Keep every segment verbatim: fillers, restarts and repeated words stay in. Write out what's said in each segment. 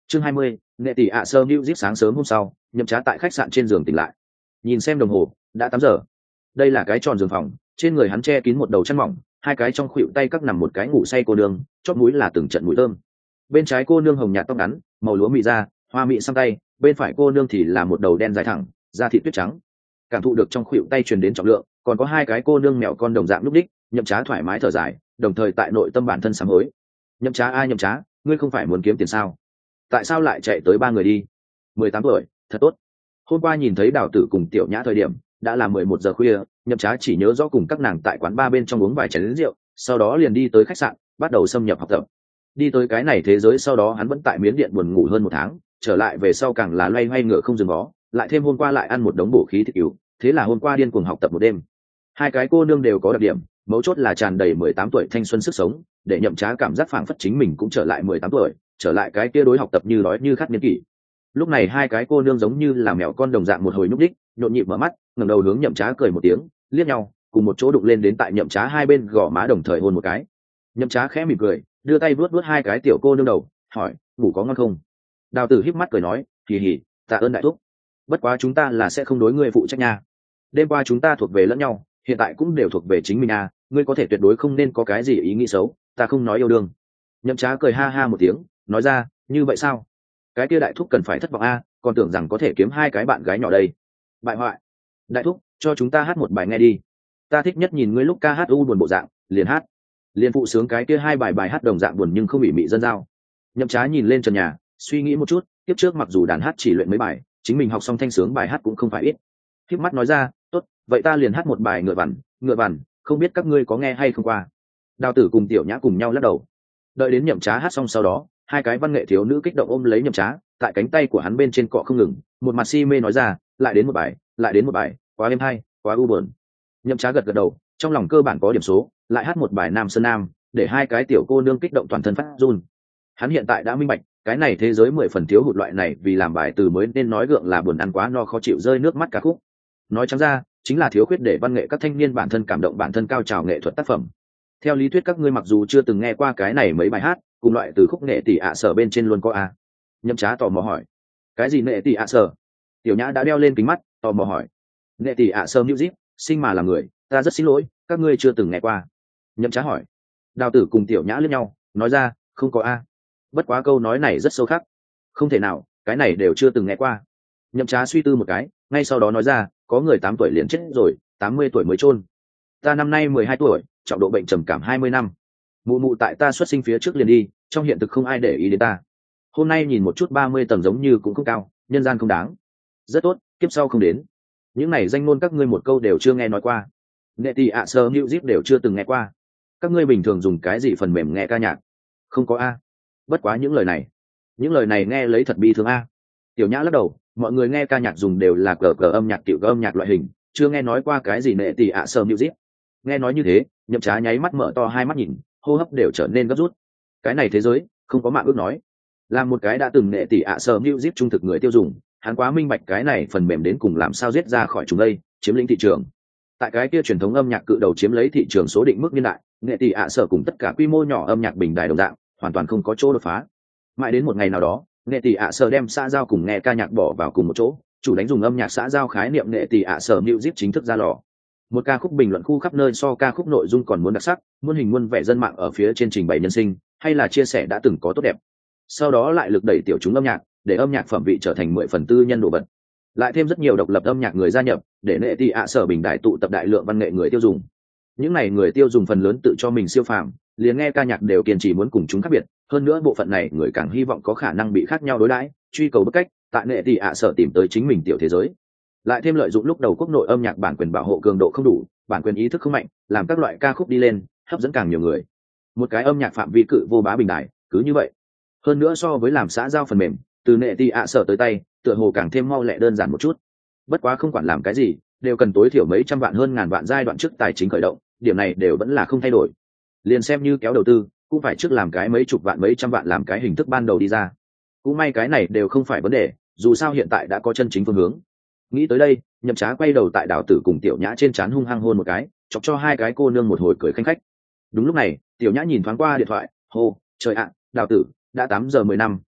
Chương hai mươi, nghệ tỷ ạ sơ New Zip. Sáng sớm hôm sau, Nhậm Trá tại khách sạn trên giường tỉnh lại, nhìn xem đồng hồ đã tám giờ. Đây là cái tròn giường phòng, trên người hắn che kín một đầu chăn mỏng, hai cái trong khuỷu tay các nằm một cái ngủ say cô nương, chóp mũi là từng trận mùi thơm. Bên trái cô nương hồng nhạt tóc ngắn, màu lúa mị da, hoa mị xăm tay, bên phải cô nương thì là một đầu đen dài thẳng, da thịt tuyết trắng. Cảm thụ được trong khuỷu tay truyền đến trọng lượng, còn có hai cái cô nương mèo con đồng dạng lúc đích, Nhậm Trá thoải mái thở dài, đồng thời tại nội tâm bản thân sám hối. Nhậm Trá ai Nhậm Trá, ngươi không phải muốn kiếm tiền sao? Tại sao lại chạy tới ba người đi? Mười tám tuổi, thật tốt. Hôm qua nhìn thấy Đào Tử cùng Tiểu Nhã thời điểm, đã là mười một giờ khuya, Nhậm Trá chỉ nhớ rõ cùng các nàng tại quán ba bên trong uống vài chén rượu, sau đó liền đi tới khách sạn, bắt đầu xâm nhập học tập. Đi tới cái này thế giới sau đó hắn vẫn tại miến điện buồn ngủ hơn một tháng, trở lại về sau càng là loay hoay ngựa không dừng vó, lại thêm hôm qua lại ăn một đống bổ khí thịt yếu, thế là hôm qua điên cuồng học tập một đêm. Hai cái cô nương đều có đặc điểm, mấu chốt là tràn đầy mười tám tuổi thanh xuân sức sống, để Nhậm Trá cảm giác phảng phất chính mình cũng trở lại mười tám tuổi, trở lại cái kia đối học tập như đói như khát niên kỷ. Lúc này hai cái cô nương giống như là mèo con đồng dạng một hồi núp đích, nhộn nhịp mở mắt, ngẩng đầu hướng Nhậm Trá cười một tiếng, liếc nhau, cùng một chỗ đụng lên đến tại Nhậm Trá hai bên gò má đồng thời hôn một cái. Nhậm Trá khẽ mỉm cười, đưa tay vuốt vuốt hai cái tiểu cô nương đầu, hỏi, ngủ có ngon không? Đào Tử híp mắt cười nói, hì hì, tạ ơn đại thúc. Bất quá chúng ta là sẽ không đối ngươi phụ trách nha. Đêm qua chúng ta thuộc về lẫn nhau, hiện tại cũng đều thuộc về chính mình à, ngươi có thể tuyệt đối không nên có cái gì ý nghĩ xấu, ta không nói yêu đương. Nhậm Trá cười ha ha một tiếng, nói ra, như vậy sao? Cái kia đại thúc cần phải thất vọng a, còn tưởng rằng có thể kiếm hai cái bạn gái nhỏ đây. Bại hoại. Đại thúc, cho chúng ta hát một bài nghe đi. Ta thích nhất nhìn ngươi lúc ca hát u buồn bộ dạng, liền hát. Liền phụ sướng cái kia hai bài bài hát đồng dạng buồn nhưng không bị mị dân giao. Nhậm Trá nhìn lên trần nhà, suy nghĩ một chút, tiếp trước mặc dù đàn hát chỉ luyện mấy bài, chính mình học xong thanh sướng bài hát cũng không phải ít. Khép mắt nói ra, tốt, vậy ta liền hát một bài ngựa vằn, ngựa vằn, không biết các ngươi có nghe hay không qua. Đào Tử cùng Tiểu Nhã cùng nhau lắc đầu. Đợi đến Nhậm Trá hát xong sau đó, hai cái văn nghệ thiếu nữ kích động ôm lấy Nhậm Trá, tại cánh tay của hắn bên trên cọ không ngừng, một mặt si mê nói ra, lại đến một bài, lại đến một bài, quá êm hay, quá u buồn. Nhậm Trá gật gật đầu, trong lòng cơ bản có điểm số, lại hát một bài Nam Sơn Nam, để hai cái tiểu cô nương kích động toàn thân phát run. Hắn hiện tại đã minh bạch, cái này thế giới mười phần thiếu hụt loại này vì làm bài từ mới nên nói gượng là buồn ăn quá no khó chịu rơi nước mắt cả khúc. Nói trắng ra, chính là thiếu khuyết để văn nghệ các thanh niên bản thân cảm động bản thân cao trào nghệ thuật tác phẩm. Theo lý thuyết các ngươi mặc dù chưa từng nghe qua cái này mấy bài hát, cùng loại từ khúc nghệ tỷ ạ sở bên trên luôn có a. Nhậm Trá tò mò hỏi, cái gì nghệ tỷ ạ sở? Tiểu Nhã đã đeo lên kính mắt, tò mò hỏi, nghệ tỷ ạ sở music, sinh mà là người, ta rất xin lỗi, các ngươi chưa từng nghe qua. Nhậm Trá hỏi. Đào Tử cùng Tiểu Nhã liếc nhau, nói ra, không có a. Bất quá câu nói này rất sâu khắc, không thể nào, cái này đều chưa từng nghe qua. Nhậm Trá suy tư một cái, ngay sau đó nói ra, có người tám tuổi liền chết rồi, tám mươi tuổi mới chôn. Ta năm nay mười hai tuổi, trọng độ bệnh trầm cảm hai mươi năm. Mụ mụ tại ta xuất sinh phía trước liền đi, trong hiện thực không ai để ý đến ta. Hôm nay nhìn một chút ba mươi tầng giống như cũng không cao, nhân gian không đáng. Rất tốt, kiếp sau không đến. Những này danh ngôn các ngươi một câu đều chưa nghe nói qua. Nghệ tỷ ạ sơ music đều chưa từng nghe qua. Các ngươi bình thường dùng cái gì phần mềm nghe ca nhạc? Không có a. Bất quá những lời này, những lời này nghe lấy thật bi thương a. Tiểu Nhã lắc đầu, mọi người nghe ca nhạc dùng đều là cờ cờ âm nhạc tiểu âm nhạc loại hình, chưa nghe nói qua cái gì nghệ tỷ ạ sơ music. Nghe nói như thế, Nhậm Trá nháy mắt mở to hai mắt nhìn, hô hấp đều trở nên gấp rút. Cái này thế giới không có mạng ước nói. Là một cái đã từng nghệ tỷ ạ sơ music trung thực người tiêu dùng, hắn quá minh bạch cái này phần mềm đến cùng làm sao giết ra khỏi chúng đây, chiếm lĩnh thị trường. Tại cái kia truyền thống âm nhạc cự đầu chiếm lấy thị trường số định mức niên đại, nghệ tỷ ạ sở cùng tất cả quy mô nhỏ âm nhạc bình đài đồng dạng, hoàn toàn không có chỗ đột phá. Mãi đến một ngày nào đó, nghệ tỷ ạ sở đem xã giao cùng nghe ca nhạc bỏ vào cùng một chỗ, chủ đánh dùng âm nhạc xã giao khái niệm nghệ tỷ ạ sở music chính thức ra lò. Một ca khúc bình luận khu khắp nơi so ca khúc nội dung còn muốn đặc sắc, muôn hình muôn vẻ dân mạng ở phía trên trình bày nhân sinh hay là chia sẻ đã từng có tốt đẹp, sau đó lại lực đẩy tiểu chúng âm nhạc, để âm nhạc phẩm vị trở thành mười phần tư nhân đồ vật, lại thêm rất nhiều độc lập âm nhạc người gia nhập, để nghệ tỷ ạ sở bình đại tụ tập đại lượng văn nghệ người tiêu dùng. Những này người tiêu dùng phần lớn tự cho mình siêu phàm, liền nghe ca nhạc đều kiên trì muốn cùng chúng khác biệt, hơn nữa bộ phận này người càng hy vọng có khả năng bị khác nhau đối đãi, truy cầu bức cách, tại nghệ tỷ ạ sở tìm tới chính mình tiểu thế giới. Lại thêm lợi dụng lúc đầu quốc nội âm nhạc bản quyền bảo hộ cường độ không đủ, bản quyền ý thức không mạnh, làm các loại ca khúc đi lên, hấp dẫn càng nhiều người. Một cái âm nhạc phạm vi cự vô bá bình đại, cứ như vậy. Hơn nữa so với làm xã giao phần mềm, từ nghệ tỷ ạ sở tới tay, tựa hồ càng thêm mau lẹ đơn giản một chút. Bất quá không quản làm cái gì, đều cần tối thiểu mấy trăm vạn hơn ngàn vạn giai đoạn trước tài chính khởi động, điểm này đều vẫn là không thay đổi. Liền xem như kéo đầu tư, cũng phải trước làm cái mấy chục vạn mấy trăm vạn làm cái hình thức ban đầu đi ra. Cũng may cái này đều không phải vấn đề, dù sao hiện tại đã có chân chính phương hướng. Nghĩ tới đây, Nhậm Trá quay đầu tại Đào Tử cùng Tiểu Nhã trên trán hung hăng hôn một cái, chọc cho hai cái cô nương một hồi cười khanh khách. Đúng lúc này, Tiểu Nhã nhìn thoáng qua điện thoại, hô, trời ạ, Đào Tử, đã tám giờ mười năm,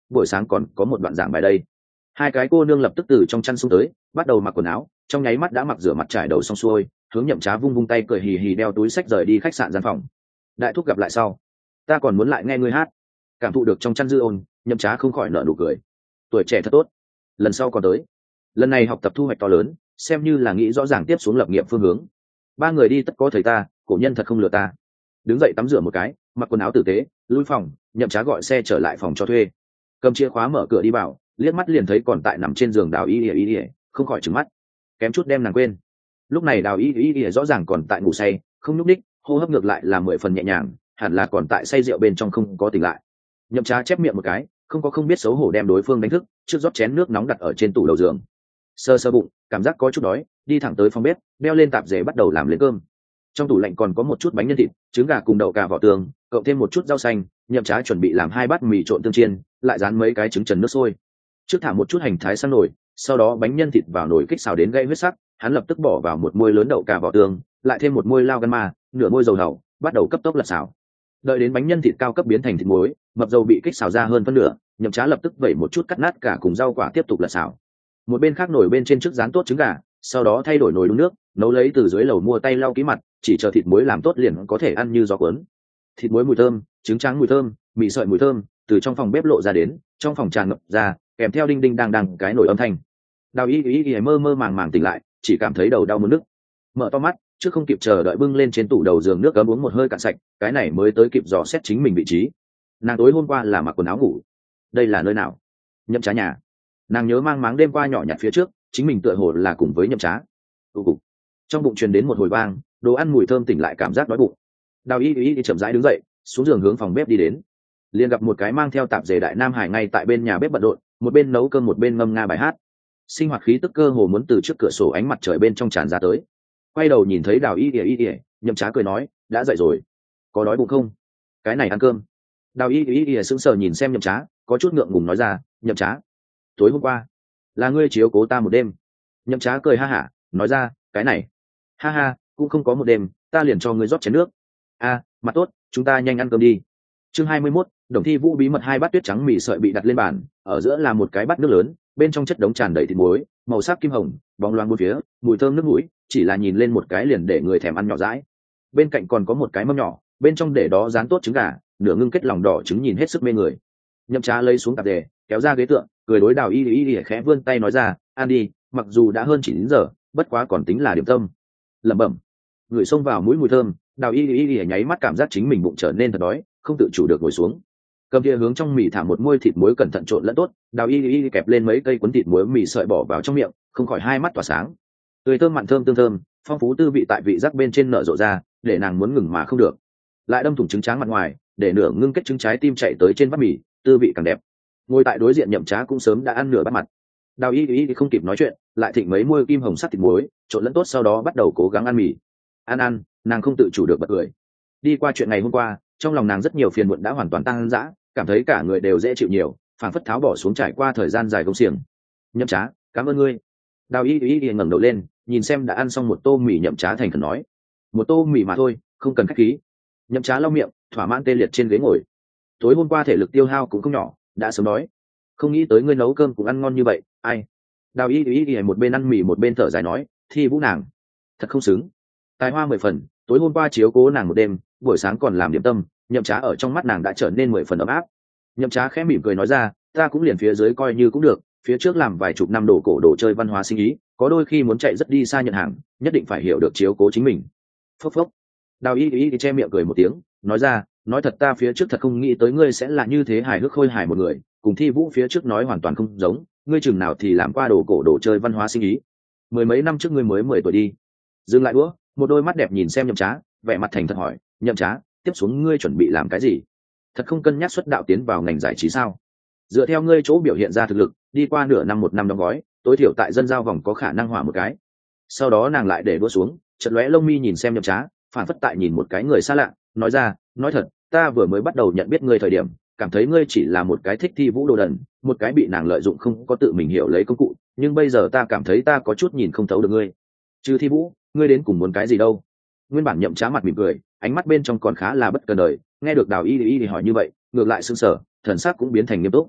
buổi sáng còn có một đoạn giảng bài đây. Hai cái cô nương lập tức từ trong chăn xuống tới, bắt đầu mặc quần áo, trong nháy mắt đã mặc rửa mặt trải đầu xong xuôi, hướng Nhậm Trá vung vung tay cười hì hì đeo túi sách rời đi khách sạn gian phòng. Đại thúc gặp lại sau, ta còn muốn lại nghe ngươi hát. Cảm thụ được trong chăn dư ôn, Nhậm Trá không khỏi nở nụ cười. Tuổi trẻ thật tốt, lần sau còn tới. Lần này học tập thu hoạch to lớn, xem như là nghĩ rõ ràng tiếp xuống lập nghiệp phương hướng. Ba người đi tất có thầy ta, cổ nhân thật không lừa ta. Đứng dậy tắm rửa một cái, mặc quần áo tử tế, lui phòng, Nhậm Trá gọi xe trở lại phòng cho thuê, cầm chìa khóa mở cửa đi vào, liếc mắt liền thấy còn tại nằm trên giường Đào Y Y Y, không khỏi trừng mắt, kém chút đem nàng quên. Lúc này Đào Y Y Y rõ ràng còn tại ngủ say, không nhúc nhích, hô hấp ngược lại là mười phần nhẹ nhàng, hẳn là còn tại say rượu bên trong không có tỉnh lại. Nhậm Trá chép miệng một cái, không có không biết xấu hổ đem đối phương đánh thức, trước rót chén nước nóng đặt ở trên tủ đầu giường. Sơ sơ bụng, cảm giác có chút đói, đi thẳng tới phòng bếp, đeo lên tạp dề bắt đầu làm lên cơm. Trong tủ lạnh còn có một chút bánh nhân thịt, trứng gà cùng đậu cà vỏ tường, cộng thêm một chút rau xanh. Nhậm Trá chuẩn bị làm hai bát mì trộn tương chiên, lại rán mấy cái trứng trần nước sôi. Trước thả một chút hành thái sang nồi, sau đó bánh nhân thịt vào nồi kích xào đến gây huyết sắc, hắn lập tức bỏ vào một muôi lớn đậu cà vỏ tường, lại thêm một muôi lao gan ma, nửa muôi dầu đậu, bắt đầu cấp tốc lật xào. Đợi đến bánh nhân thịt cao cấp biến thành thịt muối, mập dầu bị kích xào ra hơn phân nửa, Nhậm Trá lập tức vẩy một chút cắt nát cả cùng rau quả tiếp tục lật xào. Một bên khác nồi bên trên trước rán tốt trứng gà, sau đó thay đổi nồi đun nước, nấu lấy từ dưới lầu mua tay lau ký mặt, chỉ chờ thịt muối làm tốt liền có thể ăn như gió cuốn. Thịt muối mùi thơm, trứng trắng mùi thơm, mì sợi mùi thơm từ trong phòng bếp lộ ra đến, trong phòng tràn ngập ra, kèm theo đinh đinh đang đang cái nồi âm thanh. Đào Y Y Y mơ mơ màng màng tỉnh lại, chỉ cảm thấy đầu đau muốn nức. Mở to mắt, trước không kịp chờ đợi bưng lên trên tủ đầu giường nước ấm uống một hơi cạn sạch, cái này mới tới kịp dò xét chính mình vị trí. Nàng tối hôm qua là mặc quần áo ngủ. Đây là nơi nào? Nhậm Trá nhà. Nàng nhớ mang máng đêm qua nhỏ nhặt phía trước, chính mình tựa hồ là cùng với Nhậm Trá. Tụ cục. Trong bụng truyền đến một hồi vang, đồ ăn mùi thơm tỉnh lại cảm giác đói bụng. Đào Y Y chậm rãi đứng dậy, xuống giường hướng phòng bếp đi đến, liền gặp một cái mang theo tạp dề đại nam hải ngay tại bên nhà bếp bận rộn, một bên nấu cơm một bên ngâm nga bài hát. Sinh hoạt khí tức cơ hồ muốn từ trước cửa sổ ánh mặt trời bên trong tràn ra tới. Quay đầu nhìn thấy Đào Y Y Y, Nhậm Trá cười nói, đã dậy rồi, có đói bụng không? Cái này ăn cơm. Đào Y Y Y sững sờ nhìn xem Nhậm Trá, có chút ngượng ngùng nói ra, Nhậm Trá, tối hôm qua là ngươi chiếu cố ta một đêm. Nhậm Trá cười ha hả, nói ra, cái này, ha ha, cũng không có một đêm, ta liền cho ngươi rót chén nước. A, mặt tốt, chúng ta nhanh ăn cơm đi. Chương hai mươi mốt, Đồng Thi Vũ bí mật hai bát tuyết trắng mì sợi bị đặt lên bàn, ở giữa là một cái bát nước lớn, bên trong chất đống tràn đầy thịt muối, màu sắc kim hồng, bóng loáng bốn phía, mùi thơm nước mũi, chỉ là nhìn lên một cái liền để người thèm ăn nhỏ dãi. Bên cạnh còn có một cái mâm nhỏ, bên trong để đó rán tốt trứng gà, nửa ngưng kết lòng đỏ trứng nhìn hết sức mê người. Nhậm Trá lấy xuống tạp dề, kéo ra ghế tượng, cười đối Đào Y Y Y khẽ vươn tay nói ra, ăn đi, mặc dù đã hơn chín giờ, bất quá còn tính là điểm tâm. Lẩm bẩm, người xông vào mũi mùi thơm, Đào Y Y Y nháy mắt cảm giác chính mình bụng trở nên thật đói, không tự chủ được ngồi xuống. Cầm đĩa hướng trong mì thả một muôi thịt muối cẩn thận trộn lẫn tốt, Đào Y Y kẹp lên mấy cây cuốn thịt muối mì sợi bỏ vào trong miệng, không khỏi hai mắt tỏa sáng. Tươi thơm mặn thơm tương thơm, phong phú tư vị tại vị giác bên trên nở rộ ra, để nàng muốn ngừng mà không được. Lại đâm thủng trứng tráng mặt ngoài, để nửa ngưng kết trứng trái tim chạy tới trên bát mì, tư vị càng đẹp. Ngồi tại đối diện Nhậm Trá cũng sớm đã ăn nửa bát mặt. Đào Y Y không kịp nói chuyện, lại thịnh mấy muôi kim hồng sắc thịt muối, trộn lẫn tốt sau đó bắt đầu cố gắng ăn mì. Ăn ăn, nàng không tự chủ được bật cười. Đi qua chuyện ngày hôm qua, trong lòng nàng rất nhiều phiền muộn đã hoàn toàn tăng dã, cảm thấy cả người đều dễ chịu nhiều, phảng phất tháo bỏ xuống trải qua thời gian dài gông xiềng. Nhậm Trá, cảm ơn ngươi. Đào Y Y ngẩng đầu lên, nhìn xem đã ăn xong một tô mì, Nhậm Trá thành khẩn nói, một tô mì mà thôi, không cần khách khí. Nhậm Trá lau miệng, thỏa mãn tê liệt trên ghế ngồi. Tối hôm qua thể lực tiêu hao cũng không nhỏ, đã sớm đói. Không nghĩ tới ngươi nấu cơm cũng ăn ngon như vậy, ai? Đào Y Y một bên ăn mì một bên thở dài nói, Thi Vũ nàng thật không xứng. Tài hoa mười phần, tối hôm qua chiếu cố nàng một đêm, buổi sáng còn làm điểm tâm, Nhậm Trá ở trong mắt nàng đã trở nên mười phần ấm áp. Nhậm Trá khẽ mỉm cười nói ra, ta cũng liền phía dưới coi như cũng được, phía trước làm vài chục năm đồ cổ đồ chơi văn hóa sinh ý, có đôi khi muốn chạy rất đi xa nhận hàng, nhất định phải hiểu được chiếu cố chính mình. Phốc phốc. Đào Y Y che miệng cười một tiếng, nói ra, nói thật ta phía trước thật không nghĩ tới ngươi sẽ là như thế hài hước khôi hài một người, cùng Thi Vũ phía trước nói hoàn toàn không giống, ngươi chừng nào thì làm qua đồ cổ đồ chơi văn hóa sinh ý. Mười mấy năm trước ngươi mới mười tuổi đi. Dừng lại đũa, một đôi mắt đẹp nhìn xem Nhậm Trá, vẻ mặt thành thật hỏi, Nhậm Trá, tiếp xuống ngươi chuẩn bị làm cái gì? Thật không cân nhắc xuất đạo tiến vào ngành giải trí sao? Dựa theo ngươi chỗ biểu hiện ra thực lực, đi qua nửa năm một năm đóng gói, tối thiểu tại dân giao vòng có khả năng hỏa một cái. Sau đó nàng lại để đũa xuống, chợt lóe lông mi nhìn xem Nhậm Trá, phản phất tại nhìn một cái người xa lạ, nói ra, nói thật, ta vừa mới bắt đầu nhận biết ngươi thời điểm, cảm thấy ngươi chỉ là một cái thích Thi Vũ đồ đần, một cái bị nàng lợi dụng không có tự mình hiểu lấy công cụ, nhưng bây giờ ta cảm thấy ta có chút nhìn không thấu được ngươi. Trừ Thi Vũ, ngươi đến cùng muốn cái gì đâu? Nguyên bản Nhậm Trá mặt mỉm cười, ánh mắt bên trong còn khá là bất cần đời, nghe được Đào Y Y hỏi như vậy, ngược lại sững sờ, thần sắc cũng biến thành nghiêm túc.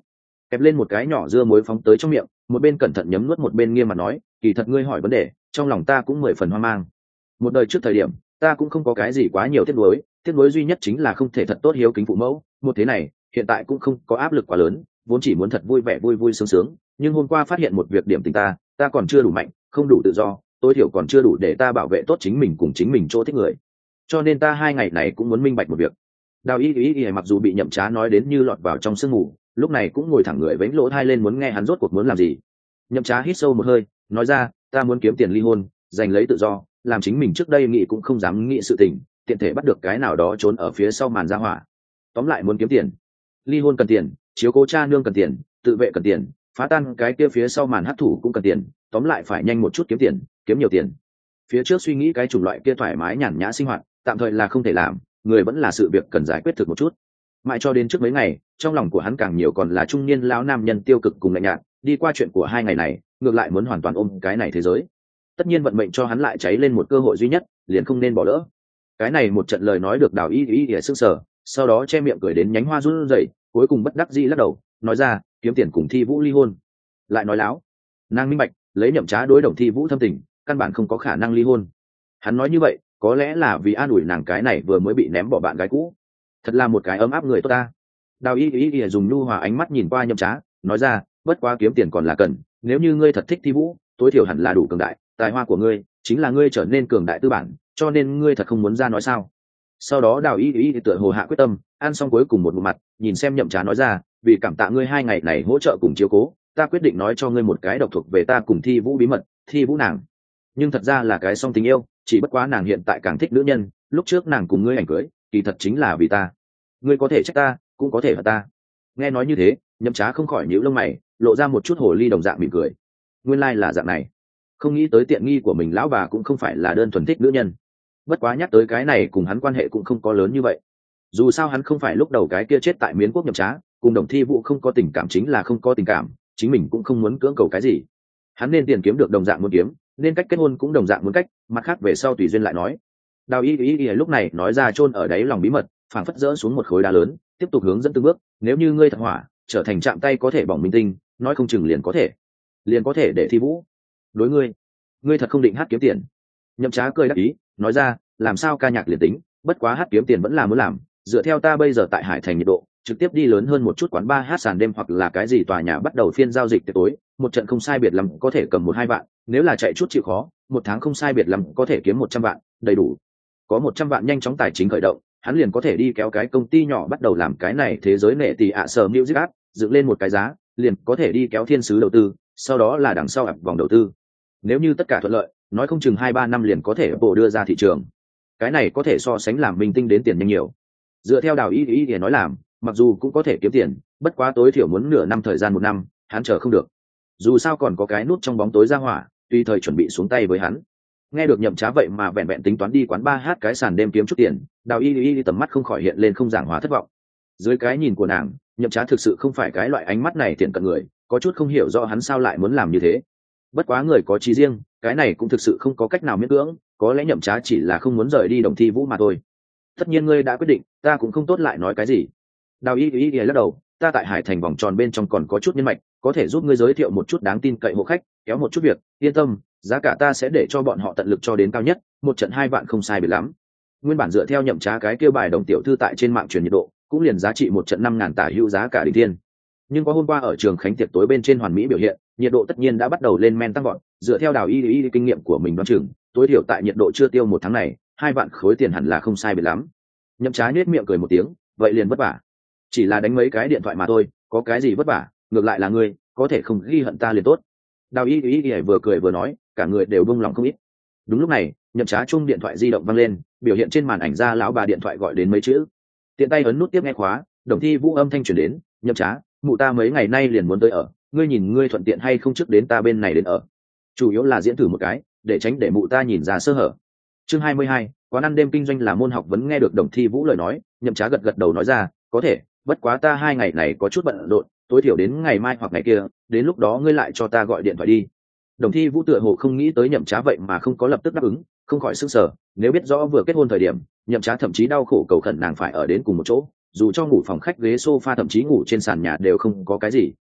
kẹp lên một cái nhỏ dưa muối phóng tới trong miệng, một bên cẩn thận nhấm nuốt một bên nghiêm mặt nói, kỳ thật ngươi hỏi vấn đề trong lòng ta cũng mười phần hoang mang. Một đời trước thời điểm ta cũng không có cái gì quá nhiều tiếc nuối, tiếc nuối duy nhất chính là không thể thật tốt hiếu kính phụ mẫu. Một thế này hiện tại cũng không có áp lực quá lớn, vốn chỉ muốn thật vui vẻ vui vui sướng sướng, nhưng hôm qua phát hiện một việc điểm tình ta ta còn chưa đủ mạnh, không đủ tự do, tối thiểu còn chưa đủ để ta bảo vệ tốt chính mình cùng chính mình chỗ thích người, cho nên ta hai ngày này cũng muốn minh bạch một việc. Đào y y y mặc dù bị Nhậm Trá nói đến như lọt vào trong sương mù, lúc này cũng ngồi thẳng người vẫy lỗ thai lên muốn nghe hắn rốt cuộc muốn làm gì. Nhậm Trá hít sâu một hơi nói ra, ta muốn kiếm tiền ly hôn, giành lấy tự do, làm chính mình trước đây nghĩ cũng không dám nghĩ sự tình, tiện thể bắt được cái nào đó trốn ở phía sau màn ra hỏa. Tóm lại muốn kiếm tiền. Ly hôn cần tiền, chiếu cố cha nương cần tiền, tự vệ cần tiền, phá tan cái kia phía sau màn hấp thủ cũng cần tiền, tóm lại phải nhanh một chút kiếm tiền, kiếm nhiều tiền. Phía trước suy nghĩ cái chủng loại kia thoải mái nhàn nhã sinh hoạt tạm thời là không thể làm, người vẫn là sự việc cần giải quyết thực một chút. Mãi cho đến trước mấy ngày, trong lòng của hắn càng nhiều còn là trung niên lão nam nhân tiêu cực cùng lạnh nhạt, đi qua chuyện của hai ngày này ngược lại muốn hoàn toàn ôm cái này thế giới. Tất nhiên vận mệnh cho hắn lại cháy lên một cơ hội duy nhất, liền không nên bỏ lỡ. Cái này một trận lời nói được Đào y y y sững sờ, sau đó che miệng cười đến nhánh hoa run rẩy, cuối cùng bất đắc dĩ lắc đầu nói ra, kiếm tiền cùng Thi Vũ ly hôn. Lại nói láo. Nàng minh bạch, lấy Nhậm Trá đối Đồng Thi Vũ thâm tình, căn bản không có khả năng ly hôn. Hắn nói như vậy có lẽ là vì an ủi nàng cái này vừa mới bị ném bỏ bạn gái cũ. Thật là một cái ấm áp người tốt ta. Đào y y y dùng nhu hòa ánh mắt nhìn qua Nhậm Trá, nói ra, bất quá kiếm tiền còn là cần, nếu như ngươi thật thích Thi Vũ, tối thiểu hẳn là đủ cường đại, tài hoa của ngươi chính là ngươi trở nên cường đại tư bản, cho nên ngươi thật không muốn ra nói sao? Sau đó Đào y y tựa hồ hạ quyết tâm, ăn xong cuối cùng một bộ mặt, nhìn xem Nhậm Trá nói ra, vì cảm tạ ngươi hai ngày này hỗ trợ cùng chiếu cố, ta quyết định nói cho ngươi một cái độc thuộc về ta cùng Thi Vũ bí mật. Thi Vũ nàng nhưng thật ra là cái song tình yêu, chỉ bất quá nàng hiện tại càng thích nữ nhân, lúc trước nàng cùng ngươi ảnh cưới kỳ thật chính là vì ta. Ngươi có thể trách ta cũng có thể hận ta. Nghe nói như thế, Nhậm Trá không khỏi nhíu lông mày, lộ ra một chút hồ ly đồng dạng mỉm cười. Nguyên lai là dạng này, không nghĩ tới tiện nghi của mình lão bà cũng không phải là đơn thuần thích nữ nhân. Bất quá nhắc tới cái này cùng hắn quan hệ cũng không có lớn như vậy, dù sao hắn không phải lúc đầu cái kia chết tại Miến Quốc Nhậm Trá, cùng Đồng Thi Vũ không có tình cảm chính là không có tình cảm, chính mình cũng không muốn cưỡng cầu cái gì. Hắn nên tiền kiếm được đồng dạng muốn kiếm, nên cách kết hôn cũng đồng dạng muốn cách, mặt khác về sau tùy duyên lại nói. Đào y y y lúc này nói ra chôn ở đáy lòng bí mật, phảng phất rỡ xuống một khối đá lớn, tiếp tục hướng dẫn từng bước. Nếu như ngươi thật hỏa, trở thành chạm tay có thể bỏng minh tinh, nói không chừng liền có thể, liền có thể để Thi Vũ đối ngươi. Ngươi thật không định hát kiếm tiền? Nhậm Trá cười đáp ý, nói ra, làm sao ca nhạc liền tính, bất quá hát kiếm tiền vẫn là muốn làm. Dựa theo ta bây giờ tại Hải Thành nhiệt độ, trực tiếp đi lớn hơn một chút quán bar hát sàn đêm hoặc là cái gì tòa nhà bắt đầu phiên giao dịch tiệc tối, một trận không sai biệt lắm có thể cầm một hai vạn, nếu là chạy chút chịu khó, một tháng không sai biệt lắm có thể kiếm một trăm vạn, đầy đủ. Có một trăm vạn nhanh chóng tài chính khởi động, hắn liền có thể đi kéo cái công ty nhỏ bắt đầu làm cái này thế giới nệ tỷ ạ sở music app, dựng lên một cái giá, liền có thể đi kéo thiên sứ đầu tư, sau đó là đằng sau ập vòng đầu tư. Nếu như tất cả thuận lợi, nói không chừng hai ba năm liền có thể bộ đưa ra thị trường. Cái này có thể so sánh làm minh tinh đến tiền nhanh nhiều. Dựa theo Đào y y y nói làm, mặc dù cũng có thể kiếm tiền, bất quá tối thiểu muốn nửa năm thời gian một năm, hắn chờ không được. Dù sao còn có cái nút trong bóng tối ra hỏa, tùy thời chuẩn bị xuống tay với hắn. Nghe được Nhậm Trá vậy mà vẹn vẹn tính toán đi quán bar hát cái sàn đêm kiếm chút tiền, Đào y y tầm mắt không khỏi hiện lên không giảng hóa thất vọng. Dưới cái nhìn của nàng, Nhậm Trá thực sự không phải cái loại ánh mắt này thiện cận người, có chút không hiểu rõ hắn sao lại muốn làm như thế. Bất quá người có chí riêng, cái này cũng thực sự không có cách nào miễn cưỡng, có lẽ Nhậm Trá chỉ là không muốn rời đi Đồng Thi Vũ mà thôi. Tất nhiên ngươi đã quyết định, ta cũng không tốt lại nói cái gì. Đào y y y lắc đầu, ta tại Hải Thành vòng tròn bên trong còn có chút nhân mạch, có thể giúp ngươi giới thiệu một chút đáng tin cậy hộ khách, kéo một chút việc, yên tâm, giá cả ta sẽ để cho bọn họ tận lực cho đến cao nhất, một trận hai vạn không sai biệt lắm. Nguyên bản dựa theo Nhậm Trá cái kêu bài Đồng tiểu thư tại trên mạng truyền nhiệt độ, cũng liền giá trị một trận năm ngàn tả hữu giá cả đỉnh thiên. Nhưng có hôm qua ở trường khánh tiệc tối bên trên hoàn mỹ biểu hiện, nhiệt độ tất nhiên đã bắt đầu lên men tăng vọt. Dựa theo Đào y y kinh nghiệm của mình đoán chừng, tối thiểu tại nhiệt độ chưa tiêu một tháng này, hai vạn khối tiền hẳn là không sai biệt lắm. Nhậm Trá nhếch miệng cười một tiếng, vậy liền vất vả, chỉ là đánh mấy cái điện thoại mà thôi, có cái gì vất vả, ngược lại là ngươi có thể không ghi hận ta liền tốt. Đào y y y vừa cười vừa nói, cả người đều buông lòng không ít. Đúng lúc này, Nhậm Trá chung điện thoại di động vang lên, biểu hiện trên màn ảnh ra lão bà điện thoại gọi đến mấy chữ. Tiện tay ấn nút tiếp nghe khóa, Đồng Thi Vũ âm thanh truyền đến, Nhậm Trá, mụ ta mấy ngày nay liền muốn tới ở, ngươi nhìn ngươi thuận tiện hay không trước đến ta bên này đến ở, chủ yếu là diễn thử một cái, để tránh để mụ ta nhìn ra sơ hở. Chương hai mươi hai, quán ăn đêm kinh doanh là môn học vấn. Nghe được Đồng Thi Vũ lời nói, Nhậm Trá gật gật đầu nói ra, có thể, bất quá ta hai ngày này có chút bận rộn, tối thiểu đến ngày mai hoặc ngày kia, đến lúc đó ngươi lại cho ta gọi điện thoại đi. Đồng Thi Vũ tựa hồ không nghĩ tới Nhậm Trá vậy mà không có lập tức đáp ứng, không khỏi sững sờ, nếu biết rõ vừa kết hôn thời điểm, Nhậm Trá thậm chí đau khổ cầu khẩn nàng phải ở đến cùng một chỗ, dù cho ngủ phòng khách ghế sofa thậm chí ngủ trên sàn nhà đều không có cái gì.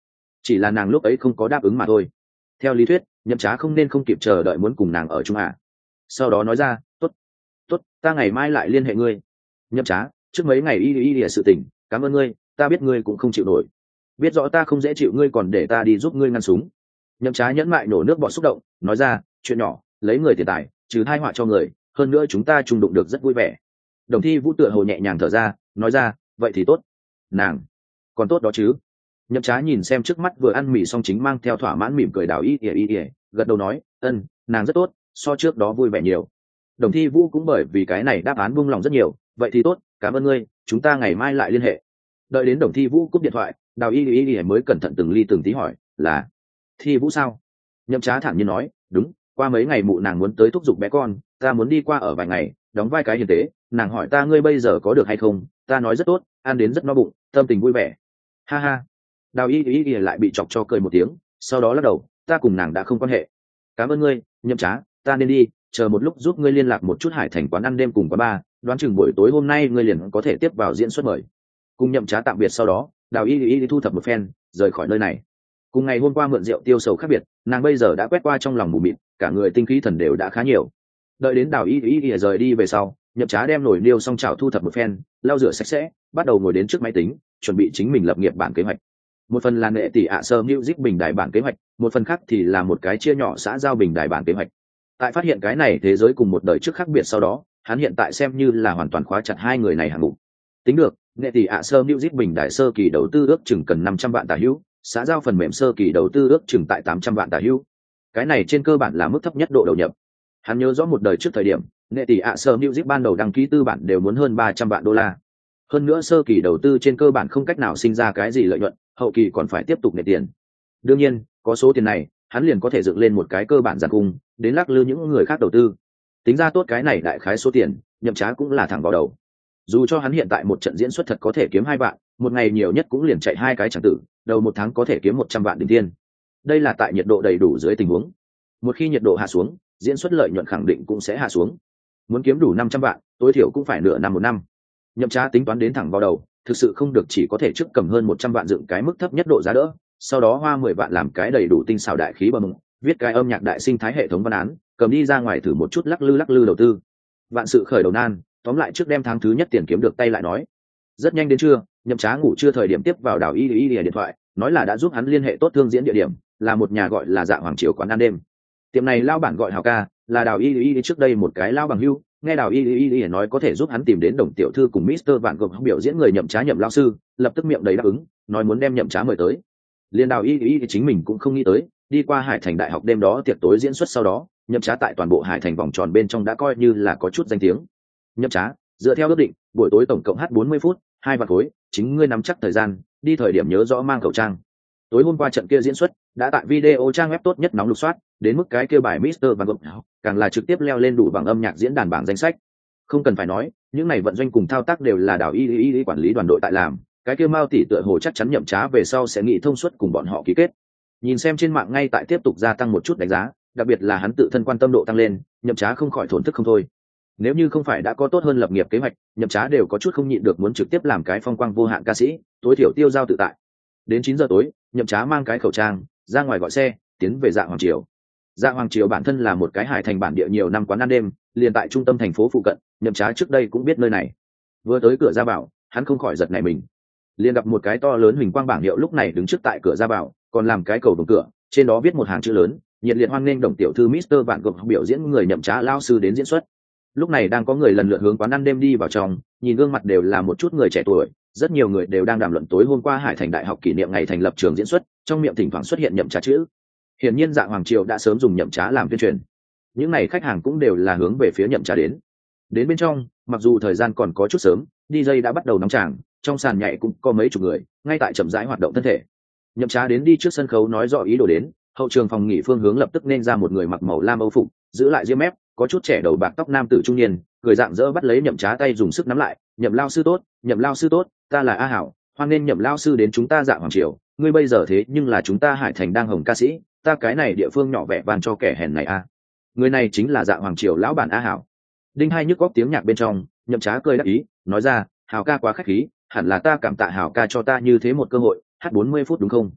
chỉ là nàng lúc ấy không có đáp ứng mà thôi. Theo lý thuyết nhậm trá không nên không kịp chờ đợi muốn cùng nàng ở chung à. Sau đó nói ra tốt, tốt, ta ngày mai lại liên hệ ngươi. Nhậm trá, trước mấy ngày y y y sự tình, cảm ơn ngươi, ta biết ngươi cũng không chịu nổi, biết rõ ta không dễ chịu ngươi còn để ta đi giúp ngươi ngăn súng. Nhậm trá nhẫn mại nổ nước bọt xúc động, nói ra chuyện nhỏ, lấy người tiền tài trừ hai họa cho người, hơn nữa chúng ta chung đụng được rất vui vẻ. Đồng Thi Vũ tựa hồ nhẹ nhàng thở ra, nói ra vậy thì tốt. Nàng còn tốt đó chứ. Nhậm trá nhìn xem trước mắt vừa ăn mì xong chính mang theo thỏa mãn mỉm cười đào y ỉa y ỉa, gật đầu nói ân, nàng rất tốt, so trước đó vui vẻ nhiều. Đồng Thi Vũ cũng bởi vì cái này đáp án buông lòng rất nhiều, vậy thì tốt, cảm ơn ngươi, chúng ta ngày mai lại liên hệ. Đợi đến Đồng Thi Vũ cúp điện thoại, đào y y y mới cẩn thận từng ly từng tí hỏi là Thi Vũ sao. Nhậm trá thản nhiên nói đúng, qua mấy ngày mụ nàng muốn tới thúc giục bé con, ta muốn đi qua ở vài ngày đóng vai cái hiền tế, nàng hỏi ta ngươi bây giờ có được hay không, ta nói rất tốt, ăn đến rất no bụng, tâm tình vui vẻ. Ha ha. Đào y y y lại bị chọc cho cười một tiếng, sau đó lắc đầu, ta cùng nàng đã không quan hệ. Cảm ơn ngươi Nhậm trá, ta nên đi, chờ một lúc giúp ngươi liên lạc một chút Hải Thành quán ăn đêm cùng quán bar, đoán chừng buổi tối hôm nay ngươi liền có thể tiếp vào diễn xuất mời. Cùng Nhậm trá tạm biệt sau đó, đào y y y thu thập một phen rời khỏi nơi này. Cùng ngày hôm qua mượn rượu tiêu sầu khác biệt, nàng bây giờ đã quét qua trong lòng mù mịt, cả người tinh khí thần đều đã khá nhiều. Đợi đến đào y y y rời đi về sau, Nhậm trá đem nồi niêu xong chảo thu thập một phen, lau rửa sạch sẽ, bắt đầu ngồi đến trước máy tính chuẩn bị chính mình lập nghiệp bản kế hoạch. Một phần là nệ tỷ ạ sơ music bình đài bản kế hoạch, một phần khác thì là một cái chia nhỏ xã giao bình đài bản kế hoạch. Tại phát hiện cái này thế giới cùng một đời trước khác biệt sau đó, hắn hiện tại xem như là hoàn toàn khóa chặt hai người này hạng mục. Tính được, nệ tỷ ạ sơ music bình đài sơ kỳ đầu tư ước chừng cần năm trăm vạn tả hữu, xã giao phần mềm sơ kỳ đầu tư ước chừng tại tám trăm vạn tả hữu. Cái này trên cơ bản là mức thấp nhất độ đầu nhập. Hắn nhớ rõ một đời trước thời điểm, nệ tỷ ạ sơ music ban đầu đăng ký tư bản đều muốn hơn ba trăm vạn đô la. Hơn nữa sơ kỳ đầu tư trên cơ bản không cách nào sinh ra cái gì lợi nhuận, hậu kỳ còn phải tiếp tục nệ tiền. Đương nhiên, có số tiền này, hắn liền có thể dựng lên một cái cơ bản giàn cung, đến lắc lư những người khác đầu tư. Tính ra tốt cái này đại khái số tiền, Nhậm trá cũng là thẳng vào đầu. Dù cho hắn hiện tại một trận diễn xuất thật có thể kiếm hai vạn, một ngày nhiều nhất cũng liền chạy hai cái chẳng tử, đầu một tháng có thể kiếm một trăm vạn đỉnh thiên. Đây là tại nhiệt độ đầy đủ dưới tình huống. Một khi nhiệt độ hạ xuống, diễn xuất lợi nhuận khẳng định cũng sẽ hạ xuống. Muốn kiếm đủ năm trăm vạn, tối thiểu cũng phải nửa năm một năm. Nhậm trá tính toán đến thẳng vào đầu, thực sự không được chỉ có thể trước cầm hơn một trăm vạn dựng cái mức thấp nhất độ giá đỡ, sau đó hoa mười vạn làm cái đầy đủ tinh xảo đại khí bờ mông, viết cái âm nhạc đại sinh thái hệ thống văn án, cầm đi ra ngoài thử một chút lắc lư lắc lư đầu tư. Vạn sự khởi đầu nan, tóm lại trước đem tháng thứ nhất tiền kiếm được tay lại nói. Rất nhanh đến trưa, Nhậm trá ngủ trưa thời điểm tiếp vào đào y y điện thoại, nói là đã giúp hắn liên hệ tốt thương diễn địa điểm, là một nhà gọi là Dạ Hoàng Triều quán ăn đêm. Tiệm này lao bản gọi Hào ca, là đào y y trước đây một cái lao bằng hưu, nghe đào y y y nói có thể giúp hắn tìm đến Đồng tiểu thư cùng Mister Vạn Gộp biểu diễn người Nhậm trá Nhậm lao sư, lập tức miệng đầy đáp ứng, nói muốn đem Nhậm trá mời tới. Liên đào y y chính mình cũng không nghĩ tới, đi qua Hải Thành đại học đêm đó tiệc tối diễn xuất sau đó, Nhậm trá tại toàn bộ Hải Thành vòng tròn bên trong đã coi như là có chút danh tiếng. Nhậm trá, dựa theo ước định, buổi tối tổng cộng hát bốn mươi phút, hai vạn khối, chính ngươi nắm chắc thời gian, đi thời điểm nhớ rõ mang khẩu trang. Tối hôm qua trận kia diễn xuất đã tại video trang web tốt nhất nóng lục soát, đến mức cái kia bài Mister Van Gogh càng là trực tiếp leo lên đủ bằng âm nhạc diễn đàn bảng danh sách. Không cần phải nói, những này vận doanh cùng thao tác đều là đào y y y quản lý đoàn đội tại làm, cái kia Mao tỷ tựa hồ chắc chắn Nhậm trá về sau sẽ nghĩ thông suốt cùng bọn họ ký kết. Nhìn xem trên mạng ngay tại tiếp tục gia tăng một chút đánh giá, đặc biệt là hắn tự thân quan tâm độ tăng lên, Nhậm trá không khỏi thổn thức không thôi. Nếu như không phải đã có tốt hơn lập nghiệp kế hoạch, Nhậm trá đều có chút không nhịn được muốn trực tiếp làm cái phong quang vô hạn ca sĩ, tối thiểu tiêu giao tự tại. Đến chín giờ tối, Nhậm trá mang cái khẩu trang ra ngoài gọi xe tiến về Dạ Hoàng Triều. Dạ Hoàng Triều bản thân là một cái Hải Thành bản địa nhiều năm quán ăn đêm, liền tại trung tâm thành phố phụ cận, Nhậm trá trước đây cũng biết nơi này. Vừa tới cửa ra vào, hắn không khỏi giật nảy mình, liền gặp một cái to lớn huỳnh quang bảng hiệu lúc này đứng trước tại cửa ra vào, còn làm cái cầu vòng cửa, trên đó viết một hàng chữ lớn, nhiệt liệt hoan nghênh Đồng tiểu thư Mister Vạn Gogh biểu diễn người Nhậm trá lao sư đến diễn xuất. Lúc này đang có người lần lượt hướng quán ăn đêm đi vào trong, nhìn gương mặt đều là một chút người trẻ tuổi, rất nhiều người đều đang đàm luận tối hôm qua Hải Thành đại học kỷ niệm ngày thành lập trường diễn xuất, trong miệng thỉnh thoảng xuất hiện Nhậm trá chữ. Hiển nhiên Dạ Hoàng Triều đã sớm dùng Nhậm trá làm tuyên truyền. Những này khách hàng cũng đều là hướng về phía Nhậm trá đến. Đến bên trong, mặc dù thời gian còn có chút sớm, đi jay đã bắt đầu nóng tràng, trong sàn nhảy cũng có mấy chục người, ngay tại chậm rãi hoạt động thân thể. Nhậm trá đến đi trước sân khấu nói rõ ý đồ đến, hậu trường phòng nghỉ phương hướng lập tức nên ra một người mặc màu lam âu phục, giữ lại ria mép, có chút trẻ đầu bạc tóc nam tử trung niên, người dạng dỡ bắt lấy Nhậm trá tay dùng sức nắm lại. Nhậm lao sư tốt, Nhậm lao sư tốt, ta là A Hảo, hoan nên Nhậm lao sư đến chúng ta Dạ Hoàng Triều, ngươi bây giờ thế nhưng là chúng ta Hải Thành đang hồng ca sĩ, ta cái này địa phương nhỏ vẻ van cho kẻ hèn này a. Người này chính là Dạ Hoàng Triều lão bản A Hảo. Đinh hai nhức góc tiếng nhạc bên trong, Nhậm trá cười đáp ý, nói ra, Hảo ca quá khách khí, hẳn là ta cảm tạ Hảo ca cho ta như thế một cơ hội, hát bốn mươi phút đúng không?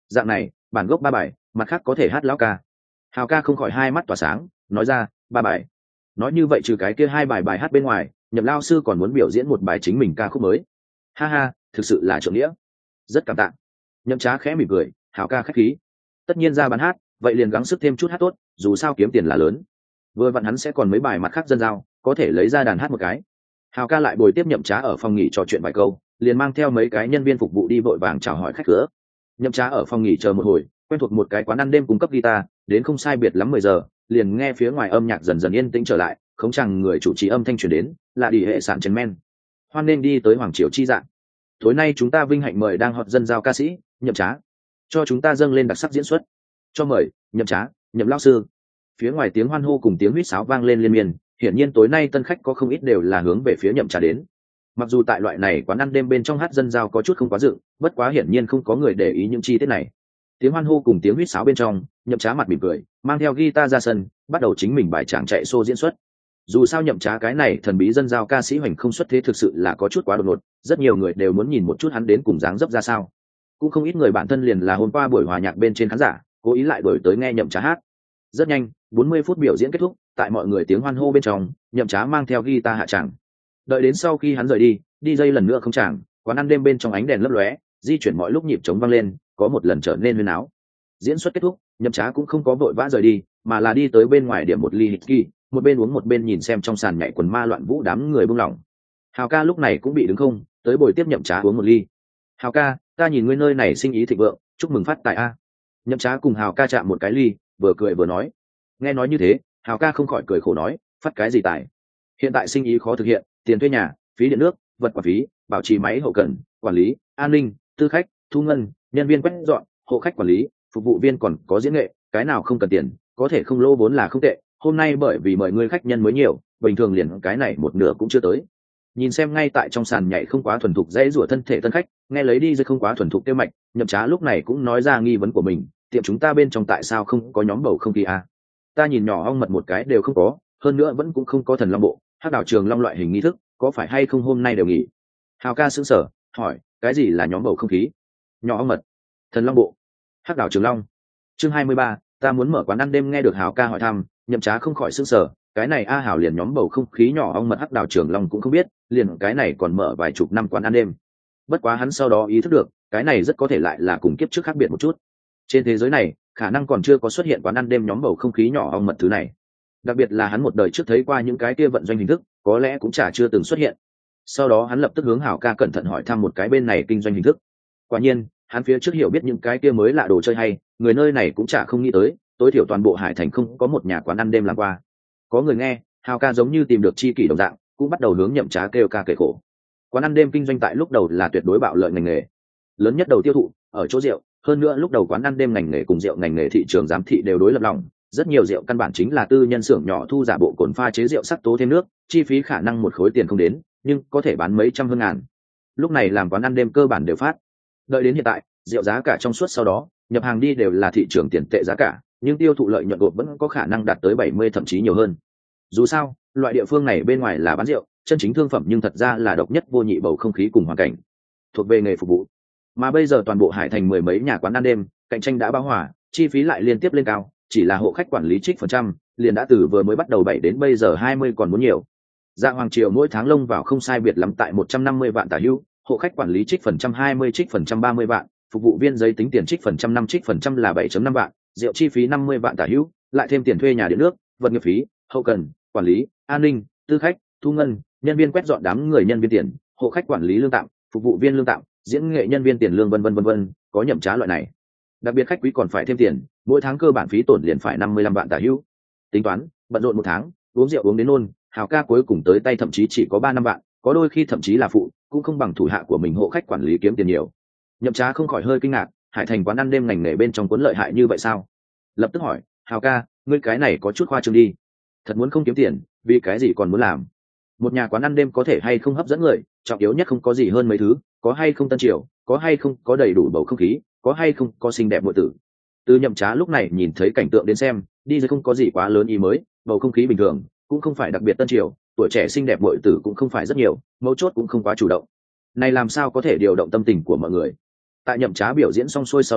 dạng này bản gốc ba bài, mặt khác có thể hát lão ca. Hào ca không khỏi hai mắt tỏa sáng, nói ra ba bài. Nói như vậy trừ cái kia hai bài bài hát bên ngoài, Nhậm lao sư còn muốn biểu diễn một bài chính mình ca khúc mới. Ha ha, thực sự là trượng nghĩa, rất cảm tạ. Nhậm Trá khẽ mỉm cười, Hào ca khách khí. Tất nhiên ra bán hát, vậy liền gắng sức thêm chút hát tốt, dù sao kiếm tiền là lớn. Vừa vặn hắn sẽ còn mấy bài mặt khác dân giao, có thể lấy ra đàn hát một cái. Hào ca lại bồi tiếp Nhậm Trá ở phòng nghỉ trò chuyện vài câu, liền mang theo mấy cái nhân viên phục vụ đi vội vàng chào hỏi khách cửa. Nhậm Trá ở phòng nghỉ chờ một hồi, quen thuộc một cái quán ăn đêm cung cấp guitar, đến không sai biệt lắm mười giờ, liền nghe phía ngoài âm nhạc dần dần yên tĩnh trở lại, không chẳng người chủ trì âm thanh truyền đến, là đi hệ sản trần men. Hoan nên đi tới Hoàng Triều chi dạng. Tối nay chúng ta vinh hạnh mời đang hot dân giao ca sĩ Nhậm Trá, cho chúng ta dâng lên đặc sắc diễn xuất. Cho mời Nhậm Trá, Nhậm lão sư. Phía ngoài tiếng hoan hô cùng tiếng huýt sáo vang lên liên miên, hiển nhiên tối nay tân khách có không ít đều là hướng về phía Nhậm Trá đến. Mặc dù tại loại này quán ăn đêm bên trong hát dân giao có chút không quá dựng, bất quá hiển nhiên không có người để ý những chi tiết này. Tiếng hoan hô cùng tiếng huýt sáo bên trong, Nhậm Trá mặt mỉm cười, mang theo guitar ra sân, bắt đầu chính mình bài tràng chạy xô diễn xuất. Dù sao Nhậm Trá cái này thần bí dân giao ca sĩ hoành không xuất thế thực sự là có chút quá đột ngột, rất nhiều người đều muốn nhìn một chút hắn đến cùng dáng dấp ra sao. Cũng không ít người bản thân liền là hôm qua buổi hòa nhạc bên trên khán giả, cố ý lại đổi tới nghe Nhậm Trá hát. Rất nhanh, bốn mươi phút biểu diễn kết thúc, tại mọi người tiếng hoan hô bên trong, Nhậm Trá mang theo guitar hạ tràng. Đợi đến sau khi hắn rời đi, đi dây lần nữa không tràng, quán ăn đêm bên trong ánh đèn lấp lóe, di chuyển mọi lúc nhịp trống vang lên, có một lần trở nên huyên áo. Diễn xuất kết thúc, Nhậm Trá cũng không có vội vã rời đi, mà là đi tới bên ngoài điểm một ly whisky, một bên uống một bên nhìn xem trong sàn nhảy quần ma loạn vũ đám người buông lỏng. Hào ca lúc này cũng bị đứng không, tới bồi tiếp Nhậm Trá uống một ly. Hào ca, ta nhìn ngươi nơi này sinh ý thịnh vượng, chúc mừng phát tài a. Nhậm Trá cùng Hào ca chạm một cái ly, vừa cười vừa nói. Nghe nói như thế, Hào ca không khỏi cười khổ nói, phát cái gì tài? Hiện tại sinh ý khó thực hiện, tiền thuê nhà, phí điện nước, vật quản phí, bảo trì máy hậu cần, quản lý, an ninh, tư khách, thu ngân, nhân viên quét dọn, hộ khách quản lý, phục vụ viên còn có diễn nghệ, cái nào không cần tiền, có thể không lỗ vốn là không tệ. Hôm nay bởi vì mời người khách nhân mới nhiều, bình thường liền cái này một nửa cũng chưa tới. Nhìn xem ngay tại trong sàn nhảy không quá thuần thục dãy rủa thân thể tân khách, nghe lấy đi rồi không quá thuần thục tiêu mạch, Nhậm Trá lúc này cũng nói ra nghi vấn của mình, tiệm chúng ta bên trong tại sao không có nhóm bầu không khí à? Ta nhìn nhỏ ong mật một cái đều không có, hơn nữa vẫn cũng không có thần long bộ, hắc đảo trường long loại hình nghi thức, có phải hay không hôm nay đều nghỉ? Hào ca sững sờ, hỏi, cái gì là nhóm bầu không khí? Nhỏ ong mật, thần long bộ, hắc đảo trường long. Chương hai mươi ba, ta muốn mở quán ăn đêm. Nghe được Hào ca hỏi thăm, Nhậm Trá không khỏi sững sờ, cái này a Hào liền nhóm bầu không khí nhỏ ong mật hắc đảo trường long cũng không biết, liền cái này còn mở vài chục năm quán ăn đêm. Bất quá hắn sau đó ý thức được, cái này rất có thể lại là cùng kiếp trước khác biệt một chút. Trên thế giới này, khả năng còn chưa có xuất hiện quán ăn đêm nhóm bầu không khí nhỏ ong mật thứ này. Đặc biệt là hắn một đời trước thấy qua những cái kia vận doanh hình thức, có lẽ cũng chả chưa từng xuất hiện. Sau đó hắn lập tức hướng Hào ca cẩn thận hỏi thăm một cái bên này kinh doanh hình thức. Quả nhiên, hắn phía trước hiểu biết những cái kia mới lạ đồ chơi hay, người nơi này cũng chả không nghĩ tới, tối thiểu toàn bộ Hải Thành không có một nhà quán ăn đêm làm qua. Có người nghe, Hào ca giống như tìm được chi kỷ đồng dạng, cũng bắt đầu hướng Nhậm Trá kêu ca kể khổ. Quán ăn đêm kinh doanh tại lúc đầu là tuyệt đối bạo lợi ngành nghề, lớn nhất đầu tiêu thụ ở chỗ rượu, hơn nữa lúc đầu quán ăn đêm ngành nghề cùng rượu ngành nghề thị trường giám thị đều đối lập lòng, rất nhiều rượu căn bản chính là tư nhân xưởng nhỏ thu giả bộ cồn pha chế rượu sắc tố thêm nước, chi phí khả năng một khối tiền không đến, nhưng có thể bán mấy trăm hơn ngàn. Lúc này làm quán ăn đêm cơ bản đều phát. Đợi đến hiện tại, rượu giá cả trong suốt sau đó, nhập hàng đi đều là thị trường tiền tệ giá cả, nhưng tiêu thụ lợi nhuận gộp vẫn có khả năng đạt tới bảy mươi thậm chí nhiều hơn. Dù sao, loại địa phương này bên ngoài là bán rượu, chân chính thương phẩm nhưng thật ra là độc nhất vô nhị bầu không khí cùng hoàn cảnh, thuộc về nghề phục vụ. Mà bây giờ toàn bộ Hải Thành mười mấy nhà quán ăn đêm, cạnh tranh đã bão hòa, chi phí lại liên tiếp lên cao, chỉ là hộ khách quản lý trích phần trăm, liền đã từ vừa mới bắt đầu bảy đến bây giờ hai mươi còn muốn nhiều. Dạ Hoàng Triều mỗi tháng lông vào không sai biệt lắm tại một trăm năm mươi vạn tả hữu, hộ khách quản lý trích phần trăm hai mươi, trích phần trăm ba mươi vạn, phục vụ viên giấy tính tiền trích phần trăm năm, trích phần trăm là bảy phẩy năm vạn, rượu chi phí năm mươi vạn tả hữu, lại thêm tiền thuê nhà điện nước, vật nghiệp phí, hậu cần, quản lý, an ninh, tư khách, thu ngân, nhân viên quét dọn đám người nhân viên tiền, hộ khách quản lý lương tạm, phục vụ viên lương tạm, diễn nghệ nhân viên tiền lương vân vân vân vân, có Nhậm Trá loại này. Đặc biệt khách quý còn phải thêm tiền, mỗi tháng cơ bản phí tổn liền phải năm mươi lăm vạn tả hữu. Tính toán, bận rộn một tháng, uống rượu uống đến nôn, Hào ca cuối cùng tới tay thậm chí chỉ có ba năm vạn, có đôi khi thậm chí là phụ, cũng không bằng thủ hạ của mình hộ khách quản lý kiếm tiền nhiều. Nhậm Trá không khỏi hơi kinh ngạc, Hải Thành quán ăn đêm ngành nghề bên trong cuốn lợi hại như vậy sao? Lập tức hỏi, Hào ca, ngươi cái này có chút khoa trương đi. Thật muốn không kiếm tiền, vì cái gì còn muốn làm? Một nhà quán ăn đêm có thể hay không hấp dẫn người, trọng yếu nhất không có gì hơn mấy thứ, có hay không tân triều, có hay không có đầy đủ bầu không khí, có hay không có xinh đẹp muội tử. Từ Nhậm Trá lúc này nhìn thấy cảnh tượng đến xem, đi rồi không có gì quá lớn ý mới, bầu không khí bình thường, cũng không phải đặc biệt tân triều, tuổi trẻ xinh đẹp muội tử cũng không phải rất nhiều, mấu chốt cũng không quá chủ động. Này làm sao có thể điều động tâm tình của mọi người? Tại Nhậm Trá biểu diễn xong xuôi sau đó,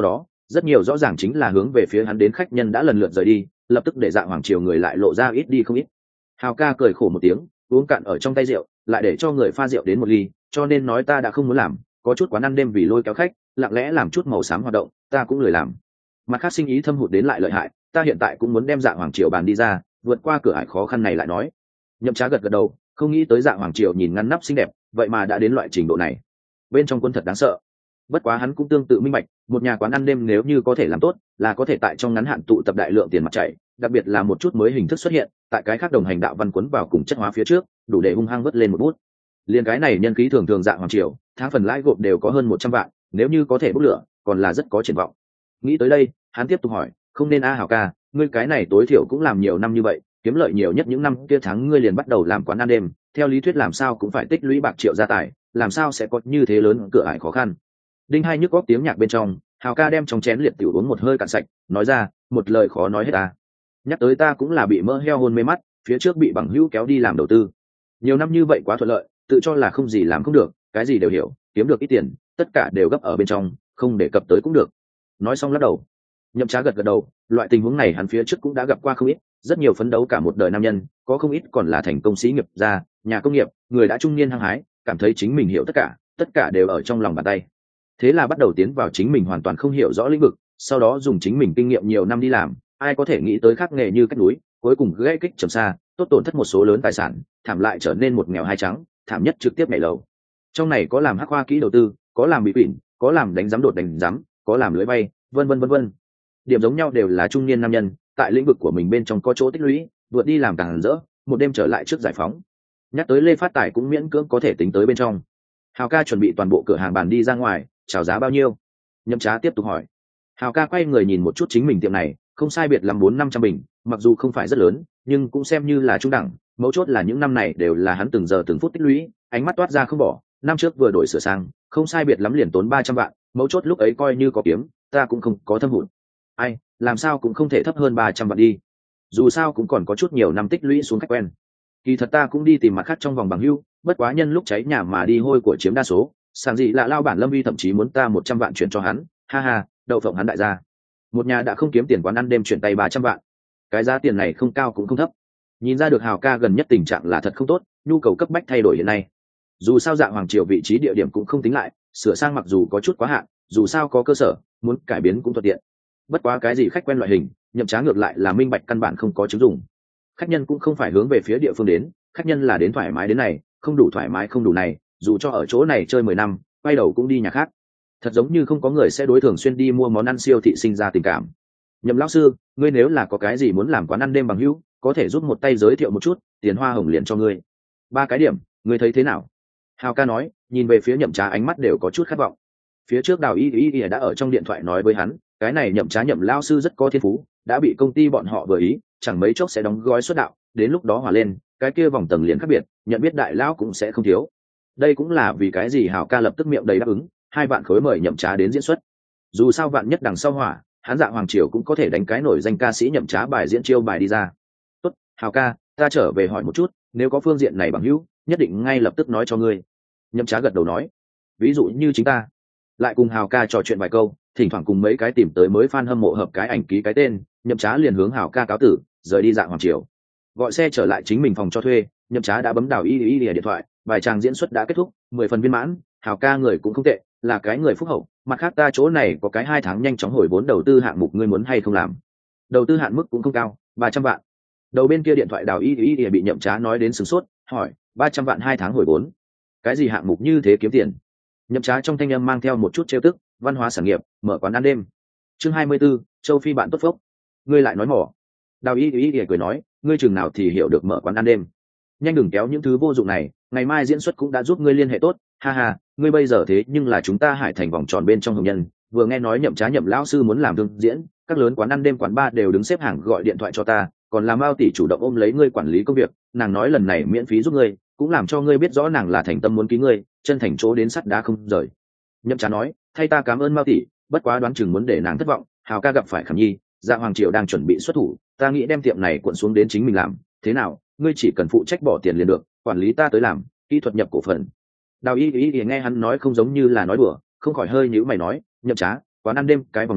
rất nhiều rõ ràng chính là hướng về phía hắn đến khách nhân đã lần lượt rời đi, lập tức để Dạ Hoàng Triều người lại lộ ra ít đi không ít. Hào ca cười khổ một tiếng, uống cạn ở trong tay rượu, lại để cho người pha rượu đến một ly, cho nên nói ta đã không muốn làm, có chút quán ăn đêm vì lôi kéo khách, lặng lẽ làm chút màu xám hoạt động, ta cũng lười làm. Mặt khác sinh ý thâm hụt đến lại lợi hại, ta hiện tại cũng muốn đem Dạ Hoàng Triều bàn đi ra, vượt qua cửa ải khó khăn này lại nói. Nhậm Trá gật gật đầu, không nghĩ tới Dạ Hoàng Triều nhìn ngăn nắp xinh đẹp, vậy mà đã đến loại trình độ này. Bên trong quân thật đáng sợ. Bất quá hắn cũng tương tự minh bạch, một nhà quán ăn đêm nếu như có thể làm tốt, là có thể tại trong ngắn hạn tụ tập đại lượng tiền mặt chảy, đặc biệt là một chút mới hình thức xuất hiện, tại cái khác đồng hành đạo văn cuốn vào cùng chất hóa phía trước, đủ để hung hăng vớt lên một bút. Liên cái này nhân khí thường thường Dạ Hoàng Triều, tháng phần lãi gộp đều có hơn một trăm vạn, nếu như có thể bốc lửa, còn là rất có triển vọng. Nghĩ tới đây, hắn tiếp tục hỏi, không nên a Hào ca, ngươi cái này tối thiểu cũng làm nhiều năm như vậy, kiếm lợi nhiều nhất những năm kia tháng ngươi liền bắt đầu làm quán ăn đêm, theo lý thuyết làm sao cũng phải tích lũy bạc triệu gia tài, làm sao sẽ có như thế lớn cửa ải khó khăn. Đinh hai nhức góc tiếng nhạc bên trong, Hào ca đem trong chén liệt tiểu uống một hơi cạn sạch, nói ra, một lời khó nói hết ta. Nhắc tới ta cũng là bị mỡ heo hôn mê mắt, phía trước bị bằng hữu kéo đi làm đầu tư. Nhiều năm như vậy quá thuận lợi, tự cho là không gì làm không được, cái gì đều hiểu, kiếm được ít tiền, tất cả đều gấp ở bên trong, không để cập tới cũng được. Nói xong lắc đầu. Nhậm Trá gật gật đầu, loại tình huống này hắn phía trước cũng đã gặp qua không ít, rất nhiều phấn đấu cả một đời nam nhân, có không ít còn là thành công sĩ nghiệp gia, nhà công nghiệp, người đã trung niên hăng hái, cảm thấy chính mình hiểu tất cả, tất cả đều ở trong lòng bàn tay. Thế là bắt đầu tiến vào chính mình hoàn toàn không hiểu rõ lĩnh vực, sau đó dùng chính mình kinh nghiệm nhiều năm đi làm, ai có thể nghĩ tới khác nghề như cách núi, cuối cùng gãy kích trầm xa, tốt tổn thất một số lớn tài sản, thảm lại trở nên một nghèo hai trắng, thảm nhất trực tiếp nhảy lầu. Trong này có làm hắc hoa kỹ đầu tư, có làm bị bỉn, có làm đánh giám đột đánh giám, có làm lưới bay, vân vân vân vân. Điểm giống nhau đều là trung niên nam nhân, tại lĩnh vực của mình bên trong có chỗ tích lũy, vượt đi làm càng rỡ, một đêm trở lại trước giải phóng. Nhắc tới Lê Phát Tài cũng miễn cưỡng có thể tính tới bên trong. Hào ca chuẩn bị toàn bộ cửa hàng bàn đi ra ngoài, chào giá bao nhiêu? Nhậm Trá tiếp tục hỏi. Hào ca quay người nhìn một chút chính mình tiệm này, không sai biệt làm bốn năm trăm bình, mặc dù không phải rất lớn, nhưng cũng xem như là trung đẳng. Mấu chốt là những năm này đều là hắn từng giờ từng phút tích lũy, ánh mắt toát ra không bỏ. Năm trước vừa đổi sửa sang, không sai biệt lắm liền tốn ba trăm vạn, mấu chốt lúc ấy coi như có kiếm, ta cũng không có thâm hụt. Ai, làm sao cũng không thể thấp hơn ba trăm vạn đi. Dù sao cũng còn có chút nhiều năm tích lũy xuống khách quen. Kỳ thật ta cũng đi tìm mặt khác trong vòng bằng hữu, bất quá nhân lúc cháy nhà mà đi hôi của chiếm đa số, sàng gì là lao bản Lâm Vi thậm chí muốn ta một trăm vạn chuyển cho hắn, ha ha, đậu phộng hắn đại gia. Một nhà đã không kiếm tiền quán ăn đêm chuyển tay ba trăm vạn. Cái giá tiền này không cao cũng không thấp. Nhìn ra được Hào ca gần nhất tình trạng là thật không tốt, nhu cầu cấp bách thay đổi hiện nay. Dù sao Dạ Hoàng Triều vị trí địa điểm cũng không tính lại, sửa sang mặc dù có chút quá hạn, dù sao có cơ sở, muốn cải biến cũng thuận tiện. Bất quá cái gì khách quen loại hình, Nhậm Trá ngược lại là minh bạch căn bản không có chứng dụng. Khách nhân cũng không phải hướng về phía địa phương đến, khách nhân là đến thoải mái đến này, không đủ thoải mái không đủ này, dù cho ở chỗ này chơi mười năm, quay đầu cũng đi nhà khác. Thật giống như không có người sẽ đối thường xuyên đi mua món ăn siêu thị sinh ra tình cảm. Nhậm lão sư, ngươi nếu là có cái gì muốn làm quán ăn đêm bằng hữu, có thể giúp một tay giới thiệu một chút, tiền hoa hồng liền cho ngươi. Ba cái điểm, ngươi thấy thế nào? Hào ca nói, nhìn về phía Nhậm Trá ánh mắt đều có chút khát vọng. Phía trước Đào Y Y Y đã ở trong điện thoại nói với hắn, cái này Nhậm Trá Nhậm lão sư rất có thiên phú, đã bị công ty bọn họ vừa ý, chẳng mấy chốc sẽ đóng gói xuất đạo, đến lúc đó hòa lên, cái kia vòng tầng liền khác biệt, nhận biết đại lão cũng sẽ không thiếu. Đây cũng là vì cái gì Hào ca lập tức miệng đầy đáp ứng, hai vạn khối mời Nhậm Trá đến diễn xuất. Dù sao vạn nhất đằng sau hỏa, hắn Dạ Hoàng Triều cũng có thể đánh cái nổi danh ca sĩ Nhậm Trá bài diễn chiêu bài đi ra. Tốt, Hào ca, ta trở về hỏi một chút, nếu có phương diện này bằng hữu, nhất định ngay lập tức nói cho ngươi. Nhậm Trá gật đầu nói, ví dụ như chính ta. Lại cùng Hào ca trò chuyện vài câu, thỉnh thoảng cùng mấy cái tìm tới mới fan hâm mộ hợp cái ảnh ký cái tên, Nhậm Trá liền hướng Hào ca cáo tử, rời đi Dạ Hoàng Triều. Gọi xe trở lại chính mình phòng cho thuê, Nhậm Trá đã bấm Đào Y Y Y điện thoại, vài trang diễn xuất đã kết thúc, mười phần viên mãn, Hào ca người cũng không tệ, là cái người phúc hậu, mặt khác ta chỗ này có cái hai tháng nhanh chóng hồi vốn đầu tư hạng mục ngươi muốn hay không làm. Đầu tư hạn mức cũng không cao, ba trăm vạn. Đầu bên kia điện thoại Đào Y Y Y bị Nhậm Trá nói đến sửng sốt, hỏi, ba trăm vạn hai tháng hồi vốn? Cái gì hạng mục như thế kiếm tiền? Nhậm Trá trong thanh âm mang theo một chút trêu tức, văn hóa sản nghiệp, mở quán ăn đêm. Chương hai mươi 24, Châu Phi bạn tốt phốc. Ngươi lại nói mỏ. Đào Y Y Y cười nói, ngươi chừng nào thì hiểu được mở quán ăn đêm. Nhanh đừng kéo những thứ vô dụng này, ngày mai diễn xuất cũng đã giúp ngươi liên hệ tốt, ha ha, ngươi bây giờ thế nhưng là chúng ta Hải Thành vòng tròn bên trong hồng nhân, vừa nghe nói Nhậm Trá Nhậm lão sư muốn làm thương diễn, các lớn quán ăn đêm quán bar đều đứng xếp hàng gọi điện thoại cho ta, còn làm Mao tỷ chủ động ôm lấy ngươi quản lý công việc, nàng nói lần này miễn phí giúp ngươi, cũng làm cho ngươi biết rõ nàng là thành tâm muốn ký ngươi, chân thành chỗ đến sắt đá không rời. Nhậm Trá nói, thay ta cảm ơn Mao tỷ, bất quá đoán chừng muốn để nàng thất vọng, Hào ca gặp phải Khảm Nhi, Dạ Hoàng Triều đang chuẩn bị xuất thủ, ta nghĩ đem tiệm này cuộn xuống đến chính mình làm, thế nào, ngươi chỉ cần phụ trách bỏ tiền liền được, quản lý ta tới làm, kỹ thuật nhập cổ phần. Đào Y Y Y nghe hắn nói không giống như là nói đùa, không khỏi hơi nhíu mày nói, Nhậm Trá, quán ăn đêm cái vòng này,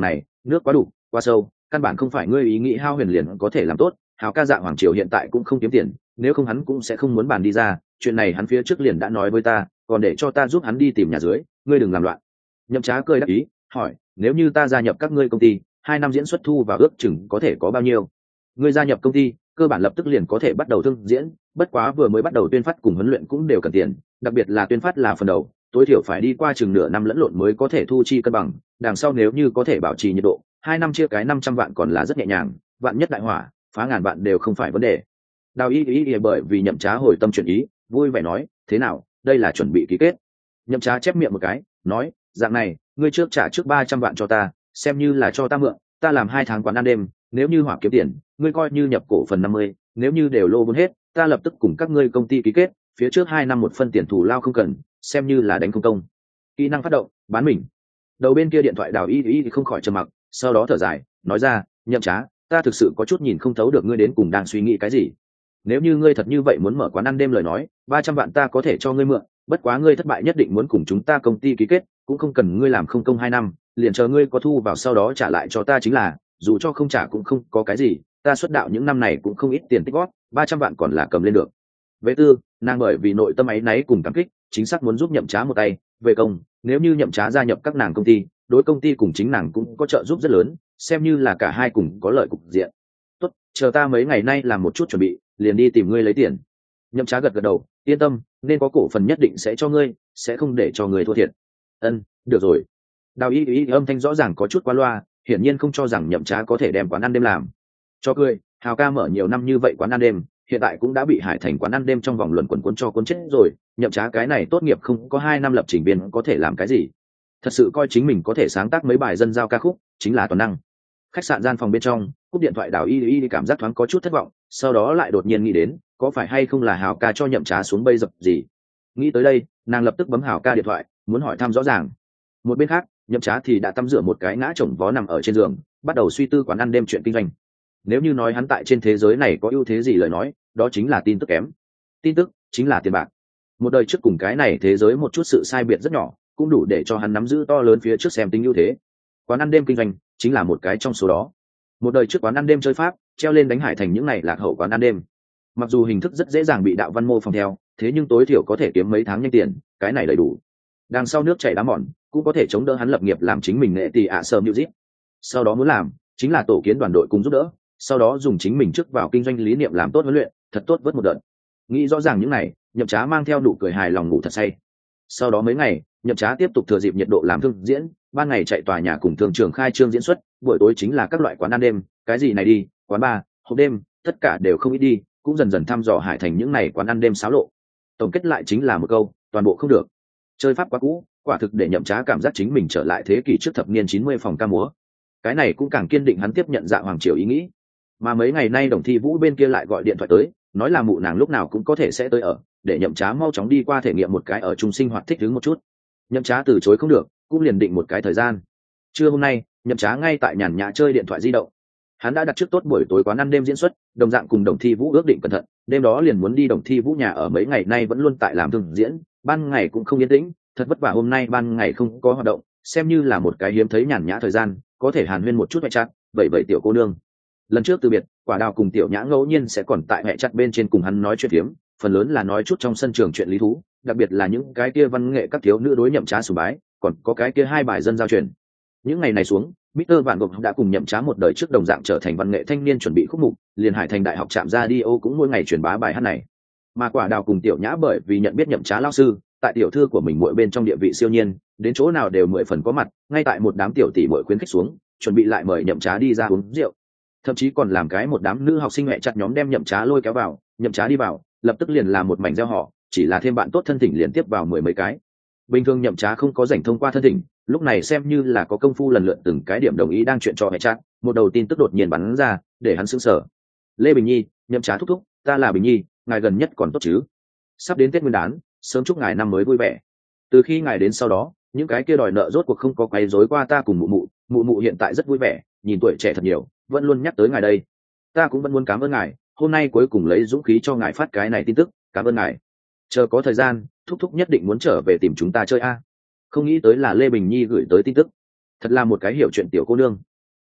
nước quá đủ quá sâu, căn bản không phải ngươi ý nghĩ hao huyền liền có thể làm tốt. Hào ca dạ hoàng triều hiện tại cũng không kiếm tiền, nếu không hắn cũng sẽ không muốn bàn đi ra, chuyện này hắn phía trước liền đã nói với ta, còn để cho ta giúp hắn đi tìm nhà dưới, ngươi đừng làm loạn. Nhậm Trá cười đáp ý hỏi, nếu như ta gia nhập các ngươi công ty, hai năm diễn xuất thu và ước chừng có thể có bao nhiêu? Ngươi gia nhập công ty cơ bản lập tức liền có thể bắt đầu thương diễn, bất quá vừa mới bắt đầu tuyên phát cùng huấn luyện cũng đều cần tiền, đặc biệt là tuyên phát là phần đầu, tối thiểu phải đi qua chừng nửa năm lẫn lộn mới có thể thu chi cân bằng, đằng sau nếu như có thể bảo trì nhiệt độ, hai năm chia cái năm trăm vạn còn là rất nhẹ nhàng, vạn nhất đại hỏa phá ngàn vạn đều không phải vấn đề. Đào y ý, ý bởi vì Nhậm Trá hồi tâm chuyển ý, vui vẻ nói, thế nào, đây là chuẩn bị ký kết. Nhậm Trá chép miệng một cái nói, dạng này, ngươi trước trả trước ba trăm vạn cho ta, xem như là cho ta mượn, ta làm hai tháng quán ăn đêm, nếu như hỏa kiếm tiền, ngươi coi như nhập cổ phần năm mươi, nếu như đều lô vốn hết, ta lập tức cùng các ngươi công ty ký kết, phía trước hai năm một phân tiền thù lao không cần, xem như là đánh không công. Kỹ năng phát động, bán mình. Đầu bên kia điện thoại Đào y ý thì không khỏi trầm mặc, sau đó thở dài nói ra, Nhậm Trá, ta thực sự có chút nhìn không thấu được ngươi đến cùng đang suy nghĩ cái gì. Nếu như ngươi thật như vậy muốn mở quán ăn đêm lời nói, ba trăm vạn ta có thể cho ngươi mượn, bất quá ngươi thất bại nhất định muốn cùng chúng ta công ty ký kết, cũng không cần ngươi làm không công hai năm, liền chờ ngươi có thu vào sau đó trả lại cho ta chính là, dù cho không trả cũng không có cái gì, ta xuất đạo những năm này cũng không ít tiền tích góp, ba trăm vạn còn là cầm lên được. Về tư, nàng bởi vì nội tâm áy náy cùng cảm kích, chính xác muốn giúp Nhậm Trá một tay, về công, nếu như Nhậm Trá gia nhập các nàng công ty, đối công ty cùng chính nàng cũng có trợ giúp rất lớn, xem như là cả hai cùng có lợi cục diện. Tốt, chờ ta mấy ngày nay làm một chút chuẩn bị, liền đi tìm ngươi lấy tiền. Nhậm Trá gật gật đầu, yên tâm, nên có cổ phần nhất định sẽ cho ngươi, sẽ không để cho ngươi thua thiệt. Ân, được rồi. Đào y ý âm thanh rõ ràng có chút quá loa, hiển nhiên không cho rằng Nhậm Trá có thể đem quán ăn đêm làm. Cho cười, Hào ca mở nhiều năm như vậy quán ăn đêm, hiện tại cũng đã bị Hải Thành quán ăn đêm trong vòng luẩn quẩn cuốn cho cuốn chết rồi, Nhậm Trá cái này tốt nghiệp không có hai năm lập trình viên có thể làm cái gì? Thật sự coi chính mình có thể sáng tác mấy bài dân giao ca khúc, chính là toàn năng. Khách sạn gian phòng bên trong, cúp điện thoại Đào y y cảm giác thoáng có chút thất vọng, sau đó lại đột nhiên nghĩ đến, có phải hay không là Hào ca cho Nhậm Trá xuống bây dập gì? Nghĩ tới đây, nàng lập tức bấm Hào ca điện thoại, muốn hỏi thăm rõ ràng. Một bên khác, Nhậm Trá thì đã tắm rửa một cái ngã chồng vó nằm ở trên giường, bắt đầu suy tư quán ăn đêm chuyện kinh doanh. Nếu như nói hắn tại trên thế giới này có ưu thế gì lời nói, đó chính là tin tức kém. Tin tức chính là tiền bạc. Một đời trước cùng cái này thế giới một chút sự sai biệt rất nhỏ, cũng đủ để cho hắn nắm giữ to lớn phía trước xem tính ưu thế. Quán ăn đêm kinh doanh chính là một cái trong số đó. Một đời trước quán ăn đêm chơi pháp, treo lên đánh Hải Thành những này lạc hậu quán ăn đêm. Mặc dù hình thức rất dễ dàng bị đạo văn mô phỏng theo, thế nhưng tối thiểu có thể kiếm mấy tháng nhanh tiền, cái này đầy đủ. Đằng sau nước chảy đá mòn, cũng có thể chống đỡ hắn lập nghiệp làm chính mình nghệ tỷ ạ sơ music. Sau đó muốn làm chính là tổ kiến đoàn đội cùng giúp đỡ, sau đó dùng chính mình trước vào kinh doanh lý niệm làm tốt huấn luyện, thật tốt vớt một đợt. Nghĩ rõ ràng những này, Nhậm Trá mang theo nụ cười hài lòng ngủ thật say. Sau đó mấy ngày, Nhậm Trá tiếp tục thừa dịp nhiệt độ làm thương diễn, ban ngày chạy tòa nhà cùng thương trường khai trương diễn xuất, buổi tối chính là các loại quán ăn đêm, cái gì này đi, quán bar, hộp đêm, tất cả đều không ít đi, cũng dần dần thăm dò Hải Thành những này quán ăn đêm xáo lộ. Tổng kết lại chính là một câu, toàn bộ không được. Chơi pháp quá cũ, quả thực để Nhậm Trá cảm giác chính mình trở lại thế kỷ trước thập niên chín mươi phòng ca múa. Cái này cũng càng kiên định hắn tiếp nhận Dạ Hoàng Triều ý nghĩ. Mà mấy ngày nay Đồng Thi Vũ bên kia lại gọi điện thoại tới, nói là mụ nàng lúc nào cũng có thể sẽ tới ở, để Nhậm Trá mau chóng đi qua thể nghiệm một cái ở chung sinh hoạt thích ứng một chút. Nhậm Trá từ chối không được, cũng liền định một cái thời gian. Trưa hôm nay, Nhậm Trá ngay tại nhàn nhã chơi điện thoại di động. Hắn đã đặt trước tốt buổi tối quán ăn đêm diễn xuất, đồng dạng cùng Đồng Thi Vũ ước định cẩn thận, đêm đó liền muốn đi Đồng Thi Vũ nhà ở, mấy ngày nay vẫn luôn tại làm thương diễn, ban ngày cũng không yên tĩnh, thật vất vả hôm nay ban ngày không có hoạt động, xem như là một cái hiếm thấy nhàn nhã thời gian, có thể hàn huyên một chút ngoại chat, vậy vậy tiểu cô nương. Lần trước từ biệt, Quả Đào cùng Tiểu Nhã ngẫu nhiên sẽ còn tại mẹ chặt bên trên cùng hắn nói chuyện phiếm, phần lớn là nói chút trong sân trường chuyện lý thú, đặc biệt là những cái kia văn nghệ các thiếu nữ đối Nhậm Trá sùng bái, còn có cái kia hai bài dân giao truyền. Những ngày này xuống, mít tơ Vạn Gogh đã cùng Nhậm Trá một đời trước đồng dạng trở thành văn nghệ thanh niên chuẩn bị khúc mục, liền Hải Thành đại học trạm radio cũng mỗi ngày truyền bá bài hát này. Mà Quả Đào cùng Tiểu Nhã bởi vì nhận biết Nhậm Trá lao sư, tại tiểu thư của mình mỗi bên trong địa vị siêu nhiên, đến chỗ nào đều mười phần có mặt, ngay tại một đám tiểu tỷ muội khuyến khích xuống, chuẩn bị lại mời Nhậm Trá đi ra uống rượu. Thậm chí còn làm cái một đám nữ học sinh mẹ chặt nhóm đem Nhậm Trá lôi kéo vào, Nhậm Trá đi vào, lập tức liền làm một mảnh gieo họ, chỉ là thêm bạn tốt thân thỉnh liền tiếp vào mười mấy cái. Bình thường Nhậm Trá không có rảnh thông qua thân thỉnh, lúc này xem như là có công phu lần lượt từng cái điểm đồng ý đang chuyện cho mẹ chặt, một đầu tin tức đột nhiên bắn ra, để hắn sững sờ. Lê Bình Nhi, Nhậm Trá thúc thúc, ta là Bình Nhi, ngài gần nhất còn tốt chứ? Sắp đến Tết Nguyên đán, sớm chúc ngài năm mới vui vẻ. Từ khi ngài đến sau đó, những cái kia đòi nợ rốt cuộc không có quấy rối qua ta cùng mụ mụ, mụ mụ hiện tại rất vui vẻ, nhìn tuổi trẻ thật nhiều, vẫn luôn nhắc tới ngài đây. Ta cũng vẫn muốn cảm ơn ngài, hôm nay cuối cùng lấy dũng khí cho ngài phát cái này tin tức, cảm ơn ngài. Chờ có thời gian, thúc thúc nhất định muốn trở về tìm chúng ta chơi a. Không nghĩ tới là Lê Bình Nhi gửi tới tin tức, thật là một cái hiểu chuyện tiểu cô nương.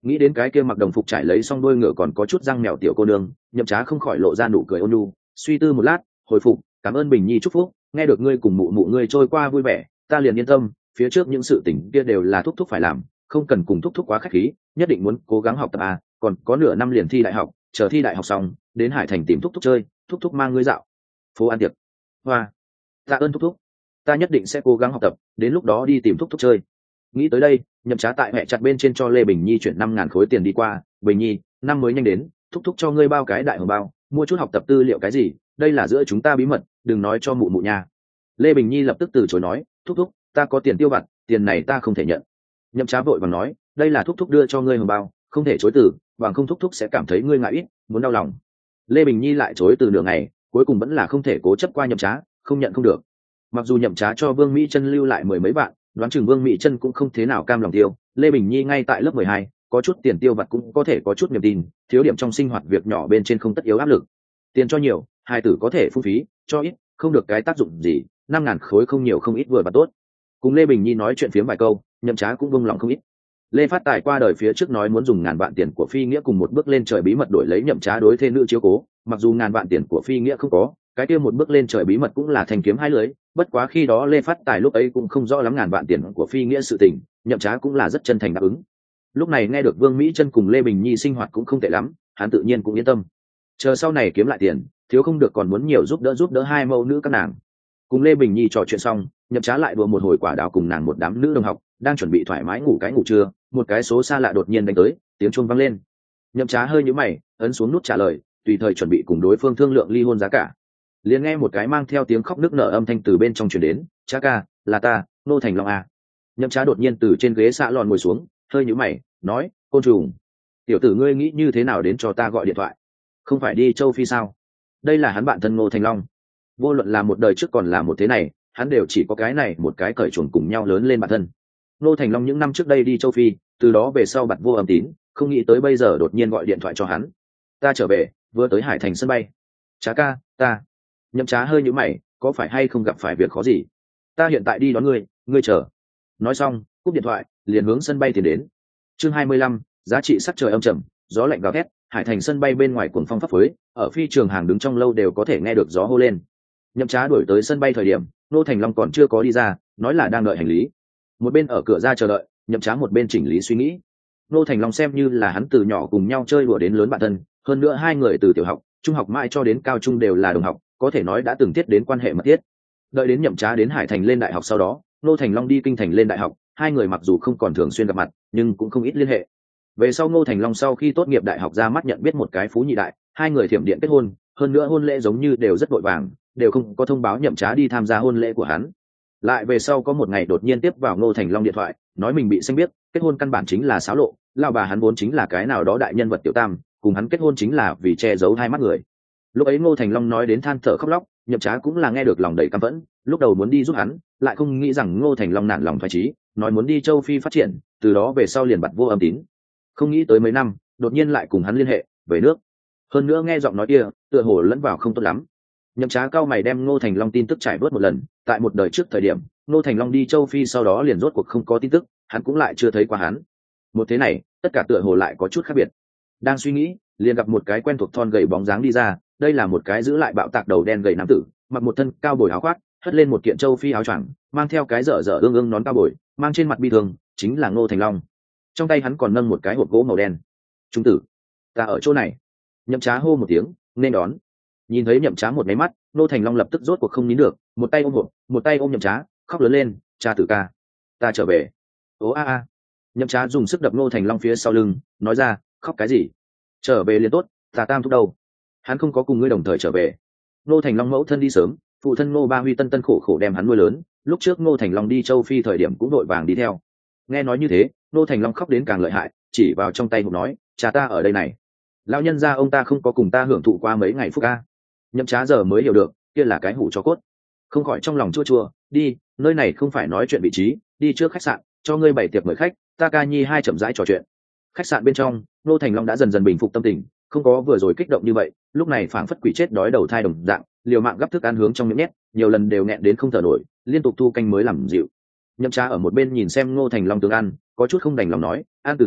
Nghĩ đến cái kia mặc đồng phục trải lấy xong đôi ngựa còn có chút răng mèo tiểu cô nương, Nhậm Trá không khỏi lộ ra nụ cười ôn nhu, suy tư một lát hồi phục, cảm ơn Bình Nhi chúc phúc, nghe được ngươi cùng mụ mụ ngươi trôi qua vui vẻ ta liền yên tâm, phía trước những sự tình kia đều là thúc thúc phải làm, không cần cùng thúc thúc quá khách khí, nhất định muốn cố gắng học tập à, còn có nửa năm liền thi đại học, chờ thi đại học xong đến Hải Thành tìm thúc thúc chơi, thúc thúc mang ngươi dạo phố ăn tiệc. Hoa, tạ ơn thúc thúc, ta nhất định sẽ cố gắng học tập, đến lúc đó đi tìm thúc thúc chơi. Nghĩ tới đây, Nhậm Trá tại mẹ chặt bên trên cho Lê Bình Nhi chuyển năm ngàn khối tiền đi qua. Bình Nhi, năm mới nhanh đến, thúc thúc cho ngươi bao cái đại hồng bao, mua chút học tập tư liệu cái gì, đây là giữa chúng ta bí mật, đừng nói cho mụ mụ nha. Lê Bình Nhi lập tức từ chối nói, thúc thúc, ta có tiền tiêu vặt, tiền này ta không thể nhận. Nhậm Trá vội vàng nói, đây là thúc thúc đưa cho ngươi hồng bao, không thể chối từ, bằng không thúc thúc sẽ cảm thấy ngươi ngại ít, muốn đau lòng. Lê Bình Nhi lại chối từ nửa ngày, cuối cùng vẫn là không thể cố chấp qua Nhậm Trá, không nhận không được. Mặc dù Nhậm Trá cho Vương Mỹ Chân lưu lại mười mấy vạn, đoán chừng Vương Mỹ Chân cũng không thế nào cam lòng tiêu. Lê Bình Nhi ngay tại lớp mười hai, có chút tiền tiêu vặt cũng có thể có chút niềm tin, thiếu điểm trong sinh hoạt việc nhỏ bên trên không tất yếu áp lực. Tiền cho nhiều, hai tử có thể phung phí, cho ít, không được cái tác dụng gì, năm ngàn khối không nhiều không ít vừa và tốt. Cùng Lê Bình Nhi nói chuyện phiếm vài câu, Nhậm Trá cũng vung lòng không ít. Lê Phát Tài qua đời phía trước nói muốn dùng ngàn vạn tiền của Phi Nghĩa cùng một bước lên trời bí mật đổi lấy Nhậm Trá đối thê nữ chiếu cố, mặc dù ngàn vạn tiền của Phi Nghĩa không có, cái kia một bước lên trời bí mật cũng là thành kiếm hai lưới, bất quá khi đó Lê Phát Tài lúc ấy cũng không rõ lắm ngàn vạn tiền của Phi Nghĩa sự tình, Nhậm Trá cũng là rất chân thành đáp ứng. Lúc này nghe được Vương Mỹ Chân cùng Lê Bình Nhi sinh hoạt cũng không tệ lắm, hắn tự nhiên cũng yên tâm. Chờ sau này kiếm lại tiền, thiếu không được còn muốn nhiều giúp đỡ giúp đỡ hai mẫu nữ các nàng. Cùng Lê Bình Nhi trò chuyện xong, Nhậm Trá lại đùa một hồi quả đào cùng nàng một đám nữ đồng học, đang chuẩn bị thoải mái ngủ cái ngủ trưa, một cái số xa lạ đột nhiên đánh tới, tiếng chuông vang lên. Nhậm Trá hơi nhíu mày, ấn xuống nút trả lời, tùy thời chuẩn bị cùng đối phương thương lượng ly hôn giá cả. Liền nghe một cái mang theo tiếng khóc nức nở âm thanh từ bên trong truyền đến, "Trá ca, là ta, Nô Thành Long à." Nhậm Trá đột nhiên từ trên ghế xạ lòn ngồi xuống, hơi nhíu mày, nói, "Côn trùng, tiểu tử ngươi nghĩ như thế nào đến cho ta gọi điện thoại? Không phải đi châu Phi sao?" Đây là hắn bạn thân Ngô Thành Long. Vô luận là một đời trước còn là một thế này, hắn đều chỉ có cái này một cái cởi chuồn cùng nhau lớn lên bản thân. Ngô Thành Long những năm trước đây đi châu Phi, từ đó về sau bặt vô âm tín, không nghĩ tới bây giờ đột nhiên gọi điện thoại cho hắn. "Ta trở về, vừa tới Hải Thành sân bay." "Trá ca, ta." Nhậm Trá hơi nhíu mày, "Có phải hay không gặp phải việc khó gì? Ta hiện tại đi đón ngươi, ngươi chờ." Nói xong, cúp điện thoại, liền hướng sân bay tiến đến. Chương hai mươi lăm, giá trị sắc trời âm trầm, gió lạnh gào thét, Hải Thành sân bay bên ngoài cuồng phong phấp phới, ở phi trường hàng đứng trong lâu đều có thể nghe được gió hô lên. Nhậm Trá đuổi tới sân bay thời điểm, Ngô Thành Long còn chưa có đi ra, nói là đang đợi hành lý. Một bên ở cửa ra chờ đợi, Nhậm Trá một bên chỉnh lý suy nghĩ. Ngô Thành Long xem như là hắn từ nhỏ cùng nhau chơi đùa đến lớn bạn thân, hơn nữa hai người từ tiểu học, trung học mãi cho đến cao trung đều là đồng học, có thể nói đã từng thiết đến quan hệ mật thiết. Đợi đến Nhậm Trá đến Hải Thành lên đại học sau đó, Ngô Thành Long đi Kinh Thành lên đại học, hai người mặc dù không còn thường xuyên gặp mặt, nhưng cũng không ít liên hệ. Về sau Ngô Thành Long sau khi tốt nghiệp đại học ra mắt nhận biết một cái phú nhị đại, hai người thiểm điện kết hôn, hơn nữa hôn lễ giống như đều rất vội vàng, đều không có thông báo Nhậm Trá đi tham gia hôn lễ của hắn. Lại về sau có một ngày đột nhiên tiếp vào Ngô Thành Long điện thoại, nói mình bị xanh biết, kết hôn căn bản chính là xáo lộ, lão bà hắn vốn chính là cái nào đó đại nhân vật tiểu tam, cùng hắn kết hôn chính là vì che giấu hai mắt người. Lúc ấy Ngô Thành Long nói đến than thở khóc lóc, Nhậm Trá cũng là nghe được lòng đầy căm phẫn, lúc đầu muốn đi giúp hắn, lại không nghĩ rằng Ngô Thành Long nản lòng phách chí, nói muốn đi châu Phi phát triển, từ đó về sau liền bặt vô âm tín. Không nghĩ tới mấy năm, đột nhiên lại cùng hắn liên hệ, về nước. Hơn nữa nghe giọng nói kia, tựa hồ lẫn vào không tốt lắm. Nhậm Trá cao mày đem Ngô Thành Long tin tức trải bớt một lần, tại một đời trước thời điểm, Ngô Thành Long đi châu Phi sau đó liền rốt cuộc không có tin tức, hắn cũng lại chưa thấy qua hắn. Một thế này, tất cả tựa hồ lại có chút khác biệt. Đang suy nghĩ, liền gặp một cái quen thuộc thon gầy bóng dáng đi ra, đây là một cái giữ lại bạo tạc đầu đen gầy nam tử, mặc một thân cao bồi áo khoác, hất lên một kiện châu Phi áo choàng, mang theo cái dở dở ương ương nón cao bồi, mang trên mặt bi thường, chính là Ngô Thành Long. Trong tay hắn còn nâng một cái hộp gỗ màu đen. "Trung tử, ta ở chỗ này." Nhậm Trá hô một tiếng, nên đón. Nhìn thấy Nhậm Trá một máy mắt, Ngô Thành Long lập tức rốt cuộc không nín được, một tay ôm hộp, một tay ôm Nhậm Trá, khóc lớn lên, "Cha tử ca, ta trở về." "Ố a a." Nhậm Trá dùng sức đập Ngô Thành Long phía sau lưng, nói ra, "Khóc cái gì? Trở về liền tốt, ta tam thúc đâu? Hắn không có cùng ngươi đồng thời trở về." Ngô Thành Long mẫu thân đi sớm, phụ thân Ngô Ba Huy tân tân khổ khổ đem hắn nuôi lớn, lúc trước Ngô Thành Long đi châu Phi thời điểm cũng đội vàng đi theo. Nghe nói như thế, Ngô Thành Long khóc đến càng lợi hại, chỉ vào trong tay hộp nói, "Cha ta ở đây này." Lão nhân gia ông ta không có cùng ta hưởng thụ qua mấy ngày phúc ca. Nhậm Trá giờ mới hiểu được, kia là cái hủ cho cốt. Không khỏi trong lòng chua chua, "Đi, nơi này không phải nói chuyện vị trí, đi trước khách sạn, cho ngươi bày tiệc mời khách, ta ca nhi hai chậm rãi trò chuyện." Khách sạn bên trong, Ngô Thành Long đã dần dần bình phục tâm tình, không có vừa rồi kích động như vậy, lúc này phảng phất quỷ chết đói đầu thai đồng dạng, liều mạng gấp thức ăn hướng trong miệng nhét, nhiều lần đều nghẹn đến không thở nổi, liên tục thu canh mới làm dịu. Nhậm Trá ở một bên nhìn xem Ngô Thành Long tướng ăn, có chút không đành lòng nói, "Ăn từ từ,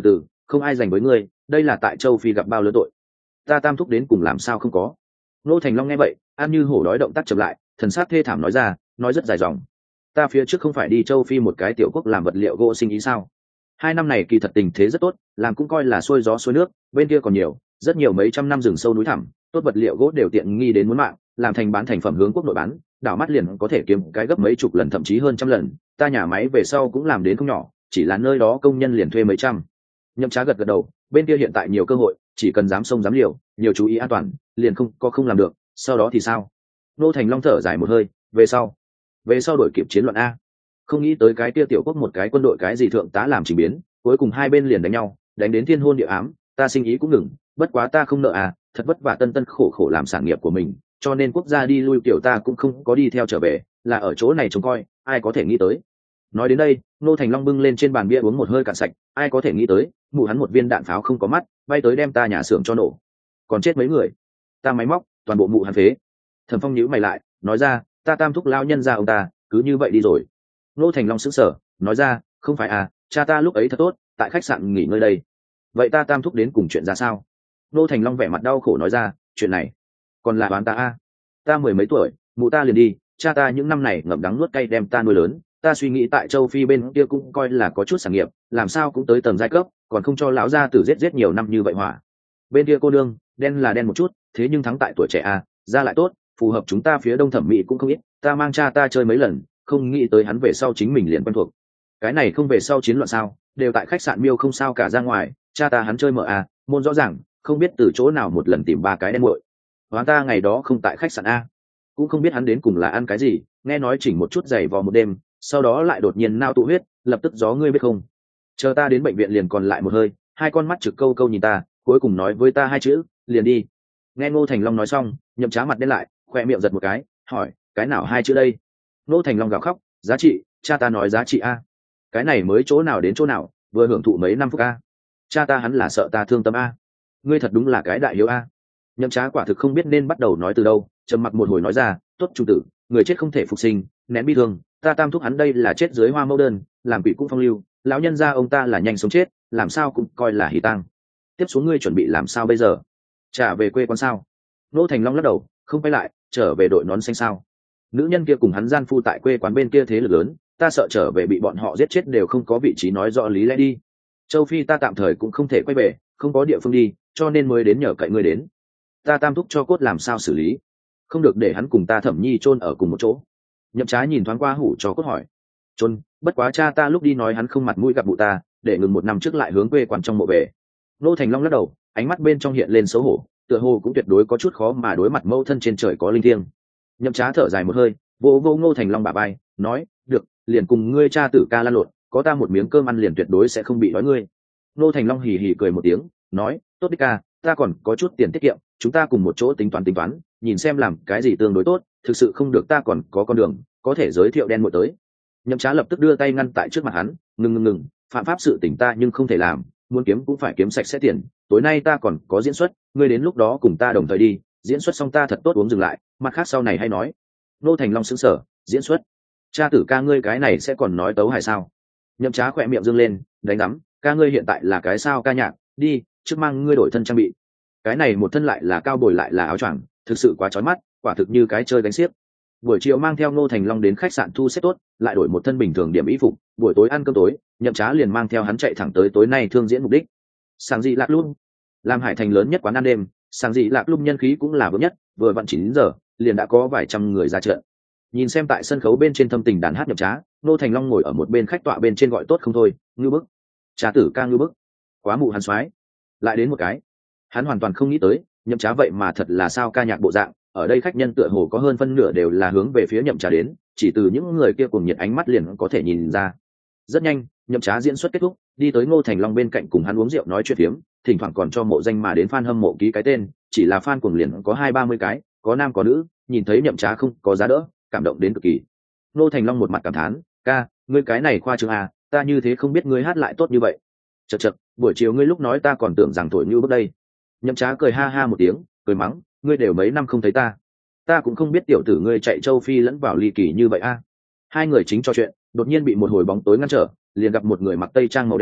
không ai dành với ngươi, đây là tại châu Phi gặp bao lớn tội. Ta tam thúc đến cùng làm sao không có. Ngô Thành Long nghe vậy, ăn như hổ đói động tác chậm lại, thần sắc thê thảm nói ra, nói rất dài dòng. Ta phía trước không phải đi châu Phi một cái tiểu quốc làm vật liệu gỗ sinh ý sao? Hai năm này kỳ thật tình thế rất tốt, làm cũng coi là xuôi gió xuôi nước, bên kia còn nhiều, rất nhiều mấy trăm năm rừng sâu núi thẳm, tốt vật liệu gỗ đều tiện nghi đến muốn mạng, làm thành bán thành phẩm hướng quốc nội bán, đảo mắt liền có thể kiếm cái gấp mấy chục lần thậm chí hơn trăm lần. Ta nhà máy về sau cũng làm đến không nhỏ, chỉ là nơi đó công nhân liền thuê mấy trăm. Nhậm Trá gật gật đầu, bên kia hiện tại nhiều cơ hội, chỉ cần dám sông dám liều, nhiều chú ý an toàn, liền không có không làm được. Sau đó thì sao? Nô Thành Long thở dài một hơi, về sau, về sau đổi kịp chiến loạn a. Không nghĩ tới cái kia tiểu quốc một cái quân đội cái gì thượng tá làm chỉnh biến, cuối cùng hai bên liền đánh nhau, đánh đến thiên hôn địa ám, ta sinh ý cũng ngừng, bất quá ta không nợ à, thật vất vả tân tân khổ khổ làm sản nghiệp của mình, cho nên quốc gia đi lui kiểu ta cũng không có đi theo trở về, là ở chỗ này trông coi, ai có thể nghĩ tới. Nói đến đây, Nô Thành Long bưng lên trên bàn bia uống một hơi cạn sạch, ai có thể nghĩ tới, mụ hắn một viên đạn pháo không có mắt, bay tới đem ta nhà xưởng cho nổ, còn chết mấy người, ta máy móc, toàn bộ mụ hắn phế. Thẩm Phong nhíu mày lại, nói ra, ta tam thúc lao nhân ra ông ta, cứ như vậy đi rồi. Nô Thành Long sững sờ, nói ra, không phải à, cha ta lúc ấy thật tốt, tại khách sạn nghỉ ngơi đây. Vậy ta tam thúc đến cùng chuyện ra sao? Nô Thành Long vẻ mặt đau khổ nói ra, chuyện này còn là đoán ta a. Ta mười mấy tuổi, mụ ta liền đi, cha ta những năm này ngậm đắng nuốt cay đem ta nuôi lớn, ta suy nghĩ tại châu Phi bên kia cũng coi là có chút sản nghiệp, làm sao cũng tới tầm giai cấp, còn không cho lão gia tử giết giết nhiều năm như vậy hỏa. Bên kia cô nương, đen là đen một chút, thế nhưng thắng tại tuổi trẻ a, ra lại tốt, phù hợp chúng ta phía đông thẩm mỹ cũng không ít, ta mang cha ta chơi mấy lần, không nghĩ tới hắn về sau chính mình liền quen thuộc. Cái này không về sau chiến loạn sao, đều tại khách sạn miêu không sao cả ra ngoài, cha ta hắn chơi mờ a, môn rõ ràng, không biết từ chỗ nào một lần tìm ba cái đen muội. Hóa ta ngày đó không tại khách sạn a, cũng không biết hắn đến cùng là ăn cái gì, nghe nói chỉnh một chút giày vò một đêm, sau đó lại đột nhiên nao tụ huyết, lập tức gió ngươi biết không. Chờ ta đến bệnh viện liền còn lại một hơi, hai con mắt trực câu câu nhìn ta, cuối cùng nói với ta hai chữ, liền đi. Nghe Ngô Thành Long nói xong, Nhậm Trá mặt đen lại, khoe miệng giật một cái, hỏi, cái nào hai chữ đây? Ngô Thành Long gào khóc, giá trị, cha ta nói giá trị a. Cái này mới chỗ nào đến chỗ nào, vừa hưởng thụ mấy năm phút a. Cha ta hắn là sợ ta thương tâm a. Ngươi thật đúng là cái đại hiếu a. Nhậm Trá quả thực không biết nên bắt đầu nói từ đâu, trầm mặc một hồi nói ra, tốt trung tử, người chết không thể phục sinh, nén bi thương, ta tam thúc hắn đây là chết dưới hoa mẫu đơn, làm quỷ cũng phong lưu, lão nhân gia ông ta là nhanh sống chết, làm sao cũng coi là hỉ tang. Tiếp xuống ngươi chuẩn bị làm sao bây giờ? Trả về quê quán sao? Nô Thành Long lắc đầu, không quay lại, trở về đội nón xanh sao? Nữ nhân kia cùng hắn gian phu tại quê quán bên kia thế lực lớn, ta sợ trở về bị bọn họ giết chết đều không có vị trí nói rõ lý lẽ đi. Châu Phi ta tạm thời cũng không thể quay về, không có địa phương đi, cho nên mới đến nhờ cậy ngươi đến. Ta tam thúc cho cốt làm sao xử lý? Không được để hắn cùng ta Thẩm Nhi chôn ở cùng một chỗ. Nhậm Trá nhìn thoáng qua hủ cho cốt hỏi, chôn, bất quá cha ta lúc đi nói hắn không mặt mũi gặp bụ ta, để ngừng một năm trước lại hướng quê quán trong mộ về. Nô Thành Long lắc đầu, ánh mắt bên trong hiện lên xấu hổ, tựa hồ cũng tuyệt đối có chút khó mà đối mặt mẫu thân trên trời có linh thiêng. Nhậm Trá thở dài một hơi, vỗ vỗ Ngô Thành Long bả vai, nói, được, liền cùng ngươi cha tử ca lan lộn, có ta một miếng cơm ăn liền tuyệt đối sẽ không bị đói ngươi. Ngô Thành Long hì hì cười một tiếng, nói, tốt đi ca, ta còn có chút tiền tiết kiệm, chúng ta cùng một chỗ tính toán tính toán, nhìn xem làm cái gì tương đối tốt, thực sự không được ta còn có con đường, có thể giới thiệu đen muội tới. Nhậm Trá lập tức đưa tay ngăn tại trước mặt hắn, ngừng ngừng ngừng, phạm pháp sự tình ta nhưng không thể làm, muốn kiếm cũng phải kiếm sạch sẽ tiền, tối nay ta còn có diễn xuất, ngươi đến lúc đó cùng ta đồng thời đi, diễn xuất xong ta thật tốt uống dừng lại, mặt khác sau này hay nói. Nô Thành Long sững sờ, diễn xuất? Cha tử ca ngươi cái này sẽ còn nói tấu hài sao? Nhậm Trá khỏe miệng dương lên, đánh rắm, ca ngươi hiện tại là cái sao ca nhạc, đi, trước mang ngươi đổi thân trang bị. Cái này một thân lại là cao bồi lại là áo choàng, thực sự quá chói mắt, quả thực như cái chơi đánh xiếc. Buổi chiều mang theo Ngô Thành Long đến khách sạn thu xếp tốt, lại đổi một thân bình thường điểm y phục, buổi tối ăn cơm tối, Nhậm Trá liền mang theo hắn chạy thẳng tới tối nay thương diễn mục đích. Sáng dị lạc luôn, làm Hải Thành lớn nhất quán ăn đêm, sáng dị lạc luôn nhân khí cũng là vững nhất, vừa vặn chín giờ, liền đã có vài trăm người ra trận. Nhìn xem tại sân khấu bên trên thâm tình đàn hát Nhậm Trá, Ngô Thành Long ngồi ở một bên khách tọa bên trên gọi tốt không thôi, ngư bức. Trá tử ca ngư bức. Quá mụ hắn soái. Lại đến một cái. Hắn hoàn toàn không nghĩ tới, Nhậm Trá vậy mà thật là sao ca nhạc bộ dạng, ở đây khách nhân tựa hồ có hơn phân nửa đều là hướng về phía Nhậm Trá đến, chỉ từ những người kia cùng nhiệt ánh mắt liền có thể nhìn ra. Rất nhanh, Nhậm Trá diễn xuất kết thúc, đi tới Ngô Thành Long bên cạnh cùng hắn uống rượu nói chuyện phiếm, thỉnh thoảng còn cho mộ danh mà đến fan hâm mộ ký cái tên, chỉ là fan cuồng liền có hai ba mươi cái, có nam có nữ, nhìn thấy Nhậm Trá không có giá đỡ, cảm động đến cực kỳ. Ngô Thành Long một mặt cảm thán, ca, ngươi cái này khoa trương à, ta như thế không biết ngươi hát lại tốt như vậy. Chậc chậc, buổi chiều ngươi lúc nói ta còn tưởng rằng thổi như bước đây. Nhậm Trá cười ha ha một tiếng, cười mắng, ngươi đều mấy năm không thấy ta, ta cũng không biết tiểu tử ngươi chạy châu Phi lẫn vào ly kỳ như vậy a. Hai người chính trò chuyện, đột nhiên bị một hồi bóng tối ngăn trở, liền gặp một người mặc tây trang màu đen,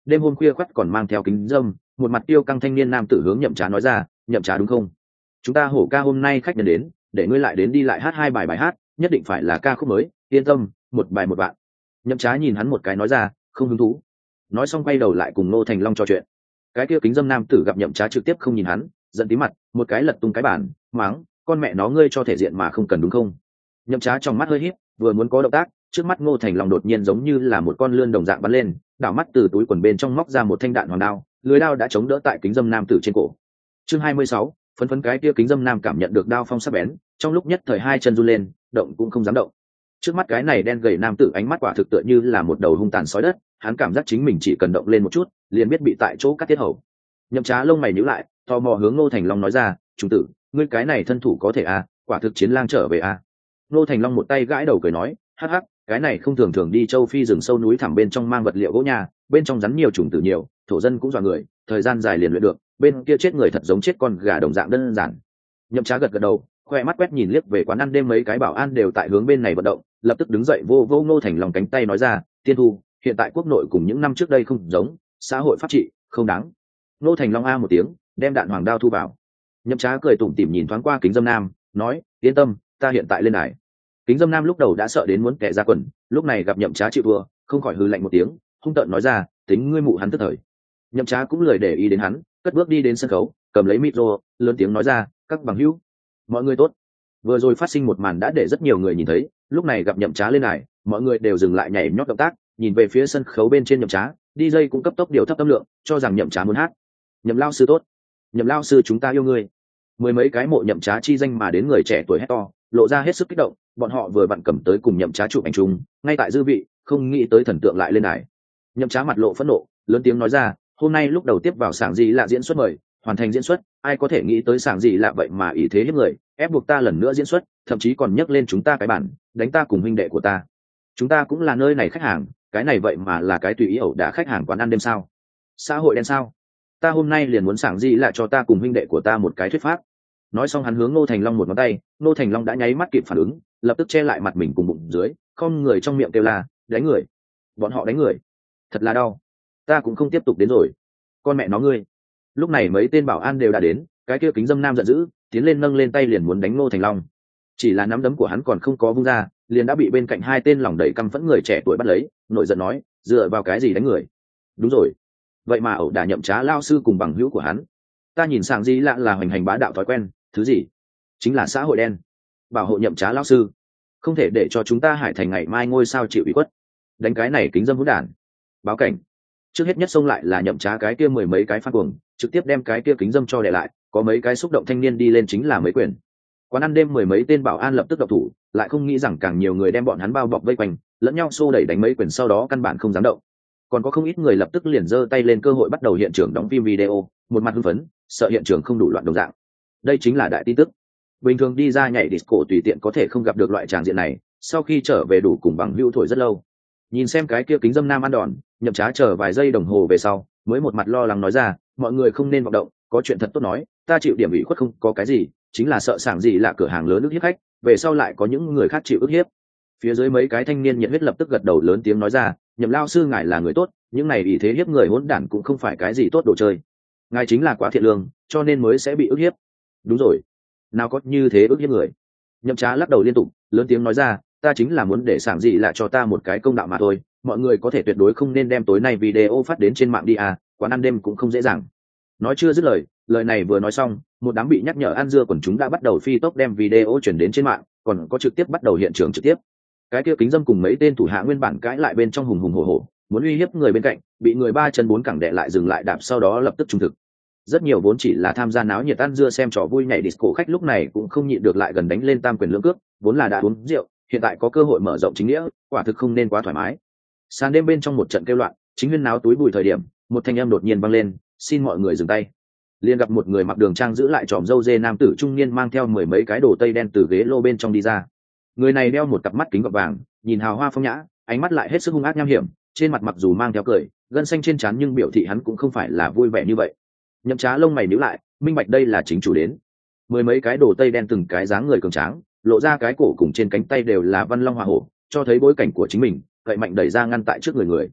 đêm hôm khuya khoắt còn mang theo kính dâm, một mặt tiêu căng thanh niên nam tử hướng Nhậm Trá nói ra, Nhậm Trá đúng không? Chúng ta hổ ca hôm nay khách nhân đến, để ngươi lại đến đi lại hát hai bài bài hát, nhất định phải là ca khúc mới, yên tâm, một bài một bạn. Nhậm Trá nhìn hắn một cái nói ra, không hứng thú. Nói xong quay đầu lại cùng Ngô Thành Long trò chuyện. Cái kia kính dâm nam tử gặp Nhậm Trá trực tiếp không nhìn hắn, giận tí mặt, một cái lật tung cái bàn, mắng, con mẹ nó ngươi cho thể diện mà không cần đúng không? Nhậm Trá trong mắt hơi híp, vừa muốn có động tác, trước mắt Ngô Thành Long đột nhiên giống như là một con lươn đồng dạng bắn lên, đảo mắt từ túi quần bên trong móc ra một thanh đạn hoàng đao, lưới đao đã chống đỡ tại kính dâm nam tử trên cổ. Chương hai mươi sáu, phấn phấn cái kia kính dâm nam cảm nhận được đao phong sắc bén, trong lúc nhất thời hai chân run lên, động cũng không dám động. Trước mắt cái này đen gầy nam tử ánh mắt quả thực tựa như là một đầu hung tàn sói đất, hắn cảm giác chính mình chỉ cần động lên một chút, liền biết bị tại chỗ cắt tiết hầu. Nhậm Trá lông mày nhíu lại, tò mò hướng Ngô Thành Long nói ra, "Trung tử, ngươi cái này thân thủ có thể à, quả thực chiến lang trở về à?" Ngô Thành Long một tay gãi đầu cười nói, "Hắc hắc, cái này không thường thường đi châu Phi rừng sâu núi thẳm bên trong mang vật liệu gỗ nhà, bên trong rắn nhiều trùng tử nhiều, thổ dân cũng dọa người, thời gian dài liền luyện được, bên kia chết người thật giống chết con gà đồng dạng đơn giản." Nhậm Trá gật gật đầu, khoe mắt quét nhìn liếc về quán ăn đêm mấy cái bảo an đều tại hướng bên này vận động, lập tức đứng dậy vô vô Ngô Thành Long cánh tay nói ra, "Tiên thu, hiện tại quốc nội cùng những năm trước đây không giống, xã hội pháp trị không đáng." Ngô Thành Long a một tiếng, đem đạn hoàng đao thu vào. Nhậm Trá cười tủm tỉm nhìn thoáng qua kính dâm nam, nói, "Yên tâm, ta hiện tại lên đài." Kính dâm nam lúc đầu đã sợ đến muốn kẻ ra quần, lúc này gặp Nhậm Trá chịu thua, không khỏi hừ lạnh một tiếng, hung tợn nói ra, "Tính ngươi mụ hắn tức thời." Nhậm Trá cũng lười để ý đến hắn, cất bước đi đến sân khấu, cầm lấy micro, lớn tiếng nói ra, "Các bằng hữu, mọi người tốt." Vừa rồi phát sinh một màn đã để rất nhiều người nhìn thấy, lúc này gặp Nhậm Trá lên đài, mọi người đều dừng lại nhảy nhót động tác, nhìn về phía sân khấu bên trên Nhậm Trá, đi j cũng cấp tốc điều thấp tâm lượng, cho rằng Nhậm Trá muốn hát. "Nhậm lao sư tốt, Nhậm lao sư chúng ta yêu ngươi." Mười mấy cái mộ Nhậm Trá chi danh mà đến người trẻ tuổi hét to, lộ ra hết sức kích động, bọn họ vừa vặn cầm tới cùng Nhậm Trá chụp ảnh chung, ngay tại dư vị, không nghĩ tới thần tượng lại lên đài. Nhậm Trá mặt lộ phẫn nộ, lớn tiếng nói ra, "Hôm nay lúc đầu tiếp vào sảng gì lạ diễn xuất mời, hoàn thành diễn xuất, ai có thể nghĩ tới sảng gì lạ vậy mà ý thế hiếp người, ép buộc ta lần nữa diễn xuất, thậm chí còn nhấc lên chúng ta cái bản, đánh ta cùng huynh đệ của ta. Chúng ta cũng là nơi này khách hàng, cái này vậy mà là cái tùy ý ẩu đả khách hàng quán ăn đêm sao? Xã hội đen sao? Ta hôm nay liền muốn sảng gì lạ cho ta cùng huynh đệ của ta một cái thuyết pháp." Nói xong hắn hướng Ngô Thành Long một ngón tay, Ngô Thành Long đã nháy mắt kịp phản ứng, lập tức che lại mặt mình cùng bụng dưới, không người trong miệng kêu la, "Đánh người! Bọn họ đánh người! Thật là đau! Ta cũng không tiếp tục đến rồi. Con mẹ nó ngươi!" Lúc này mấy tên bảo an đều đã đến, cái kia kính dâm nam giận dữ, tiến lên nâng lên tay liền muốn đánh Ngô Thành Long. Chỉ là nắm đấm của hắn còn không có vung ra, liền đã bị bên cạnh hai tên lòng đầy căm phẫn người trẻ tuổi bắt lấy, nổi giận nói, "Dựa vào cái gì đánh người?" "Đúng rồi, vậy mà ẩu đả Nhậm Trá lao sư cùng bằng hữu của hắn. Ta nhìn sảng gì lạ là hoành hành bá đạo thói quen, thứ gì? Chính là xã hội đen. Bảo hộ Nhậm Trá lao sư, không thể để cho chúng ta Hải Thành ngày mai ngôi sao chịu ủy khuất. Đánh cái này kính dâm hỗn đản. Báo cảnh." Trước hết nhất xông lại là Nhậm Trá cái kia mười mấy cái phát cuồng, trực tiếp đem cái kia kính dâm cho để lại, có mấy cái xúc động thanh niên đi lên chính là mấy quyền. Quán ăn đêm mười mấy tên bảo an lập tức động thủ, lại không nghĩ rằng càng nhiều người đem bọn hắn bao bọc vây quanh, lẫn nhau xô đẩy đánh mấy quyền sau đó căn bản không dám động. Còn có không ít người lập tức liền giơ tay lên cơ hội bắt đầu hiện trường đóng phim video, một mặt hưng phấn, sợ hiện trường không đủ loạn đồng dạng. Đây chính là đại tin tức. Bình thường đi ra nhảy disco tùy tiện có thể không gặp được loại tràng diện này, sau khi trở về đủ cùng bằng hữu thổi rất lâu. Nhìn xem cái kia kính dâm nam ăn đòn, Nhậm Trá chờ vài giây đồng hồ về sau, mới một mặt lo lắng nói ra, "Mọi người không nên vọng động, có chuyện thật tốt nói, ta chịu điểm ủy khuất không có cái gì, chính là sợ sảng gì là cửa hàng lớn ức hiếp khách, về sau lại có những người khác chịu ức hiếp." Phía dưới mấy cái thanh niên nhiệt huyết lập tức gật đầu lớn tiếng nói ra, "Nhậm lao sư ngài là người tốt, những này ý thế hiếp người hỗn đản cũng không phải cái gì tốt đồ chơi. Ngài chính là quá thiện lương, cho nên mới sẽ bị ức hiếp." "Đúng rồi, nào có như thế ức hiếp người." Nhậm Trá lắc đầu liên tục, lớn tiếng nói ra, "Ta chính là muốn để sảng gì lại cho ta một cái công đạo mà thôi, mọi người có thể tuyệt đối không nên đem tối nay video phát đến trên mạng đi à, quán ăn đêm cũng không dễ dàng." Nói chưa dứt lời, lời này vừa nói xong, một đám bị nhắc nhở ăn dưa quần chúng đã bắt đầu phi tốc đem video chuyển đến trên mạng, còn có trực tiếp bắt đầu hiện trường trực tiếp. Cái kia kính dâm cùng mấy tên thủ hạ nguyên bản cãi lại bên trong hùng hùng hổ hổ, muốn uy hiếp người bên cạnh, bị người ba chân bốn cẳng đè lại dừng lại đạp sau đó lập tức trung thực. Rất nhiều vốn chỉ là tham gia náo nhiệt ăn dưa xem trò vui nhảy disco khách lúc này cũng không nhịn được lại gần đánh lên tam quyền lưỡng cước, vốn là đã uống rượu, hiện tại có cơ hội mở rộng chính nghĩa, quả thực không nên quá thoải mái. Sàn đêm bên trong một trận kêu loạn, chính huyên náo túi bụi thời điểm, một thanh âm đột nhiên vang lên, "Xin mọi người dừng tay." Liền gặp một người mặc đường trang giữ lại tròm râu dê nam tử trung niên mang theo mười mấy cái đồ tây đen từ ghế lô bên trong đi ra. Người này đeo một cặp mắt kính gọt vàng, nhìn hào hoa phong nhã, ánh mắt lại hết sức hung ác nham hiểm, trên mặt mặc dù mang theo cười, gân xanh trên trán nhưng biểu thị hắn cũng không phải là vui vẻ như vậy. Nhậm Trá lông mày nhíu lại, minh bạch đây là chính chủ đến. Mười mấy cái đồ tây đen từng cái dáng người cường tráng, lộ ra cái cổ cùng trên cánh tay đều là văn long hỏa hổ, cho thấy bối cảnh của chính mình, gậy mạnh đẩy ra ngăn tại trước người người.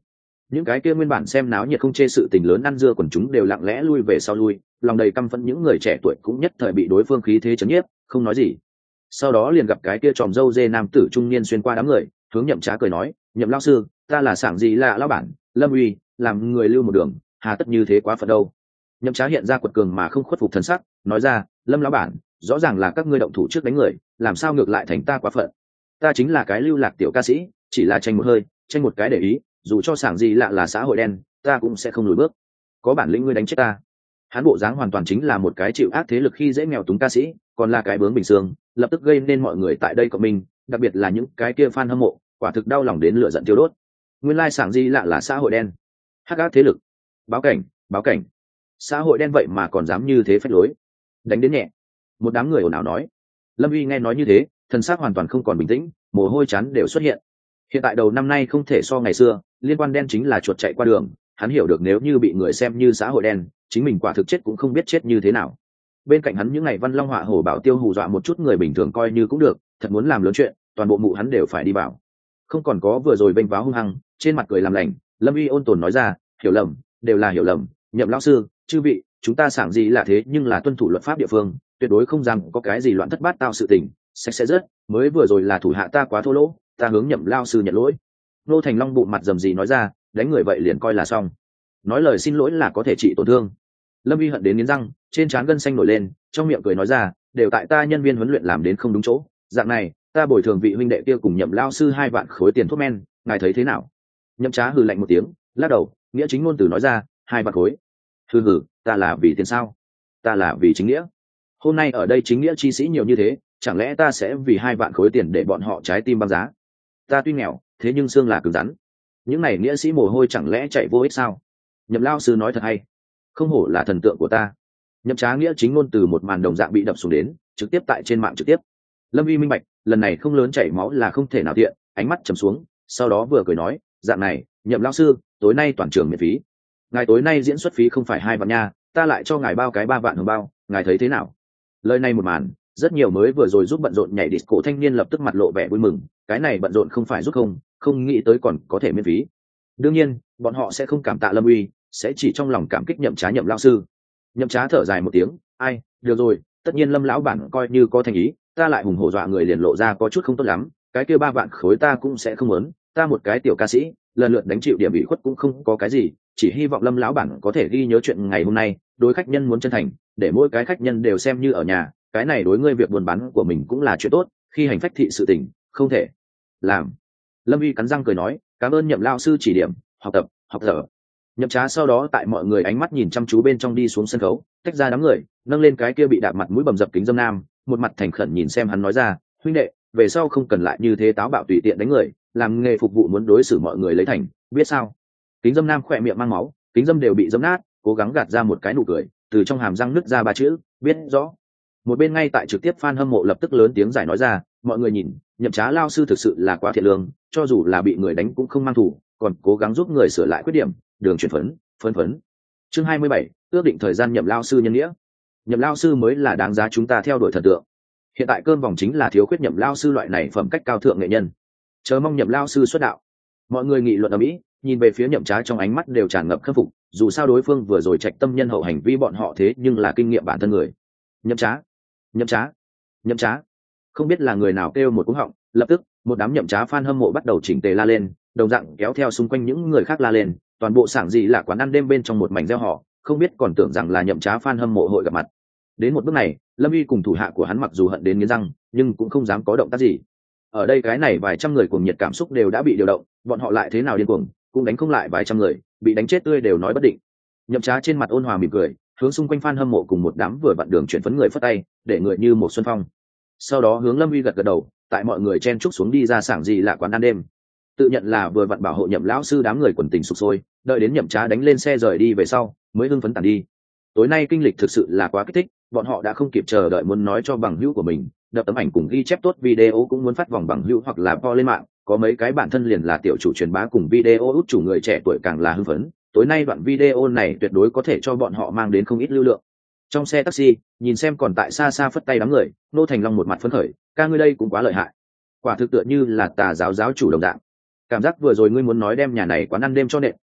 những cái kia nguyên bản xem náo nhiệt không chê sự tình lớn ăn dưa quần chúng đều lặng lẽ lui về sau lui, lòng đầy căm phẫn những người trẻ tuổi cũng nhất thời bị đối phương khí thế chấn nhiếp, không nói gì. Sau đó liền gặp cái kia tròm râu dê nam tử trung niên xuyên qua đám người, hướng Nhậm Trá cười nói, Nhậm lão sư, ta là Sảng Gì Lạ lão bản, Lâm Uy, làm người lưu một đường, hà tất như thế quá phận đâu. Nhậm Trá hiện ra quật cường mà không khuất phục thần sắc, nói ra, Lâm lão bản, rõ ràng là các ngươi động thủ trước đánh người, làm sao ngược lại thành ta quá phận. Ta chính là cái lưu lạc tiểu ca sĩ, chỉ là tranh một hơi, tranh một cái để ý, dù cho Sảng Gì Lạ là xã hội đen, ta cũng sẽ không lùi bước. Có bản lĩnh ngươi đánh chết ta. Hắn bộ dáng hoàn toàn chính là một cái chịu ác thế lực khi dễ nghèo túng ca sĩ, còn là cái bướng bình xương, lập tức gây nên mọi người tại đây của mình, đặc biệt là những cái kia fan hâm mộ, quả thực đau lòng đến lửa giận tiêu đốt. Nguyên lai Sảng Gì Lạ là xã hội đen, hắc ác thế lực. Báo cảnh, báo cảnh. Xã hội đen vậy mà còn dám như thế phách lối. Đánh đến nhẹ. Một đám người ồn ào nói. Lâm Uy nghe nói như thế, thần sắc hoàn toàn không còn bình tĩnh, mồ hôi chán đều xuất hiện. Hiện tại đầu năm nay không thể so ngày xưa, liên quan đen chính là chuột chạy qua đường, hắn hiểu được nếu như bị người xem như xã hội đen, chính mình quả thực chết cũng không biết chết như thế nào. Bên cạnh hắn những ngày văn long họa hổ bảo tiêu hù dọa một chút người bình thường coi như cũng được, thật muốn làm lớn chuyện, toàn bộ mụ hắn đều phải đi bảo. Không còn có vừa rồi bênh váo hung hăng, trên mặt cười làm lành, Lâm Uy ôn tồn nói ra, hiểu lầm, đều là hiểu lầm, Nhậm lão sư, chư vị, chúng ta Sảng Gì Lạ thế nhưng là tuân thủ luật pháp địa phương, tuyệt đối không rằng có cái gì loạn thất bát tao sự tình, sạch sẽ rất, mới vừa rồi là thủ hạ ta quá thô lỗ, ta hướng Nhậm lão sư nhận lỗi. Nô Thành Long bụng mặt dầm gì nói ra, đánh người vậy liền coi là xong, nói lời xin lỗi là có thể trị tổn thương. Lâm Uy hận đến nghiến răng, trên trán gân xanh nổi lên, trong miệng cười nói ra, đều tại ta nhân viên huấn luyện làm đến không đúng chỗ, dạng này ta bồi thường vị huynh đệ kia cùng Nhậm lão sư hai vạn khối tiền thuốc men, ngài thấy thế nào? Nhậm Trá hừ lạnh một tiếng, lắc đầu, nghĩa chính ngôn từ nói ra, hai vạn khối. Hừ hừ, ta là vì tiền sao? Ta là vì chính nghĩa. Hôm nay ở đây chính nghĩa chi sĩ nhiều như thế, chẳng lẽ ta sẽ vì hai vạn khối tiền để bọn họ trái tim băng giá? Ta tuy nghèo, thế nhưng xương là cứng rắn. Những này nghĩa sĩ mồ hôi chẳng lẽ chạy vô ích sao? Nhậm lão sư nói thật hay, không hổ là thần tượng của ta. Nhậm Trá nghĩa chính ngôn từ một màn đồng dạng bị đập xuống đến, trực tiếp tại trên mạng trực tiếp. Lâm Uy minh bạch, lần này không lớn chảy máu là không thể nào thiện, ánh mắt trầm xuống, sau đó vừa cười nói, dạng này, Nhậm lão sư, tối nay toàn trường miễn phí. Ngài tối nay diễn xuất phí không phải hai vạn nha, ta lại cho ngài bao cái ba vạn hồng bao, ngài thấy thế nào? Lời này một màn, rất nhiều mới vừa rồi giúp bận rộn nhảy disco thanh niên lập tức mặt lộ vẻ vui mừng, cái này bận rộn không phải giúp không, không nghĩ tới còn có thể miễn phí. Đương nhiên, bọn họ sẽ không cảm tạ Lâm Uy, sẽ chỉ trong lòng cảm kích Nhậm Trá Nhậm lão sư. Nhậm Trá thở dài một tiếng, ai, được rồi, tất nhiên Lâm lão bản coi như có thành ý, ta lại hùng hổ dọa người liền lộ ra có chút không tốt lắm, cái kia ba vạn khối ta cũng sẽ không muốn, ta một cái tiểu ca sĩ, lần lượt đánh chịu điểm ủy khuất cũng không có cái gì, chỉ hy vọng Lâm lão bản có thể ghi nhớ chuyện ngày hôm nay, đối khách nhân muốn chân thành, để mỗi cái khách nhân đều xem như ở nhà, cái này đối ngươi việc buôn bán của mình cũng là chuyện tốt, khi hành phách thị sự tình, không thể làm. Lâm Uy cắn răng cười nói, cảm ơn Nhậm lão sư chỉ điểm, học tập, học tập. Nhậm Trá sau đó tại mọi người ánh mắt nhìn chăm chú bên trong đi xuống sân khấu, tách ra đám người, nâng lên cái kia bị đạp mặt mũi bầm dập kính dâm nam, một mặt thành khẩn nhìn xem hắn nói ra, huynh đệ, về sau không cần lại như thế táo bạo tùy tiện đánh người, làm nghề phục vụ muốn đối xử mọi người lấy thành, biết sao? Kính dâm nam khỏe miệng mang máu, kính dâm đều bị dâm nát, cố gắng gạt ra một cái nụ cười, từ trong hàm răng nứt ra ba chữ, biết rõ. Một bên ngay tại trực tiếp fan hâm mộ lập tức lớn tiếng giải nói ra, mọi người nhìn, Nhậm Trá lao sư thực sự là quá thiện lương, cho dù là bị người đánh cũng không mang thù, còn cố gắng giúp người sửa lại khuyết điểm, đường chuyển phấn, phấn phấn. Chương hai mươi bảy, ước định thời gian Nhậm lao sư nhân nghĩa. Nhậm lao sư mới là đáng giá chúng ta theo đuổi thần tượng. Hiện tại cơn vòng chính là thiếu khuyết Nhậm lao sư loại này phẩm cách cao thượng nghệ nhân. Chờ mong Nhậm lao sư xuất đạo. Mọi người nghị luận ở mỹ, nhìn về phía Nhậm Trá trong ánh mắt đều tràn ngập khâm phục, dù sao đối phương vừa rồi trạch tâm nhân hậu hành vi bọn họ thế nhưng là kinh nghiệm bản thân người. Nhậm Trá, Nhậm Trá, Nhậm Trá. Không biết là người nào kêu một cú họng, lập tức một đám Nhậm Trá fan hâm mộ bắt đầu chỉnh tề la lên, đồng dạng kéo theo xung quanh những người khác la lên, toàn bộ Sảng Gì Lạ quán ăn đêm bên trong một mảnh reo hò, không biết còn tưởng rằng là Nhậm Trá fan hâm mộ hội gặp mặt. Đến một bước này, Lâm Uy cùng thủ hạ của hắn mặc dù hận đến nghiến răng, nhưng cũng không dám có động tác gì. Ở đây cái này vài trăm người cuồng nhiệt cảm xúc đều đã bị điều động, bọn họ lại thế nào điên cuồng, cũng đánh không lại vài trăm người, bị đánh chết tươi đều nói bất định. Nhậm Trá trên mặt ôn hòa mỉm cười, hướng xung quanh fan hâm mộ cùng một đám vừa vặn đường chuyển phấn người phất tay, để người như một xuân phong. Sau đó hướng Lâm Uy gật gật đầu, tại mọi người chen chúc xuống đi ra Sảng Gì Lạ quán ăn đêm. Tự nhận là vừa vặn bảo hộ Nhậm lão sư, đám người quần tình sục sôi, đợi đến Nhậm Trá đánh lên xe rời đi về sau, mới hưng phấn tản đi. Tối nay kinh lịch thực sự là quá kích thích, bọn họ đã không kịp chờ đợi muốn nói cho bằng hữu của mình, đập tấm ảnh cùng ghi chép tốt video cũng muốn phát vòng bằng hữu hoặc là po lên mạng, có mấy cái bản thân liền là tiểu chủ truyền bá cùng video út chủ người trẻ tuổi càng là hưng phấn. Tối nay đoạn video này tuyệt đối có thể cho bọn họ mang đến không ít lưu lượng. Trong xe taxi, nhìn xem còn tại xa xa phất tay đám người, Nô Thành Long một mặt phấn khởi, ca ngươi đây cũng quá lợi hại, quả thực tựa như là tà giáo giáo chủ đồng dạng. Cảm giác vừa rồi ngươi muốn nói đem nhà này quán ăn đêm cho nện,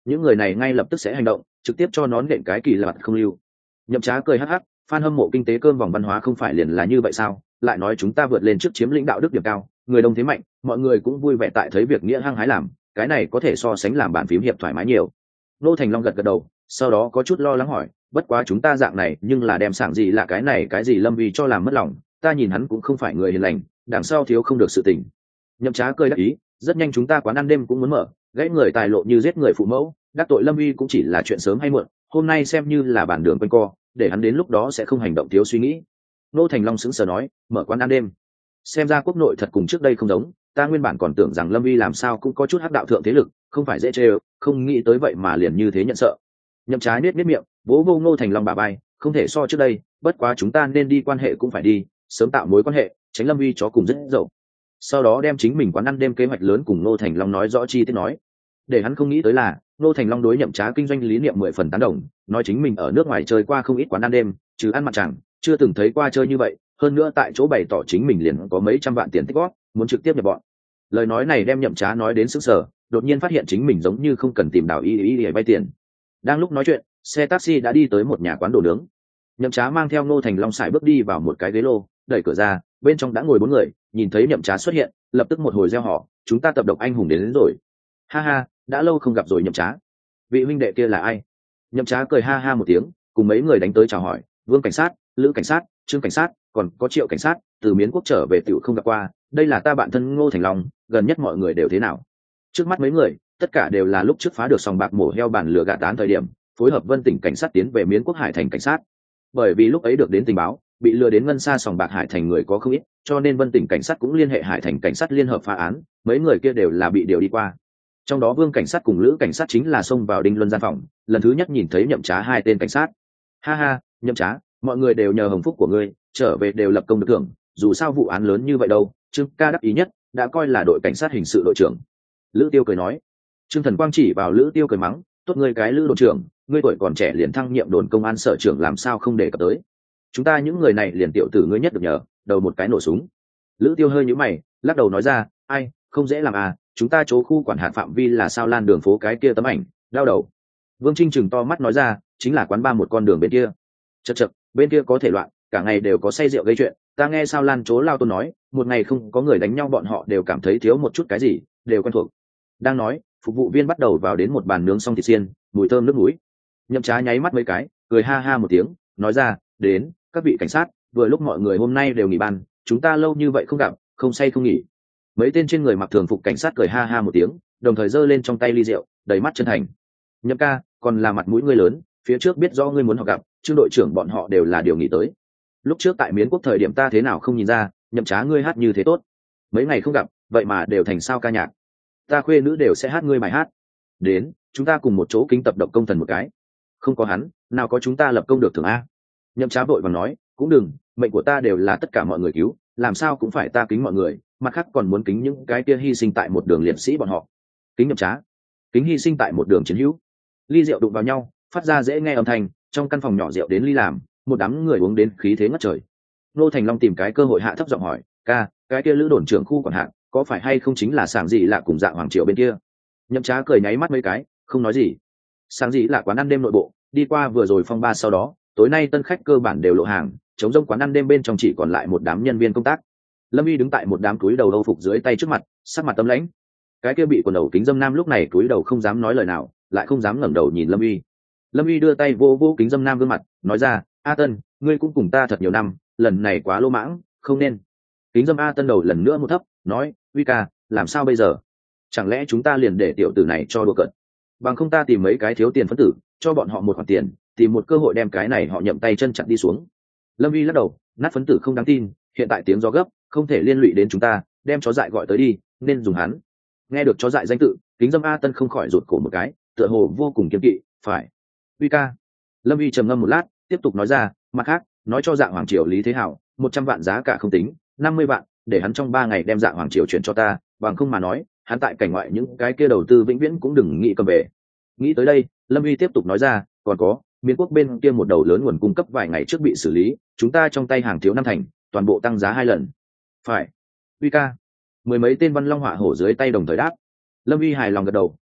những người này ngay lập tức sẽ hành động, trực tiếp cho nón nện cái kỳ lạ không lưu. Nhậm Trá cười hắc hắc, fan hâm mộ kinh tế cơm vòng văn hóa không phải liền là như vậy sao, lại nói chúng ta vượt lên trước chiếm lĩnh đạo đức điểm cao, người đông thế mạnh, mọi người cũng vui vẻ tại thấy việc nghĩa hăng hái làm, cái này có thể so sánh làm bàn phím hiệp thoải mái nhiều. Nô Thành Long gật gật đầu, sau đó có chút lo lắng hỏi, bất quá chúng ta dạng này nhưng là đem sảng gì là cái này cái gì Lâm Vi cho làm mất lòng, ta nhìn hắn cũng không phải người hiền lành, đằng sau thiếu không được sự tình. Nhậm Trá cười đáp ý, rất nhanh chúng ta quán ăn đêm cũng muốn mở, gãy người tài lộ như giết người phụ mẫu, đắc tội Lâm Vi cũng chỉ là chuyện sớm hay muộn, hôm nay xem như là bản đường quanh co, để hắn đến lúc đó sẽ không hành động thiếu suy nghĩ. Nô Thành Long sững sờ nói, mở quán ăn đêm, xem ra quốc nội thật cùng trước đây không giống, ta nguyên bản còn tưởng rằng Lâm Vi làm sao cũng có chút hắc đạo thượng thế lực, không phải dễ chơi, không nghĩ tới vậy mà liền như thế nhận sợ. Nhậm Trái nết nết miệng, vỗ vô Nô Thành Long bả vai, không thể so trước đây, bất quá chúng ta nên đi quan hệ cũng phải đi, sớm tạo mối quan hệ, tránh Lâm Vi chó cùng rất dậu. Sau đó đem chính mình quán ăn đêm kế hoạch lớn cùng Nô Thành Long nói rõ chi tiết nói. Để hắn không nghĩ tới là Nô Thành Long đối Nhậm Trá kinh doanh lý niệm mười phần tán đồng, nói chính mình ở nước ngoài chơi qua không ít quán ăn đêm, trừ ăn mặt chẳng chưa từng thấy qua chơi như vậy, hơn nữa tại chỗ bày tỏ chính mình liền có mấy trăm vạn tiền tích góp, muốn trực tiếp nhập bọn. Lời nói này đem Nhậm Trá nói đến sững sờ, đột nhiên phát hiện chính mình giống như không cần tìm Đào Y Y để vay tiền. Đang lúc nói chuyện, xe taxi đã đi tới một nhà quán đồ nướng. Nhậm Trá mang theo Nô Thành Long sải bước đi vào một cái ghế lô, đẩy cửa ra, bên trong đã ngồi bốn người, nhìn thấy Nhậm Trá xuất hiện, lập tức một hồi reo hò, chúng ta tập độc anh hùng đến, đến rồi. Ha ha, đã lâu không gặp rồi Nhậm Trá. Vị huynh đệ kia là ai? Nhậm Trá cười ha ha một tiếng, cùng mấy người đánh tới chào hỏi, Vương cảnh sát, Lữ cảnh sát, Trương cảnh sát, còn có Triệu cảnh sát, từ Miến Quốc trở về tiểu không gặp qua, đây là ta bạn thân Ngô Thành Long, gần nhất mọi người đều thế nào? Trước mắt mấy người, tất cả đều là lúc trước phá được sòng bạc mổ heo bàn lừa gạt tán thời điểm, phối hợp Vân tỉnh cảnh sát tiến về Miến Quốc Hải Thành cảnh sát. Bởi vì lúc ấy được đến tình báo, bị lừa đến ngân xa sòng bạc Hải Thành người có không ít, cho nên Vân tỉnh cảnh sát cũng liên hệ Hải Thành cảnh sát liên hợp phá án, mấy người kia đều là bị điều đi qua. Trong đó Vương cảnh sát cùng Lữ cảnh sát chính là xông vào Đinh Luân gian phòng, lần thứ nhất nhìn thấy Nhậm Trá hai tên cảnh sát. Ha ha, Nhậm Trá, mọi người đều nhờ hồng phúc của ngươi, trở về đều lập công được thưởng, dù sao vụ án lớn như vậy đâu. Trương ca đắc ý nhất, đã coi là đội cảnh sát hình sự đội trưởng. Lữ Tiêu cười nói. Trương Thần Quang chỉ vào Lữ Tiêu cười mắng, tốt ngươi cái Lữ đội trưởng, ngươi tuổi còn trẻ liền thăng nhiệm đồn công an sở trưởng làm sao không để cập tới. Chúng ta những người này liền tiểu tử ngươi nhất được nhờ, đầu một cái nổ súng. Lữ Tiêu hơi nhíu mày, lắc đầu nói ra, ai, không dễ làm à, chúng ta chỗ khu quản hạt phạm vi là sao lan đường phố cái kia tấm ảnh, đau đầu. Vương Trinh chừng to mắt nói ra, chính là quán ba một con đường bên kia. Chậc chậc, bên kia có thể loạn, cả ngày đều có say rượu gây chuyện, ta nghe sao lan chỗ lao tôn nói, một ngày không có người đánh nhau bọn họ đều cảm thấy thiếu một chút cái gì, đều quen thuộc. Đang nói, phục vụ viên bắt đầu vào đến một bàn nướng xong thịt xiên, mùi thơm nước mũi. Nhậm Trá nháy mắt mấy cái, cười ha ha một tiếng, nói ra, đến, các vị cảnh sát, vừa lúc mọi người hôm nay đều nghỉ ban, chúng ta lâu như vậy không gặp, không say không nghỉ. Mấy tên trên người mặc thường phục cảnh sát cười ha ha một tiếng, đồng thời giơ lên trong tay ly rượu, đầy mắt chân thành. Nhậm ca, còn là mặt mũi ngươi lớn, phía trước biết do ngươi muốn họ gặp, Trương đội trưởng bọn họ đều là điều nghỉ tới. Lúc trước tại Miến Quốc thời điểm ta thế nào không nhìn ra, Nhậm Trá ngươi hát như thế tốt. Mấy ngày không gặp, vậy mà đều thành sao ca nhạc. Ta khuê nữ đều sẽ hát ngươi bài hát. Đến, chúng ta cùng một chỗ kính tập độc công thần một cái. Không có hắn, nào có chúng ta lập công được thưởng a. Nhậm Trá vội vàng nói, cũng đừng, mệnh của ta đều là tất cả mọi người cứu, làm sao cũng phải ta kính mọi người, mặt khác còn muốn kính những cái kia hy sinh tại một đường liệt sĩ bọn họ. Kính Nhậm Trá, kính hy sinh tại một đường chiến hữu. Ly rượu đụng vào nhau, phát ra dễ nghe âm thanh, trong căn phòng nhỏ rượu đến ly làm, một đám người uống đến khí thế ngất trời. Nô Thành Long tìm cái cơ hội hạ thấp giọng hỏi, ca, cái kia Lữ đồn trưởng khu quản hạt, có phải hay không chính là sảng gì lạ cùng Dạ Hoàng Triều bên kia? Nhậm Trá cười nháy mắt mấy cái, không nói gì. Sảng gì lạ quán ăn đêm nội bộ, đi qua vừa rồi phong ba sau đó, tối nay tân khách cơ bản đều lộ hàng, chống rông quán ăn đêm bên trong chỉ còn lại một đám nhân viên công tác. Lâm Y đứng tại một đám túi đầu âu phục dưới tay trước mặt, sắc mặt tâm lãnh. Cái kia bị quần đầu kính dâm nam lúc này túi đầu không dám nói lời nào, lại không dám ngẩng đầu nhìn Lâm Y. Lâm Y đưa tay vô vô kính dâm nam gương mặt, nói ra, A Tân, ngươi cũng cùng ta thật nhiều năm, lần này quá lô mãng, không nên. Kính dâm A Tân đầu lần nữa một thấp, nói, Uy ca, làm sao bây giờ? Chẳng lẽ chúng ta liền để tiểu tử này cho đùa cợt? Bằng không ta tìm mấy cái thiếu tiền phân tử, cho bọn họ một khoản tiền, tìm một cơ hội đem cái này họ nhậm tay chân chặt đi xuống. Lâm Y lắc đầu, nát phân tử không đáng tin, hiện tại tiếng gió gấp, không thể liên lụy đến chúng ta, đem chó dại gọi tới đi, nên dùng hắn. Nghe được chó dại danh tự, kính dâm A Tân không khỏi rụt cổ một cái, tựa hồ vô cùng kiêng kỵ, phải. Uy ca. Lâm Y trầm ngâm một lát, tiếp tục nói ra, mặt khác, nói cho Dạ Hoàng Triều Lý Thế Hảo, một trăm vạn giá cả không tính, năm mươi vạn, để hắn trong ba ngày đem Dạ Hoàng Triều chuyển cho ta, bằng không mà nói, hắn tại cảnh ngoại những cái kia đầu tư vĩnh viễn cũng đừng nghĩ cầm về. Nghĩ tới đây, Lâm Y tiếp tục nói ra, còn có, Miến Quốc bên kia một đầu lớn nguồn cung cấp vài ngày trước bị xử lý, chúng ta trong tay hàng thiếu năm thành, toàn bộ tăng giá hai lần. Phải. Uy ca. Mười mấy tên Văn Long Hỏa Hổ dưới tay đồng thời đáp. Lâm Y hài lòng gật đầu,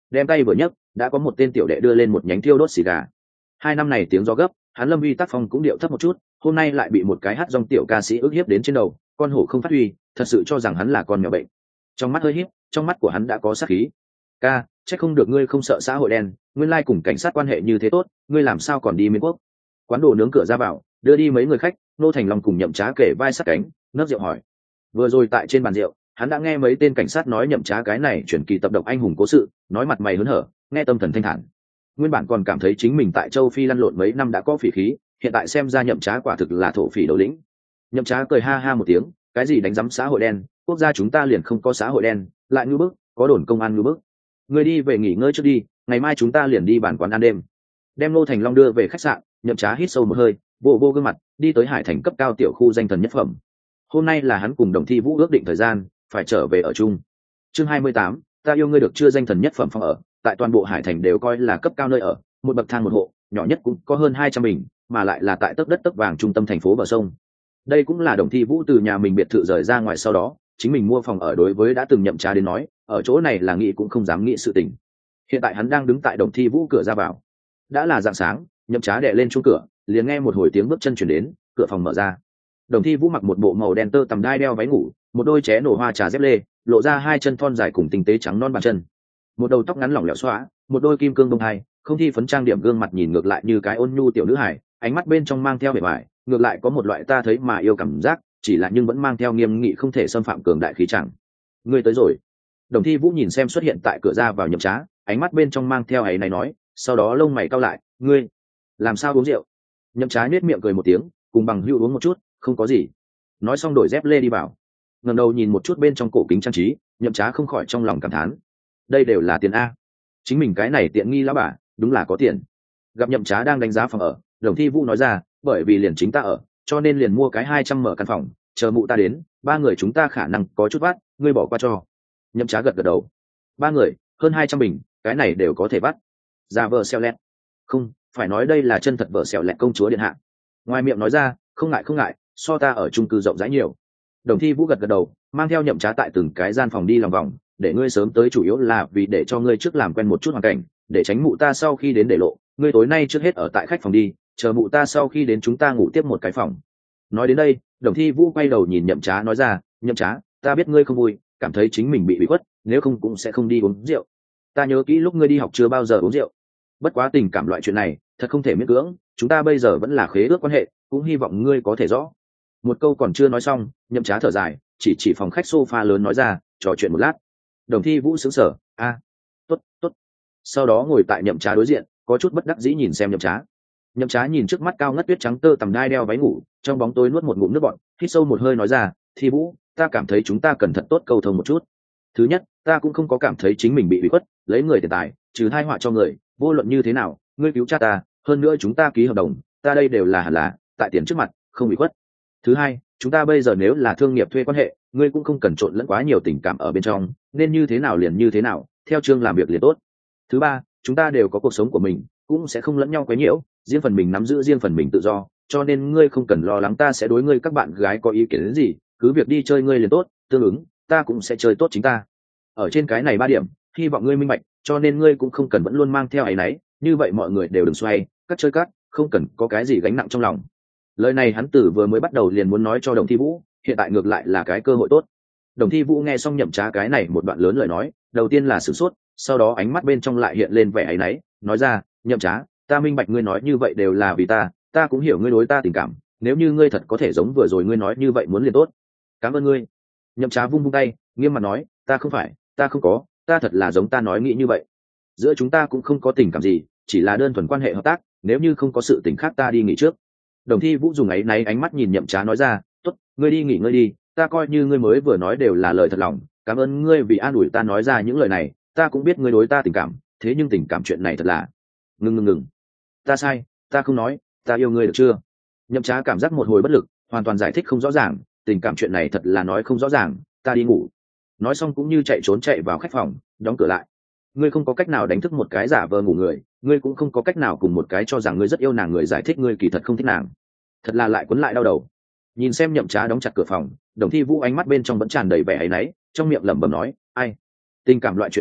đem tay vừa nhấc, đã có một tên tiểu đệ đưa lên một nhánh thiêu đốt xì gà. Hai năm này tiếng gió gấp, hắn lâm uy tác phong cũng điệu thấp một chút, hôm nay lại bị một cái hát dòng tiểu ca sĩ ức hiếp đến trên đầu, con hổ không phát huy, thật sự cho rằng hắn là con mèo bệnh. Trong mắt hơi híp, trong mắt của hắn đã có sát khí. Ca, chắc không được ngươi không sợ xã hội đen, nguyên lai cùng cảnh sát quan hệ như thế tốt, ngươi làm sao còn đi miến quốc? Quán đồ nướng cửa ra vào, đưa đi mấy người khách, Nô Thành Long cùng Nhậm Trá kể vai sát cánh, nấc rượu hỏi. Vừa rồi tại trên bàn rượu, hắn đã nghe mấy tên cảnh sát nói Nhậm Trá cái này chuyển kỳ tập độc anh hùng cố sự, nói mặt mày hớn hở, nghe tâm thần thanh thản. Nguyên bản còn cảm thấy chính mình tại châu Phi lăn lộn mấy năm đã có phỉ khí, hiện tại xem ra Nhậm Trá quả thực là thổ phỉ đầu lĩnh. Nhậm Trá cười ha ha một tiếng, cái gì đánh giám xã hội đen, quốc gia chúng ta liền không có xã hội đen, lại ngư bức, có đồn công an ngư bức. Người đi về nghỉ ngơi trước đi, ngày mai chúng ta liền đi bàn quán ăn đêm. Đem Ngô Thành Long đưa về khách sạn, Nhậm Trá hít sâu một hơi, vô vô gương mặt, đi tới Hải Thành cấp cao tiểu khu danh thần nhất phẩm. Hôm nay là hắn cùng Đồng Thi Vũ ước định thời gian, phải trở về ở chung. Chương hai mươi tám, ta yêu ngươi được chưa danh thần nhất phẩm phòng ở, tại toàn bộ Hải Thành đều coi là cấp cao nơi ở, một bậc thang một hộ, nhỏ nhất cũng có hơn hai trăm bình, mà lại là tại tấc đất tấc vàng trung tâm thành phố bờ sông. Đây cũng là Đồng Thi Vũ từ nhà mình biệt thự rời ra ngoài sau đó, chính mình mua phòng ở đối với đã từng Nhậm Trá đến nói, ở chỗ này là nghĩ cũng không dám nghĩ sự tình. Hiện tại hắn đang đứng tại Đồng Thi Vũ cửa ra vào. Đã là rạng sáng, Nhậm Trá đè lên chuông cửa, liền nghe một hồi tiếng bước chân chuyển đến, cửa phòng mở ra. Đồng Thi Vũ mặc một bộ màu đen tơ tằm đai đeo váy ngủ, một đôi ché nổ hoa trà dép lê, lộ ra hai chân thon dài cùng tinh tế trắng non bàn chân. Một đầu tóc ngắn lỏng lẻo xõa, một đôi kim cương bông hai, không thi phấn trang điểm gương mặt nhìn ngược lại như cái ôn nhu tiểu nữ hài, ánh mắt bên trong mang theo vẻ vải, ngược lại có một loại ta thấy mà yêu cảm giác, chỉ là nhưng vẫn mang theo nghiêm nghị không thể xâm phạm cường đại khí chẳng. Ngươi tới rồi. Đồng Thi Vũ nhìn xem xuất hiện tại cửa ra vào Nhậm Trá, ánh mắt bên trong mang theo ấy này nói, sau đó lông mày cau lại, ngươi làm sao uống rượu? Nhậm Trá nhếch miệng cười một tiếng, cùng bằng hữu uống một chút, không có gì. Nói xong đổi dép lê đi vào. Ngẩng đầu nhìn một chút bên trong cổ kính trang trí, Nhậm Trá không khỏi trong lòng cảm thán, đây đều là tiền a. Chính mình cái này tiện nghi lão bà, đúng là có tiền. Gặp Nhậm Trá đang đánh giá phòng ở, Đồng Thi Vũ nói ra, bởi vì liền chính ta ở, cho nên liền mua cái hai trăm mở căn phòng, chờ mụ ta đến, ba người chúng ta khả năng có chút vắt, ngươi bỏ qua cho. Nhậm Trá gật gật đầu. Ba người, hơn hai trăm bình, cái này đều có thể bắt. Giả vờ xèo lẹt. Không, phải nói đây là chân thật vợ xèo lẹt công chúa điện hạ. Ngoài miệng nói ra, không ngại không ngại, so ta ở chung cư rộng rãi nhiều. Đồng Thi Vũ gật gật đầu, mang theo Nhậm Trá tại từng cái gian phòng đi lòng vòng, để ngươi sớm tới chủ yếu là vì để cho ngươi trước làm quen một chút hoàn cảnh, để tránh mụ ta sau khi đến để lộ, ngươi tối nay trước hết ở tại khách phòng đi, chờ mụ ta sau khi đến chúng ta ngủ tiếp một cái phòng. Nói đến đây, Đồng Thi Vũ quay đầu nhìn Nhậm Trá nói ra, Nhậm Trá, ta biết ngươi không vui, cảm thấy chính mình bị ủy khuất, nếu không cũng sẽ không đi uống rượu. Ta nhớ kỹ lúc ngươi đi học chưa bao giờ uống rượu. Bất quá tình cảm loại chuyện này, thật không thể miễn cưỡng, chúng ta bây giờ vẫn là khế ước quan hệ, cũng hy vọng ngươi có thể rõ. Một câu còn chưa nói xong, Nhậm Trá thở dài, chỉ chỉ phòng khách sofa lớn nói ra, trò chuyện một lát. Đồng Thi Vũ sững sờ, a, tốt, tốt. Sau đó ngồi tại Nhậm Trá đối diện, có chút bất đắc dĩ nhìn xem Nhậm Trá. Nhậm Trá nhìn trước mắt cao ngất tuyết trắng tơ tằm đai đeo váy ngủ, trong bóng tối nuốt một ngụm nước bọt, hít sâu một hơi nói ra, Thi Vũ, ta cảm thấy chúng ta cần thật tốt cầu thông một chút. Thứ nhất, ta cũng không có cảm thấy chính mình bị ủy khuất, lấy người tiền tài, trừ tai họa cho người, vô luận như thế nào, ngươi cứu cha ta, hơn nữa chúng ta ký hợp đồng, ta đây đều là hẳn là, tại tiền trước mặt, không bị khuất. Thứ hai, chúng ta bây giờ nếu là thương nghiệp thuê quan hệ, ngươi cũng không cần trộn lẫn quá nhiều tình cảm ở bên trong, nên như thế nào liền như thế nào, theo chương làm việc liền tốt. Thứ ba, chúng ta đều có cuộc sống của mình, cũng sẽ không lẫn nhau quấy nhiễu, riêng phần mình nắm giữ riêng phần mình tự do, cho nên ngươi không cần lo lắng ta sẽ đối ngươi các bạn gái có ý kiến đến gì, cứ việc đi chơi ngươi liền tốt, tương ứng, ta cũng sẽ chơi tốt chính ta. Ở trên cái này ba điểm, hy vọng ngươi minh bạch, cho nên ngươi cũng không cần vẫn luôn mang theo áy náy, như vậy mọi người đều đừng xoay, cắt chơi cắt, không cần có cái gì gánh nặng trong lòng. Lời này hắn từ vừa mới bắt đầu liền muốn nói cho Đồng Thi Vũ, hiện tại ngược lại là cái cơ hội tốt. Đồng Thi Vũ nghe xong Nhậm Trá cái này một đoạn lớn lời nói, đầu tiên là sửng sốt, sau đó ánh mắt bên trong lại hiện lên vẻ áy náy, nói ra, Nhậm Trá, ta minh bạch ngươi nói như vậy đều là vì ta, ta cũng hiểu ngươi đối ta tình cảm, nếu như ngươi thật có thể giống vừa rồi ngươi nói như vậy muốn liền tốt. Cảm ơn ngươi. Nhậm Trá vung vung tay, nghiêm mặt nói, ta không phải, ta không có, ta thật là giống ta nói nghĩ như vậy. Giữa chúng ta cũng không có tình cảm gì, chỉ là đơn thuần quan hệ hợp tác, nếu như không có sự tình khác ta đi nghỉ trước. Đồng Thi Vũ dùng ấy náy ánh mắt nhìn Nhậm Trá nói ra, tốt, ngươi đi nghỉ ngơi đi, ta coi như ngươi mới vừa nói đều là lời thật lòng, cảm ơn ngươi vì an ủi ta nói ra những lời này, ta cũng biết ngươi đối ta tình cảm, thế nhưng tình cảm chuyện này thật là, ngừng ngừng ngừng, ta sai, ta không nói, ta yêu ngươi được chưa? Nhậm Trá cảm giác một hồi bất lực, hoàn toàn giải thích không rõ ràng, tình cảm chuyện này thật là nói không rõ ràng, ta đi ngủ. Nói xong cũng như chạy trốn chạy vào khách phòng, đóng cửa lại. Ngươi không có cách nào đánh thức một cái giả vờ ngủ người, ngươi cũng không có cách nào cùng một cái cho rằng ngươi rất yêu nàng người giải thích ngươi kỳ thật không thích nàng, thật là lại cuốn lại đau đầu. Nhìn xem Nhậm Trá đóng chặt cửa phòng, Đồng Thi Vũ ánh mắt bên trong vẫn tràn đầy vẻ áy náy, trong miệng lẩm bẩm nói, ai, tình cảm loại chuyện này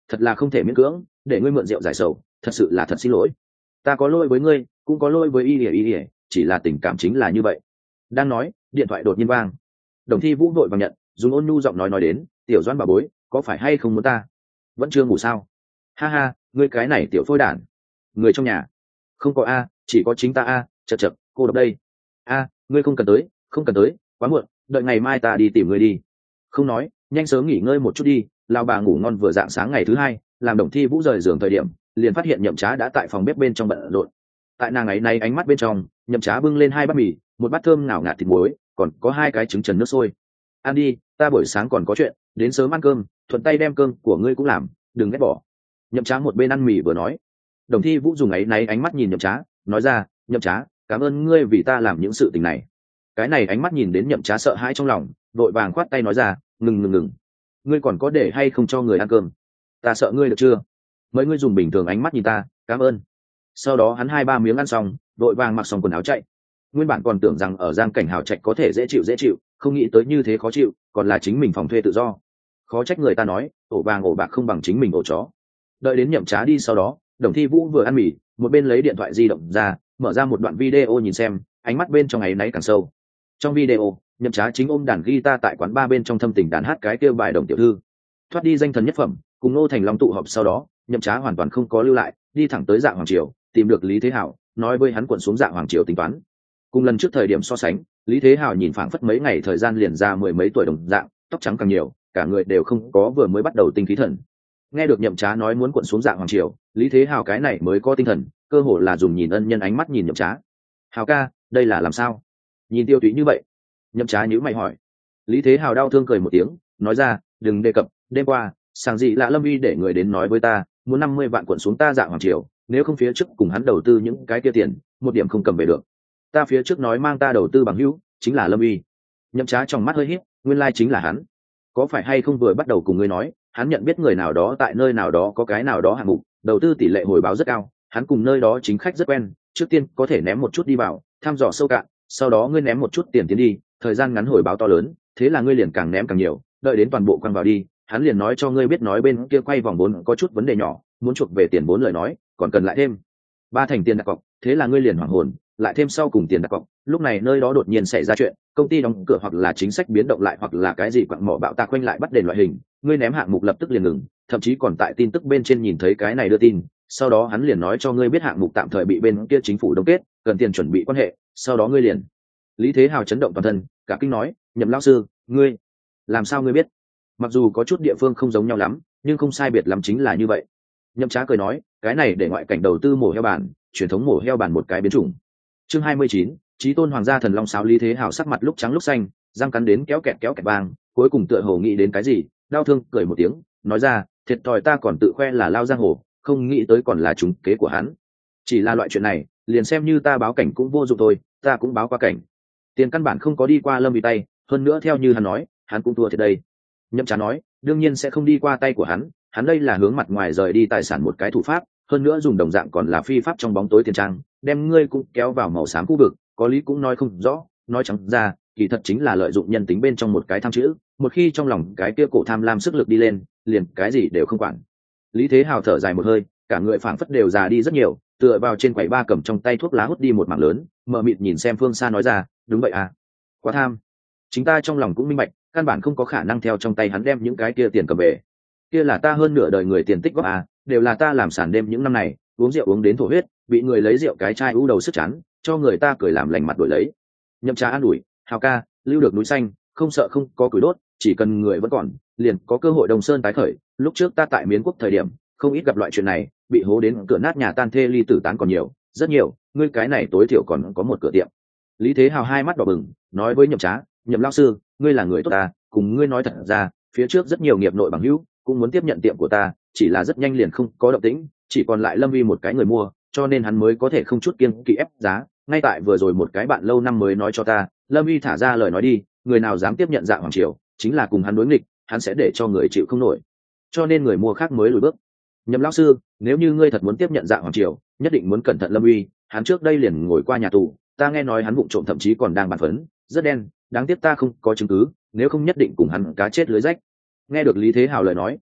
thật là không thể miễn cưỡng để ngươi mượn rượu giải sầu, thật sự là thật xin lỗi. Ta có lỗi với ngươi, cũng có lỗi với y ỉa y ỉa, chỉ là tình cảm chính là như vậy. Đang nói, điện thoại đột nhiên vang. Đồng Thi Vũ vội vàng nhận, dùng ôn nhu giọng nói nói đến, tiểu Doãn bà bối, có phải hay không muốn ta? Vẫn chưa ngủ sao? Ha ha, ngươi cái này tiểu phôi đản. Người trong nhà? Không có a, chỉ có chính ta a, chật chật, cô độc đây. A, ngươi không cần tới, không cần tới, quá muộn, đợi ngày mai ta đi tìm ngươi đi. Không nói, nhanh sớm nghỉ ngơi một chút đi. Lão bà ngủ ngon vừa dạng sáng ngày thứ hai, làm Đồng Thi Vũ rời giường thời điểm, liền phát hiện Nhậm Trá đã tại phòng bếp bên trong bận rộn. Tại nàng ấy nay ánh mắt bên trong, Nhậm Trá bưng lên hai bát mì, một bát thơm ngào ngạt thịt muối, còn có hai cái trứng trần nước sôi. Ăn đi, ta buổi sáng còn có chuyện, đến sớm ăn cơm, thuận tay đem cơm của ngươi cũng làm, đừng ghét bỏ. Nhậm Trá một bên ăn mì vừa nói. Đồng Thi Vũ dùng ấy náy ánh mắt nhìn Nhậm Trá, nói ra, Nhậm Trá, cảm ơn ngươi vì ta làm những sự tình này. Cái này ánh mắt nhìn đến Nhậm Trá sợ hãi trong lòng, vội vàng khoát tay nói ra, ngừng ngừng ngừng, ngươi còn có để hay không cho người ăn cơm? Ta sợ ngươi được chưa? Mấy ngươi dùng bình thường ánh mắt nhìn ta, cảm ơn. Sau đó hắn hai ba miếng ăn xong, vội vàng mặc xong quần áo chạy. Nguyên bản còn tưởng rằng ở Giang Cảnh Hào Trạch có thể dễ chịu dễ chịu, không nghĩ tới như thế khó chịu, còn là chính mình phòng thuê tự do. Khó trách người ta nói, ổ vàng ổ bạc không bằng chính mình ổ chó. Đợi đến Nhậm Trá đi sau đó, Đồng Thi Vũ vừa ăn mì, một bên lấy điện thoại di động ra, mở ra một đoạn video nhìn xem, ánh mắt bên trong ấy náy càng sâu. Trong video, Nhậm Trá chính ôm đàn guitar tại quán bar bên trong thâm tình đàn hát cái kêu bài Đồng tiểu thư. Thoát đi danh thần nhất phẩm, cùng Ngô Thành Long tụ họp sau đó, Nhậm Trá hoàn toàn không có lưu lại, đi thẳng tới Dạ Hoàng Triều, tìm được Lý Thế Hảo, nói với hắn quận xuống Dạ Hoàng Triều tính toán. Cùng lần trước thời điểm so sánh, Lý Thế Hảo nhìn phảng phất mấy ngày thời gian liền ra mười mấy tuổi đồng dạng, tóc trắng càng nhiều, cả người đều không có vừa mới bắt đầu tinh khí thần. Nghe được Nhậm Trá nói muốn quận xuống Dạ Hoàng Triều, Lý Thế Hảo cái này mới có tinh thần, cơ hồ là dùng nhìn ân nhân ánh mắt nhìn Nhậm Trá. Hảo ca, đây là làm sao? Nhìn tiêu tụy như vậy. Nhậm Trá nhíu mày hỏi. Lý Thế Hảo đau thương cười một tiếng, nói ra, đừng đề cập, đêm qua, sàng gì lạ Lâm Uy để người đến nói với ta, muốn năm mươi vạn quận xuống ta Dạ Hoàng Triều, nếu không phía trước cùng hắn đầu tư những cái kia tiền, một điểm không cầm về được. Ta phía trước nói mang ta đầu tư bằng hữu, chính là Lâm Uy. Nhậm Trá trong mắt hơi híp, nguyên lai chính là hắn. Có phải hay không vừa bắt đầu cùng ngươi nói, hắn nhận biết người nào đó tại nơi nào đó có cái nào đó hạng mục, đầu tư tỷ lệ hồi báo rất cao, hắn cùng nơi đó chính khách rất quen, trước tiên có thể ném một chút đi vào, thăm dò sâu cạn, sau đó ngươi ném một chút tiền tiến đi, thời gian ngắn hồi báo to lớn, thế là ngươi liền càng ném càng nhiều, đợi đến toàn bộ quăng vào đi, hắn liền nói cho ngươi biết nói bên kia quay vòng vốn có chút vấn đề nhỏ, muốn chuộc về tiền vốn lời nói, còn cần lại thêm ba thành tiền đặt cọc, thế là ngươi liền hoảng hồn, lại thêm sau cùng tiền đặt cọc, lúc này nơi đó đột nhiên xảy ra chuyện, công ty đóng cửa hoặc là chính sách biến động lại hoặc là cái gì quặng mỏ bạo tạc quanh lại bắt đền loại hình, ngươi ném hạng mục lập tức liền ngừng, thậm chí còn tại tin tức bên trên nhìn thấy cái này đưa tin, sau đó hắn liền nói cho ngươi biết hạng mục tạm thời bị bên kia chính phủ đông kết, cần tiền chuẩn bị quan hệ, sau đó ngươi liền. Lý Thế Hào chấn động toàn thân, cả kinh nói, Nhậm lão sư, ngươi làm sao ngươi biết? Mặc dù có chút địa phương không giống nhau lắm, nhưng không sai biệt lắm chính là như vậy. Nhậm Trá cười nói, cái này để ngoại cảnh đầu tư mổ heo bản, truyền thống mổ heo bản một cái biến chủng. Chương hai mươi chín, Chí Tôn Hoàng gia thần long sáo. Lý Thế Hào sắc mặt lúc trắng lúc xanh, răng cắn đến kéo kẹt kéo kẹt vang, cuối cùng tựa hồ nghĩ đến cái gì, đau thương cười một tiếng, nói ra, thiệt thòi ta còn tự khoe là lao giang hồ, không nghĩ tới còn là trúng kế của hắn. Chỉ là loại chuyện này, liền xem như ta báo cảnh cũng vô dụng thôi, ta cũng báo qua cảnh. Tiền căn bản không có đi qua Lâm Uy tay, hơn nữa theo như hắn nói, hắn cũng thua thiệt đây. Nhậm Trá nói, đương nhiên sẽ không đi qua tay của hắn, hắn đây là hướng mặt ngoài rời đi tài sản một cái thủ pháp, hơn nữa dùng đồng dạng còn là phi pháp trong bóng tối tiền trang, đem ngươi cũng kéo vào màu xám khu vực, có lý cũng nói không rõ, nói trắng ra, kỳ thật chính là lợi dụng nhân tính bên trong một cái tham chữ, một khi trong lòng cái kia cổ tham lam sức lực đi lên, liền cái gì đều không quản. Lý Thế Hào thở dài một hơi, cả người phảng phất đều già đi rất nhiều, tựa vào trên quầy ba cầm trong tay thuốc lá hút đi một mảng lớn, mờ mịt nhìn xem phương xa nói ra, đúng vậy à, quá tham. Chính ta trong lòng cũng minh bạch, căn bản không có khả năng theo trong tay hắn đem những cái kia tiền cầm về. Kia là ta hơn nửa đời người tiền tích góp à, đều là ta làm sản đêm những năm này, uống rượu uống đến thổ huyết, bị người lấy rượu cái chai u đầu sức chán, cho người ta cười làm lành mặt đổi lấy. Nhậm Trá an ủi, Hào ca, lưu được núi xanh, không sợ không có củi đốt, chỉ cần người vẫn còn, liền có cơ hội Đông Sơn tái khởi. Lúc trước ta tại Miến Quốc thời điểm, không ít gặp loại chuyện này, bị hố đến cửa nát nhà tan thê ly tử tán còn nhiều, rất nhiều, ngươi cái này tối thiểu còn có một cửa tiệm. Lý Thế Hào hai mắt đỏ bừng, nói với Nhậm Trá, Nhậm lão sư, ngươi là người tốt ta, cùng ngươi nói thật ra, phía trước rất nhiều nghiệp nội bằng hữu cũng muốn tiếp nhận tiệm của ta, chỉ là rất nhanh liền không có động tĩnh, chỉ còn lại Lâm Uy một cái người mua, cho nên hắn mới có thể không chút kiêng kỵ ép giá. Ngay tại vừa rồi một cái bạn lâu năm mới nói cho ta, Lâm Uy thả ra lời nói đi, người nào dám tiếp nhận Dạ Hoàng Triều, chính là cùng hắn đối nghịch, hắn sẽ để cho người chịu không nổi, cho nên người mua khác mới lùi bước. Nhậm lão sư, nếu như ngươi thật muốn tiếp nhận Dạ Hoàng Triều, nhất định muốn cẩn thận Lâm Uy, hắn trước đây liền ngồi qua nhà tù, ta nghe nói hắn vụng trộm thậm chí còn đang bàn phấn, rất đen, đáng tiếc ta không có chứng cứ, nếu không nhất định cùng hắn cá chết lưới rách. Nghe được Lý Thế Hào lời nói,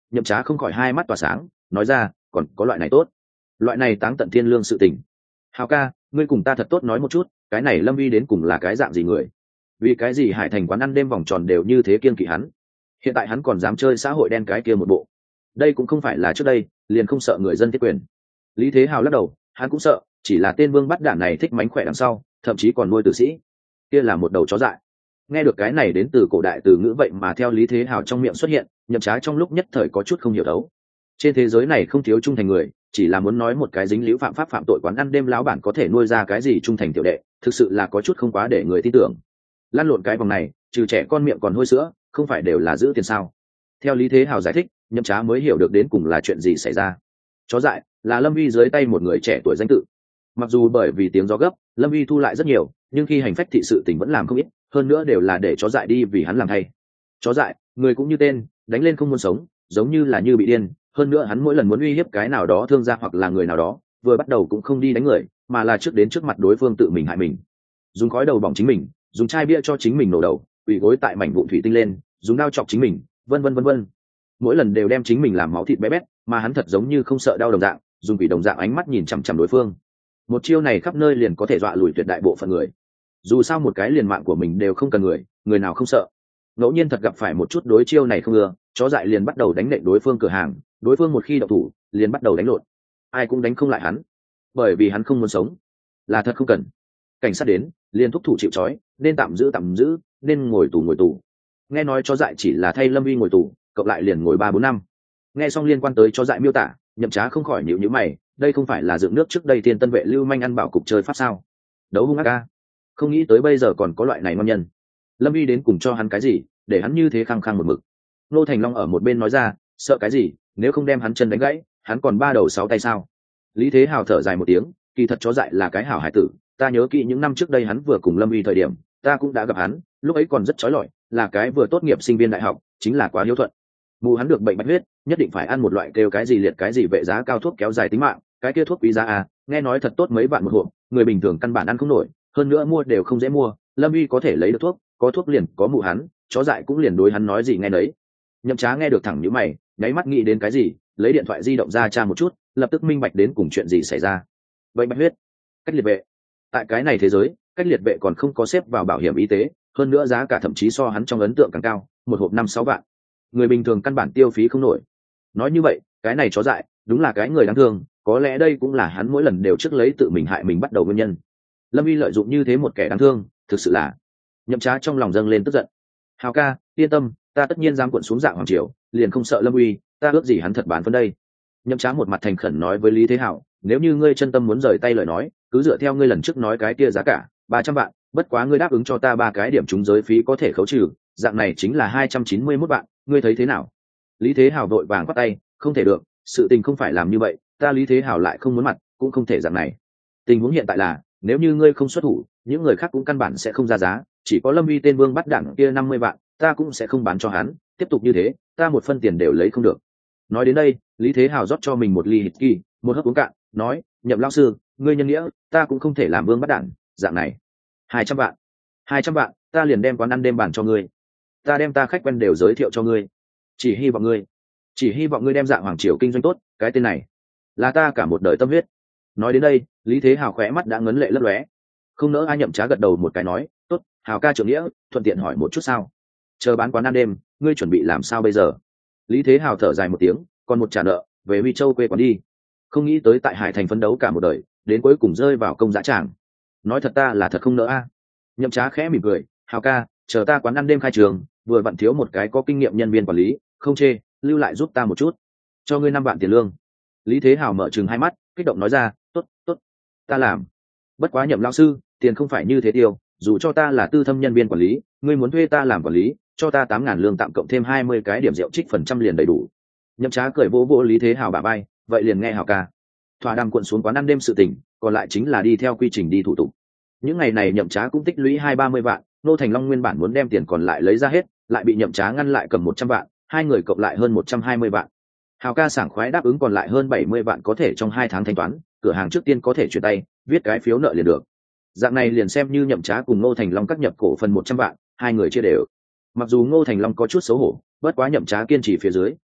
Nhậm Trá không khỏi hai mắt tỏa sáng, nói ra, còn có loại này tốt, loại này táng tận thiên lương sự tình. Hào ca, ngươi cùng ta thật tốt nói một chút, cái này Lâm Vi đến cùng là cái dạng gì người? Vì cái gì Hải Thành quán ăn đêm vòng tròn đều như thế kiêng kỵ hắn? Hiện tại hắn còn dám chơi xã hội đen cái kia một bộ. Đây cũng không phải là trước đây, liền không sợ người dân thiết quyền. Lý Thế Hào lắc đầu, hắn cũng sợ, chỉ là tên vương bắt đạn này thích mánh khỏe đằng sau, thậm chí còn nuôi tử sĩ. Kia là một đầu chó dại. Nghe được cái này đến từ cổ đại từ ngữ vậy mà theo Lý Thế Hào trong miệng xuất hiện, Nhậm Trá trong lúc nhất thời có chút không hiểu đấu. Trên thế giới này không thiếu trung thành người, chỉ là muốn nói một cái dính liễu phạm pháp phạm tội quán ăn đêm lão bản có thể nuôi ra cái gì trung thành tiểu đệ, thực sự là có chút không quá để người tin tưởng. Lăn lộn cái vòng này, trừ trẻ con miệng còn hôi sữa, không phải đều là giữ tiền sao? Theo Lý Thế Hào giải thích, Nhậm Trá mới hiểu được đến cùng là chuyện gì xảy ra. Chó dại là Lâm Vi dưới tay một người trẻ tuổi danh tự. Mặc dù bởi vì tiếng gió gấp, Lâm Vi thu lại rất nhiều, nhưng khi hành phách thị sự tình vẫn làm không ít, hơn nữa đều là để chó dại đi vì hắn làm thay. Chó dại, người cũng như tên, đánh lên không muốn sống, giống như là như bị điên. Hơn nữa hắn mỗi lần muốn uy hiếp cái nào đó thương gia hoặc là người nào đó, vừa bắt đầu cũng không đi đánh người, mà là trước đến trước mặt đối phương tự mình hại mình, dùng khói đầu bỏng chính mình, dùng chai bia cho chính mình nổ đầu, quỳ gối tại mảnh vụn thủy tinh lên, dùng dao chọc chính mình, vân vân vân vân. Mỗi lần đều đem chính mình làm máu thịt bé bét, mà hắn thật giống như không sợ đau đồng dạng, dùng quỷ đồng dạng ánh mắt nhìn chằm chằm đối phương. Một chiêu này khắp nơi liền có thể dọa lùi tuyệt đại bộ phận người. Dù sao một cái liền mạng của mình đều không cần người, người nào không sợ. Ngẫu nhiên thật gặp phải một chút đối chiêu này không ưa, chó dại liền bắt đầu đánh nện đối phương cửa hàng, đối phương một khi động thủ, liền bắt đầu đánh lộn. Ai cũng đánh không lại hắn, bởi vì hắn không muốn sống, là thật không cần. Cảnh sát đến, liền thúc thủ chịu trói, nên tạm giữ tạm giữ, nên ngồi tù ngồi tù. Nghe nói chó dại chỉ là thay Lâm Vi ngồi tù, cộng lại liền ngồi ba bốn năm. Nghe xong liên quan tới chó dại miêu tả, Nhậm Trá không khỏi nhíu nhíu mày, đây không phải là dựng nước trước đây Thiên Tân vệ lưu manh ăn bảo cục chơi pháp sao? Đấu hung ác ca, không nghĩ tới bây giờ còn có loại này ngon nhân. Lâm Vi đến cùng cho hắn cái gì, để hắn như thế khăng khăng một mực. Nô Thành Long ở một bên nói ra, sợ cái gì, nếu không đem hắn chân đánh gãy, hắn còn ba đầu sáu tay sao? Lý Thế Hào thở dài một tiếng, kỳ thật chó dại là cái hảo hải tử, ta nhớ kỹ những năm trước đây hắn vừa cùng Lâm Vi thời điểm, ta cũng đã gặp hắn, lúc ấy còn rất chói lọi, là cái vừa tốt nghiệp sinh viên đại học, chính là quá hiếu thuận. Mù hắn được bệnh bạch huyết, nhất định phải ăn một loại kêu cái gì liệt cái gì vệ giá cao thuốc kéo dài tính mạng, cái kia thuốc quý giá à, nghe nói thật tốt mấy vạn một hộp, người bình thường căn bản ăn không nổi, hơn nữa mua đều không dễ mua. Lâm Vi có thể lấy được thuốc, có thuốc liền có mù hắn, chó dại cũng liền đối hắn nói gì nghe nấy. Nhậm Trá nghe được thẳng nhíu mày, nháy mắt nghĩ đến cái gì, lấy điện thoại di động ra tra một chút, lập tức minh bạch đến cùng chuyện gì xảy ra. Bệnh bạch huyết, cách liệt vệ. Tại cái này thế giới, cách liệt vệ còn không có xếp vào bảo hiểm y tế, hơn nữa giá cả thậm chí so hắn trong ấn tượng càng cao, một hộp năm sáu vạn, người bình thường căn bản tiêu phí không nổi. Nói như vậy, cái này chó dại đúng là cái người đáng thương, có lẽ đây cũng là hắn mỗi lần đều trước lấy tự mình hại mình bắt đầu nguyên nhân. Lâm Vi lợi dụng như thế một kẻ đáng thương, thực sự là. Nhậm Trá trong lòng dâng lên tức giận. Hào ca, yên tâm, ta tất nhiên dám cuộn xuống Dạ Hoàng Triều, liền không sợ Lâm Uy, ta ước gì hắn thật bán phân đây. Nhậm Trá một mặt thành khẩn nói với Lý Thế Hảo, nếu như ngươi chân tâm muốn rời tay lời nói, cứ dựa theo ngươi lần trước nói cái kia giá cả, ba trăm vạn, bất quá ngươi đáp ứng cho ta ba cái điểm trúng giới phí có thể khấu trừ, dạng này chính là hai trăm chín mươi mốt vạn, ngươi thấy thế nào? Lý Thế Hảo vội vàng quát tay, không thể được, sự tình không phải làm như vậy, ta Lý Thế Hảo lại không muốn mặt, cũng không thể dạng này. Tình huống hiện tại là, nếu như ngươi không xuất thủ, những người khác cũng căn bản sẽ không ra giá, chỉ có Lâm Uy tên vương bắt đảng kia năm mươi vạn, ta cũng sẽ không bán cho hắn, tiếp tục như thế, ta một phân tiền đều lấy không được. Nói đến đây, Lý Thế Hào rót cho mình một ly whisky, một hớp uống cạn, nói, Nhậm lão sư, ngươi nhân nghĩa, ta cũng không thể làm vương bắt đảng, dạng này. hai trăm vạn, hai trăm vạn, ta liền đem quán ăn đêm bàn cho ngươi. Ta đem ta khách quen đều giới thiệu cho ngươi. Chỉ hy vọng ngươi, chỉ hy vọng ngươi đem Dạ Hoàng Triều kinh doanh tốt, cái tên này là ta cả một đời tâm huyết. Nói đến đây, Lý Thế Hào khỏe mắt đã ngấn lệ lấp lóe. Không nỡ ai Nhậm Trá gật đầu một cái nói, tốt, Hào ca trưởng nghĩa, thuận tiện hỏi một chút sao? Chờ bán quán ăn đêm, ngươi chuẩn bị làm sao bây giờ? Lý Thế Hào thở dài một tiếng, còn một trả nợ, về Huy Châu quê quán đi. Không nghĩ tới tại Hải Thành phấn đấu cả một đời, đến cuối cùng rơi vào công dã tràng. Nói thật ta là thật không nỡ a. Nhậm Trá khẽ mỉm cười, Hào ca, chờ ta quán ăn đêm khai trường, vừa vặn thiếu một cái có kinh nghiệm nhân viên quản lý, không chê, lưu lại giúp ta một chút, cho ngươi năm vạn tiền lương. Lý Thế Hào mở trừng hai mắt, kích động nói ra, tốt, tốt, ta làm. Bất quá Nhậm lão sư, tiền không phải như thế tiêu, dù cho ta là tư thâm nhân viên quản lý, ngươi muốn thuê ta làm quản lý, cho ta tám ngàn lương tạm cộng thêm hai mươi cái điểm rượu trích phần trăm liền đầy đủ. Nhậm Trá cười vỗ vỗ Lý Thế Hào bả vai, vậy liền nghe Hào ca. Thỏa đàm cuộn xuống quán ăn đêm sự tình, còn lại chính là đi theo quy trình đi thủ tục. Những ngày này Nhậm Trá cũng tích lũy hai ba mươi vạn, Nô Thành Long nguyên bản muốn đem tiền còn lại lấy ra hết, lại bị Nhậm Trá ngăn lại cầm một trăm vạn, hai người cộng lại hơn một trăm hai mươi vạn. Hào ca sảng khoái đáp ứng còn lại hơn bảy mươi vạn có thể trong hai tháng thanh toán, cửa hàng trước tiên có thể chuyển tay, viết cái phiếu nợ liền được. Dạng này liền xem như Nhậm Trá cùng Ngô Thành Long cắt nhập cổ phần một trăm vạn, hai người chia đều. Mặc dù Ngô Thành Long có chút xấu hổ, bất quá Nhậm Trá kiên trì phía dưới,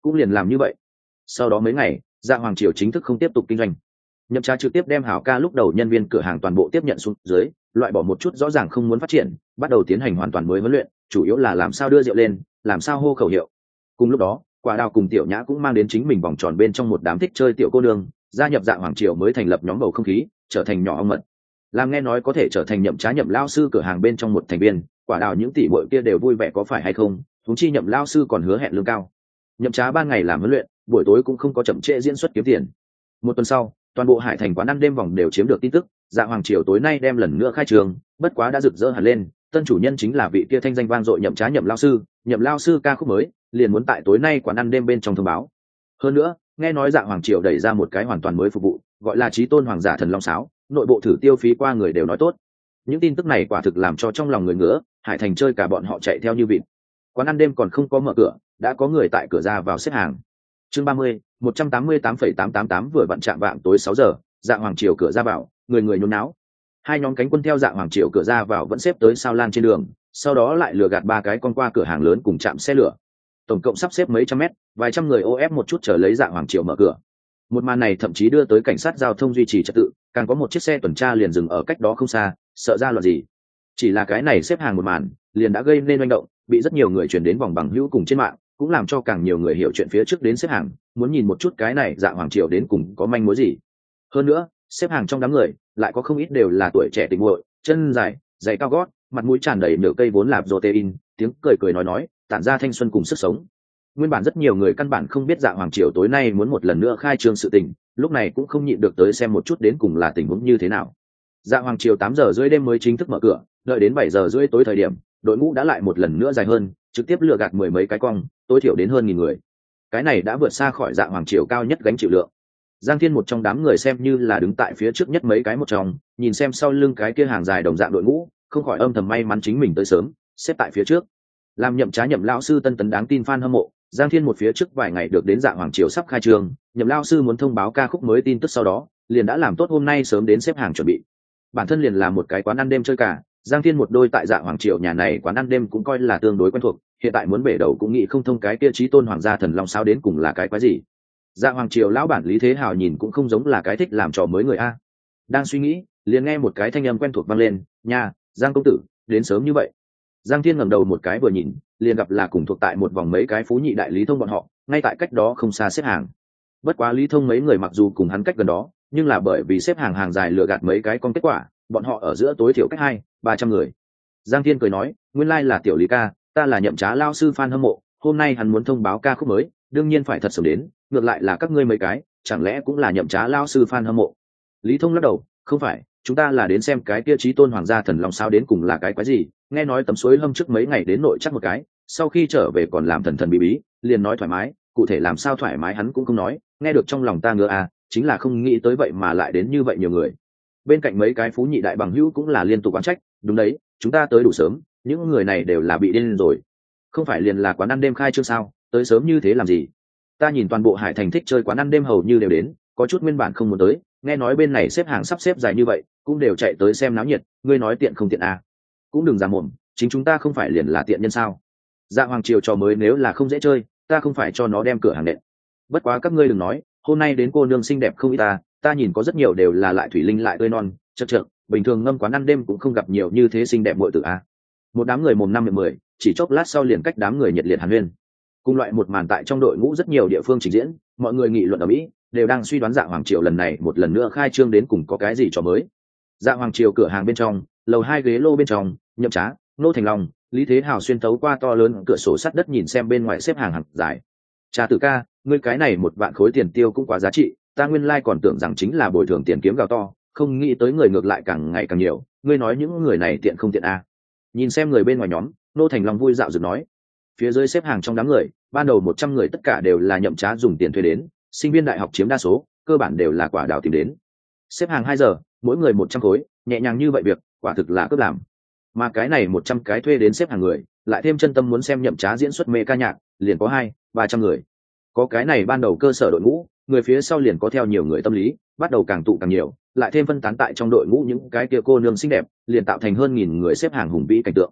cũng liền làm như vậy. Sau đó mấy ngày, Dạ Hoàng Triều chính thức không tiếp tục kinh doanh. Nhậm Trá trực tiếp đem hảo ca lúc đầu nhân viên cửa hàng toàn bộ tiếp nhận xuống dưới, loại bỏ một chút rõ ràng không muốn phát triển, bắt đầu tiến hành hoàn toàn mới huấn luyện, chủ yếu là làm sao đưa rượu lên, làm sao hô khẩu hiệu. Cùng lúc đó, Quả Đào cùng Tiểu Nhã cũng mang đến chính mình vòng tròn bên trong một đám thích chơi tiểu cô nương, gia nhập Dạ Hoàng Triều mới thành lập nhóm bầu không khí, trở thành nhỏ ong mật. Làm nghe nói có thể trở thành Nhậm Trá Nhậm lao sư cửa hàng bên trong một thành viên, Quả Đào những tỷ muội kia đều vui vẻ có phải hay không, huống chi Nhậm lao sư còn hứa hẹn lương cao. Nhậm Trá ban ngày làm huấn luyện, buổi tối cũng không có chậm trễ diễn xuất kiếm tiền. Một tuần sau, toàn bộ Hải Thành quán ăn đêm vòng đều chiếm được tin tức, Dạ Hoàng Triều tối nay đem lần nữa khai trường, bất quá đã rực rỡ hẳn lên, tân chủ nhân chính là vị kia thanh danh vang dội Nhậm Trá Nhậm lao sư, Nhậm lao sư ca khúc mới, liền muốn tại tối nay quán ăn đêm bên trong thông báo. Hơn nữa, nghe nói Dạ Hoàng Triều đẩy ra một cái hoàn toàn mới phục vụ, gọi là Chí Tôn Hoàng giả thần long sáo, nội bộ thử tiêu phí qua người đều nói tốt. Những tin tức này quả thực làm cho trong lòng người ngứa, Hải Thành chơi cả bọn họ chạy theo như vịt. Quán ăn đêm còn không có mở cửa, đã có người tại cửa ra vào xếp hàng. Chương ba mươi, một trăm tám mươi tám phẩy tám tám tám vừa vặn chạm vạng tối sáu giờ, Dạ Hoàng Triều cửa ra vào, người người nhốn náo. Hai nhóm cánh quân theo Dạ Hoàng Triều cửa ra vào vẫn xếp tới sao lan trên đường, sau đó lại lừa gạt ba cái con qua cửa hàng lớn cùng chạm xe lửa. Tổng cộng sắp xếp mấy trăm mét, vài trăm người ô ép một chút chờ lấy Dạ Hoàng Triều mở cửa. Một màn này thậm chí đưa tới cảnh sát giao thông duy trì trật tự, càng có một chiếc xe tuần tra liền dừng ở cách đó không xa, sợ ra loạn gì. Chỉ là cái này xếp hàng một màn, liền đã gây nên oanh động, bị rất nhiều người truyền đến vòng bằng hữu cùng trên mạng, cũng làm cho càng nhiều người hiểu chuyện phía trước đến xếp hàng, muốn nhìn một chút cái này Dạ Hoàng Triều đến cùng có manh mối gì. Hơn nữa, xếp hàng trong đám người, lại có không ít đều là tuổi trẻ tình nguội, chân dài, giày cao gót, mặt mũi tràn đầy nửa cây vốn lạp protein, tiếng cười cười nói nói, tản ra thanh xuân cùng sức sống. Nguyên bản rất nhiều người căn bản không biết Dạ Hoàng Triều tối nay muốn một lần nữa khai trương sự tình, lúc này cũng không nhịn được tới xem một chút đến cùng là tình huống như thế nào. Dạ Hoàng Triều tám giờ rưỡi đêm mới chính thức mở cửa, đợi đến bảy giờ rưỡi tối thời điểm, đội ngũ đã lại một lần nữa dài hơn, trực tiếp lừa gạt mười mấy cái cong, tối thiểu đến hơn nghìn người. Cái này đã vượt xa khỏi Dạ Hoàng Triều cao nhất gánh chịu lượng. Giang Thiên một trong đám người xem như là đứng tại phía trước nhất mấy cái một trong, nhìn xem sau lưng cái kia hàng dài đồng dạng đội ngũ, không khỏi âm thầm may mắn chính mình tới sớm, xếp tại phía trước. Làm Nhậm Trá Nhậm lão sư tân tấn đáng tin fan hâm mộ, Giang Thiên một phía trước vài ngày được đến Dạ Hoàng Triều sắp khai trương, Nhậm lão sư muốn thông báo ca khúc mới tin tức sau đó, liền đã làm tốt hôm nay sớm đến xếp hàng chuẩn bị. Bản thân liền là một cái quán ăn đêm chơi cả, Giang Thiên một đôi tại Dạ Hoàng Triều nhà này quán ăn đêm cũng coi là tương đối quen thuộc, hiện tại muốn bể đầu cũng nghĩ không thông cái kia Chí Tôn Hoàng gia thần long sao đến cùng là cái quái gì. Dạ Hoàng Triều lão bản Lý Thế Hào nhìn cũng không giống là cái thích làm trò mới người a. Đang suy nghĩ, liền nghe một cái thanh âm quen thuộc vang lên, "Nha, Giang công tử, đến sớm như vậy." Giang Thiên ngẩng đầu một cái vừa nhìn, liền gặp là cùng thuộc tại một vòng mấy cái phú nhị đại Lý Thông bọn họ, ngay tại cách đó không xa xếp hàng. Bất quá Lý Thông mấy người mặc dù cùng hắn cách gần đó, nhưng là bởi vì xếp hàng hàng dài lừa gạt mấy cái con kết quả, bọn họ ở giữa tối thiểu cách hai ba trăm người. Giang Thiên cười nói, "Nguyên lai là tiểu Lý ca, ta là Nhậm Trá lao sư fan hâm mộ, hôm nay hắn muốn thông báo ca khúc mới, đương nhiên phải thật sớm đến, ngược lại là các ngươi mấy cái, chẳng lẽ cũng là Nhậm Trá lao sư fan hâm mộ?" Lý Thông lắc đầu, "Không phải, chúng ta là đến xem cái kia Chí Tôn Hoàng gia thần long sao đến cùng là cái quái gì, nghe nói tấm suối lâm trước mấy ngày đến nội chắc một cái, sau khi trở về còn làm thần thần bí bí, liền nói thoải mái, cụ thể làm sao thoải mái hắn cũng không nói, nghe được trong lòng ta ngứa à, chính là không nghĩ tới vậy mà lại đến như vậy nhiều người." Bên cạnh mấy cái phú nhị đại bằng hữu cũng là liên tục oán trách, "Đúng đấy, chúng ta tới đủ sớm, những người này đều là bị điên rồi, không phải liền là quán ăn đêm khai trương sao, tới sớm như thế làm gì?" Ta nhìn toàn bộ Hải Thành thích chơi quán ăn đêm hầu như đều đến, có chút nguyên bản không muốn tới, nghe nói bên này xếp hàng sắp xếp dài như vậy, cũng đều chạy tới xem náo nhiệt, ngươi nói tiện không tiện à? Cũng đừng giả mồm, chính chúng ta không phải liền là tiện nhân sao? Dạ Hoàng Triều trò mới nếu là không dễ chơi, ta không phải cho nó đem cửa hàng nện. Bất quá các ngươi đừng nói, hôm nay đến cô nương xinh đẹp không ít ta, ta nhìn có rất nhiều đều là lại thủy linh lại tươi non, chật chật, bình thường ngâm quán ăn đêm cũng không gặp nhiều như thế xinh đẹp muội tử a. Một đám người mồm năm miệng mười, chỉ chốc lát sau liền cách đám người nhiệt liệt hàn huyên. Cùng loại một màn tại trong đội ngũ rất nhiều địa phương trình diễn, mọi người nghị luận ở mỹ, đều đang suy đoán Dạ Hoàng Triều lần này một lần nữa khai trương đến cùng có cái gì trò mới. Dạ Hoàng Triều cửa hàng bên trong, lầu hai ghế lô bên trong, Nhậm Trá, Nô Thành Long, Lý Thế Hào xuyên tấu qua to lớn cửa sổ sắt đất nhìn xem bên ngoài xếp hàng hàng dài. "Trà tử ca, ngươi cái này một vạn khối tiền tiêu cũng quá giá trị, ta nguyên lai còn tưởng rằng chính là bồi thường tiền kiếm gạo to, không nghĩ tới người ngược lại càng ngày càng nhiều, ngươi nói những người này tiện không tiện à?" Nhìn xem người bên ngoài nhóm, Nô Thành Long vui dạo dựng nói. Phía dưới xếp hàng trong đám người, ban đầu một trăm người tất cả đều là Nhậm Trá dùng tiền thuê đến, sinh viên đại học chiếm đa số, cơ bản đều là Quả Đào tìm đến. Xếp hàng hai giờ, mỗi người một trăm khối, nhẹ nhàng như vậy việc, quả thực là cướp làm. Mà cái này một trăm cái thuê đến xếp hàng người, lại thêm chân tâm muốn xem Nhậm Trá diễn xuất mê ca nhạc, liền có hai ba trăm người. Có cái này ban đầu cơ sở đội ngũ, người phía sau liền có theo nhiều người tâm lý, bắt đầu càng tụ càng nhiều, lại thêm phân tán tại trong đội ngũ những cái kia cô nương xinh đẹp, liền tạo thành hơn nghìn người xếp hàng hùng vĩ cảnh tượng.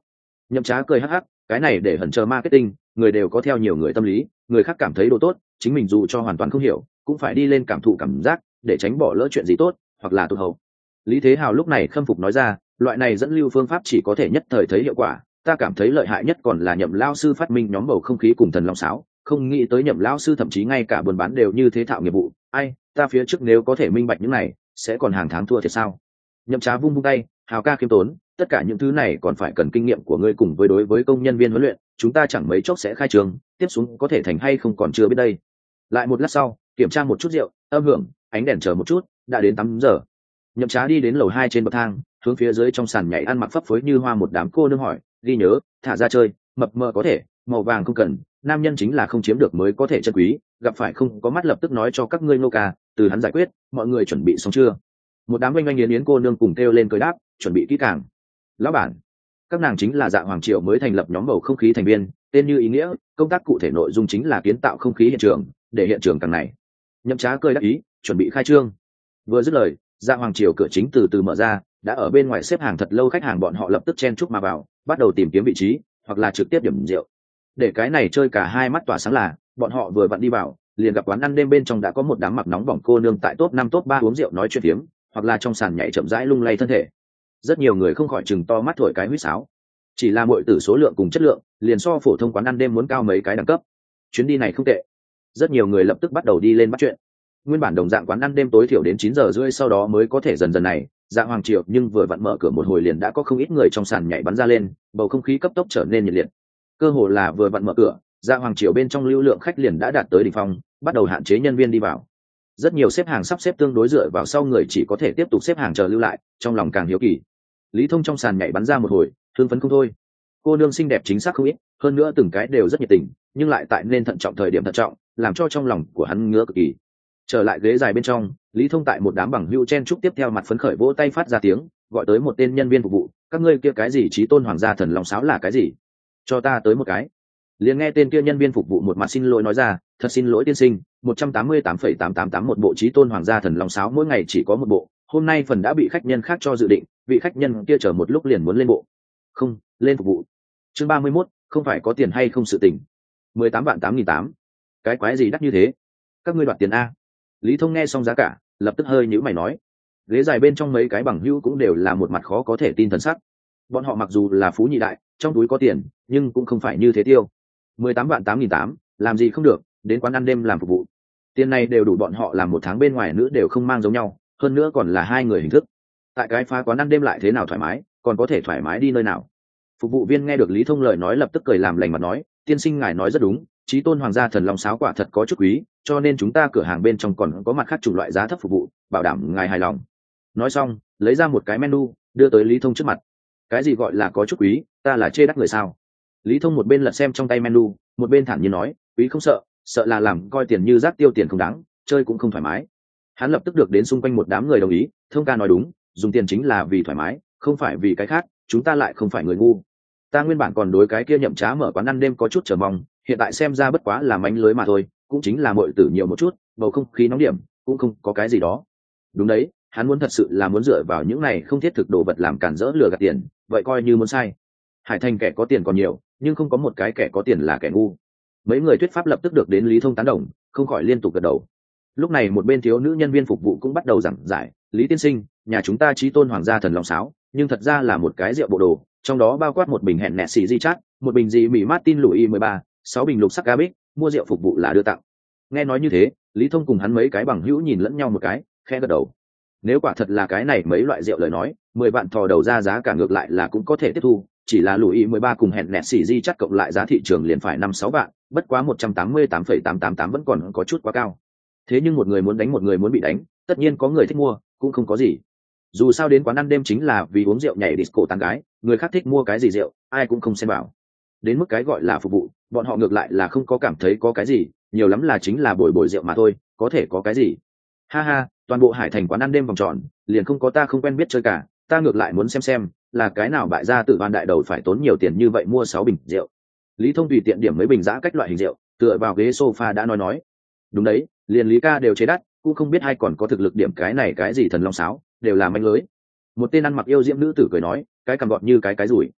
Nhậm Trá cười hắc hắc, cái này để hẩn chờ marketing, người đều có theo nhiều người tâm lý, người khác cảm thấy đồ tốt, chính mình dù cho hoàn toàn không hiểu, cũng phải đi lên cảm thụ cảm giác, để tránh bỏ lỡ chuyện gì tốt, hoặc là tụt hậu. Lý Thế Hào lúc này khâm phục nói ra, loại này dẫn lưu phương pháp chỉ có thể nhất thời thấy hiệu quả, ta cảm thấy lợi hại nhất còn là Nhậm lão sư phát minh nhóm bầu không khí cùng thần long sáo, không nghĩ tới Nhậm lão sư thậm chí ngay cả buôn bán đều như thế thạo nghiệp vụ, ai, ta phía trước nếu có thể minh bạch những này, sẽ còn hàng tháng thua thiệt sao? Nhậm Trá vung vung tay, Hào ca khiêm tốn, tất cả những thứ này còn phải cần kinh nghiệm của ngươi cùng với đối với công nhân viên huấn luyện, chúng ta chẳng mấy chốc sẽ khai trường, tiếp xuống có thể thành hay không còn chưa biết đây. Lại một lát sau, kiểm tra một chút rượu, âm hưởng, ánh đèn chờ một chút, đã đến tám giờ. Nhậm Trá đi đến lầu hai trên bậc thang, hướng phía dưới trong sàn nhảy ăn mặc phấp phới như hoa một đám cô nương hỏi, ghi nhớ, thả ra chơi, mập mờ có thể, màu vàng không cần, nam nhân chính là không chiếm được mới có thể chân quý, gặp phải không có mắt lập tức nói cho các ngươi nô ca, từ hắn giải quyết, mọi người chuẩn bị xong chưa? Một đám oanh oanh yến yến cô nương cùng kêu lên cười đáp, chuẩn bị kỹ càng. Lão bản, các nàng chính là Dạ Hoàng Triệu mới thành lập nhóm bầu không khí thành viên, tên như ý nghĩa, công tác cụ thể nội dung chính là kiến tạo không khí hiện trường, để hiện trường càng này. Nhậm Trá cười đáp ý, chuẩn bị khai trương. Vừa dứt lời, Dạ Hoàng Triều cửa chính từ từ mở ra, đã ở bên ngoài xếp hàng thật lâu khách hàng bọn họ lập tức chen chúc mà vào, bắt đầu tìm kiếm vị trí, hoặc là trực tiếp điểm rượu. Để cái này chơi cả hai mắt tỏa sáng là, bọn họ vừa vặn đi vào, liền gặp quán ăn đêm bên trong đã có một đám mặc nóng bỏng cô nương tại top năm top ba uống rượu nói chuyện phiếm, hoặc là trong sàn nhảy chậm rãi lung lay thân thể. Rất nhiều người không khỏi chừng to mắt thổi cái huýt sáo. Chỉ là mọi tử số lượng cùng chất lượng, liền so phổ thông quán ăn đêm muốn cao mấy cái đẳng cấp. Chuyến đi này không tệ. Rất nhiều người lập tức bắt đầu đi lên bắt chuyện. Nguyên bản đồng dạng quán ăn đêm tối thiểu đến chín giờ rưỡi sau đó mới có thể dần dần này, Dạ Hoàng Triều nhưng vừa vặn mở cửa một hồi liền đã có không ít người trong sàn nhảy bắn ra lên, bầu không khí cấp tốc trở nên nhiệt liệt. Cơ hồ là vừa vặn mở cửa, Dạ Hoàng Triều bên trong lưu lượng khách liền đã đạt tới đỉnh phong, bắt đầu hạn chế nhân viên đi vào. Rất nhiều xếp hàng sắp xếp tương đối dựa vào sau người chỉ có thể tiếp tục xếp hàng chờ lưu lại, trong lòng càng hiếu kỳ. Lý Thông trong sàn nhảy bắn ra một hồi, thương phấn không thôi. Cô nương xinh đẹp chính xác không ít, hơn nữa từng cái đều rất nhiệt tình, nhưng lại tại nên thận trọng thời điểm thận trọng, làm cho trong lòng của hắn ngứa cực kỳ. Trở lại ghế dài bên trong, Lý Thông tại một đám bằng hữu chen chúc tiếp theo mặt phấn khởi vỗ tay phát ra tiếng, gọi tới một tên nhân viên phục vụ, các ngươi kia cái gì Chí Tôn Hoàng gia thần long sáo là cái gì? Cho ta tới một cái. Liền nghe tên kia nhân viên phục vụ một mặt xin lỗi nói ra, thật xin lỗi tiên sinh, một trăm tám mươi tám phẩy tám tám tám một bộ Chí Tôn Hoàng gia thần long sáo mỗi ngày chỉ có một bộ, hôm nay phần đã bị khách nhân khác cho dự định, vị khách nhân kia chờ một lúc liền muốn lên bộ. Không, lên phục vụ. Chương ba mươi mốt, không phải có tiền hay không sự tình. mười tám vạn tám nghìn tám. Cái quái gì đắt như thế? Các ngươi đoạt tiền a? Lý Thông nghe xong giá cả, lập tức hơi nhíu mày nói. Ghế dài bên trong mấy cái bằng hữu cũng đều là một mặt khó có thể tin thần sắc. Bọn họ mặc dù là phú nhị đại, trong túi có tiền, nhưng cũng không phải như thế tiêu. mười tám vạn tám nghìn tám, làm gì không được, đến quán ăn đêm làm phục vụ. Tiền này đều đủ bọn họ làm một tháng bên ngoài nữa đều không mang giống nhau, hơn nữa còn là hai người hình thức. Tại cái phá quán ăn đêm lại thế nào thoải mái, còn có thể thoải mái đi nơi nào? Phục vụ viên nghe được Lý Thông lời nói lập tức cười làm lành mặt nói, tiên sinh ngài nói rất đúng, Chí Tôn Hoàng gia thần long sáo quả thật có chút quý, cho nên chúng ta cửa hàng bên trong còn có mặt khác chủng loại giá thấp phục vụ, bảo đảm ngài hài lòng. Nói xong, lấy ra một cái menu, đưa tới Lý Thông trước mặt. Cái gì gọi là có chút quý, ta là chê đắt người sao? Lý Thông một bên lật xem trong tay menu, một bên thản nhiên nói, quý không sợ, sợ là làm coi tiền như rác tiêu tiền không đáng, chơi cũng không thoải mái. Hắn lập tức được đến xung quanh một đám người đồng ý, Thông ca nói đúng, dùng tiền chính là vì thoải mái, không phải vì cái khác, chúng ta lại không phải người ngu. Ta nguyên bản còn đối cái kia Nhậm Trá mở quán ăn đêm có chút chờ mong, hiện tại xem ra bất quá là mánh lưới mà thôi, cũng chính là muội tử nhiều một chút, bầu không khí nóng điểm, cũng không có cái gì đó. Đúng đấy, hắn muốn thật sự là muốn dựa vào những này không thiết thực đồ vật làm cản rỡ lừa gạt tiền, vậy coi như muốn sai. Hải Thành kẻ có tiền còn nhiều, nhưng không có một cái kẻ có tiền là kẻ ngu. Mấy người thuyết pháp lập tức được đến Lý Thông tán đồng, không khỏi liên tục gật đầu. Lúc này một bên thiếu nữ nhân viên phục vụ cũng bắt đầu giảng giải, Lý tiên sinh, nhà chúng ta Chí Tôn Hoàng gia thần long sáo, nhưng thật ra là một cái rượu bộ đồ, trong đó bao quát một bình hẹn nẹt xì di chát, một bình dị mỹ Martin Louis mười ba, sáu bình lục sắc Gabic, mua rượu phục vụ là đưa tặng. Nghe nói như thế, Lý Thông cùng hắn mấy cái bằng hữu nhìn lẫn nhau một cái, khẽ gật đầu. Nếu quả thật là cái này mấy loại rượu lời nói, mười vạn thò đầu ra giá cả ngược lại là cũng có thể tiếp thu, chỉ là Louis mười ba cùng hẹn nẹt xì di chát cộng lại giá thị trường liền phải năm sáu vạn, bất quá một trăm tám mươi tám phẩy tám tám tám vẫn còn có chút quá cao. Thế nhưng một người muốn đánh một người muốn bị đánh, tất nhiên có người thích mua, cũng không có gì. Dù sao đến quán ăn đêm chính là vì uống rượu nhảy disco tán gái, người khác thích mua cái gì rượu, ai cũng không xem bảo. Đến mức cái gọi là phục vụ, bọn họ ngược lại là không có cảm thấy có cái gì, nhiều lắm là chính là bồi bồi rượu mà thôi, có thể có cái gì. Ha ha, toàn bộ Hải Thành quán ăn đêm vòng tròn, liền không có ta không quen biết chơi cả, ta ngược lại muốn xem xem, là cái nào bại gia tử ban đại đầu phải tốn nhiều tiền như vậy mua sáu bình rượu. Lý Thông tùy tiện điểm mấy bình giã cách loại hình rượu, tựa vào ghế sofa đã nói nói. Đúng đấy, liền Lý ca đều chế đắt, cũng không biết ai còn có thực lực điểm cái này cái gì thần long sáo, đều là manh lưới. Một tên ăn mặc yêu diễm nữ tử cười nói, cái cầm gọn như cái cái rủi.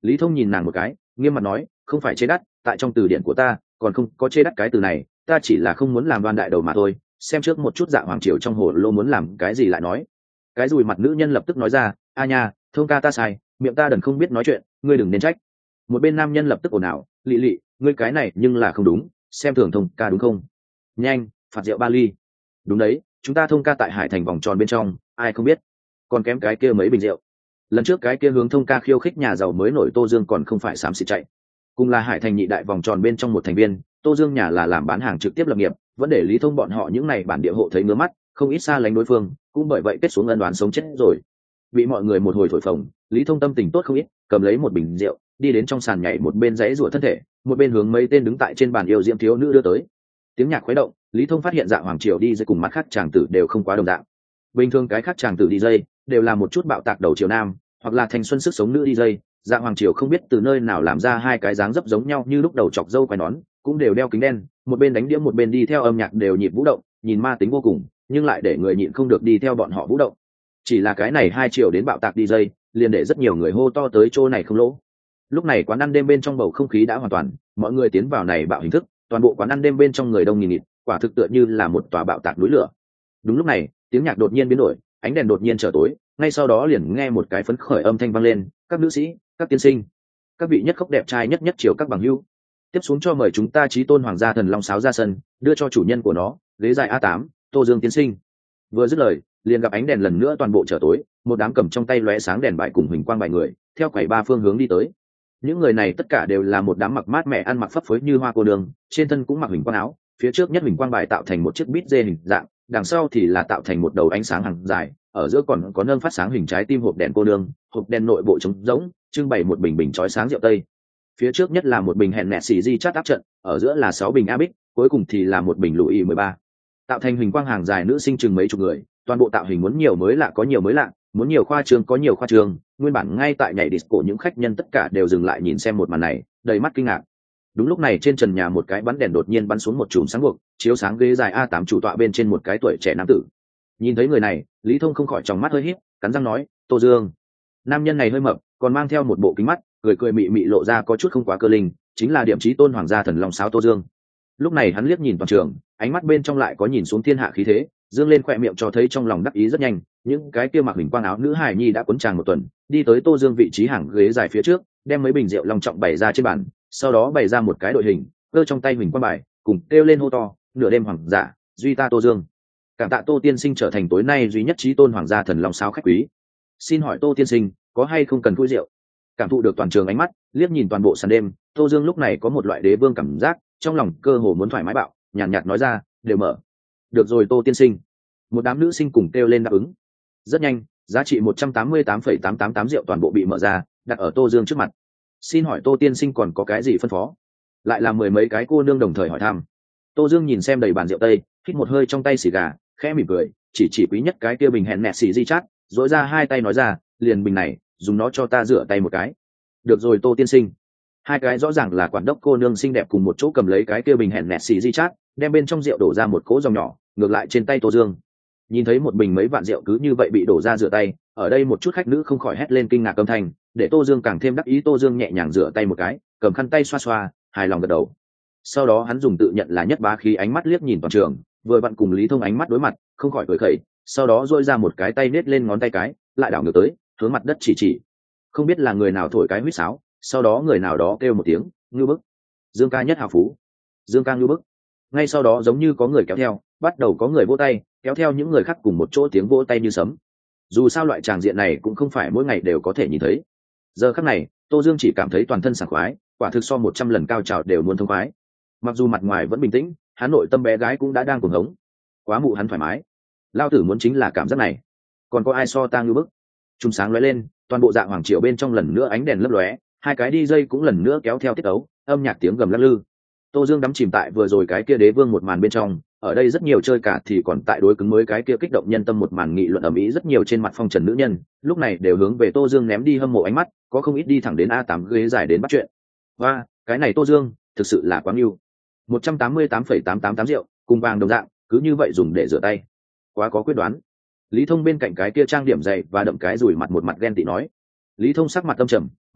Lý Thông nhìn nàng một cái, nghiêm mặt nói, không phải chê đắt, tại trong từ điển của ta còn không có chê đắt cái từ này, ta chỉ là không muốn làm đoan đại đầu mà thôi. Xem trước một chút Dạ Hoàng Triều trong hồ lô muốn làm cái gì lại nói. Cái dùi mặt nữ nhân lập tức nói ra, a nha, Thông ca ta sai, miệng ta đần không biết nói chuyện, ngươi đừng nên trách. Một bên nam nhân lập tức ồn ào, lị lị, ngươi cái này nhưng là không đúng, xem thường Thông ca đúng không? Nhanh, phạt rượu ba ly. Đúng đấy, chúng ta Thông ca tại Hải Thành vòng tròn bên trong, ai không biết, còn kém cái kia mấy bình rượu. Lần trước cái kia hướng Thông ca khiêu khích nhà giàu mới nổi Tô Dương còn không phải xám xịt chạy. Cùng là Hải Thành nhị đại vòng tròn bên trong một thành viên, Tô Dương nhà là làm bán hàng trực tiếp lập nghiệp, vẫn để Lý Thông bọn họ những này bản địa hộ thấy ngứa mắt, không ít xa lánh đối phương, cũng bởi vậy kết xuống ân đoán sống chết rồi. Bị mọi người một hồi thổi phồng, Lý Thông tâm tình tốt không ít, cầm lấy một bình rượu, đi đến trong sàn nhảy, một bên giãy giụa thân thể, một bên hướng mấy tên đứng tại trên bàn yêu diễm thiếu nữ đưa tới. Tiếng nhạc khuấy động, Lý Thông phát hiện Dạ Hoàng Triều đi dây cùng mắt khác chàng tử đều không quá đồng dạng. Bình thường cái khác chàng tử đi dây đều là một chút bạo tạc đầu triều nam, hoặc là thanh xuân sức sống nữ đi dây. Dạ Hoàng Triều không biết từ nơi nào làm ra hai cái dáng dấp giống nhau như lúc đầu chọc dâu quai nón, cũng đều đeo kính đen, một bên đánh đĩa một bên đi theo âm nhạc đều nhịp vũ động, nhìn ma tính vô cùng, nhưng lại để người nhịn không được đi theo bọn họ vũ động. Chỉ là cái này hai triệu đến bạo tạc đi dây, liền để rất nhiều người hô to tới chỗ này không lỗ. Lúc này quán ăn đêm bên trong bầu không khí đã hoàn toàn, mọi người tiến vào này bạo hình thức, toàn bộ quán ăn đêm bên trong người đông nghìn nghịt, quả thực tựa như là một tòa bạo tạc núi lửa. Đúng lúc này, tiếng nhạc đột nhiên biến đổi, ánh đèn đột nhiên trở tối, ngay sau đó liền nghe một cái phấn khởi âm thanh vang lên, các nữ sĩ, các tiên sinh, các vị nhất khốc đẹp trai nhất nhất triều các bằng hữu, tiếp xuống cho mời chúng ta chí tôn hoàng gia thần long sáo ra sân, đưa cho chủ nhân của nó, ghế dài a tám, Tô Dương tiên sinh. Vừa dứt lời, liền gặp ánh đèn lần nữa toàn bộ trở tối, một đám cầm trong tay lóe sáng đèn bài cùng huỳnh quang bài người, theo quầy ba phương hướng đi tới. Những người này tất cả đều là một đám mặc mát mẻ ăn mặc phấp phới như hoa cô đường, trên thân cũng mặc huỳnh quang áo, phía trước nhất huỳnh quang bài tạo thành một chiếc bít dê hình dạng, đằng sau thì là tạo thành một đầu ánh sáng hàng dài, ở giữa còn có nâng phát sáng hình trái tim hộp đèn cô đường, hộp đèn nội bộ trống rỗng, trưng bày một bình bình chói sáng rượu tây. Phía trước nhất là một bình hẹn nẹt xì di chát áp trận, ở giữa là sáu bình abic, cuối cùng thì là một bình lùi mười ba. Tạo thành huỳnh quang hàng dài nữ sinh chừng mấy chục người, toàn bộ tạo hình muốn nhiều mới lạ có nhiều mới lạ, muốn nhiều khoa trương có nhiều khoa trương. Nguyên bản ngay tại nhảy disco những khách nhân tất cả đều dừng lại nhìn xem một màn này, đầy mắt kinh ngạc. Đúng lúc này trên trần nhà một cái bắn đèn đột nhiên bắn xuống một chùm sáng buộc, chiếu sáng ghế dài a tám chủ tọa bên trên một cái tuổi trẻ nam tử. Nhìn thấy người này, Lý Thông không khỏi tròng mắt hơi híp, cắn răng nói, Tô Dương. Nam nhân này hơi mập, còn mang theo một bộ kính mắt, cười cười mị mị lộ ra có chút không quá cơ linh, chính là điểm chí tôn hoàng gia thần long sáo Tô Dương. Lúc này hắn liếc nhìn toàn trường, ánh mắt bên trong lại có nhìn xuống thiên hạ khí thế, dương lên khỏe miệng cho thấy trong lòng đắc ý rất nhanh. Những cái kia mặc hình quang áo nữ hài nhi đã quấn tràng một tuần, đi tới Tô Dương vị trí hàng ghế dài phía trước, đem mấy bình rượu long trọng bày ra trên bàn, sau đó bày ra một cái đội hình, cơ trong tay hình quang bài, cùng kêu lên hô to, nửa đêm hoàng giả, duy ta Tô Dương. Cảm tạ Tô tiên sinh trở thành tối nay duy nhất chí tôn hoàng gia thần long sáo khách quý. Xin hỏi Tô tiên sinh, có hay không cần khui rượu? Cảm thụ được toàn trường ánh mắt, liếc nhìn toàn bộ sàn đêm, Tô Dương lúc này có một loại đế vương cảm giác, trong lòng cơ hồ muốn thoải mái bạo, nhàn nhạt, nhạt nói ra, đều mở. Được rồi Tô tiên sinh. Một đám nữ sinh cùng kêu lên đáp ứng. Rất nhanh, giá trị một trăm tám mươi tám phẩy tám tám tám rượu toàn bộ bị mở ra, đặt ở Tô Dương trước mặt. Xin hỏi Tô tiên sinh còn có cái gì phân phó? Lại là mười mấy cái cô nương đồng thời hỏi thăm. Tô Dương nhìn xem đầy bàn rượu tây, hít một hơi trong tay xì gà, khẽ mỉm cười, chỉ chỉ quý nhất cái kia bình hẹn nẹt xì di chát, dỗi ra hai tay nói ra, liền bình này, dùng nó cho ta rửa tay một cái. Được rồi Tô tiên sinh. Hai cái rõ ràng là quản đốc cô nương xinh đẹp cùng một chỗ cầm lấy cái kia bình hẹn nẹt xì di chát, đem bên trong rượu đổ ra một cỗ dòng nhỏ, ngược lại trên tay Tô Dương. Nhìn thấy một bình mấy vạn rượu cứ như vậy bị đổ ra rửa tay, ở đây một chút khách nữ không khỏi hét lên kinh ngạc âm thanh, để Tô Dương càng thêm đắc ý. Tô Dương nhẹ nhàng rửa tay một cái, cầm khăn tay xoa xoa, hài lòng gật đầu. Sau đó hắn dùng tự nhận là nhất bá khí ánh mắt liếc nhìn toàn trường, vừa vặn cùng Lý Thông ánh mắt đối mặt, không khỏi cười khẩy, sau đó duỗi ra một cái tay nết lên ngón tay cái, lại đảo ngược tới, hướng mặt đất chỉ chỉ. Không biết là người nào thổi cái huýt sáo, sau đó người nào đó kêu một tiếng, ngưu bức. Dương ca nhất hào phú. Dương ca ngưu bức. Ngay sau đó giống như có người kéo theo, bắt đầu có người vỗ tay, kéo theo những người khác cùng một chỗ tiếng vỗ tay như sấm. Dù sao loại tràng diện này cũng không phải mỗi ngày đều có thể nhìn thấy. Giờ khắc này, Tô Dương chỉ cảm thấy toàn thân sảng khoái, quả thực so một trăm lần cao trào đều muốn thông khoái. Mặc dù mặt ngoài vẫn bình tĩnh, hắn nội tâm bé gái cũng đã đang cuồng hống. Quá mụ hắn thoải mái. Lao tử muốn chính là cảm giác này. Còn có ai so ta ngưu bức? Trung sáng lóe lên, toàn bộ Dạ Hoàng Triều bên trong lần nữa ánh đèn lấp lóe, hai cái đi dây cũng lần nữa kéo theo tiết ấu, âm nhạc tiếng gầm lắc lư. Tô Dương đắm chìm tại vừa rồi cái kia đế vương một màn bên trong, ở đây rất nhiều chơi cả thì còn tại đối cứng mới cái kia kích động nhân tâm một màn nghị luận ầm ĩ, rất nhiều trên mặt phong trần nữ nhân lúc này đều hướng về Tô Dương ném đi hâm mộ ánh mắt, có không ít đi thẳng đến a tám ghế dài đến bắt chuyện. Và cái này Tô Dương thực sự là quá yêu. một trăm tám mươi tám phẩy tám tám tám rượu cùng vàng đồng dạng, cứ như vậy dùng để rửa tay, quá có quyết đoán. Lý Thông bên cạnh cái kia trang điểm dày và đậm cái rủi mặt một mặt ghen tị nói. Lý Thông sắc mặt tâm trầm, mắng,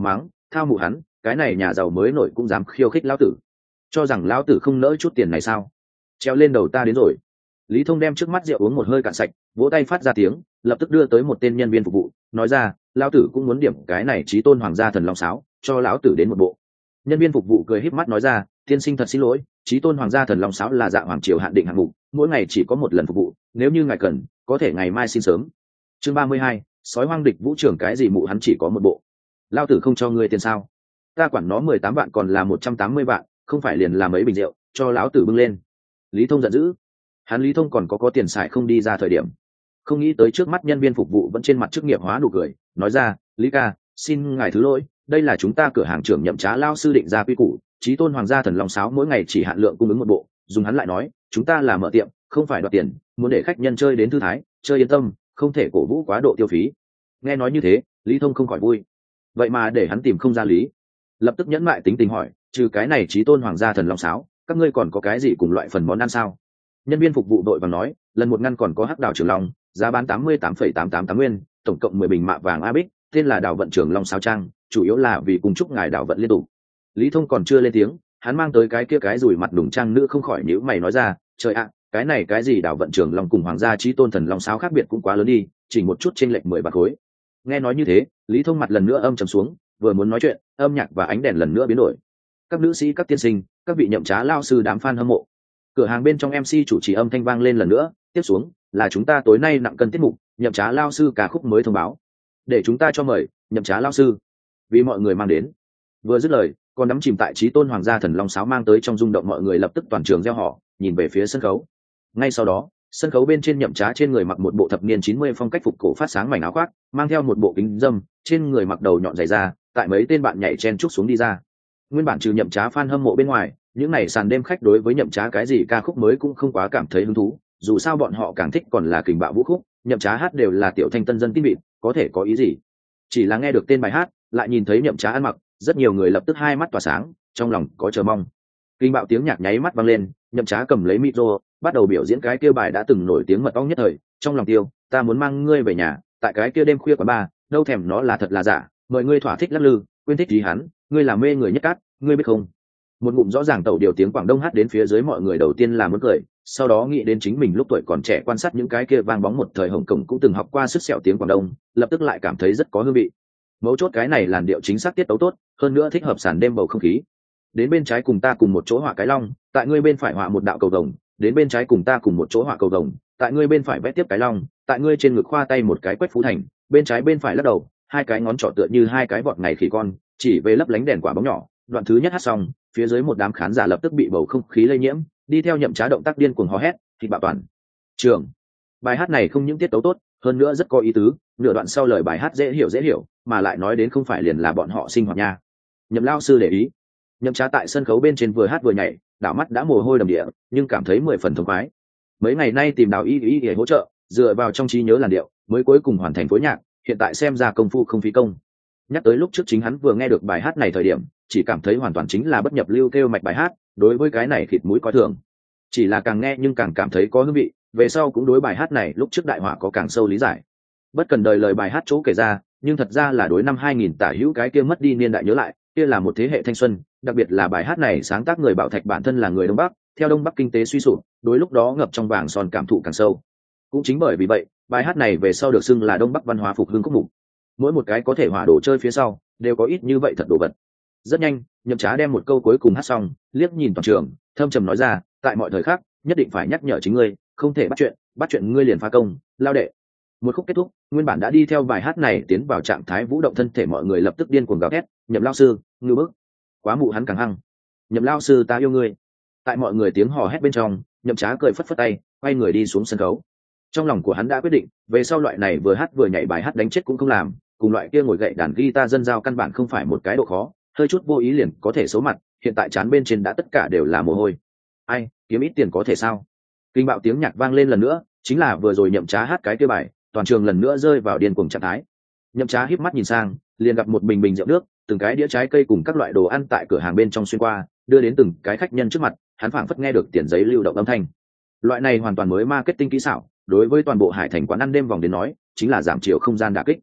thao mụ hắn, cái này nhà giàu mới nổi cũng dám khiêu khích lão tử, cho rằng lão tử không nỡ chút tiền này sao? Treo lên đầu ta đến rồi. Lý Thông đem trước mắt rượu uống một hơi cạn sạch, vỗ tay phát ra tiếng, lập tức đưa tới một tên nhân viên phục vụ, nói ra, lão tử cũng muốn điểm cái này chí tôn hoàng gia thần long sáo, cho lão tử đến một bộ. Nhân viên phục vụ cười híp mắt nói ra, tiên sinh thật xin lỗi, chí tôn hoàng gia thần long sáo là dạ hoàng triều hạn định hạng mục, mỗi ngày chỉ có một lần phục vụ, nếu như ngài cần, có thể ngày mai xin sớm. Chương ba mươi hai, sói hoang địch vũ trưởng cái gì mụ hắn chỉ có một bộ. Lão tử không cho ngươi tiền sao? Ta quản nó mười tám vạn còn là một trăm tám mươi vạn, không phải liền làm mấy bình rượu, cho lão tử bưng lên. Lý Thông giận dữ. Hắn Lý Thông còn có có tiền xài không đi ra thời điểm, không nghĩ tới trước mắt nhân viên phục vụ vẫn trên mặt chức nghiệp hóa nụ cười, nói ra, Lý ca, xin ngài thứ lỗi, đây là chúng ta cửa hàng trưởng Nhậm Trá lao sư định ra quy củ, chí tôn hoàng gia thần long sáo mỗi ngày chỉ hạn lượng cung ứng một bộ. Dùng hắn lại nói, chúng ta là mở tiệm, không phải đoạt tiền, muốn để khách nhân chơi đến thư thái, chơi yên tâm, không thể cổ vũ quá độ tiêu phí. Nghe nói như thế, Lý Thông không khỏi vui, vậy mà để hắn tìm không ra lý, lập tức nhẫn mại tính tình hỏi, trừ cái này chí tôn hoàng gia thần long sáo, các ngươi còn có cái gì cùng loại phần món ăn sao? Nhân viên phục vụ đội vàng nói, lần một ngăn còn có hắc đào trường long, giá bán tám mươi tám phẩy tám tám tám nguyên, tổng cộng mười bình mạ vàng a bích, tên là đào vận trường long sao trang, chủ yếu là vì cùng chúc ngài đào vận liên tục. Lý Thông còn chưa lên tiếng, hắn mang tới cái kia cái rủi mặt đùng trang nữ không khỏi nhíu mày nói ra, trời ạ, cái này cái gì đào vận trường long cùng hoàng gia chí tôn thần long sao khác biệt cũng quá lớn đi, chỉ một chút chênh lệch mười bạc khối. Nghe nói như thế, Lý Thông mặt lần nữa âm trầm xuống, vừa muốn nói chuyện, âm nhạc và ánh đèn lần nữa biến đổi. Các nữ sĩ, các tiên sinh, các vị Nhậm Trá lao sư đám fan hâm mộ. Cửa hàng bên trong em xê chủ trì âm thanh vang lên lần nữa, tiếp xuống là chúng ta tối nay nặng cân tiết mục, Nhậm Trá lao sư ca khúc mới thông báo. Để chúng ta cho mời Nhậm Trá lao sư. Vì mọi người mang đến. Vừa dứt lời, còn đắm chìm tại chí tôn hoàng gia thần long sáo mang tới trong rung động, mọi người lập tức toàn trường reo hò, nhìn về phía sân khấu. Ngay sau đó, sân khấu bên trên Nhậm Trá trên người mặc một bộ thập niên chín mươi phong cách phục cổ phát sáng mảnh áo khoác, mang theo một bộ kính dâm, trên người mặc đầu nhọn dày da, tại mấy tên bạn nhảy chen chúc xuống đi ra. Nguyên bản trừ Nhậm Trá fan hâm mộ bên ngoài, những này sàn đêm khách đối với Nhậm Trá cái gì ca khúc mới cũng không quá cảm thấy hứng thú, dù sao bọn họ càng thích còn là kình bạo vũ khúc, Nhậm Trá hát đều là tiểu thanh tân dân tin vịt, có thể có ý gì? Chỉ là nghe được tên bài hát, lại nhìn thấy Nhậm Trá ăn mặc, rất nhiều người lập tức hai mắt tỏa sáng, trong lòng có chờ mong. Kinh bạo tiếng nhạc nháy mắt vang lên, Nhậm Trá cầm lấy micro, bắt đầu biểu diễn cái kia bài đã từng nổi tiếng mật ong nhất thời, trong lòng tiêu, ta muốn mang ngươi về nhà, tại cái kia đêm khuya quán bar, đâu thèm nó là thật là giả, mời ngươi thỏa thích lắc lư, quên thích gì hắn, ngươi là mê người nhất cát, ngươi biết không? Một ngụm rõ ràng tẩu điều tiếng Quảng Đông hát đến phía dưới, mọi người đầu tiên là muốn cười, sau đó nghĩ đến chính mình lúc tuổi còn trẻ quan sát những cái kia vang bóng một thời Hồng Kông cũng từng học qua sức sẹo tiếng Quảng Đông, lập tức lại cảm thấy rất có hương vị. Mấu chốt cái này làn điệu chính xác tiết tấu tốt, hơn nữa thích hợp sàn đêm bầu không khí. Đến bên trái cùng ta cùng một chỗ họa cái long, tại ngươi bên phải họa một đạo cầu vồng, đến bên trái cùng ta cùng một chỗ họa cầu vồng, tại ngươi bên phải vẽ tiếp cái long, tại ngươi trên ngực khoa tay một cái quét phú thành, bên trái bên phải lắc đầu, hai cái ngón trỏ tựa như hai cái vọt ngày khỉ con, chỉ về lấp lánh đèn quả bóng nhỏ. Đoạn thứ nhất hát xong, phía dưới một đám khán giả lập tức bị bầu không khí lây nhiễm, đi theo Nhậm Trá động tác điên cuồng hò hét, thì bạo toàn trường. Bài hát này không những tiết tấu tốt, hơn nữa rất có ý tứ, nửa đoạn sau lời bài hát dễ hiểu dễ hiểu, mà lại nói đến không phải liền là bọn họ sinh hoạt nha. Nhậm lao sư để ý. Nhậm Trá tại sân khấu bên trên vừa hát vừa nhảy, đảo mắt đã mồ hôi đầm địa, nhưng cảm thấy mười phần thống khoái. Mấy ngày nay tìm Đào Y Y để hỗ trợ, dựa vào trong trí nhớ làn điệu, mới cuối cùng hoàn thành phối nhạc, hiện tại xem ra công phu không phí công. Nhắc tới lúc trước chính hắn vừa nghe được bài hát này thời điểm, chỉ cảm thấy hoàn toàn chính là bất nhập lưu kêu mạch bài hát, đối với cái này thịt mũi coi thường. Chỉ là càng nghe nhưng càng cảm thấy có hương vị, về sau cũng đối bài hát này lúc trước đại họa có càng sâu lý giải. Bất cần đời lời bài hát chỗ kể ra, nhưng thật ra là đối năm hai nghìn tả hữu cái kia mất đi niên đại nhớ lại, kia là một thế hệ thanh xuân, đặc biệt là bài hát này sáng tác người Bảo Thạch bản thân là người Đông Bắc, theo Đông Bắc kinh tế suy sụp, đối lúc đó ngập trong vàng son cảm thụ càng sâu. Cũng chính bởi vì vậy, bài hát này về sau được xưng là Đông Bắc văn hóa phục hưng khúc mục. Mỗi một cái có thể hỏa đồ chơi phía sau, đều có ít như vậy thật đồ vật. Rất nhanh, Nhậm Trá đem một câu cuối cùng hát xong, liếc nhìn toàn trường, thâm trầm nói ra, tại mọi thời khắc, nhất định phải nhắc nhở chính ngươi, không thể bắt chuyện, bắt chuyện ngươi liền phá công, lao đệ. Một khúc kết thúc, nguyên bản đã đi theo bài hát này tiến vào trạng thái vũ động thân thể mọi người lập tức điên cuồng gào thét, Nhậm lao sư, ngư bức, quá mụ hắn càng hăng. Nhậm lao sư ta yêu ngươi. Tại mọi người tiếng hò hét bên trong, Nhậm Trá cười phất phất tay, quay người đi xuống sân khấu. Trong lòng của hắn đã quyết định, về sau loại này vừa hát vừa nhảy bài hát đánh chết cũng không làm, cùng loại kia ngồi gậy đàn guitar dân giao căn bản không phải một cái độ khó, hơi chút vô ý liền có thể xấu mặt, hiện tại chán bên trên đã tất cả đều là mồ hôi. Ai, kiếm ít tiền có thể sao? Kinh bạo tiếng nhạc vang lên lần nữa, chính là vừa rồi Nhậm Trá hát cái kia bài, toàn trường lần nữa rơi vào điên cuồng trạng thái. Nhậm Trá híp mắt nhìn sang, liền gặp một bình bình rượu nước, từng cái đĩa trái cây cùng các loại đồ ăn tại cửa hàng bên trong xuyên qua, đưa đến từng cái khách nhân trước mặt, hắn phảng phất nghe được tiền giấy lưu động âm thanh. Loại này hoàn toàn mới marketing kỹ xảo, đối với toàn bộ Hải Thành quán ăn đêm vòng đến nói, chính là giảm chiều không gian đả kích.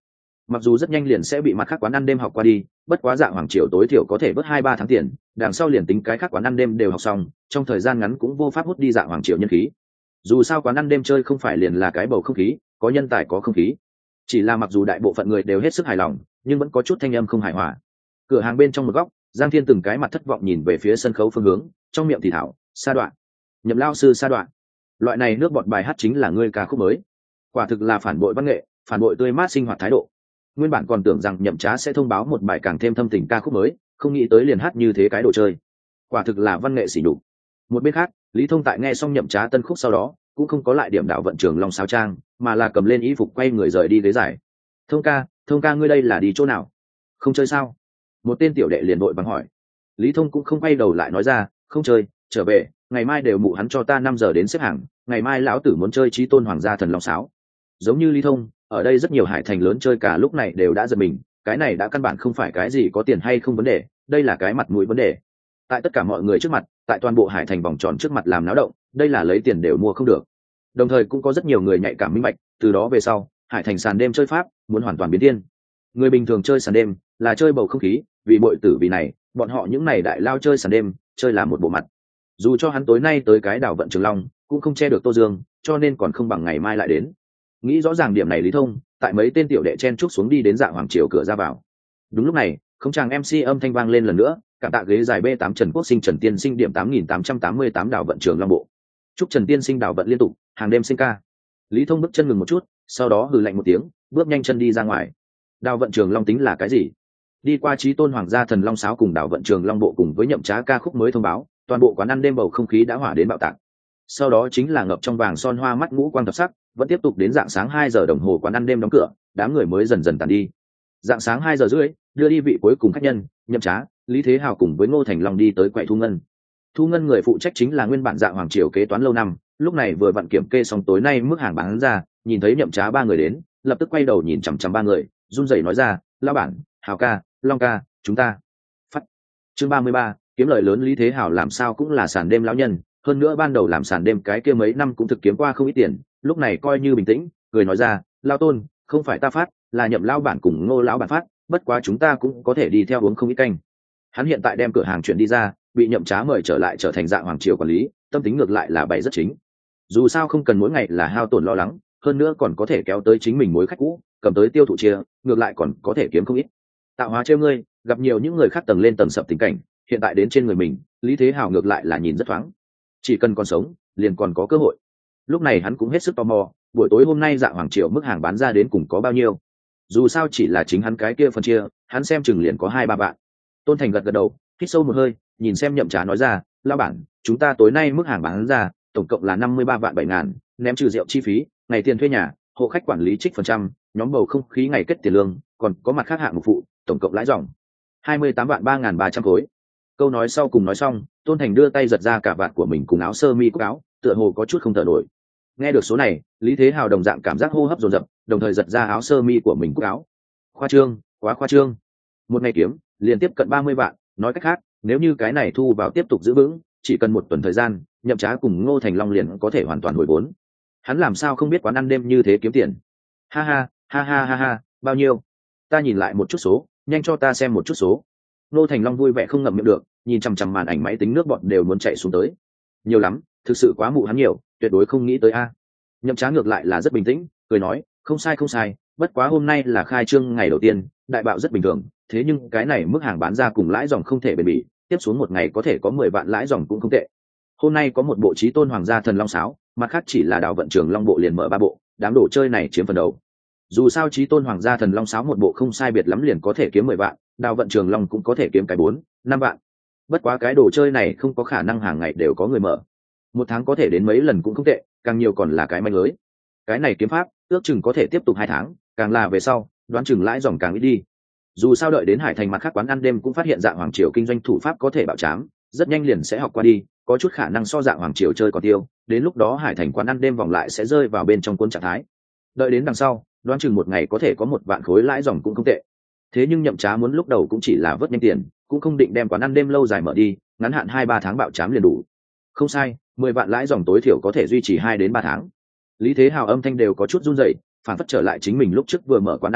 mặc dù rất nhanh liền sẽ bị mặt khác quán ăn đêm học qua đi, bất quá Dạ Hoàng Triều tối thiểu có thể vớt hai ba tháng tiền, đằng sau liền tính cái khác quán ăn đêm đều học xong, trong thời gian ngắn cũng vô pháp hút đi Dạ Hoàng Triều nhân khí. Dù sao quán ăn đêm chơi không phải liền là cái bầu không khí, có nhân tài có không khí. Chỉ là mặc dù đại bộ phận người đều hết sức hài lòng, nhưng vẫn có chút thanh âm không hài hòa. Cửa hàng bên trong một góc, Giang Thiên từng cái mặt thất vọng nhìn về phía sân khấu phương hướng, trong miệng thì thảo, sa đoạn. Nhậm lao sư sa đoạn. Loại này nước bọt bài hát chính là ngươi ca khúc mới. Quả thực là phản bội văn nghệ, phản bội tươi mát sinh hoạt thái độ. Nguyên bản còn tưởng rằng Nhậm Trá sẽ thông báo một bài càng thêm thâm tình ca khúc mới, không nghĩ tới liền hát như thế cái đồ chơi. Quả thực là văn nghệ sỉ nhục. Một bên khác, Lý Thông tại nghe xong Nhậm Trá tân khúc sau đó, cũng không có lại điểm đạo vận trường long sáo trang, mà là cầm lên y phục quay người rời đi ghế giải. Thông ca, thông ca ngươi đây là đi chỗ nào? Không chơi sao? Một tên tiểu đệ liền đội bằng hỏi. Lý Thông cũng không quay đầu lại nói ra, không chơi, trở về, ngày mai đều mụ hắn cho ta năm giờ đến xếp hàng, ngày mai lão tử muốn chơi chí tôn hoàng gia thần long sáo. Giống như Lý Thông, ở đây rất nhiều hải thành lớn chơi cả lúc này đều đã giật mình, cái này đã căn bản không phải cái gì có tiền hay không vấn đề, đây là cái mặt mũi vấn đề. Tại tất cả mọi người trước mặt, tại toàn bộ hải thành vòng tròn trước mặt làm náo động, đây là lấy tiền đều mua không được. Đồng thời cũng có rất nhiều người nhạy cảm minh bạch, từ đó về sau, hải thành sàn đêm chơi pháp muốn hoàn toàn biến thiên. Người bình thường chơi sàn đêm là chơi bầu không khí, vì bội tử vì này, bọn họ những này đại lao chơi sàn đêm, chơi là một bộ mặt. Dù cho hắn tối nay tới cái đảo vận Trường Long, cũng không che được Tô Dương, cho nên còn không bằng ngày mai lại đến. Nghĩ rõ ràng điểm này Lý Thông, tại mấy tên tiểu đệ chen trúc xuống đi đến Dạ Hoàng Triều cửa ra vào. Đúng lúc này, không chàng em xê âm thanh vang lên lần nữa, cảm tạ ghế dài B tám Trần Quốc Sinh Trần Tiên Sinh điểm tám nghìn tám trăm tám mươi tám đảo vận Trường Long bộ. Chúc Trần Tiên Sinh đảo vận liên tục, hàng đêm sinh ca. Lý Thông bước chân ngừng một chút, sau đó hừ lạnh một tiếng, bước nhanh chân đi ra ngoài. Đảo vận Trường Long tính là cái gì? Đi qua chí tôn hoàng gia thần long sáo cùng đảo vận Trường Long bộ cùng với Nhậm Trá ca khúc mới thông báo, toàn bộ quán ăn đêm bầu không khí đã hỏa đến bạo tạc. Sau đó chính là ngập trong vàng son hoa mắt ngũ quang thập sắc, vẫn tiếp tục đến dạng sáng hai giờ đồng hồ quán ăn đêm đóng cửa, đám người mới dần dần tàn đi. Dạng sáng hai giờ rưỡi, đưa đi vị cuối cùng khách nhân, Nhậm Trá, Lý Thế Hào cùng với Ngô Thành Long đi tới quầy thu ngân. Thu ngân người phụ trách chính là nguyên bản Dạ Hoàng Triều kế toán lâu năm, lúc này vừa vặn kiểm kê xong tối nay mức hàng bán ra, nhìn thấy Nhậm Trá ba người đến, lập tức quay đầu nhìn chằm chằm ba người, run rẩy nói ra, lão bản, Hào ca, Long ca, chúng ta. Phát. Chương ba mươi ba, kiếm lời lớn. Lý Thế Hào làm sao cũng là sàn đêm lão nhân, hơn nữa ban đầu làm sàn đêm cái kia mấy năm cũng thực kiếm qua không ít tiền, lúc này coi như bình tĩnh, cười nói ra, lão tôn, không phải ta phát, là Nhậm lão bản cùng Ngô lão bản phát, bất quá chúng ta cũng có thể đi theo uống không ít canh. Hắn hiện tại đem cửa hàng chuyển đi ra, bị Nhậm Trá mời trở lại trở thành Dạ Hoàng Triều quản lý, tâm tính ngược lại là bày rất chính. Dù sao không cần mỗi ngày là hao tổn lo lắng, hơn nữa còn có thể kéo tới chính mình mối khách cũ, cầm tới tiêu thụ chia, ngược lại còn có thể kiếm không ít. Tạo hóa trêu ngươi, gặp nhiều những người khác tầng lên tầng sập tình cảnh, hiện tại đến trên người mình, Lý Thế Hào ngược lại là nhìn rất thoáng. Chỉ cần còn sống, liền còn có cơ hội. Lúc này hắn cũng hết sức tò mò, buổi tối hôm nay Dạ Hoàng Triều mức hàng bán ra đến cùng có bao nhiêu. Dù sao chỉ là chính hắn cái kia phần chia, hắn xem chừng liền có hai ba vạn. Tôn Thành gật gật đầu, hít sâu một hơi, nhìn xem Nhậm Trá nói ra, lão bản, chúng ta tối nay mức hàng bán ra tổng cộng là năm mươi ba vạn bảy ngàn, ném trừ rượu chi phí, ngày tiền thuê nhà, hộ khách quản lý trích phần trăm, nhóm bầu không khí ngày kết tiền lương, còn có mặt khác hạng mục phụ, tổng cộng lãi dòng hai mươi tám vạn ba ngàn ba trăm khối. Câu nói sau cùng nói xong, Tôn Thành đưa tay giật ra cả vạt của mình cùng áo sơ mi cúc áo, tựa hồ có chút không thở nổi. Nghe được số này, Lý Thế Hào đồng dạng cảm giác hô hấp dồn dập, đồng thời giật ra áo sơ mi của mình cúc áo. Khoa trương, quá khoa trương. Một ngày kiếm liền tiếp cận ba mươi vạn, nói cách khác, nếu như cái này thu vào tiếp tục giữ vững, chỉ cần một tuần thời gian, Nhậm Trá cùng Ngô Thành Long liền có thể hoàn toàn hồi vốn. Hắn làm sao không biết quán ăn đêm như thế kiếm tiền? Ha ha, ha ha ha ha, bao nhiêu? Ta nhìn lại một chút số, nhanh cho ta xem một chút số. Ngô Thành Long vui vẻ không ngậm miệng được, nhìn chằm chằm màn ảnh máy tính nước bọn đều muốn chạy xuống tới. Nhiều lắm, thực sự quá mụ hắn nhiều, tuyệt đối không nghĩ tới a. Nhậm Trá ngược lại là rất bình tĩnh, cười nói, không sai không sai, bất quá hôm nay là khai trương ngày đầu tiên, đại bạo rất bình thường, thế nhưng cái này mức hàng bán ra cùng lãi dòng không thể bền bỉ, tiếp xuống một ngày có thể có mười vạn lãi dòng cũng không tệ. Hôm nay có một bộ chí tôn hoàng gia thần long sáo, mặt khác chỉ là đào vận Trường Long bộ liền mở ba bộ, đám đồ chơi này chiếm phần đầu. Dù sao chí tôn hoàng gia thần long sáo một bộ không sai biệt lắm liền có thể kiếm mười vạn, đào vận Trường Long cũng có thể kiếm cái bốn, năm vạn. Bất quá cái đồ chơi này không có khả năng hàng ngày đều có người mở, một tháng có thể đến mấy lần cũng không tệ, càng nhiều còn là cái manh lưới. Cái này kiếm pháp ước chừng có thể tiếp tục hai tháng, càng là về sau đoán chừng lãi dòng càng ít đi. Dù sao đợi đến hải thành mặt khác quán ăn đêm cũng phát hiện Dạ Hoàng Triều kinh doanh thủ pháp có thể bạo trám, rất nhanh liền sẽ học qua đi, có chút khả năng so Dạ Hoàng Triều chơi còn tiêu, đến lúc đó hải thành quán ăn đêm vòng lại sẽ rơi vào bên trong cuốn trạng thái. Đợi đến đằng sau đoán chừng một ngày có thể có một vạn khối lãi dòng cũng không tệ. Thế nhưng Nhậm Trá muốn lúc đầu cũng chỉ là vớt nhanh tiền, cũng không định đem quán ăn đêm lâu dài mở đi, ngắn hạn hai ba tháng bạo trám liền đủ. Không sai, mười vạn lãi dòng tối thiểu có thể duy trì hai đến ba tháng. Lý Thế Hào âm thanh đều có chút run rẩy, phản phất trở lại chính mình lúc trước vừa mở quán ăn đêm,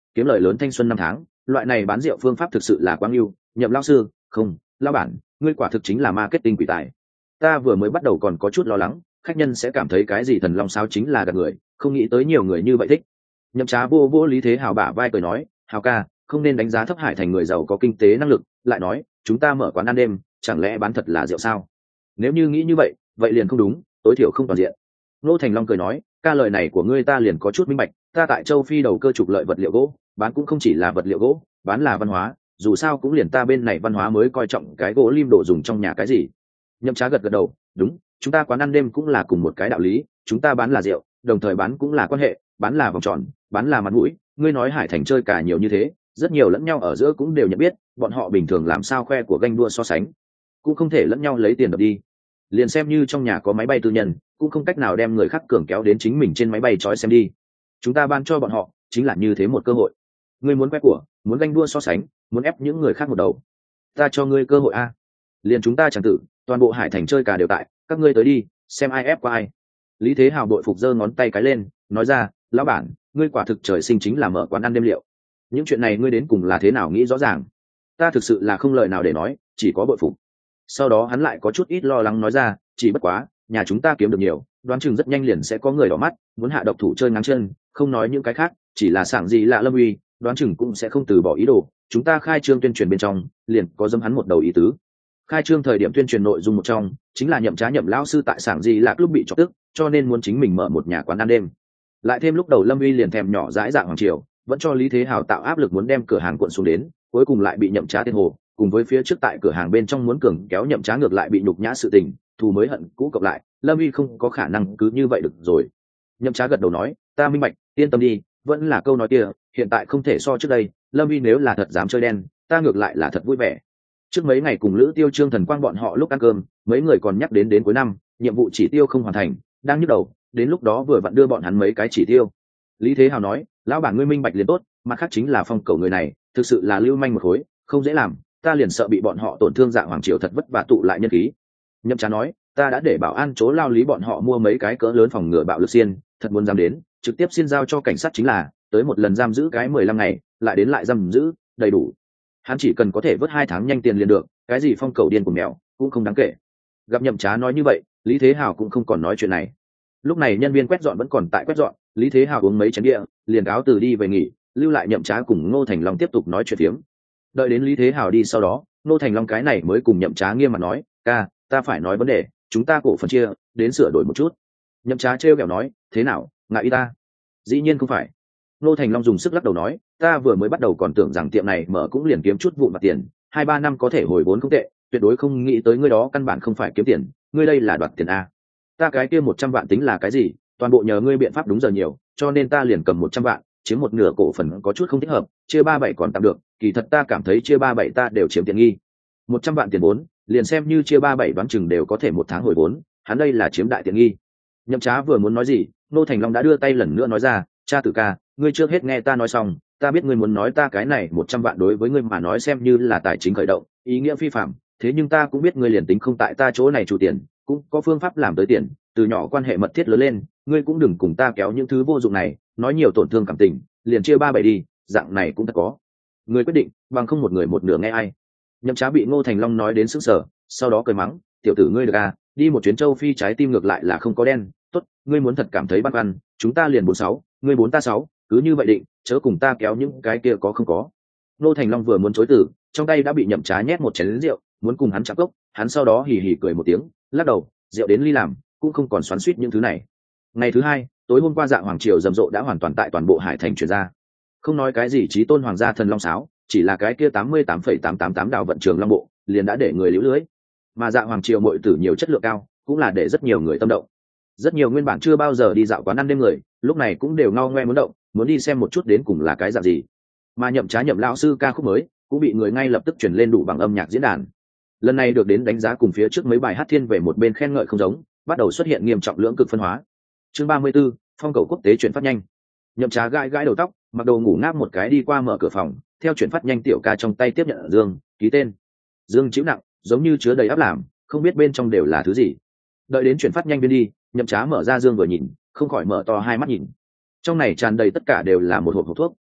kiếm lời lớn thanh xuân năm tháng, loại này bán rượu phương pháp thực sự là quang yêu. Nhậm lão sư, không, lão bản, ngươi quả thực chính là marketing quỷ tài. Ta vừa mới bắt đầu còn có chút lo lắng khách nhân sẽ cảm thấy cái gì thần long sáo chính là gạt người, không nghĩ tới nhiều người như vậy thích. Nhậm Trá vô vô Lý Thế Hào bả vai cười nói, Hào ca, không nên đánh giá thấp Hải Thành người giàu có kinh tế năng lực. Lại nói, chúng ta mở quán ăn đêm, chẳng lẽ bán thật là rượu sao? Nếu như nghĩ như vậy, vậy liền không đúng, tối thiểu không toàn diện. Nô Thành Long cười nói, ca lời này của ngươi ta liền có chút minh bạch. Ta tại châu Phi đầu cơ trục lợi vật liệu gỗ, bán cũng không chỉ là vật liệu gỗ, bán là văn hóa. Dù sao cũng liền ta bên này văn hóa mới coi trọng cái gỗ lim đồ dùng trong nhà cái gì. Nhậm Trá gật gật đầu, đúng, chúng ta quán ăn đêm cũng là cùng một cái đạo lý, chúng ta bán là rượu, đồng thời bán cũng là quan hệ, bán là vòng tròn, bán là mặt mũi. Ngươi nói Hải Thành chơi cả nhiều như thế, rất nhiều lẫn nhau ở giữa cũng đều nhận biết, bọn họ bình thường làm sao khoe của ganh đua so sánh, cũng không thể lẫn nhau lấy tiền đập đi. Liền xem như trong nhà có máy bay tư nhân, cũng không cách nào đem người khác cường kéo đến chính mình trên máy bay trói xem đi. Chúng ta ban cho bọn họ chính là như thế một cơ hội. Ngươi muốn khoe của, muốn ganh đua so sánh, muốn ép những người khác một đầu, ta cho ngươi cơ hội a. Liền chúng ta chẳng tử, toàn bộ Hải Thành chơi cả đều tại, các ngươi tới đi, xem ai ép qua ai. Lý Thế Hào đội phục giơ ngón tay cái lên, nói ra, lão bản, ngươi quả thực trời sinh chính là mở quán ăn đêm liệu. Những chuyện này ngươi đến cùng là thế nào nghĩ rõ ràng? Ta thực sự là không lời nào để nói, chỉ có bội phục. Sau đó hắn lại có chút ít lo lắng nói ra, chỉ bất quá, nhà chúng ta kiếm được nhiều, đoán chừng rất nhanh liền sẽ có người đỏ mắt, muốn hạ độc thủ chơi ngáng chân, không nói những cái khác, chỉ là sảng gì lạ Lâm Uy, đoán chừng cũng sẽ không từ bỏ ý đồ. Chúng ta khai trương tuyên truyền bên trong, liền có dâm hắn một đầu ý tứ. Khai trương thời điểm tuyên truyền nội dung một trong, chính là Nhậm Trá Nhậm lão sư tại sảng gì lạc lúc bị chọc tức, cho nên muốn chính mình mở một nhà quán ăn đêm. Lại thêm lúc đầu Lâm Uy liền thèm nhỏ dãi dạng hoàng triều, vẫn cho Lý Thế Hào tạo áp lực muốn đem cửa hàng cuộn xuống đến, cuối cùng lại bị Nhậm Trá tiên hồ, cùng với phía trước tại cửa hàng bên trong muốn cường kéo Nhậm Trá ngược lại bị nhục nhã sự tình, thù mới hận cũ cộng lại, Lâm Uy không có khả năng cứ như vậy được rồi. Nhậm Trá gật đầu nói, ta minh bạch, yên tâm đi, vẫn là câu nói kia, hiện tại không thể so trước đây, Lâm Uy nếu là thật dám chơi đen, ta ngược lại là thật vui vẻ. Trước mấy ngày cùng Lữ Tiêu Trương Thần Quang bọn họ lúc ăn cơm, mấy người còn nhắc đến đến cuối năm, nhiệm vụ chỉ tiêu không hoàn thành, đang nhức đầu, đến lúc đó vừa vặn đưa bọn hắn mấy cái chỉ tiêu. Lý Thế Hào nói, lão bản ngươi minh bạch liền tốt, mặt khác chính là phong cầu người này, thực sự là lưu manh một khối, không dễ làm, ta liền sợ bị bọn họ tổn thương Dạ Hoàng Triều thật vất vả tụ lại nhân khí. Nhậm Trá nói, ta đã để bảo an chỗ lao lý bọn họ mua mấy cái cỡ lớn phòng ngừa bạo lực xiên, thật muốn dám đến, trực tiếp xin giao cho cảnh sát chính là, tới một lần giam giữ cái mười lăm ngày, lại đến lại giam giữ, đầy đủ. Hắn chỉ cần có thể vớt hai tháng nhanh tiền liền được, cái gì phong cầu điên của mèo cũng không đáng kể. Gặp Nhậm Trá nói như vậy, Lý Thế Hào cũng không còn nói chuyện này. Lúc này nhân viên quét dọn vẫn còn tại quét dọn, Lý Thế Hào uống mấy chén bia, liền cáo từ đi về nghỉ, lưu lại Nhậm Trá cùng Ngô Thành Long tiếp tục nói chuyện phiếm. Đợi đến Lý Thế Hào đi sau đó, Ngô Thành Long cái này mới cùng Nhậm Trá nghiêm mặt nói, ca, ta phải nói vấn đề, chúng ta cổ phần chia, đến sửa đổi một chút. Nhậm Trá trêu ghẹo nói, thế nào, ngại y ta? Dĩ nhiên không phải. Ngô Thành Long dùng sức lắc đầu nói, ta vừa mới bắt đầu còn tưởng rằng tiệm này mở cũng liền kiếm chút vụn mặt tiền, hai ba năm có thể hồi vốn không tệ, tuyệt đối không nghĩ tới ngươi đó căn bản không phải kiếm tiền, ngươi đây là đoạt tiền a. Ta cái kia một trăm vạn tính là cái gì, toàn bộ nhờ ngươi biện pháp đúng giờ nhiều, cho nên ta liền cầm một trăm vạn, chiếm một nửa cổ phần có chút không thích hợp, chia ba bảy còn tạm được, kỳ thật ta cảm thấy chia ba bảy ta đều chiếm tiện nghi. Một trăm vạn tiền vốn, liền xem như chia ba bảy đoán chừng đều có thể một tháng hồi vốn, hắn đây là chiếm đại tiện nghi. Nhậm Trá vừa muốn nói gì, Ngô Thành Long đã đưa tay lần nữa nói ra, cha tử ca, ngươi trước hết nghe ta nói xong, ta biết ngươi muốn nói ta cái này một trăm vạn đối với ngươi mà nói xem như là tài chính khởi động, ý nghĩa phi phạm, thế nhưng ta cũng biết ngươi liền tính không tại ta chỗ này chủ tiền, cũng có phương pháp làm tới tiền, từ nhỏ quan hệ mật thiết lớn lên, ngươi cũng đừng cùng ta kéo những thứ vô dụng này, nói nhiều tổn thương cảm tình, liền chia ba bảy đi, dạng này cũng thật có. Ngươi quyết định, bằng không một người một nửa nghe ai. Nhậm Trá bị Ngô Thành Long nói đến sững sờ, sau đó cười mắng, tiểu tử ngươi được à, đi một chuyến châu Phi trái tim ngược lại là không có đen, tốt, ngươi muốn thật cảm thấy băn khoăn, chúng ta liền bốn sáu, ngươi bốn ta sáu, cứ như vậy định, chớ cùng ta kéo những cái kia có không có. Ngô Thành Long vừa muốn chối từ, trong tay đã bị Nhậm Trá nhét một chén rượu, muốn cùng hắn chạm cốc, hắn sau đó hì hì cười một tiếng, lắc đầu, rượu đến ly làm, cũng không còn xoắn xuýt những thứ này. Ngày thứ hai, tối hôm qua Dạ Hoàng Triều rầm rộ đã hoàn toàn tại toàn bộ Hải Thành truyền ra. Không nói cái gì chí tôn hoàng gia thần long sáo, chỉ là cái kia tám mươi tám phẩy tám tám tám đạo vận trường long bộ, liền đã để người liễu lưới. Mà Dạ Hoàng Triều muội tử nhiều chất lượng cao, cũng là để rất nhiều người tâm động. Rất nhiều nguyên bản chưa bao giờ đi dạo quán ăn đêm người, lúc này cũng đều ngao ngoe muốn động, muốn đi xem một chút đến cùng là cái dạng gì. Mà Nhậm Trá Nhậm lão sư ca khúc mới, cũng bị người ngay lập tức truyền lên đủ bằng âm nhạc diễn đàn. Lần này được đến đánh giá cùng phía trước mấy bài hát thiên về một bên khen ngợi không giống, bắt đầu xuất hiện nghiêm trọng lưỡng cực phân hóa. Chương ba mươi 34, phong cầu quốc tế chuyển phát nhanh. Nhậm Trá gãi gãi đầu tóc, mặc đồ ngủ ngáp một cái đi qua mở cửa phòng, theo chuyển phát nhanh tiểu ca trong tay tiếp nhận dương, ký tên. Dương chịu nặng, giống như chứa đầy áp làm, không biết bên trong đều là thứ gì. Đợi đến chuyển phát nhanh bên đi, Nhậm Trá mở ra dương vừa nhìn, không khỏi mở to hai mắt nhìn. Trong này tràn đầy tất cả đều là một hộp hộp thuốc.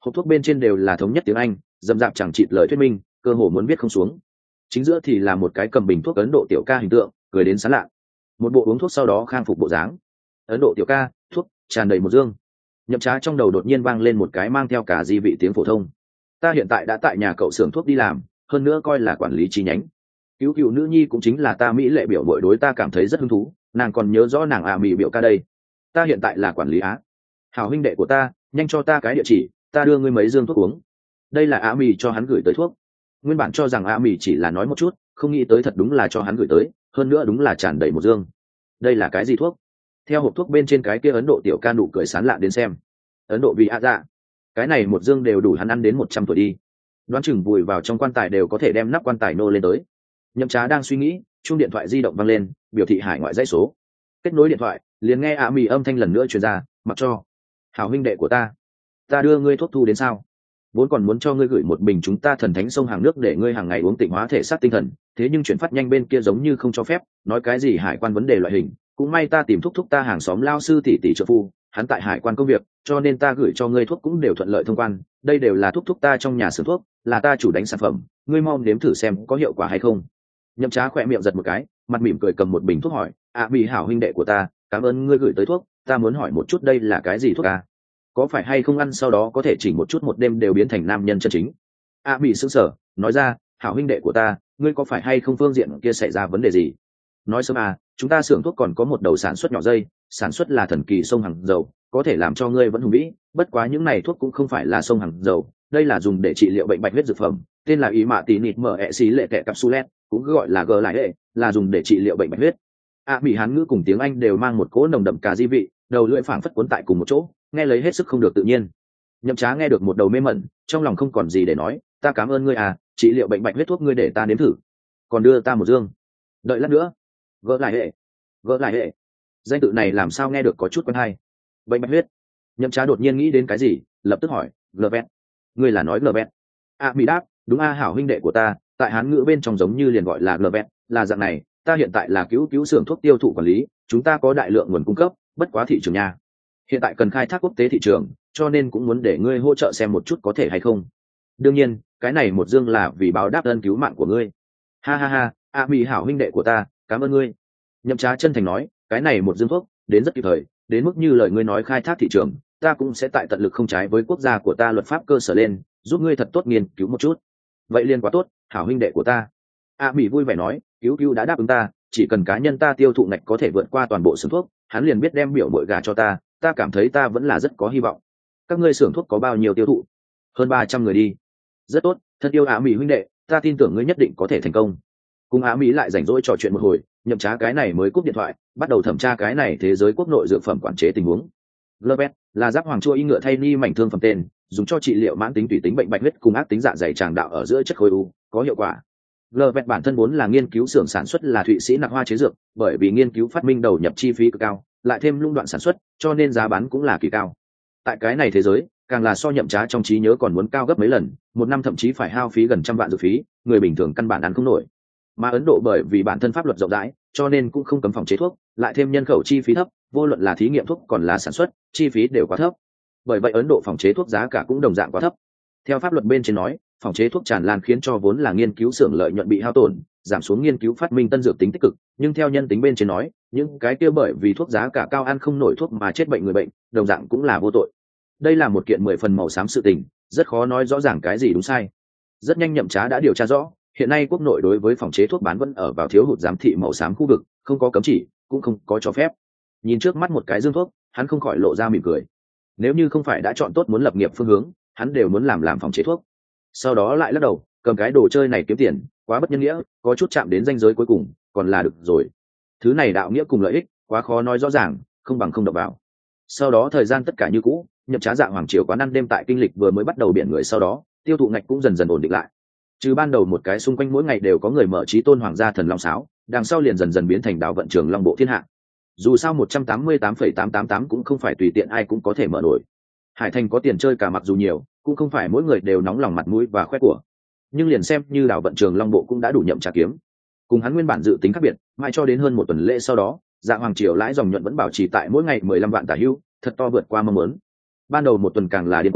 hộp thuốc bên trên đều là thống nhất tiếng Anh, dầm dạp chẳng chịt lời thuyết minh, cơ hồ muốn viết không xuống. Chính giữa thì là một cái cầm bình thuốc Ấn Độ tiểu ca hình tượng, cười đến sán lạ. Một bộ uống thuốc sau đó khang phục bộ dáng. Ấn Độ tiểu ca, thuốc, tràn đầy một dương. Nhậm Trá trong đầu đột nhiên vang lên một cái mang theo cả di vị tiếng phổ thông. Ta hiện tại đã tại nhà cậu xưởng thuốc đi làm, hơn nữa coi là quản lý chi nhánh. Cứu cựu nữ nhi cũng chính là ta mỹ lệ biểu bội đối ta cảm thấy rất hứng thú, nàng còn nhớ rõ nàng à mỹ biểu ca đây. Ta hiện tại là quản lý á. Hảo huynh đệ của ta, nhanh cho ta cái địa chỉ, ta đưa ngươi mấy dương thuốc uống. Đây là á mỹ cho hắn gửi tới thuốc. Nguyên bản cho rằng á mỹ chỉ là nói một chút, không nghĩ tới thật đúng là cho hắn gửi tới, hơn nữa đúng là tràn đầy một dương. Đây là cái gì thuốc? Theo hộp thuốc bên trên cái kia Ấn Độ tiểu ca nụ cười sán lạ đến xem. Ấn Độ vì ạ dạ, cái này một dương đều đủ hắn ăn đến một trăm tuổi đi. Đoán chừng vùi vào trong quan tài đều có thể đem nắp quan tài nô lên tới. Nhậm Trá đang suy nghĩ, chuông điện thoại di động vang lên, biểu thị hải ngoại dãy số. Kết nối điện thoại, liền nghe ạ mì âm thanh lần nữa truyền ra, mặc cho. Hảo huynh đệ của ta, ta đưa ngươi thuốc thu đến sao? Vốn còn muốn cho ngươi gửi một bình chúng ta thần thánh sông hàng nước để ngươi hàng ngày uống tịnh hóa thể xác tinh thần, thế nhưng chuyển phát nhanh bên kia giống như không cho phép, nói cái gì hải quan vấn đề loại hình, cũng may ta tìm thúc thúc ta hàng xóm lao sư tỷ tỷ trợ phu, hắn tại hải quan công việc, cho nên ta gửi cho ngươi thuốc cũng đều thuận lợi thông quan, đây đều là thúc thúc ta trong nhà xưởng thuốc, là ta chủ đánh sản phẩm, ngươi mau nếm thử xem có hiệu quả hay không. Nhậm Trá khỏe miệng giật một cái, mặt mỉm cười cầm một bình thuốc hỏi, ạ bị hảo huynh đệ của ta, cảm ơn ngươi gửi tới thuốc, ta muốn hỏi một chút đây là cái gì thuốc à? Có phải hay không ăn sau đó có thể chỉ một chút một đêm đều biến thành nam nhân chân chính? ạ bị sững sờ, nói ra, hảo huynh đệ của ta, ngươi có phải hay không phương diện kia xảy ra vấn đề gì? Nói sớm à, chúng ta xưởng thuốc còn có một đầu sản xuất nhỏ dây, sản xuất là thần kỳ sông hàng dầu, có thể làm cho ngươi vẫn hùng vĩ, bất quá những này thuốc cũng không phải là sông hàng dầu, đây là dùng để trị liệu bệnh bạch huyết dược phẩm, tên là ý mạ tí nịt mở ẹ xí lệ kẹ capsulet, cũng gọi là g lại hệ, là dùng để trị liệu bệnh bạch huyết. ạ bị hán ngữ cùng tiếng Anh đều mang một cỗ nồng đậm cà di vị, đầu lưỡi phảng phất cuốn tại cùng một chỗ, nghe lấy hết sức không được tự nhiên. Nhậm Trá nghe được một đầu mê mẩn, trong lòng không còn gì để nói, ta cảm ơn ngươi à, trị liệu bệnh bạch huyết thuốc ngươi để ta nếm thử, còn đưa ta một dương. Đợi lát nữa. Gỡ lại hệ, gỡ lại hệ, danh tự này làm sao nghe được có chút quen hay. Bệnh bạch huyết. Nhậm Trá đột nhiên nghĩ đến cái gì, lập tức hỏi, Lvet, ngươi là nói Lvet? A mỹ đáp, đúng a hảo huynh đệ của ta, tại hán ngữ bên trong giống như liền gọi là Lvet, là dạng này, ta hiện tại là cứu cứu xưởng thuốc tiêu thụ quản lý, chúng ta có đại lượng nguồn cung cấp, bất quá thị trường nhà hiện tại cần khai thác quốc tế thị trường, cho nên cũng muốn để ngươi hỗ trợ xem một chút có thể hay không. Đương nhiên, cái này một dương là vì báo đáp ơn cứu mạng của ngươi. Ha ha ha, a mỹ hảo huynh đệ của ta, cảm ơn ngươi. Nhậm Trá chân thành nói, cái này một dương thuốc đến rất kịp thời, đến mức như lời ngươi nói khai thác thị trường, ta cũng sẽ tại tận lực không trái với quốc gia của ta luật pháp cơ sở lên, giúp ngươi thật tốt nghiên cứu một chút. Vậy liền quá tốt, hảo huynh đệ của ta. A mỹ vui vẻ nói, cứu cứu đã đáp ứng ta, chỉ cần cá nhân ta tiêu thụ ngạch có thể vượt qua toàn bộ xưởng thuốc, hắn liền biết đem biểu bội gà cho ta, ta cảm thấy ta vẫn là rất có hy vọng. Các ngươi xưởng thuốc có bao nhiêu tiêu thụ? Hơn ba trăm người đi. Rất tốt, thân yêu A mỹ huynh đệ, ta tin tưởng ngươi nhất định có thể thành công. Cùng A mỹ lại rảnh rỗi trò chuyện một hồi, Nhậm Trá cái này mới cúp điện thoại, bắt đầu thẩm tra cái này thế giới quốc nội dược phẩm quản chế tình huống. Lvet là giáp hoàng chua y ngựa thay ni mảnh thương phẩm tên, dùng cho trị liệu mãn tính tủy tính bệnh bạch huyết cùng ác tính dạ dày tràng đạo ở giữa chất khối u, có hiệu quả. Lvet bản thân vốn là nghiên cứu xưởng sản xuất là Thụy Sĩ nặc hoa chế dược, bởi vì nghiên cứu phát minh đầu nhập chi phí cực cao, lại thêm lũng đoạn sản xuất, cho nên giá bán cũng là kỳ cao. Tại cái này thế giới, càng là so Nhậm Trá trong trí nhớ còn muốn cao gấp mấy lần, một năm thậm chí phải hao phí gần trăm vạn dược phí, người bình thường căn bản ăn không nổi. Mà Ấn Độ bởi vì bản thân pháp luật rộng rãi, cho nên cũng không cấm phòng chế thuốc, lại thêm nhân khẩu chi phí thấp, vô luận là thí nghiệm thuốc còn là sản xuất, chi phí đều quá thấp. Bởi vậy Ấn Độ phòng chế thuốc giá cả cũng đồng dạng quá thấp. Theo pháp luật bên trên nói, phòng chế thuốc tràn lan khiến cho vốn là nghiên cứu xưởng lợi nhuận bị hao tổn, giảm xuống nghiên cứu phát minh tân dược tính tích cực, nhưng theo nhân tính bên trên nói, những cái kia bởi vì thuốc giá cả cao ăn không nổi thuốc mà chết bệnh người bệnh, đồng dạng cũng là vô tội. Đây là một kiện mười phần màu xám sự tình, rất khó nói rõ ràng cái gì đúng sai. Rất nhanh Nhậm Trá đã điều tra rõ, hiện nay quốc nội đối với phòng chế thuốc bán vẫn ở vào thiếu hụt giám thị màu xám khu vực, không có cấm chỉ, cũng không có cho phép. Nhìn trước mắt một cái dương thuốc, hắn không khỏi lộ ra mỉm cười. Nếu như không phải đã chọn tốt muốn lập nghiệp phương hướng, hắn đều muốn làm làm phòng chế thuốc. Sau đó lại lắc đầu, cầm cái đồ chơi này kiếm tiền, quá bất nhân nghĩa, có chút chạm đến ranh giới cuối cùng, còn là được rồi. Thứ này đạo nghĩa cùng lợi ích, quá khó nói rõ ràng, không bằng không đập vào. Sau đó thời gian tất cả như cũ, Nhậm Trá Dạ hoàng triều quán ăn đêm tại kinh lịch vừa mới bắt đầu biển người, sau đó tiêu thụ ngạch cũng dần dần ổn định lại. Trừ ban đầu một cái xung quanh mỗi ngày đều có người mở trí tôn hoàng gia thần long sáo, đằng sau liền dần dần biến thành đạo vận trường long bộ thiên hạ. Dù sao một trăm tám mươi tám phẩy tám tám tám cũng không phải tùy tiện ai cũng có thể mở nổi. Hải Thành có tiền chơi cả mặc dù nhiều, cũng không phải mỗi người đều nóng lòng mặt mũi và khoe của. Nhưng liền xem như đạo vận trường long bộ cũng đã đủ Nhậm Trá kiếm. Cùng hắn nguyên bản dự tính khác biệt, mãi cho đến hơn một tuần lễ sau đó, Dạ hoàng triều lãi dòng nhuận vẫn bảo trì tại mỗi ngày mười lăm vạn tả hữu, thật to vượt qua mong muốn. Ban đầu một tuần càng là điên cuồng,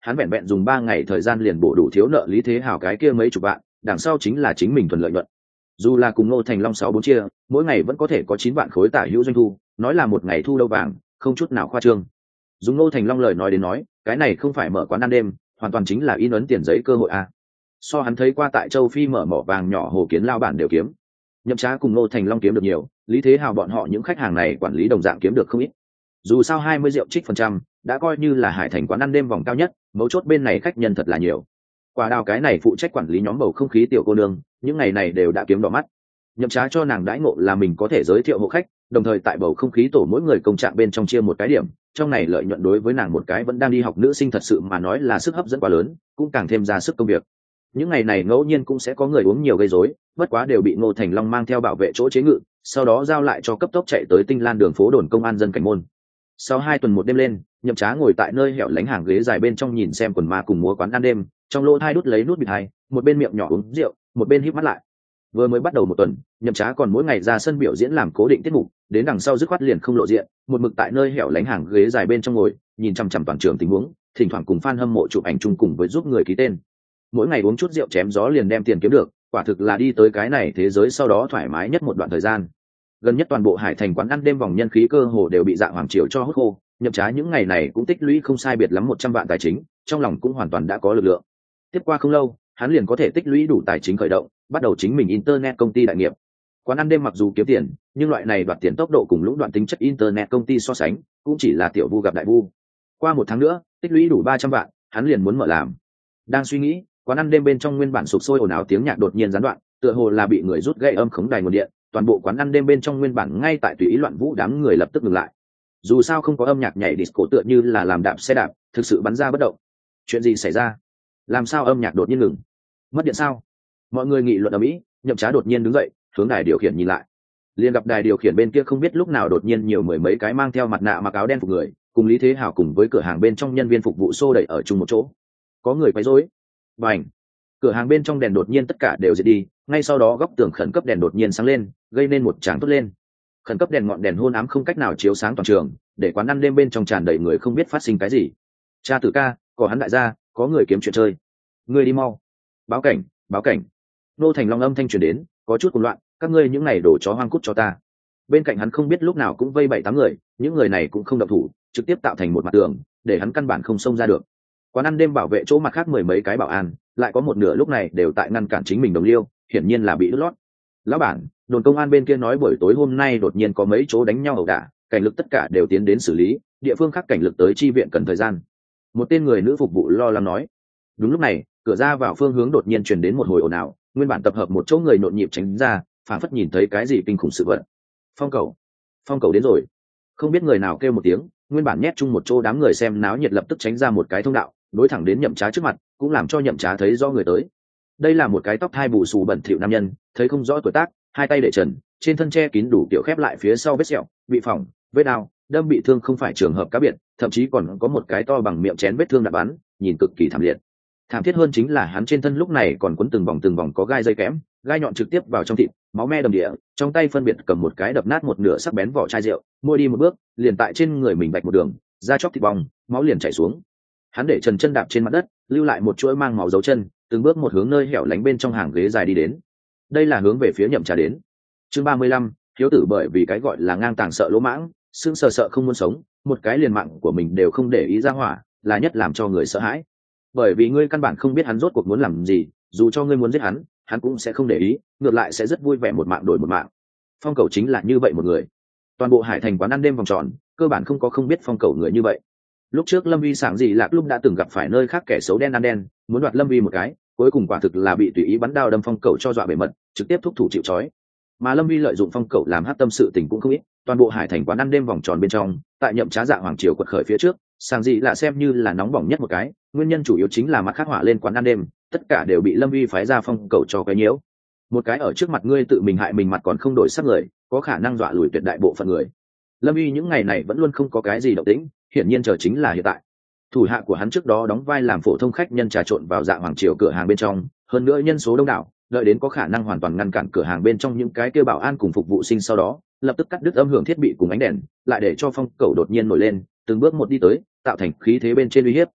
hắn vẹn vẹn dùng ba ngày thời gian liền bổ đủ thiếu nợ Lý Thế Hào cái kia mấy chục vạn, đằng sau chính là chính mình thuần lợi nhuận. Dù là cùng Ngô Thành Long sáu bốn chia, mỗi ngày vẫn có thể có chín vạn khối tả hữu doanh thu, nói là một ngày thu đâu vàng, không chút nào khoa trương. Dùng Ngô Thành Long lời nói đến nói, cái này không phải mở quán ăn đêm, hoàn toàn chính là in ấn tiền giấy cơ hội a. So hắn thấy qua tại châu Phi mở mỏ vàng nhỏ Hồ Kiến lao bản đều kiếm. Nhậm Trá cùng Ngô Thành Long kiếm được nhiều, Lý Thế Hào bọn họ những khách hàng này quản lý đồng dạng kiếm được không ít. Dù sao hai mươi rượu trích phần trăm, đã coi như là Hải Thành quán ăn đêm vòng cao nhất, mấu chốt bên này khách nhân thật là nhiều. Quả đào cái này phụ trách quản lý nhóm bầu không khí tiểu cô nương, những ngày này đều đã kiếm đỏ mắt. Nhậm Trá cho nàng đãi ngộ là mình có thể giới thiệu hộ khách, đồng thời tại bầu không khí tổ mỗi người công trạng bên trong chia một cái điểm, trong này lợi nhuận đối với nàng một cái vẫn đang đi học nữ sinh thật sự mà nói là sức hấp dẫn quá lớn, cũng càng thêm ra sức công việc. Những ngày này ngẫu nhiên cũng sẽ có người uống nhiều gây rối, bất quá đều bị Ngô Thành Long mang theo bảo vệ chỗ chế ngự, sau đó giao lại cho cấp tốc chạy tới Tinh Lan đường phố đồn công an dân cảnh môn. Sau hai tuần một đêm lên, Nhậm Trá ngồi tại nơi hẻo lánh hàng ghế dài bên trong nhìn xem quần ma cùng múa quán ăn đêm, trong lỗ thai đút lấy nút bịt hai, một bên miệng nhỏ uống rượu, một bên híp mắt lại. Vừa mới bắt đầu một tuần, Nhậm Trá còn mỗi ngày ra sân biểu diễn làm cố định tiết mục, đến đằng sau dứt khoát liền không lộ diện, một mực tại nơi hẻo lánh hàng ghế dài bên trong ngồi, nhìn chằm chằm toàn trường tình huống, thỉnh thoảng cùng fan hâm mộ chụp ảnh chung cùng với giúp người ký tên. Mỗi ngày uống chút rượu chém gió liền đem tiền kiếm được, quả thực là đi tới cái này thế giới sau đó thoải mái nhất một đoạn thời gian. Gần nhất toàn bộ Hải Thành quán ăn đêm vòng nhân khí cơ hồ đều bị Dạ Hoàng Triều cho hút khô, Nhậm Trá những ngày này cũng tích lũy không sai biệt lắm một trăm vạn tài chính, trong lòng cũng hoàn toàn đã có lực lượng. Tiếp qua không lâu, hắn liền có thể tích lũy đủ tài chính khởi động, bắt đầu chính mình internet công ty đại nghiệp. Quán ăn đêm mặc dù kiếm tiền, nhưng loại này đoạt tiền tốc độ cùng lũng đoạn tính chất internet công ty so sánh, cũng chỉ là tiểu vu gặp đại vu. Qua một tháng nữa, tích lũy đủ ba trăm vạn, hắn liền muốn mở làm. Đang suy nghĩ, quán ăn đêm bên trong nguyên bản sục sôi ồn ào tiếng nhạc đột nhiên gián đoạn, tựa hồ là bị người rút gãy âm khống đài nguồn điện, toàn bộ quán ăn đêm bên trong nguyên bản ngay tại tùy ý loạn vũ đám người lập tức ngừng lại. Dù sao không có âm nhạc nhảy disco tựa như là làm đạp xe đạp, thực sự bắn ra bất động. Chuyện gì xảy ra? Làm sao âm nhạc đột nhiên ngừng? Mất điện sao? Mọi người nghị luận ầm ĩ, Nhậm Trá đột nhiên đứng dậy, hướng đài điều khiển nhìn lại. Liền gặp đài điều khiển bên kia không biết lúc nào đột nhiên nhiều mười mấy cái mang theo mặt nạ mặc áo đen phục người, cùng Lý Thế Hào cùng với cửa hàng bên trong nhân viên phục vụ xô đẩy ở chung một chỗ. Có người quấy rối. Bành! Cửa hàng bên trong đèn đột nhiên tất cả đều diệt đi, ngay sau đó góc tường khẩn cấp đèn đột nhiên sáng lên, gây nên một tràng tốt lên. Khẩn cấp đèn ngọn đèn hôn ám không cách nào chiếu sáng toàn trường, để quán ăn đêm bên trong tràn đầy người không biết phát sinh cái gì. Cha Tử ca, có hắn đại gia, có người kiếm chuyện chơi. Ngươi đi mau. Báo cảnh, báo cảnh. Nô Thành Long âm thanh truyền đến, có chút hỗn loạn, các ngươi những này đổ chó hoang cút cho ta. Bên cạnh hắn không biết lúc nào cũng vây bảy tám người, những người này cũng không động thủ, trực tiếp tạo thành một mặt tường, để hắn căn bản không xông ra được. Quán ăn đêm bảo vệ chỗ mặt khác mười mấy cái bảo an, lại có một nửa lúc này đều tại ngăn cản chính mình đồng liêu, hiển nhiên là bị đứt lót. Lão bản, đồn công an bên kia nói buổi tối hôm nay đột nhiên có mấy chỗ đánh nhau ẩu đả, cảnh lực tất cả đều tiến đến xử lý, địa phương khác cảnh lực tới chi viện cần thời gian. Một tên người nữ phục vụ lo lắng nói. Đúng lúc này, cửa ra vào phương hướng đột nhiên truyền đến một hồi ồn ào, nguyên bản tập hợp một chỗ người nhộn nhịp tránh ra, phản phất nhìn thấy cái gì kinh khủng sự vật. Phong cầu, phong cầu đến rồi. Không biết người nào kêu một tiếng, nguyên bản nhét chung một chỗ đám người xem náo nhiệt lập tức tránh ra một cái thông đạo, đối thẳng đến Nhậm Trá trước mặt, cũng làm cho Nhậm Trá thấy rõ người tới. Đây là một cái tóc hai bù xù bẩn thỉu nam nhân, thấy không rõ tuổi tác, hai tay để trần, trên thân che kín đủ kiểu khép lại phía sau vết sẹo, bị phỏng, vết đao, đâm bị thương không phải trường hợp cá biệt, thậm chí còn có một cái to bằng miệng chén vết thương đạn bắn, nhìn cực kỳ thảm liệt. Thảm thiết hơn chính là hắn trên thân lúc này còn quấn từng vòng từng vòng có gai dây kẽm, gai nhọn trực tiếp vào trong thịt, máu me đầm địa, trong tay phân biệt cầm một cái đập nát một nửa sắc bén vỏ chai rượu, môi đi một bước, liền tại trên người mình vạch một đường, da chóc thịt bong, máu liền chảy xuống. Hắn để trần chân đạp trên mặt đất, lưu lại một chuỗi mang máu dấu chân, từng bước một hướng nơi hẻo lánh bên trong hàng ghế dài đi đến. Đây là hướng về phía Nhậm Trá đến. Chương ba mươi lăm, hiếu tử bởi vì cái gọi là ngang tàng sợ lỗ mãng, sững sờ sợ không muốn sống, một cái liền mạng của mình đều không để ý ra hỏa, là nhất làm cho người sợ hãi. Bởi vì ngươi căn bản không biết hắn rốt cuộc muốn làm gì, dù cho ngươi muốn giết hắn, hắn cũng sẽ không để ý, ngược lại sẽ rất vui vẻ một mạng đổi một mạng. Phong Cầu chính là như vậy một người. Toàn bộ Hải Thành quán ăn đêm vòng tròn, cơ bản không có không biết Phong Cầu người như vậy. Lúc trước Lâm Vi sảng gì lạc lúc đã từng gặp phải nơi khác kẻ xấu đen ăn đen, muốn đoạt Lâm Vi một cái, cuối cùng quả thực là bị tùy ý bắn đao đâm Phong Cầu cho dọa bể mật, trực tiếp thúc thủ chịu trói. Mà Lâm Vi lợi dụng Phong Cầu làm hắc tâm sự tình cũng không ít, toàn bộ Hải Thành quán ăn đêm vòng tròn bên trong, tại Nhậm Trá Dạ Hoàng Triều quật khởi phía trước, sảng gì là xem như là nóng bỏng nhất một cái, nguyên nhân chủ yếu chính là mặt khắc họa lên quán ăn đêm, tất cả đều bị Lâm Vi phái ra Phong Cầu cho cái nhiễu. Một cái ở trước mặt ngươi tự mình hại mình mặt còn không đổi sắc người, có khả năng dọa lùi tuyệt đại bộ phận người. Lâm Vi những ngày này vẫn luôn không có cái gì động tĩnh, hiển nhiên chờ chính là hiện tại. Thủ hạ của hắn trước đó đóng vai làm phổ thông khách nhân trà trộn vào Dạ Hoàng Triều cửa hàng bên trong, hơn nữa nhân số đông đảo, đợi đến có khả năng hoàn toàn ngăn cản cửa hàng bên trong những cái kia bảo an cùng phục vụ sinh, sau đó lập tức cắt đứt âm hưởng thiết bị cùng ánh đèn, lại để cho Phong Cầu đột nhiên nổi lên, từng bước một đi tới, tạo thành khí thế bên trên uy hiếp.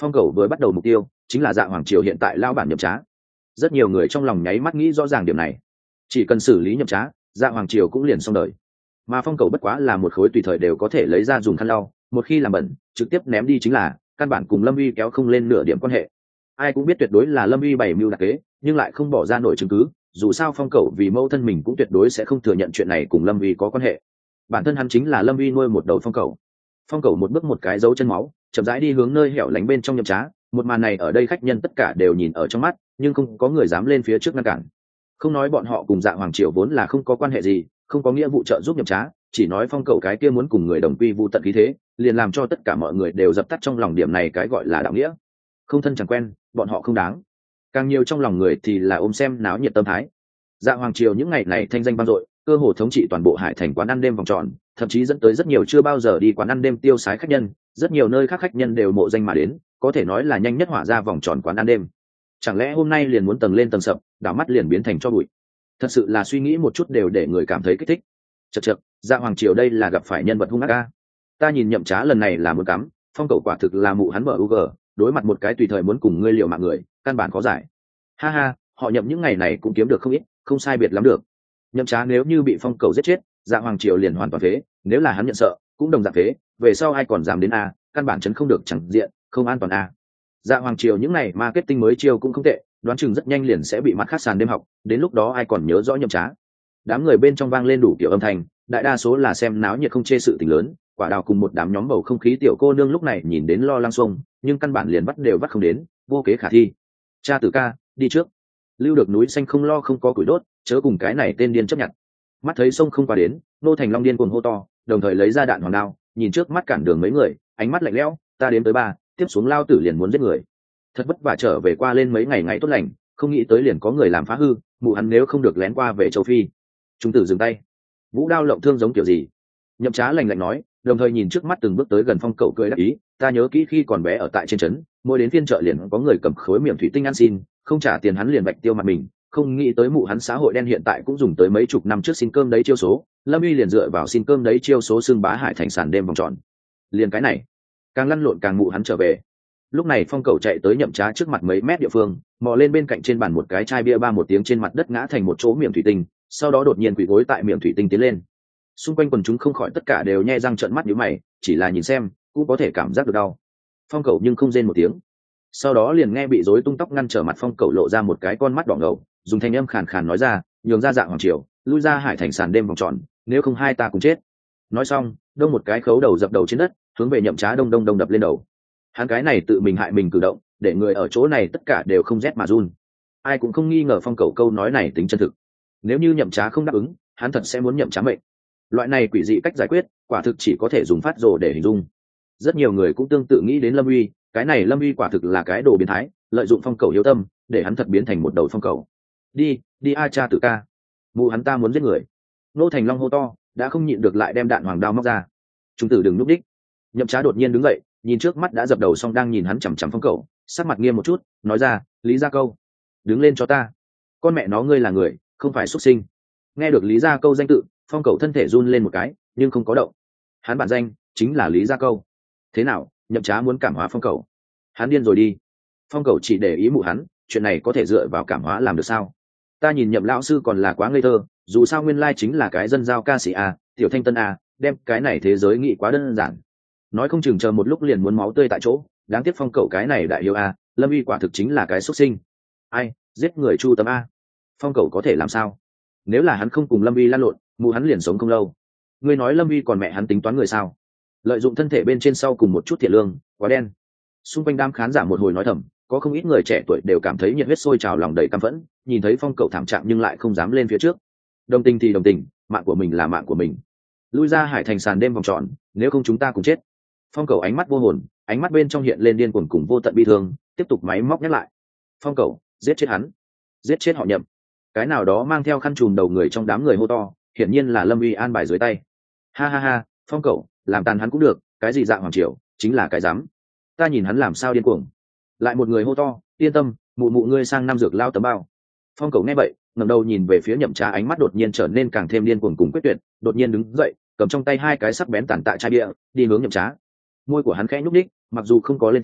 Phong cầu vừa bắt đầu mục tiêu chính là Dạ Hoàng Triều hiện tại lao bản Nhậm Trá. Rất nhiều người trong lòng nháy mắt nghĩ rõ ràng điểm này, chỉ cần xử lý Nhậm Trá, Dạ Hoàng Triều cũng liền xong đời. Mà phong cầu bất quá là một khối tùy thời đều có thể lấy ra dùng khăn lau, một khi làm bẩn trực tiếp ném đi chính là, căn bản cùng Lâm Uy kéo không lên nửa điểm quan hệ. Ai cũng biết tuyệt đối là Lâm Uy bày mưu đặc kế, nhưng lại không bỏ ra nổi chứng cứ, dù sao phong cầu vì mâu thân mình cũng tuyệt đối sẽ không thừa nhận chuyện này cùng Lâm Uy có quan hệ. Bản thân hắn chính là Lâm Uy nuôi một đầu phong cầu. Phong cầu một bước một cái dấu chân máu, chậm rãi đi hướng nơi hẻo lánh bên trong Nhậm Trá. Một màn này ở đây khách nhân tất cả đều nhìn ở trong mắt, nhưng không có người dám lên phía trước ngăn cản. Không nói bọn họ cùng Dạ Hoàng Triều vốn là không có quan hệ gì, không có nghĩa vụ trợ giúp Nhậm Trá, chỉ nói phong cầu cái kia muốn cùng người đồng quy vu tận khí thế, liền làm cho tất cả mọi người đều dập tắt trong lòng điểm này cái gọi là đạo nghĩa. Không thân chẳng quen, bọn họ không đáng. Càng nhiều trong lòng người thì là ôm xem náo nhiệt tâm thái. Dạ Hoàng Triều những ngày này thanh danh vang dội, cơ hồ thống trị toàn bộ Hải Thành quán ăn đêm vòng tròn, thậm chí dẫn tới rất nhiều chưa bao giờ đi quán ăn đêm tiêu sái khách nhân, rất nhiều nơi khác khách nhân đều mộ danh mà đến, có thể nói là nhanh nhất hỏa ra vòng tròn quán ăn đêm. Chẳng lẽ hôm nay liền muốn tầng lên tầng sập, đảo mắt liền biến thành cho bụi? Thật sự là suy nghĩ một chút đều để người cảm thấy kích thích. Chậc chậc, Dạ Hoàng Triều đây là gặp phải nhân vật hung ác a. Ta nhìn Nhậm Trá lần này là muốn cắm, phong cầu quả thực là mụ hắn bờ u g, đối mặt một cái tùy thời muốn cùng ngươi liều mạng người, căn bản khó giải. Ha ha, họ Nhậm những ngày này cũng kiếm được không ít, không sai biệt lắm được. Nhậm Trá nếu như bị phong cầu giết chết, Dạ Hoàng Triều liền hoàn toàn phế, nếu là hắn nhận sợ, cũng đồng dạng phế, về sau ai còn dám đến a, căn bản chấn không được chẳng diện, không an toàn a. Dạ Hoàng Triều những ngày marketing mới chiêu cũng không tệ, đoán chừng rất nhanh liền sẽ bị mặt khác sàn đêm học, đến lúc đó ai còn nhớ rõ Nhậm Trá. Đám người bên trong vang lên đủ kiểu âm thanh, đại đa số là xem náo nhiệt không chê sự tình lớn. Quả Đào cùng một đám nhóm bầu không khí tiểu cô nương lúc này nhìn đến lo lăng xuông, nhưng căn bản liền bắt đều bắt không đến, vô kế khả thi. Cha Tử ca, đi trước. Lưu được núi xanh không lo không có củi đốt, chớ cùng cái này tên điên chấp nhận. Mắt thấy sông không qua đến, Nô Thành Long điên cuồng hô to, đồng thời lấy ra đạn hoàng đao, nhìn trước mắt cản đường mấy người, ánh mắt lạnh lẽo, ta đến tới ba, tiếp xuống lao tử liền muốn giết người. Thật vất vả trở về qua lên mấy ngày ngày tốt lành, không nghĩ tới liền có người làm phá hư, mụ hắn nếu không được lén qua về châu Phi. Trung tử dừng tay. Vũ đao lộng thương giống kiểu gì? Nhậm Trá lạnh lạnh nói, đồng thời nhìn trước mắt từng bước tới gần phong cậu cười đáp ý, ta nhớ kỹ khi còn bé ở tại trên trấn, mỗi đến phiên chợ liền có người cầm khối miệng thủy tinh ăn xin, không trả tiền hắn liền bạch tiêu mặt mình, không nghĩ tới mụ hắn xã hội đen hiện tại cũng dùng tới mấy chục năm trước xin cơm đấy chiêu số, Lâm Uy liền dựa vào xin cơm đấy chiêu số xưng bá Hải Thành sàn đêm vòng tròn. Liền cái này, càng lăn lộn càng mụ hắn trở về. Lúc này phong cậu chạy tới Nhậm Trá trước mặt mấy mét địa phương, mò lên bên cạnh trên bàn một cái chai bia ba một tiếng trên mặt đất ngã thành một chỗ miệng thủy tinh, sau đó đột nhiên quỳ gối tại miệng thủy tinh tiến lên. Xung quanh quần chúng không khỏi tất cả đều nhe răng trợn mắt nhíu mày, chỉ là nhìn xem cũng có thể cảm giác được đau. Phong cậu nhưng không rên một tiếng. Sau đó liền nghe bị rối tung tóc ngăn trở mặt phong cậu lộ ra một cái con mắt đỏ ngầu, dùng thanh âm khàn khàn nói ra, nhường ra Dạ Hoàng Triều, lui ra Hải Thành sàn đêm vòng tròn, nếu không hai ta cùng chết. Nói xong, đông một cái khấu đầu dập đầu trên đất, hướng về Nhậm Trá đông đông đông đập lên đầu. Hắn cái này tự mình hại mình cử động, để người ở chỗ này tất cả đều không rét mà run. Ai cũng không nghi ngờ phong cậu câu nói này tính chân thực. Nếu như Nhậm Trá không đáp ứng, hắn thật sẽ muốn Nhậm Trá mệnh. Loại này quỷ dị cách giải quyết, quả thực chỉ có thể dùng phát rồ để hình dung. Rất nhiều người cũng tương tự nghĩ đến Lâm Uy, cái này Lâm Uy quả thực là cái đồ biến thái, lợi dụng phong cậu hiếu tâm, để hắn thật biến thành một đầu phong cậu. Đi, đi a cha Tử ca. Mụ hắn ta muốn giết người. Nô Thành Long hô to, đã không nhịn được lại đem đạn hoàng đao móc ra. Trung tử đừng núp đích. Nhậm Trá đột nhiên đứng dậy, nhìn trước mắt đã dập đầu xong đang nhìn hắn chằm chằm phong cậu, sắc mặt nghiêm một chút, nói ra, Lý Gia Câu, đứng lên cho ta. Con mẹ nó ngươi là người, không phải xuất sinh. Nghe được Lý Gia Câu danh tự, phong cậu thân thể run lên một cái, nhưng không có động. Hắn bản danh chính là Lý Gia Câu. Thế nào, Nhậm Trá muốn cảm hóa phong cậu? Hắn điên rồi đi. Phong cậu chỉ để ý mụ hắn, chuyện này có thể dựa vào cảm hóa làm được sao? Ta nhìn Nhậm lão sư còn là quá ngây thơ, dù sao nguyên lai chính là cái dân giao ca sĩ a, tiểu thanh tân a, đem cái này thế giới nghĩ quá đơn giản. Nói không chừng chờ một lúc liền muốn máu tươi tại chỗ, đáng tiếc phong cậu cái này đại yêu a, Lâm Uy quả thực chính là cái xuất sinh. Ai, giết người chu tâm a. Phong cậu có thể làm sao? Nếu là hắn không cùng Lâm Uy lan lộn, mụ hắn liền sống không lâu. Ngươi nói Lâm Uy còn mẹ hắn tính toán người sao? Lợi dụng thân thể bên trên sau cùng một chút thiệt lương, quá đen. Xung quanh đám khán giả một hồi nói thầm, có không ít người trẻ tuổi đều cảm thấy nhiệt huyết sôi trào lòng đầy căm phẫn, nhìn thấy phong cậu thảm trạng nhưng lại không dám lên phía trước. Đồng tình thì đồng tình, mạng của mình là mạng của mình. Lui ra Hải Thành sàn đêm vòng tròn, nếu không chúng ta cùng chết. Phong cậu ánh mắt vô hồn, ánh mắt bên trong hiện lên điên cuồng cùng vô tận bi thương, tiếp tục máy móc nhắc lại. Phong cậu, giết chết hắn, giết chết họ Nhậm. Cái nào đó mang theo khăn trùm đầu người trong đám người hô to, hiển nhiên là Lâm Uy an bài dưới tay. Ha ha ha, phong cậu, làm tàn hắn cũng được, cái gì Dạ Hoàng Triều, chính là cái dám. Ta nhìn hắn làm sao điên cuồng. Lại một người hô to, yên tâm, mụ mụ ngươi sang năm dược lao tấm bao. Phong cậu nghe vậy, ngẩng đầu nhìn về phía Nhậm Trá, ánh mắt đột nhiên trở nên càng thêm điên cuồng cùng quyết tuyệt, đột nhiên đứng dậy, cầm trong tay hai cái sắc bén tàn tạ chai bia, đi hướng Nhậm Trá. Môi của hắn khẽ nhúc nhích, mặc dù không có lên tiếng,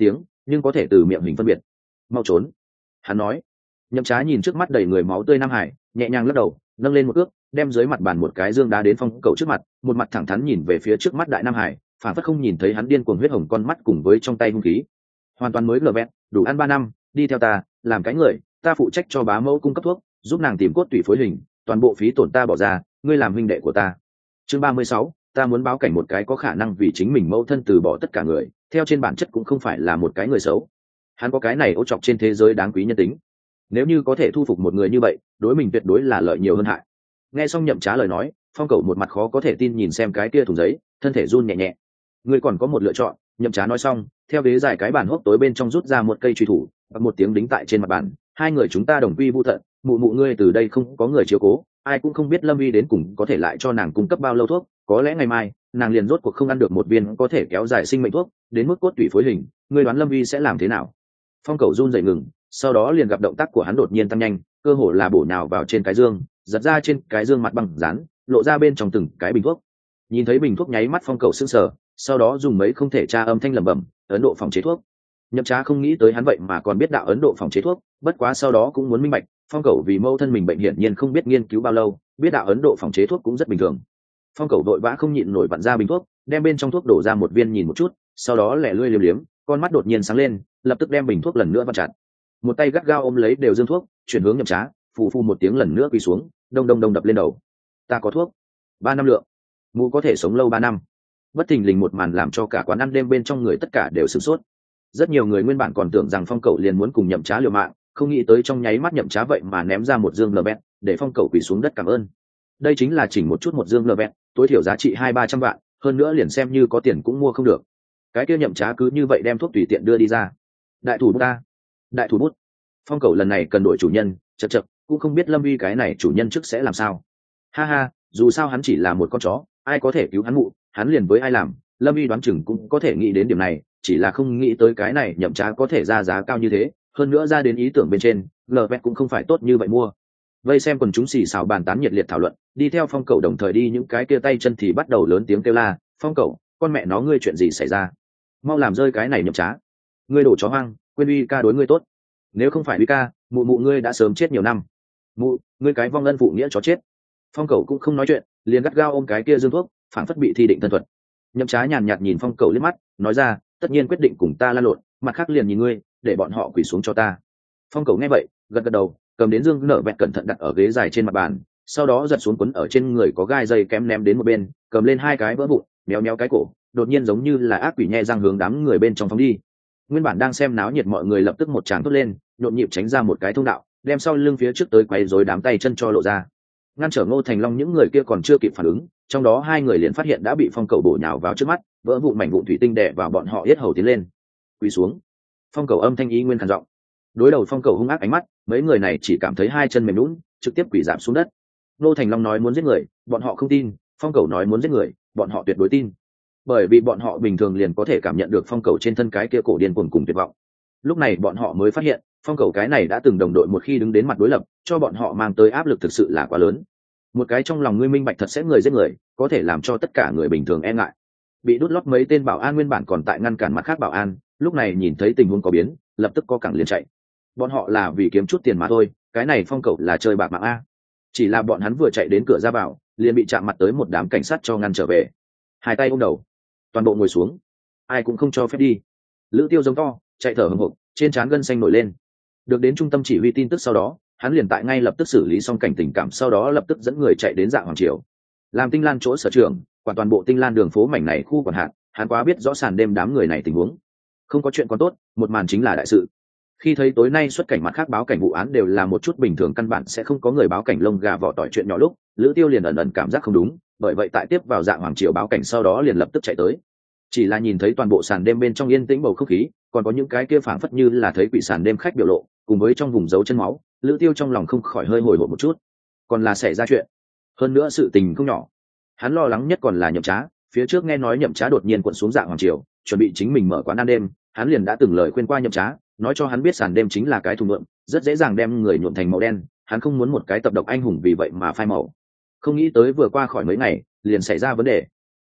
nhưng có thể từ miệng hình phân biệt. Mau trốn, hắn nói. Nhậm Trá nhìn trước mắt đầy người máu tươi Nam Hải, nhẹ nhàng lắc đầu, nâng lên một ước, đem dưới mặt bàn một cái dương đá đến Phong Cầu trước mặt, một mặt thẳng thắn nhìn về phía trước mắt đại Nam Hải, phản phất không nhìn thấy hắn điên cuồng huyết hồng con mắt cùng với trong tay hung khí. Hoàn toàn mới lờ vẹn, đủ ăn ba năm, đi theo ta, làm cái người, ta phụ trách cho bá mẫu cung cấp thuốc, giúp nàng tìm cốt tủy phối hình, toàn bộ phí tổn ta bỏ ra, ngươi làm huynh đệ của ta. Chương ba mươi sáu, ta muốn báo cảnh một cái có khả năng vì chính mình mẫu thân từ bỏ tất cả người, theo trên bản chất cũng không phải là một cái người xấu. Hắn có cái này ô chọc trên thế giới đáng quý nhân tính. Nếu như có thể thu phục một người như vậy, đối mình tuyệt đối là lợi nhiều hơn hại. Nghe xong Nhậm Trá lời nói, Phong Cầu một mặt khó có thể tin nhìn xem cái kia thùng giấy, thân thể run nhẹ nhẹ. Ngươi còn có một lựa chọn. Nhậm Trá nói xong, theo ghế dài cái bàn hốc tối bên trong rút ra một cây truy thủ, bật một tiếng đính tại trên mặt bàn. Hai người chúng ta đồng quy vu tận, mụ mụ ngươi từ đây không có người chiếu cố, ai cũng không biết Lâm Vi đến cùng có thể lại cho nàng cung cấp bao lâu thuốc, có lẽ ngày mai nàng liền rốt cuộc không ăn được một viên có thể kéo dài sinh mệnh thuốc, đến mức cốt tủy phối hình, ngươi đoán Lâm Vi sẽ làm thế nào? Phong Cầu run rẩy ngừng, sau đó liền gặp động tác của hắn đột nhiên tăng nhanh, cơ hồ là bổ nhào vào trên cái dương, giật ra trên cái dương mặt bằng dán, lộ ra bên trong từng cái bình thuốc. Nhìn thấy bình thuốc nháy mắt Phong Cầu sững sờ, sau đó dùng mấy không thể tra âm thanh lẩm bẩm, Ấn Độ phòng chế thuốc. Nhậm Trá không nghĩ tới hắn vậy mà còn biết đạo Ấn Độ phòng chế thuốc, bất quá sau đó cũng muốn minh bạch, Phong Cầu vì mâu thân mình bệnh hiển nhiên không biết nghiên cứu bao lâu, biết đạo Ấn Độ phòng chế thuốc cũng rất bình thường. Phong Cầu đội vã không nhịn nổi vặn ra bình thuốc, đem bên trong thuốc đổ ra một viên nhìn một chút, sau đó lẻ lươi liếm liếm, con mắt đột nhiên sáng lên, lập tức đem bình thuốc lần nữa vặn chặt. Một tay gắt gao ôm lấy đều dương thuốc, chuyển hướng Nhậm Trá, phù phù một tiếng lần nữa quỳ xuống, đông đông đông đập lên đầu. Ta có thuốc, ba năm lượng, mụ có thể sống lâu ba năm. Bất thình lình một màn làm cho cả quán ăn đêm bên trong người tất cả đều sửng sốt. Rất nhiều người nguyên bản còn tưởng rằng Phong Cầu liền muốn cùng Nhậm Trá liều mạng, không nghĩ tới trong nháy mắt Nhậm Trá vậy mà ném ra một dương lờ bẹt, để Phong Cầu quỳ xuống đất cảm ơn. Đây chính là chỉnh một chút một dương lờ bẹt, tối thiểu giá trị hai ba trăm vạn, hơn nữa liền xem như có tiền cũng mua không được. Cái kia Nhậm Trá cứ như vậy đem thuốc tùy tiện đưa đi ra. Đại thủ bút ta, đại thủ bút. Phong Cầu lần này cần đổi chủ nhân, chậc chậc, cũng không biết Lâm Vi cái này chủ nhân trước sẽ làm sao. Ha ha, dù sao hắn chỉ là một con chó, ai có thể cứu hắn mụ, hắn liền với ai làm. Lâm Vi đoán chừng cũng có thể nghĩ đến điểm này, chỉ là không nghĩ tới cái này Nhậm Trá có thể ra giá cao như thế, hơn nữa ra đến ý tưởng bên trên, lờ vẹt cũng không phải tốt như vậy mua. Vây xem quần chúng xì xào bàn tán nhiệt liệt thảo luận, đi theo Phong Cầu đồng thời đi những cái kia tay chân thì bắt đầu lớn tiếng kêu la, Phong Cầu, con mẹ nó ngươi chuyện gì xảy ra? Mau làm rơi cái này Nhậm Trá, ngươi đổ chó hoang, quên uy ca đối ngươi tốt, nếu không phải uy ca, mụ mụ ngươi đã sớm chết nhiều năm. Mụ, ngươi cái vong ân phụ nghĩa chó chết. Phong Cầu cũng không nói chuyện, liền gắt gao ôm cái kia dương thuốc, phản phất bị thi định thân thuật. Nhậm Trá nhàn nhạt nhìn Phong Cầu liếc mắt, nói ra, tất nhiên quyết định cùng ta la lộn, mặt khác liền nhìn ngươi, để bọn họ quỳ xuống cho ta. Phong Cầu nghe vậy, gật gật đầu, cầm đến dương nở vẹt cẩn thận đặt ở ghế dài trên mặt bàn, sau đó giật xuống quấn ở trên người có gai dây kém ném đến một bên, cầm lên hai cái vỡ vụn, méo méo cái cổ, đột nhiên giống như là ác quỷ nhe răng hướng đám người bên trong phóng đi. Nguyên bản đang xem náo nhiệt mọi người lập tức một tràng thốt lên, nhộn nhịp tránh ra một cái thông đạo, đem sau lưng phía trước tới quay rối đám tay chân cho lộ ra. Ngăn trở Ngô Thành Long những người kia còn chưa kịp phản ứng, trong đó hai người liền phát hiện đã bị Phong Cầu bổ nhào vào trước mắt, vỡ vụn mảnh vụn thủy tinh đè vào bọn họ yết hầu tiến lên. Quỳ xuống. Phong Cầu âm thanh ý nguyên khàn giọng. Đối đầu Phong Cầu hung ác ánh mắt, mấy người này chỉ cảm thấy hai chân mềm nhũn, trực tiếp quỳ rạp xuống đất. Ngô Thành Long nói muốn giết người, bọn họ không tin, Phong Cầu nói muốn giết người, bọn họ tuyệt đối tin. Bởi vì bọn họ bình thường liền có thể cảm nhận được Phong Cầu trên thân cái kia cổ điên cuồng cùng tuyệt vọng. Lúc này bọn họ mới phát hiện, Phong Cầu cái này đã từng đồng đội một khi đứng đến mặt đối lập, cho bọn họ mang tới áp lực thực sự là quá lớn. Một cái trong lòng ngươi minh bạch thật sẽ người giết người, có thể làm cho tất cả người bình thường e ngại. Bị đút lót mấy tên bảo an nguyên bản còn tại ngăn cản mặt khác bảo an, lúc này nhìn thấy tình huống có biến, lập tức co cẳng liền chạy. Bọn họ là vì kiếm chút tiền mà thôi, cái này Phong Cầu là chơi bạc mạng a. Chỉ là bọn hắn vừa chạy đến cửa ra vào, liền bị chạm mặt tới một đám cảnh sát cho ngăn trở về. Hai tay ôm đầu, toàn bộ ngồi xuống, ai cũng không cho phép đi. Lữ Tiêu giống to, chạy thở hổn hộc, trên trán gân xanh nổi lên. Được đến trung tâm chỉ huy tin tức sau đó, hắn liền tại ngay lập tức xử lý xong cảnh tình cảm, sau đó lập tức dẫn người chạy đến Dạ Hoàng Triều, làm Tinh Lan chỗ sở trưởng, quản toàn bộ Tinh Lan đường phố mảnh này khu quản hạt. Hắn quá biết rõ sàn đêm đám người này tình huống, không có chuyện còn tốt, một màn chính là đại sự. Khi thấy tối nay xuất cảnh mặt khác báo cảnh vụ án đều là một chút bình thường căn bản sẽ không có người báo cảnh lông gà vỏ tỏi chuyện nhỏ lúc, Lữ Tiêu liền ẩn ẩn cảm giác không đúng, bởi vậy tại tiếp vào Dạ Hoàng Triều báo cảnh sau đó liền lập tức chạy tới. Chỉ là nhìn thấy toàn bộ sàn đêm bên trong yên tĩnh bầu không khí, còn có những cái kia phảng phất như là thấy quỷ sàn đêm khách biểu lộ, cùng với trong vùng dấu chân máu, Lữ Tiêu trong lòng không khỏi hơi hồi hộp một chút. Còn là xảy ra chuyện, hơn nữa sự tình không nhỏ. Hắn lo lắng nhất còn là Nhậm Trá, phía trước nghe nói Nhậm Trá đột nhiên cuộn xuống Dạ Hoàng Triều, chuẩn bị chính mình mở quán ăn đêm, hắn liền đã từng lời khuyên qua Nhậm Trá, nói cho hắn biết sàn đêm chính là cái thùng lượm, rất dễ dàng đem người nhuộm thành màu đen, hắn không muốn một cái tập độc anh hùng vì vậy mà phai màu. Không nghĩ tới vừa qua khỏi mấy ngày, liền xảy ra vấn đề.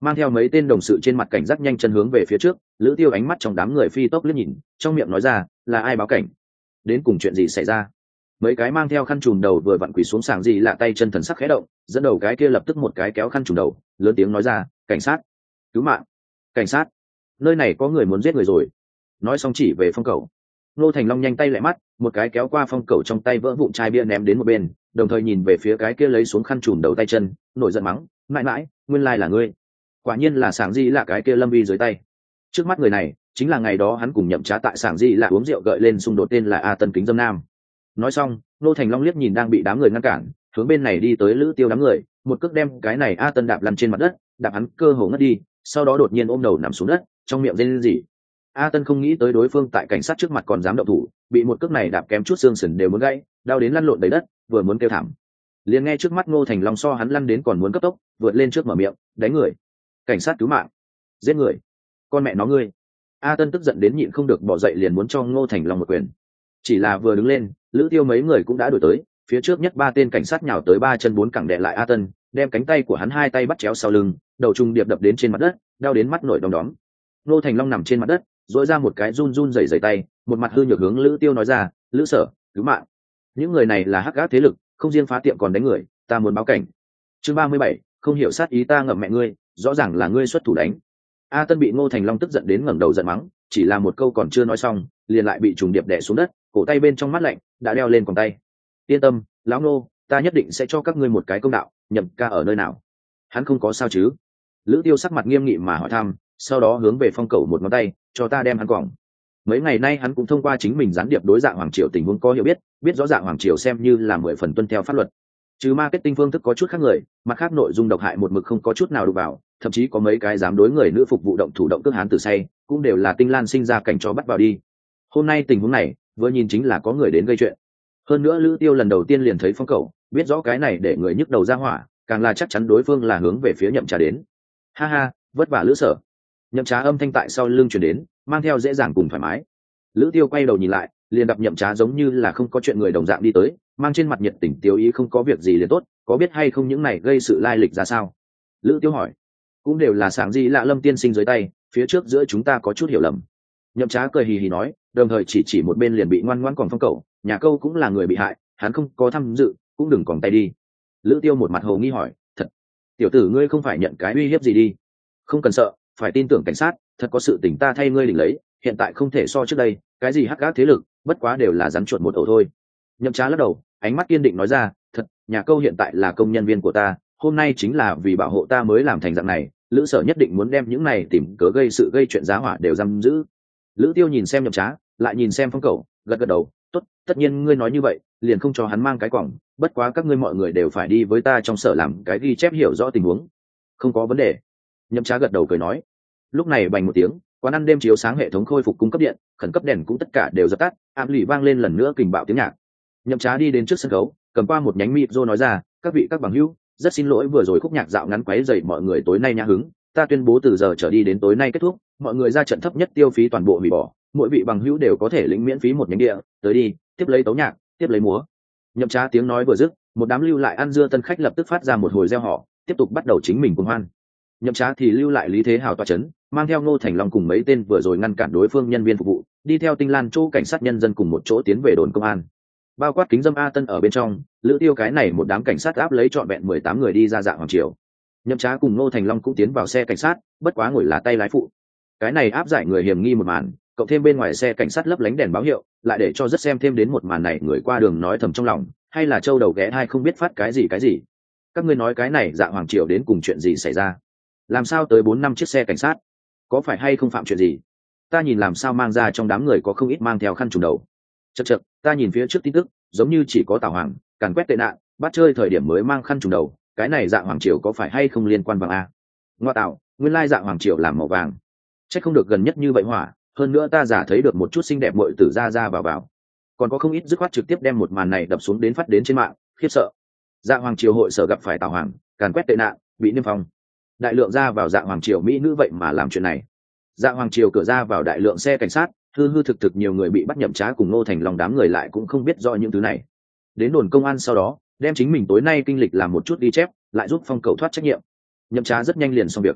mang theo mấy tên đồng sự trên mặt cảnh giác nhanh chân hướng về phía trước. Lữ Tiêu ánh mắt trong đám người phi tốc liếc nhìn, trong miệng nói ra, là ai báo cảnh, đến cùng chuyện gì xảy ra. Mấy cái mang theo khăn trùm đầu vừa vặn quỳ xuống sàng gì lạ tay chân thần sắc khẽ động, dẫn đầu cái kia lập tức một cái kéo khăn trùm đầu, lớn tiếng nói ra, cảnh sát, cứu mạng, cảnh sát, nơi này có người muốn giết người rồi. Nói xong chỉ về phong cầu. Ngô Thành Long nhanh tay lại mắt, một cái kéo qua phong cầu trong tay vỡ vụn chai bia ném đến một bên, đồng thời nhìn về phía cái kia lấy xuống khăn trùm đầu tay chân, nổi giận mắng, mãi mãi, nguyên lai là ngươi. Quả nhiên là sảng gì là cái kia lâm vi dưới tay. Trước mắt người này chính là ngày đó hắn cùng nhậm trá tại sảng gì là uống rượu gợi lên xung đột tên là A Tân Kính Dâm Nam. Nói xong, Ngô Thành Long liếc nhìn đang bị đám người ngăn cản, hướng bên này đi tới Lữ Tiêu đám người, một cước đem cái này A Tân đạp lăn trên mặt đất, đạp hắn cơ hồ ngất đi, sau đó đột nhiên ôm đầu nằm xuống đất, trong miệng rên rỉ. A Tân không nghĩ tới đối phương tại cảnh sát trước mặt còn dám động thủ, bị một cước này đạp kém chút xương sườn đều muốn gãy, đau đến lăn lộn đầy đất, vừa muốn kêu thảm. Liền nghe trước mắt Ngô Thành Long so hắn lăn đến còn muốn cấp tốc, vượt lên trước mở miệng, đánh người, cảnh sát cứu mạng, giết người, con mẹ nó ngươi. A Tân tức giận đến nhịn không được bỏ dậy liền muốn cho Ngô Thành Long một quyền. Chỉ là vừa đứng lên, Lữ Tiêu mấy người cũng đã đuổi tới, phía trước nhất ba tên cảnh sát nhào tới ba chân bốn cẳng đè lại A Tân, đem cánh tay của hắn hai tay bắt chéo sau lưng, đầu trung điệp đập đến trên mặt đất, đau đến mắt nổi đom đóm. Ngô Thành Long nằm trên mặt đất, duỗi ra một cái run run rẩy rẩy tay, một mặt hư nhược hướng Lữ Tiêu nói ra, Lữ Sở, cứu mạng, những người này là hắc ác thế lực, không riêng phá tiệm còn đánh người, ta muốn báo cảnh. Chương ba mươi bảy, không hiểu sát ý ta ngậm mẹ ngươi, rõ ràng là ngươi xuất thủ đánh. A Tân bị Ngô Thành Long tức giận đến ngẩng đầu giận mắng, chỉ là một câu còn chưa nói xong, liền lại bị trùng điệp đè xuống đất, cổ tay bên trong mắt lạnh đã đeo lên còng tay. Yên tâm, lão Ngô, ta nhất định sẽ cho các ngươi một cái công đạo. Nhậm ca ở nơi nào? Hắn không có sao chứ? Lữ Tiêu sắc mặt nghiêm nghị mà hỏi thăm, sau đó hướng về phong cầu một ngón tay, cho ta đem hắn quòng. Mấy ngày nay hắn cũng thông qua chính mình gián điệp đối Dạ Hoàng Triều tình huống có hiểu biết, biết rõ Dạ Hoàng Triều xem như là mười phần tuân theo pháp luật. Trừ marketing phương thức có chút khác người, mặt khác nội dung độc hại một mực không có chút nào đụng vào, thậm chí có mấy cái dám đối người nữ phục vụ động thủ động cước hán tử say, cũng đều là Tinh Lan sinh ra cảnh cho bắt vào đi. Hôm nay tình huống này, vừa nhìn chính là có người đến gây chuyện. Hơn nữa Lữ Tiêu lần đầu tiên liền thấy phong cầu, biết rõ cái này để người nhức đầu ra hỏa, càng là chắc chắn đối phương là hướng về phía Nhậm Trá đến. Ha ha, vất vả Lữ Sở. Nhậm Trá âm thanh tại sau lưng truyền đến, mang theo dễ dàng cùng thoải mái. Lữ Tiêu quay đầu nhìn lại, liền gặp Nhậm Trá giống như là không có chuyện người đồng dạng đi tới, mang trên mặt nhiệt tình tiêu ý không có việc gì liền tốt, có biết hay không những này gây sự lai lịch ra sao? Lữ Tiêu hỏi. Cũng đều là sáng gì lạ Lâm tiên sinh dưới tay, phía trước giữa chúng ta có chút hiểu lầm. Nhậm Trá cười hì hì nói, đồng thời chỉ chỉ một bên liền bị ngoan ngoãn còn phong cầu, nhà câu cũng là người bị hại, hắn không có tham dự, cũng đừng còn tay đi. Lữ Tiêu một mặt hồ nghi hỏi, thật, tiểu tử ngươi không phải nhận cái uy hiếp gì đi? Không cần sợ, phải tin tưởng cảnh sát, thật có sự tình ta thay ngươi đỉnh lấy, hiện tại không thể so trước đây, cái gì hắc ác thế lực, bất quá đều là rắn chuột một ổ thôi. Nhậm Trá lắc đầu, ánh mắt kiên định nói ra, thật, nhà câu hiện tại là công nhân viên của ta, hôm nay chính là vì bảo hộ ta mới làm thành dạng này, Lữ Sở nhất định muốn đem những này tìm cớ gây sự gây chuyện giá hỏa đều giam giữ. Lữ Tiêu nhìn xem Nhậm Trá, lại nhìn xem phong cầu, gật gật đầu, tốt, tất nhiên ngươi nói như vậy, liền không cho hắn mang cái quòng, bất quá các ngươi mọi người đều phải đi với ta trong sở làm cái ghi chép hiểu rõ tình huống. Không có vấn đề. Nhậm Trá gật đầu cười nói. Lúc này bành một tiếng, quán ăn đêm chiếu sáng hệ thống khôi phục cung cấp điện, khẩn cấp đèn cũng tất cả đều dập tắt, ám lì vang lên lần nữa kình bạo tiếng nhạc. Nhậm Trá đi đến trước sân khấu, cầm qua một nhánh micro nói ra, các vị các bằng hữu, rất xin lỗi vừa rồi khúc nhạc dạo ngắn quấy rầy mọi người tối nay nhã hứng, ta tuyên bố từ giờ trở đi đến tối nay kết thúc, mọi người ra trận thấp nhất tiêu phí toàn bộ hủy bỏ, mỗi vị bằng hữu đều có thể lĩnh miễn phí một nhánh địa, tới đi, tiếp lấy tấu nhạc, tiếp lấy múa. Nhậm Trá tiếng nói vừa dứt, một đám lưu lại ăn dưa tân khách lập tức phát ra một hồi reo hò, tiếp tục bắt đầu chính mình cuồng hoan. Nhậm Trá thì lưu lại Lý Thế Hào tọa chấn, mang theo Ngô Thành Long cùng mấy tên vừa rồi ngăn cản đối phương nhân viên phục vụ, đi theo Tinh Lan chỗ cảnh sát nhân dân cùng một chỗ tiến về đồn công an. Bao quát Kính Dâm A Tân ở bên trong, Lữ Tiêu cái này một đám cảnh sát áp lấy trọn vẹn mười tám người đi ra Dạ Hoàng Triều. Nhậm Trá cùng Ngô Thành Long cũng tiến vào xe cảnh sát, bất quá ngồi là tay lái phụ. Cái này áp giải người hiểm nghi một màn, cộng thêm bên ngoài xe cảnh sát lấp lánh đèn báo hiệu, lại để cho rất xem thêm đến một màn này người qua đường nói thầm trong lòng, hay là châu đầu ghé hai không biết phát cái gì cái gì. Các ngươi nói cái này Dạ Hoàng Triều đến cùng chuyện gì xảy ra? Làm sao tới bốn năm chiếc xe cảnh sát? Có phải hay không phạm chuyện gì? Ta nhìn làm sao mang ra trong đám người có không ít mang theo khăn trùm đầu. Chậc chậc, ta nhìn phía trước tin tức, giống như chỉ có Tào Hoàng, càn quét tệ nạn, bắt chơi thời điểm mới mang khăn trùm đầu, cái này Dạ Hoàng Triều có phải hay không liên quan vàng a? Ngoa tạo, nguyên lai Dạ Hoàng Triều làm màu vàng. Chắc không được gần nhất như vậy hỏa, hơn nữa ta giả thấy được một chút xinh đẹp muội tử ra ra vào vào. Còn có không ít dứt khoát trực tiếp đem một màn này đập xuống đến phát đến trên mạng, khiếp sợ. Dạ Hoàng Triều hội sở gặp phải Tào Hoàng, càn quét tệ nạn, bị niêm phong. Đại lượng ra vào Dạ Hoàng Triều mỹ nữ vậy mà làm chuyện này. Dạ Hoàng Triều cửa ra vào đại lượng xe cảnh sát, hư hư thực thực nhiều người bị bắt. Nhậm Trá cùng Ngô Thành Long đám người lại cũng không biết rõ những thứ này. Đến đồn công an sau đó, đem chính mình tối nay kinh lịch làm một chút ghi chép, lại giúp phong cầu thoát trách nhiệm. Nhậm Trá rất nhanh liền xong việc.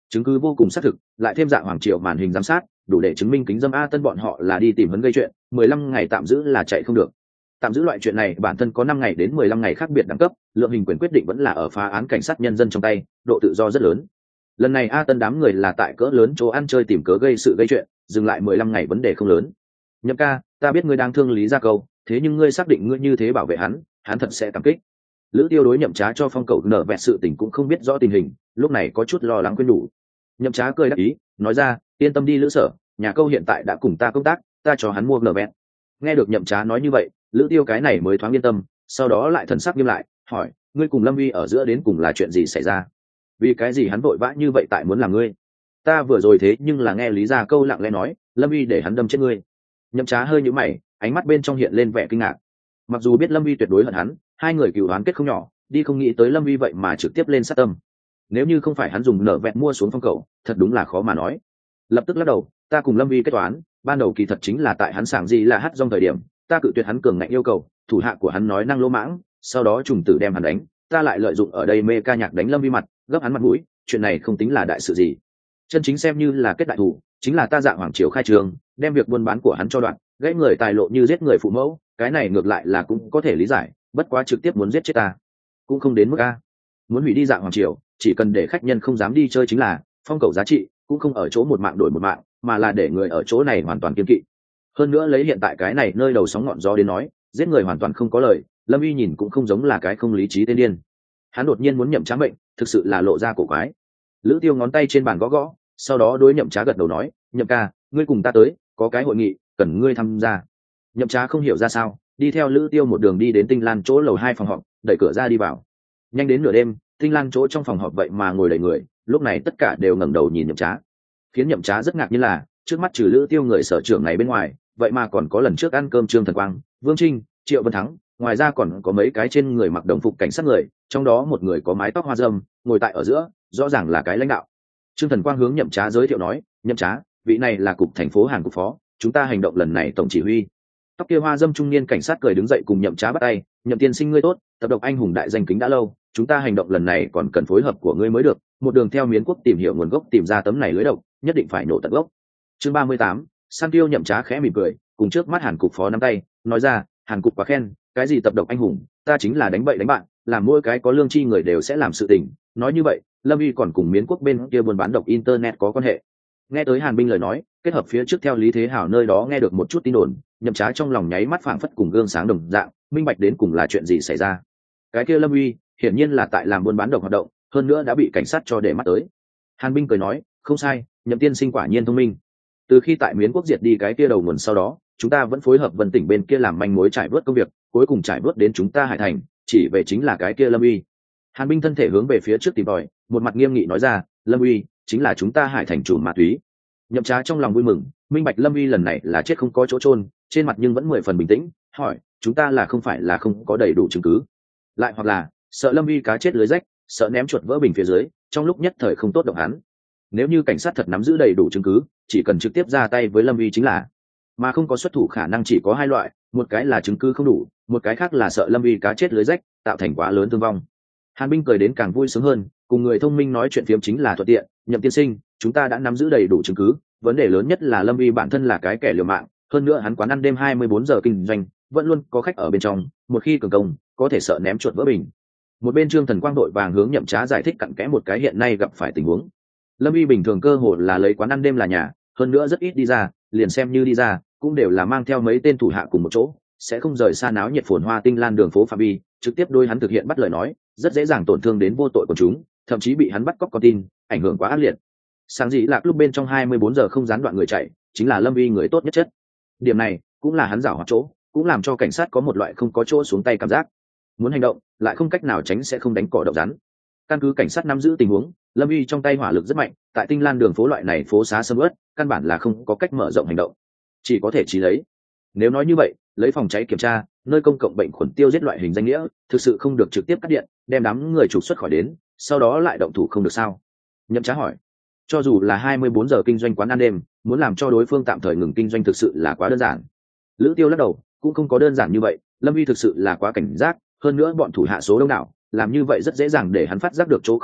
Chứng cứ vô cùng xác thực, lại thêm Dạ Hoàng Triều màn hình giám sát, đủ để chứng minh Kính Dâm A Tân bọn họ là đi tìm hấn gây chuyện, mười lăm ngày tạm giữ là chạy không được. Tạm giữ loại chuyện này bản thân có năm ngày đến mười lăm ngày khác biệt đẳng cấp, lượng hình quyền quyết định vẫn là ở phá án cảnh sát nhân dân trong tay, độ tự do rất lớn. Lần này A Tân đám người là tại cỡ lớn chỗ ăn chơi tìm cớ gây sự gây chuyện, dừng lại mười lăm ngày vấn đề không lớn. Nhậm ca, ta biết ngươi đang thương Lý Gia Câu, thế nhưng ngươi xác định ngươi như thế bảo vệ hắn, hắn thật sẽ cảm kích. Lữ Tiêu đối Nhậm Trá cho phong cậu nở vẹt sự tình cũng không biết rõ tình hình, lúc này có chút lo lắng khuyên nhủ. Nhậm Trá cười đáp ý, nói ra, yên tâm đi Lữ Sở, nhà Câu hiện tại đã cùng ta công tác, ta cho hắn mua nở vẹt. Nghe được Nhậm Trá nói như vậy, Lữ Tiêu cái này mới thoáng yên tâm, sau đó lại thần sắc nghiêm lại, hỏi, ngươi cùng Lâm Uy ở giữa đến cùng là chuyện gì xảy ra? Vì cái gì hắn vội vã như vậy tại muốn làm ngươi? Ta vừa rồi thế nhưng là nghe Lý Gia Câu lặng lẽ nói, Lâm Uy để hắn đâm chết ngươi. Nhậm Trá hơi nhíu mày, ánh mắt bên trong hiện lên vẻ kinh ngạc. Mặc dù biết Lâm Uy tuyệt đối hận hắn, hai người cừu đoán kết không nhỏ, đi không nghĩ tới Lâm Uy vậy mà trực tiếp lên sát tâm. Nếu như không phải hắn dùng nở vẹt mua xuống phong cầu, thật đúng là khó mà nói. Lập tức lắc đầu, ta cùng Lâm Uy kết toán, ban đầu kỳ thật chính là tại hắn sảng gì là hát trong thời điểm, ta cự tuyệt hắn cường ngạnh yêu cầu, thủ hạ của hắn nói năng lỗ mãng, sau đó trùng tử đem hắn đánh, ta lại lợi dụng ở đây mê ca nhạc đánh Lâm Uy mặt, gấp hắn mặt mũi, chuyện này không tính là đại sự gì. Chân chính xem như là kết đại thủ, chính là ta Dạ Hoàng Triều khai trường, đem việc buôn bán của hắn cho đoạn, gãy người tài lộ như giết người phụ mẫu, cái này ngược lại là cũng có thể lý giải, bất quá trực tiếp muốn giết chết ta, cũng không đến mức a. Muốn hủy đi Dạ Hoàng Triều, chỉ cần để khách nhân không dám đi chơi chính là, phong cầu giá trị cũng không ở chỗ một mạng đổi một mạng, mà là để người ở chỗ này hoàn toàn kiên kỵ. Hơn nữa lấy hiện tại cái này nơi đầu sóng ngọn gió đến nói, giết người hoàn toàn không có lời, Lâm Uy nhìn cũng không giống là cái không lý trí tên điên. Hắn đột nhiên muốn Nhậm Trá mệnh, thực sự là lộ ra cổ quái. Lữ Tiêu ngón tay trên bàn gõ gõ, sau đó đối Nhậm Trá gật đầu nói, Nhậm ca, ngươi cùng ta tới, có cái hội nghị cần ngươi tham gia. Nhậm Trá không hiểu ra sao, đi theo Lữ Tiêu một đường đi đến Tinh Lan chỗ lầu hai phòng họp, đẩy cửa ra đi vào. Nhanh đến nửa đêm, Tinh Lan chỗ trong phòng họp vậy mà ngồi đầy người, lúc này tất cả đều ngẩng đầu nhìn Nhậm Trá. Khiến Nhậm Trá rất ngạc nhiên là, trước mắt trừ Lữ Tiêu người sở trưởng này bên ngoài, vậy mà còn có lần trước ăn cơm Trương Thần Quang, Vương Trinh, Triệu Vân Thắng, ngoài ra còn có mấy cái trên người mặc đồng phục cảnh sát người, trong đó một người có mái tóc hoa râm, ngồi tại ở giữa, rõ ràng là cái lãnh đạo. Trương Thần Quang hướng Nhậm Trá giới thiệu nói, Nhậm Trá, vị này là cục thành phố Hàn cục phó, chúng ta hành động lần này tổng chỉ huy. Tóc kia hoa dâm trung niên cảnh sát cười đứng dậy cùng Nhậm Trá bắt tay, Nhậm tiên sinh ngươi tốt, tập độc anh hùng đại danh kính đã lâu, chúng ta hành động lần này còn cần phối hợp của ngươi mới được, một đường theo Miến Quốc tìm hiểu nguồn gốc tìm ra tấm này lưới độc, nhất định phải nổ tận gốc. Chương ba mươi tám, San Tiêu Nhậm Trá khẽ mỉm cười, cùng trước mắt Hàn cục phó nắm tay, nói ra, Hàn cục quá khen, cái gì tập độc anh hùng, ta chính là đánh bậy đánh bạn, làm mỗi cái có lương tri người đều sẽ làm sự tình. Nói như vậy, Lâm Uy còn cùng Miến Quốc bên kia buôn bán độc internet có quan hệ. Nghe tới Hàn binh lời nói, kết hợp phía trước theo Lý Thế Hảo nơi đó nghe được một chút tin đồn, Nhậm Trá trong lòng nháy mắt phảng phất cùng gương sáng đồng dạng, minh bạch đến cùng là chuyện gì xảy ra. Cái kia Lâm Uy hiển nhiên là tại làm buôn bán độc hoạt động, hơn nữa đã bị cảnh sát cho để mắt tới. Hàn binh cười nói, không sai, Nhậm tiên sinh quả nhiên thông minh. Từ khi tại Miến Quốc diệt đi cái kia đầu nguồn sau đó, chúng ta vẫn phối hợp Vân tỉnh bên kia làm manh mối trải vớt công việc, cuối cùng trải vớt đến chúng ta Hải Thành, chỉ về chính là cái kia Lâm Uy. Hàn binh thân thể hướng về phía trước tìm tòi, một mặt nghiêm nghị nói ra, Lâm Uy chính là chúng ta Hải Thành chủ ma túy. Nhậm Trá trong lòng vui mừng, minh bạch Lâm Uy lần này là chết không có chỗ chôn, trên mặt nhưng vẫn mười phần bình tĩnh, hỏi, chúng ta là không phải là không có đầy đủ chứng cứ, lại hoặc là sợ Lâm Uy cá chết lưới rách, sợ ném chuột vỡ bình phía dưới, trong lúc nhất thời không tốt động hắn. Nếu như cảnh sát thật nắm giữ đầy đủ chứng cứ, chỉ cần trực tiếp ra tay với Lâm Uy chính là, mà không có xuất thủ khả năng chỉ có hai loại, một cái là chứng cứ không đủ, một cái khác là sợ Lâm Uy cá chết lưới rách, tạo thành quá lớn thương vong. Hàn binh cười đến càng vui sướng hơn, cùng người thông minh nói chuyện phiếm chính là thuận tiện, Nhậm tiên sinh, chúng ta đã nắm giữ đầy đủ chứng cứ, vấn đề lớn nhất là Lâm Uy bản thân là cái kẻ liều mạng, hơn nữa hắn quán ăn đêm hai mươi bốn giờ kinh doanh, vẫn luôn có khách ở bên trong, một khi cường công, có thể sợ ném chuột vỡ bình. Một bên Trương Thần Quang đội vàng hướng Nhậm Trá giải thích cặn kẽ một cái hiện nay gặp phải tình huống. Lâm Uy bình thường cơ hội là lấy quán ăn đêm là nhà, hơn nữa rất ít đi ra, liền xem như đi ra, cũng đều là mang theo mấy tên thủ hạ cùng một chỗ, sẽ không rời xa náo nhiệt phồn hoa Tinh Lan đường phố phạm vi, trực tiếp đối hắn thực hiện bắt lời nói, rất dễ dàng tổn thương đến vô tội của chúng, thậm chí bị hắn bắt cóc con tin, ảnh hưởng quá ác liệt. Sáng dĩ lạc lúc bên trong hai mươi bốn giờ không gián đoạn người chạy, chính là Lâm Uy người tốt nhất chất. Điểm này cũng là hắn giảo hoạt chỗ, cũng làm cho cảnh sát có một loại không có chỗ xuống tay cảm giác. Muốn hành động, lại không cách nào tránh sẽ không đánh cỏ độc rắn. Căn cứ cảnh sát nắm giữ tình huống, Lâm Uy trong tay hỏa lực rất mạnh, tại Tinh Lan đường phố loại này phố xá sầm uất, căn bản là không có cách mở rộng hành động, chỉ có thể chỉ lấy. Nếu nói như vậy, lấy phòng cháy kiểm tra, nơi công cộng bệnh khuẩn tiêu giết loại hình danh nghĩa, thực sự không được trực tiếp cắt điện, đem đám người trục xuất khỏi đến, sau đó lại động thủ không được sao? Nhậm Trá hỏi. Cho dù là hai mươi bốn giờ kinh doanh quán ăn đêm, muốn làm cho đối phương tạm thời ngừng kinh doanh thực sự là quá đơn giản. Lữ Tiêu lắc đầu, cũng không có đơn giản như vậy, Lâm Uy thực sự là quá cảnh giác, hơn nữa bọn thủ hạ số đông đảo, làm như vậy rất dễ dàng để hắn phát giác được chỗ không đúng,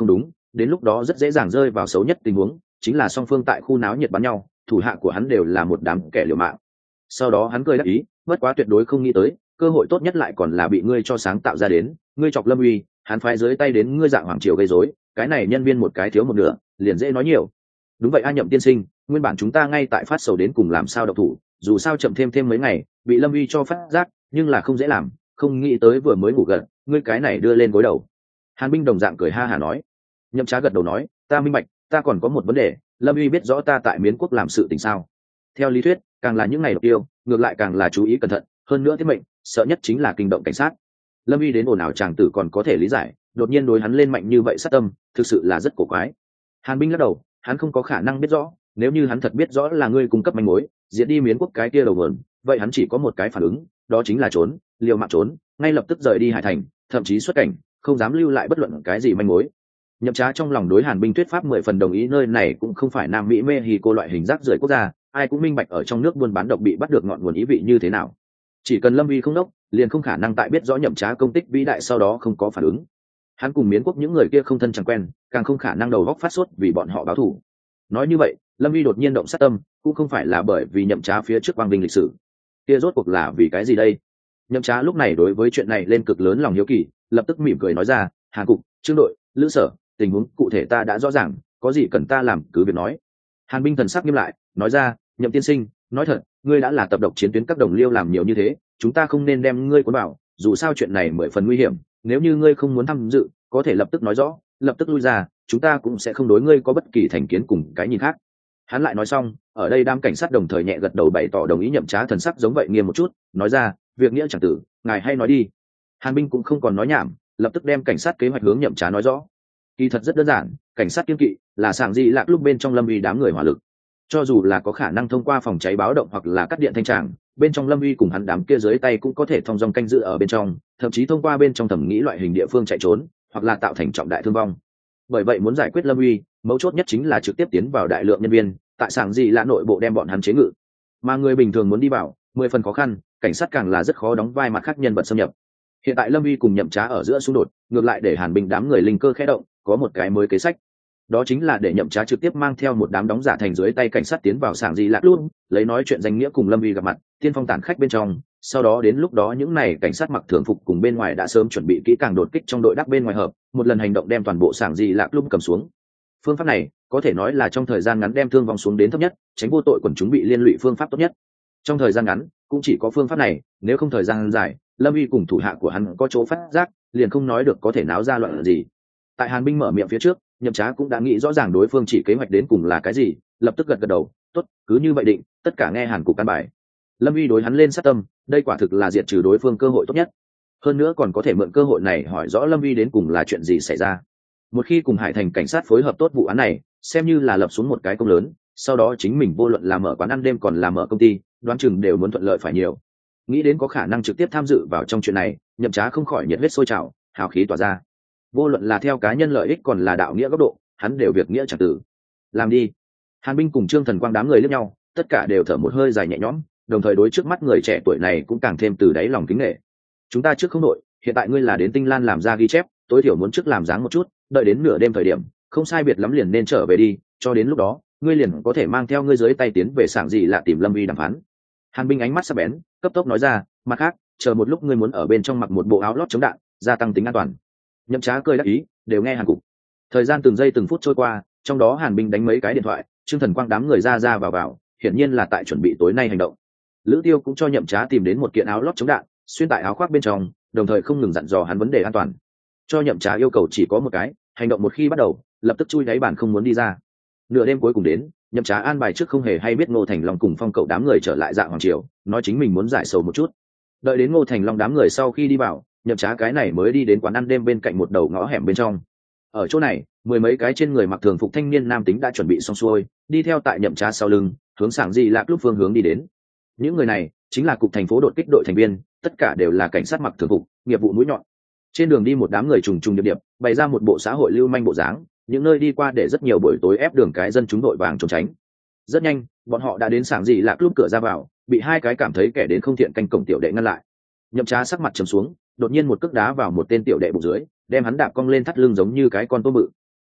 đến lúc đó rất dễ dàng rơi vào xấu nhất tình huống, chính là song phương tại khu náo nhiệt bắn nhau, thủ hạ của hắn đều là một đám kẻ liều mạng. Sau đó hắn cười đáp ý, bất quá tuyệt đối không nghĩ tới, cơ hội tốt nhất lại còn là bị ngươi cho sáng tạo ra đến, ngươi chọc Lâm Uy, hắn phái dưới tay đến ngươi dạng hoàng triều gây rối, cái này nhân viên một cái thiếu một nửa, liền dễ nói nhiều. Đúng vậy a Nhậm tiên sinh, nguyên bản chúng ta ngay tại phát sầu đến cùng làm sao độc thủ, dù sao chậm thêm thêm mấy ngày, bị Lâm Uy cho phát giác, nhưng là không dễ làm, không nghĩ tới vừa mới ngủ gật, ngươi cái này đưa lên gối đầu. Hàn Binh đồng dạng cười ha hả nói. Nhậm Trá gật đầu nói, ta minh bạch, ta còn có một vấn đề, Lâm Uy biết rõ ta tại Miến quốc làm sự tình sao? Theo lý thuyết, càng là những ngày độc tiêu, ngược lại càng là chú ý cẩn thận, hơn nữa tiết mệnh, sợ nhất chính là kinh động cảnh sát. Lâm Uy đến ồn ào chàng tử còn có thể lý giải, đột nhiên đối hắn lên mạnh như vậy sát tâm, thực sự là rất cổ quái. Hàn Binh lắc đầu, hắn không có khả năng biết rõ, nếu như hắn thật biết rõ là ngươi cung cấp manh mối, diệt đi Miến quốc cái kia đầu nguồn, vậy hắn chỉ có một cái phản ứng, đó chính là trốn, liều mạng trốn, ngay lập tức rời đi Hải Thành, thậm chí xuất cảnh, không dám lưu lại bất luận cái gì manh mối. Nhậm Trá trong lòng đối Hàn Binh thuyết pháp mười phần đồng ý, nơi này cũng không phải Nam Mỹ Mexico loại hình rác rưởi quốc gia, ai cũng minh bạch ở trong nước buôn bán độc bị bắt được ngọn nguồn ý vị như thế nào. Chỉ cần Lâm Uy không đốc, liền không khả năng tại biết rõ Nhậm Trá công tích vĩ đại sau đó không có phản ứng. Hắn cùng Miến quốc những người kia không thân chẳng quen, càng không khả năng đầu góc phát sốt vì bọn họ báo thù. Nói như vậy, Lâm Uy đột nhiên động sát tâm, cũng không phải là bởi vì Nhậm Trá phía trước quang vinh lịch sử. Kia rốt cuộc là vì cái gì đây? Nhậm Trá lúc này đối với chuyện này lên cực lớn lòng hiếu kỳ, lập tức mỉm cười nói ra, Hàn cục, Trương đội, Lữ sở, tình huống cụ thể ta đã rõ ràng, có gì cần ta làm cứ việc nói. Hàn Binh thần sắc nghiêm lại, nói ra, Nhậm tiên sinh, nói thật, ngươi đã là tập độc chiến tuyến các đồng liêu làm nhiều như thế, chúng ta không nên đem ngươi cuốn vào, dù sao chuyện này mười phần nguy hiểm, nếu như ngươi không muốn tham dự, có thể lập tức nói rõ, lập tức lui ra, chúng ta cũng sẽ không đối ngươi có bất kỳ thành kiến cùng cái nhìn khác. Hắn lại nói xong, ở đây đám cảnh sát đồng thời nhẹ gật đầu bày tỏ đồng ý. Nhậm Trá thần sắc giống vậy nghiêm một chút, nói ra, việc nghĩa chẳng tử, ngài hay nói đi. Hàn Binh cũng không còn nói nhảm, lập tức đem cảnh sát kế hoạch hướng Nhậm Trá nói rõ. Kỳ thật rất đơn giản, cảnh sát kiên kỵ là sảng dị lạc lúc bên trong Lâm Uy đám người hỏa lực, cho dù là có khả năng thông qua phòng cháy báo động hoặc là cắt điện thanh tràng, bên trong Lâm Uy cùng hắn đám kia dưới tay cũng có thể thông dong canh giữ ở bên trong, thậm chí thông qua bên trong thẩm nghĩ loại hình địa phương chạy trốn, hoặc là tạo thành trọng đại thương vong. Bởi vậy muốn giải quyết Lâm Uy, mấu chốt nhất chính là trực tiếp tiến vào đại lượng nhân viên, tại sảng dị lạc nội bộ đem bọn hắn chế ngự. Mà người bình thường muốn đi vào, mười phần khó khăn, cảnh sát càng là rất khó đóng vai mặt khác nhân vật xâm nhập. Hiện tại Lâm Uy cùng Nhậm Trá ở giữa xung đột, ngược lại để Hàn Binh đám người linh cơ khẽ động, có một cái mới kế sách, đó chính là để Nhậm Trá trực tiếp mang theo một đám đóng giả thành dưới tay cảnh sát tiến vào sảng dị lạc luôn, lấy nói chuyện danh nghĩa cùng Lâm Uy gặp mặt, tiên phong tản khách bên trong, sau đó đến lúc đó những này cảnh sát mặc thường phục cùng bên ngoài đã sớm chuẩn bị kỹ càng đột kích trong đội đắc bên ngoài hợp, một lần hành động đem toàn bộ sảng dị lạc luôn cầm xuống. Phương pháp này có thể nói là trong thời gian ngắn đem thương vong xuống đến thấp nhất, tránh vô tội quần chúng bị liên lụy phương pháp tốt nhất. Trong thời gian ngắn cũng chỉ có phương pháp này, nếu không thời gian dài, Lâm Uy cùng thủ hạ của hắn có chỗ phát giác, liền không nói được có thể náo ra loạn gì. Tại Hàn Binh mở miệng phía trước, Nhậm Trá cũng đã nghĩ rõ ràng đối phương chỉ kế hoạch đến cùng là cái gì, lập tức gật gật đầu, tốt, cứ như vậy định, tất cả nghe Hàn cục căn bài. Lâm Uy đối hắn lên sát tâm, đây quả thực là diệt trừ đối phương cơ hội tốt nhất. Hơn nữa còn có thể mượn cơ hội này hỏi rõ Lâm Uy đến cùng là chuyện gì xảy ra. Một khi cùng Hải Thành cảnh sát phối hợp tốt vụ án này, xem như là lập xuống một cái công lớn, sau đó chính mình vô luận là mở quán ăn đêm còn là mở công ty, đoán chừng đều muốn thuận lợi phải nhiều. Nghĩ đến có khả năng trực tiếp tham dự vào trong chuyện này, Nhậm Trá không khỏi nhiệt huyết sôi trào, hào khí tỏa ra. Vô luận là theo cá nhân lợi ích còn là đạo nghĩa góc độ, hắn đều việc nghĩa chẳng tử. Làm đi. Hàn Binh cùng Trương Thần Quang đám người liếc nhau, tất cả đều thở một hơi dài nhẹ nhõm, đồng thời đối trước mắt người trẻ tuổi này cũng càng thêm từ đáy lòng kính nể. Chúng ta trước không đội, hiện tại ngươi là đến Tinh Lan làm ra ghi chép, tối thiểu muốn trước làm dáng một chút, đợi đến nửa đêm thời điểm, không sai biệt lắm liền nên trở về đi, cho đến lúc đó, ngươi liền có thể mang theo ngươi dưới tay tiến về sảng dị lạ tìm Lâm Uy đàm phán. Hàn Binh ánh mắt sắc bén, cấp tốc nói ra, mặt khác, chờ một lúc ngươi muốn ở bên trong mặc một bộ áo lót chống đạn, gia tăng tính an toàn. Nhậm Trá cười đáp ý, đều nghe Hàn cục. Thời gian từng giây từng phút trôi qua, trong đó Hàn Binh đánh mấy cái điện thoại, Trương Thần Quang đám người ra ra vào vào, hiển nhiên là tại chuẩn bị tối nay hành động. Lữ Tiêu cũng cho Nhậm Trá tìm đến một kiện áo lót chống đạn, xuyên tại áo khoác bên trong, đồng thời không ngừng dặn dò hắn vấn đề an toàn. Cho Nhậm Trá yêu cầu chỉ có một cái, hành động một khi bắt đầu, lập tức chui đáy bàn không muốn đi ra. Nửa đêm cuối cùng đến, Nhậm Trá an bài trước không hề hay biết Ngô Thành Long cùng Phong Cậu đám người trở lại Dạ Hoàng Triều, nói chính mình muốn giải sầu một chút. Đợi đến Ngô Thành Long đám người sau khi đi vào, Nhậm Trá cái này mới đi đến quán ăn đêm bên cạnh một đầu ngõ hẻm bên trong. Ở chỗ này, mười mấy cái trên người mặc thường phục thanh niên nam tính đã chuẩn bị xong xuôi, đi theo tại Nhậm Trá sau lưng, hướng sảng dị lạc lúc phương hướng đi đến. Những người này chính là cục thành phố đột kích đội thành viên, tất cả đều là cảnh sát mặc thường phục, nghiệp vụ mũi nhọn. Trên đường đi một đám người trùng trùng điệp điệp, bày ra một bộ xã hội lưu manh bộ dáng, những nơi đi qua để rất nhiều buổi tối ép đường cái dân chúng đội vàng trốn tránh. Rất nhanh, bọn họ đã đến sảng dị lạc lúc cửa ra vào, bị hai cái cảm thấy kẻ đến không thiện canh cổng tiểu đệ ngăn lại. Nhậm Trá sắc mặt trầm xuống, đột nhiên một cước đá vào một tên tiểu đệ bụng dưới, đem hắn đạp cong lên thắt lưng giống như cái con tôm bự.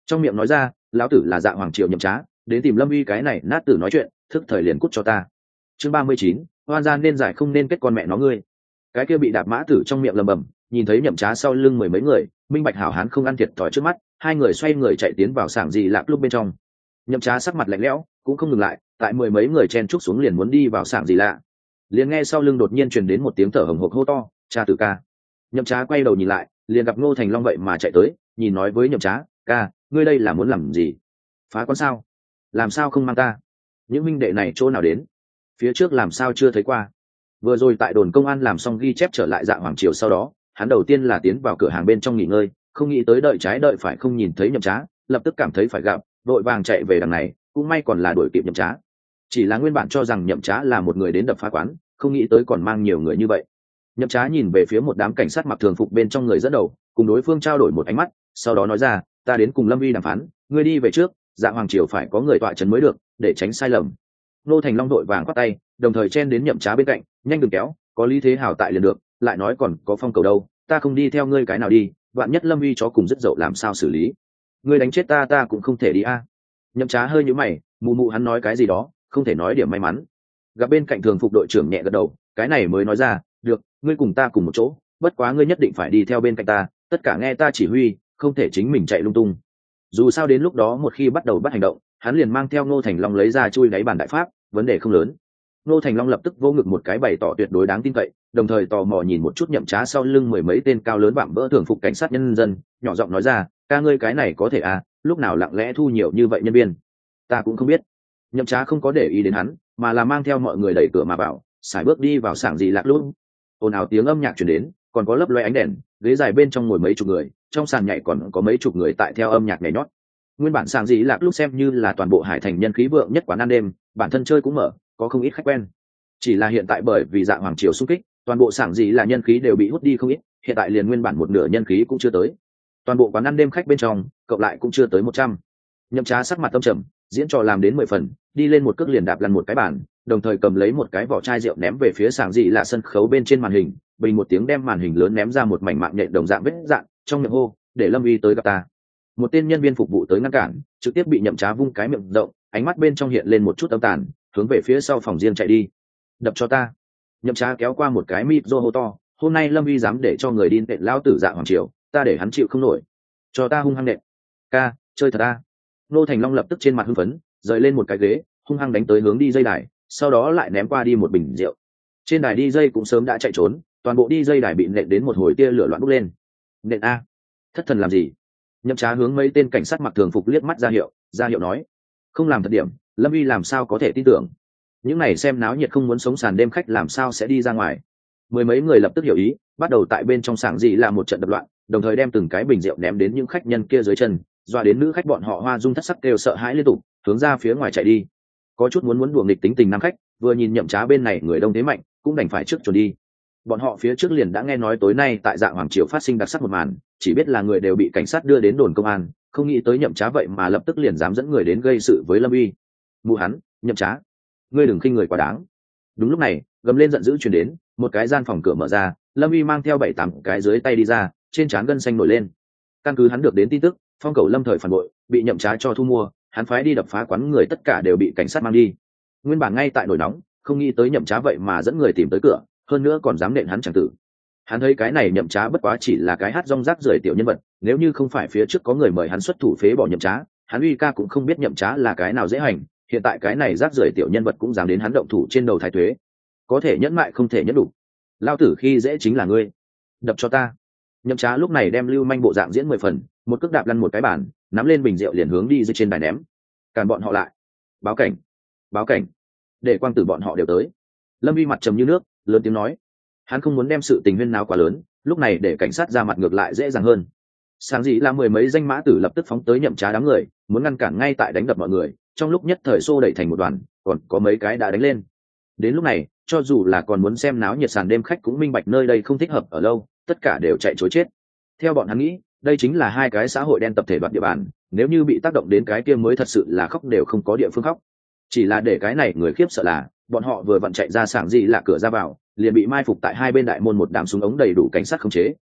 trong miệng nói ra lão tử là Dạ Hoàng Triều nhậm trá, đến tìm Lâm Uy cái này nát tử nói chuyện, thức thời liền cút cho ta. Chương ba mươi chín, oan gian nên giải không nên kết con mẹ nó ngươi. Cái kia bị đạp mã tử trong miệng lầm bầm, nhìn thấy nhậm trá sau lưng mười mấy người, minh bạch hảo hán không ăn thiệt thòi trước mắt, hai người xoay người chạy tiến vào sảng dị lạc lúc bên trong. Nhậm trá sắc mặt lạnh lẽo, cũng không ngừng lại, tại mười mấy người chen trúc xuống liền muốn đi vào sảng dị lạ. Liền nghe sau lưng đột nhiên truyền đến một tiếng thở hổn hộc hô to, cha tử ca. Nhậm trá quay đầu nhìn lại, liền gặp Ngô Thành Long vậy mà chạy tới, nhìn nói với nhậm trá, ca, ngươi đây là muốn làm gì? Phá quán sao? Làm sao không mang ta? Những minh đệ này chỗ nào đến? Phía trước làm sao chưa thấy qua? Vừa rồi tại đồn công an làm xong ghi chép trở lại Dạ Hoàng Triều sau đó, hắn đầu tiên là tiến vào cửa hàng bên trong nghỉ ngơi, không nghĩ tới đợi trái đợi phải không nhìn thấy nhậm trá, lập tức cảm thấy phải gặp, vội vàng chạy về đằng này, cũng may còn là đuổi kịp nhậm trá. Chỉ là nguyên bản cho rằng nhậm trá là một người đến đập phá quán, không nghĩ tới còn mang nhiều người như vậy. Nhậm trá nhìn về phía một đám cảnh sát mặc thường phục bên trong người dẫn đầu, cùng đối phương trao đổi một ánh mắt, sau đó nói ra, ta đến cùng Lâm Uy đàm phán, ngươi đi về trước, Dạ Hoàng Triều phải có người tọa trấn mới được, để tránh sai lầm. Nô Thành Long đội vàng quát tay, đồng thời chen đến nhậm trá bên cạnh, nhanh đừng kéo, có lý thế hảo tại liền được, lại nói còn có phong cầu đâu, ta không đi theo ngươi cái nào đi, vạn nhất Lâm Uy chó cùng rất dậu làm sao xử lý. Ngươi đánh chết ta ta cũng không thể đi a. Nhậm trá hơi nhíu mày, mù mụ hắn nói cái gì đó, không thể nói điểm may mắn. Gặp bên cạnh thường phục đội trưởng nhẹ gật đầu, cái này mới nói ra, được, ngươi cùng ta cùng một chỗ, bất quá ngươi nhất định phải đi theo bên cạnh ta, tất cả nghe ta chỉ huy, không thể chính mình chạy lung tung. Dù sao đến lúc đó một khi bắt đầu bắt hành động, hắn liền mang theo Ngô Thành Long lấy ra chui đáy bàn đại pháp, vấn đề không lớn. Ngô Thành Long lập tức vô ngực một cái bày tỏ tuyệt đối đáng tin cậy, đồng thời tò mò nhìn một chút nhậm trá sau lưng mười mấy tên cao lớn vạm vỡ thường phục cảnh sát nhân dân, nhỏ giọng nói ra, ca ngươi cái này có thể à, lúc nào lặng lẽ thu nhiều như vậy nhân viên, ta cũng không biết. Nhậm trá không có để ý đến hắn, mà là mang theo mọi người đẩy cửa mà vào, sải bước đi vào sảng dị lạc luôn. Ồn ào tiếng âm nhạc truyền đến, còn có lấp loe ánh đèn, ghế dài bên trong ngồi mấy chục người, trong sàn nhảy còn có mấy chục người tại theo âm nhạc nhảy nhót. Nguyên bản sảng dị lạc lúc xem như là toàn bộ Hải Thành nhân khí vượng nhất quán ăn đêm, bản thân chơi cũng mở, có không ít khách quen. Chỉ là hiện tại bởi vì Dạ Hoàng Triều xung kích, toàn bộ sảng dị là nhân khí đều bị hút đi không ít, hiện tại liền nguyên bản một nửa nhân khí cũng chưa tới. Toàn bộ quán ăn đêm khách bên trong, cộng lại cũng chưa tới một trăm. Nhậm trá sắc mặt tâm trầm, diễn trò làm đến mười phần, đi lên một cước liền đạp lăn một cái bàn, đồng thời cầm lấy một cái vỏ chai rượu ném về phía sảng dị là sân khấu bên trên màn hình, bình một tiếng đem màn hình lớn ném ra một mảnh mạng nhện đồng dạng vết dạng, trong miệng hô, để Lâm Uy tới gặp ta. Một tên nhân viên phục vụ tới ngăn cản, trực tiếp bị nhậm trá vung cái miệng rộng, ánh mắt bên trong hiện lên một chút âm tàn, hướng về phía sau phòng riêng chạy đi. Đập cho ta. Nhậm trá kéo qua một cái mịt rô hô to, hôm nay Lâm Uy dám để cho người đi nện lao tử Dạ Hoàng Triều, ta để hắn chịu không nổi, cho ta hung hăng nện. Ca, chơi thật ta. Nô Thành Long lập tức trên mặt hưng phấn, rời lên một cái ghế, hung hăng đánh tới hướng đi dây đài, sau đó lại ném qua đi một bình rượu. Trên đài đi dây cũng sớm đã chạy trốn, toàn bộ đi dây đài bị nện đến một hồi tia lửa loạn bốc lên. Nện a, thất thần làm gì? Nhậm trá hướng mấy tên cảnh sát mặc thường phục liếc mắt ra hiệu, ra hiệu nói, không làm thật điểm, Lâm Uy làm sao có thể tin tưởng? Những này xem náo nhiệt không muốn sống sàn đêm khách làm sao sẽ đi ra ngoài? Mười mấy người lập tức hiểu ý, bắt đầu tại bên trong sảng dị là một trận đập loạn, đồng thời đem từng cái bình rượu ném đến những khách nhân kia dưới chân, dọa đến nữ khách bọn họ hoa dung thất sắc đều sợ hãi liên tục, hướng ra phía ngoài chạy đi. Có chút muốn muốn đùa nghịch tính tình nam khách, vừa nhìn nhậm trá bên này người đông thế mạnh, cũng đành phải trước chuẩn đi. Bọn họ phía trước liền đã nghe nói tối nay tại Dạ Hoàng Triều phát sinh đặc sắc một màn, chỉ biết là người đều bị cảnh sát đưa đến đồn công an, không nghĩ tới nhậm trá vậy mà lập tức liền dám dẫn người đến gây sự với Lâm Uy. Mụ hắn, nhậm trá, ngươi đừng khinh người quá đáng. Đúng lúc này, gầm lên giận dữ truyền đến, một cái gian phòng cửa mở ra, Lâm Uy mang theo bảy tám cái dưới tay đi ra, trên trán gân xanh nổi lên. Căn cứ hắn được đến tin tức, phong cầu lâm thời phản bội, bị nhậm trá cho thu mua, hắn phái đi đập phá quán người tất cả đều bị cảnh sát mang đi. Nguyên bản ngay tại nổi nóng, không nghĩ tới nhậm trá vậy mà dẫn người tìm tới cửa, hơn nữa còn dám nện hắn chẳng tử. Hắn thấy cái này nhậm trá bất quá chỉ là cái hát rong rác rưởi tiểu nhân vật, nếu như không phải phía trước có người mời hắn xuất thủ phế bỏ nhậm trá, hắn uy ca cũng không biết nhậm trá là cái nào dễ hành, hiện tại cái này rác rưởi tiểu nhân vật cũng dám đến hắn động thủ trên đầu thái thuế. Có thể nhẫn mại không thể nhẫn đủ. Lao tử khi dễ chính là ngươi. Đập cho ta. Nhậm trá lúc này đem lưu manh bộ dạng diễn mười phần, một cước đạp lăn một cái bàn, nắm lên bình rượu liền hướng đi dưới trên đài ném. Càn bọn họ lại. Báo cảnh. Báo cảnh. Để quang tử bọn họ đều tới. Lâm Uy mặt trầm như nước, lớn tiếng nói. Hắn không muốn đem sự tình huyên náo quá lớn, lúc này để cảnh sát ra mặt ngược lại dễ dàng hơn. Sáng dĩ là mười mấy danh mã tử lập tức phóng tới nhậm trá đám người, muốn ngăn cản ngay tại đánh đập mọi người, trong lúc nhất thời xô đẩy thành một đoàn, còn có mấy cái đã đánh lên. Đến lúc này, cho dù là còn muốn xem náo nhiệt sàn đêm khách cũng minh bạch nơi đây không thích hợp ở lâu, tất cả đều chạy trối chết. Theo bọn hắn nghĩ, đây chính là hai cái xã hội đen tập thể đoạt địa bàn, nếu như bị tác động đến cái kia mới thật sự là khóc đều không có địa phương khóc. Chỉ là để cái này người khiếp sợ là, bọn họ vừa vặn chạy ra sảng dị là cửa ra vào, liền bị mai phục tại hai bên đại môn một đám súng ống đầy đủ cảnh sát khống chế,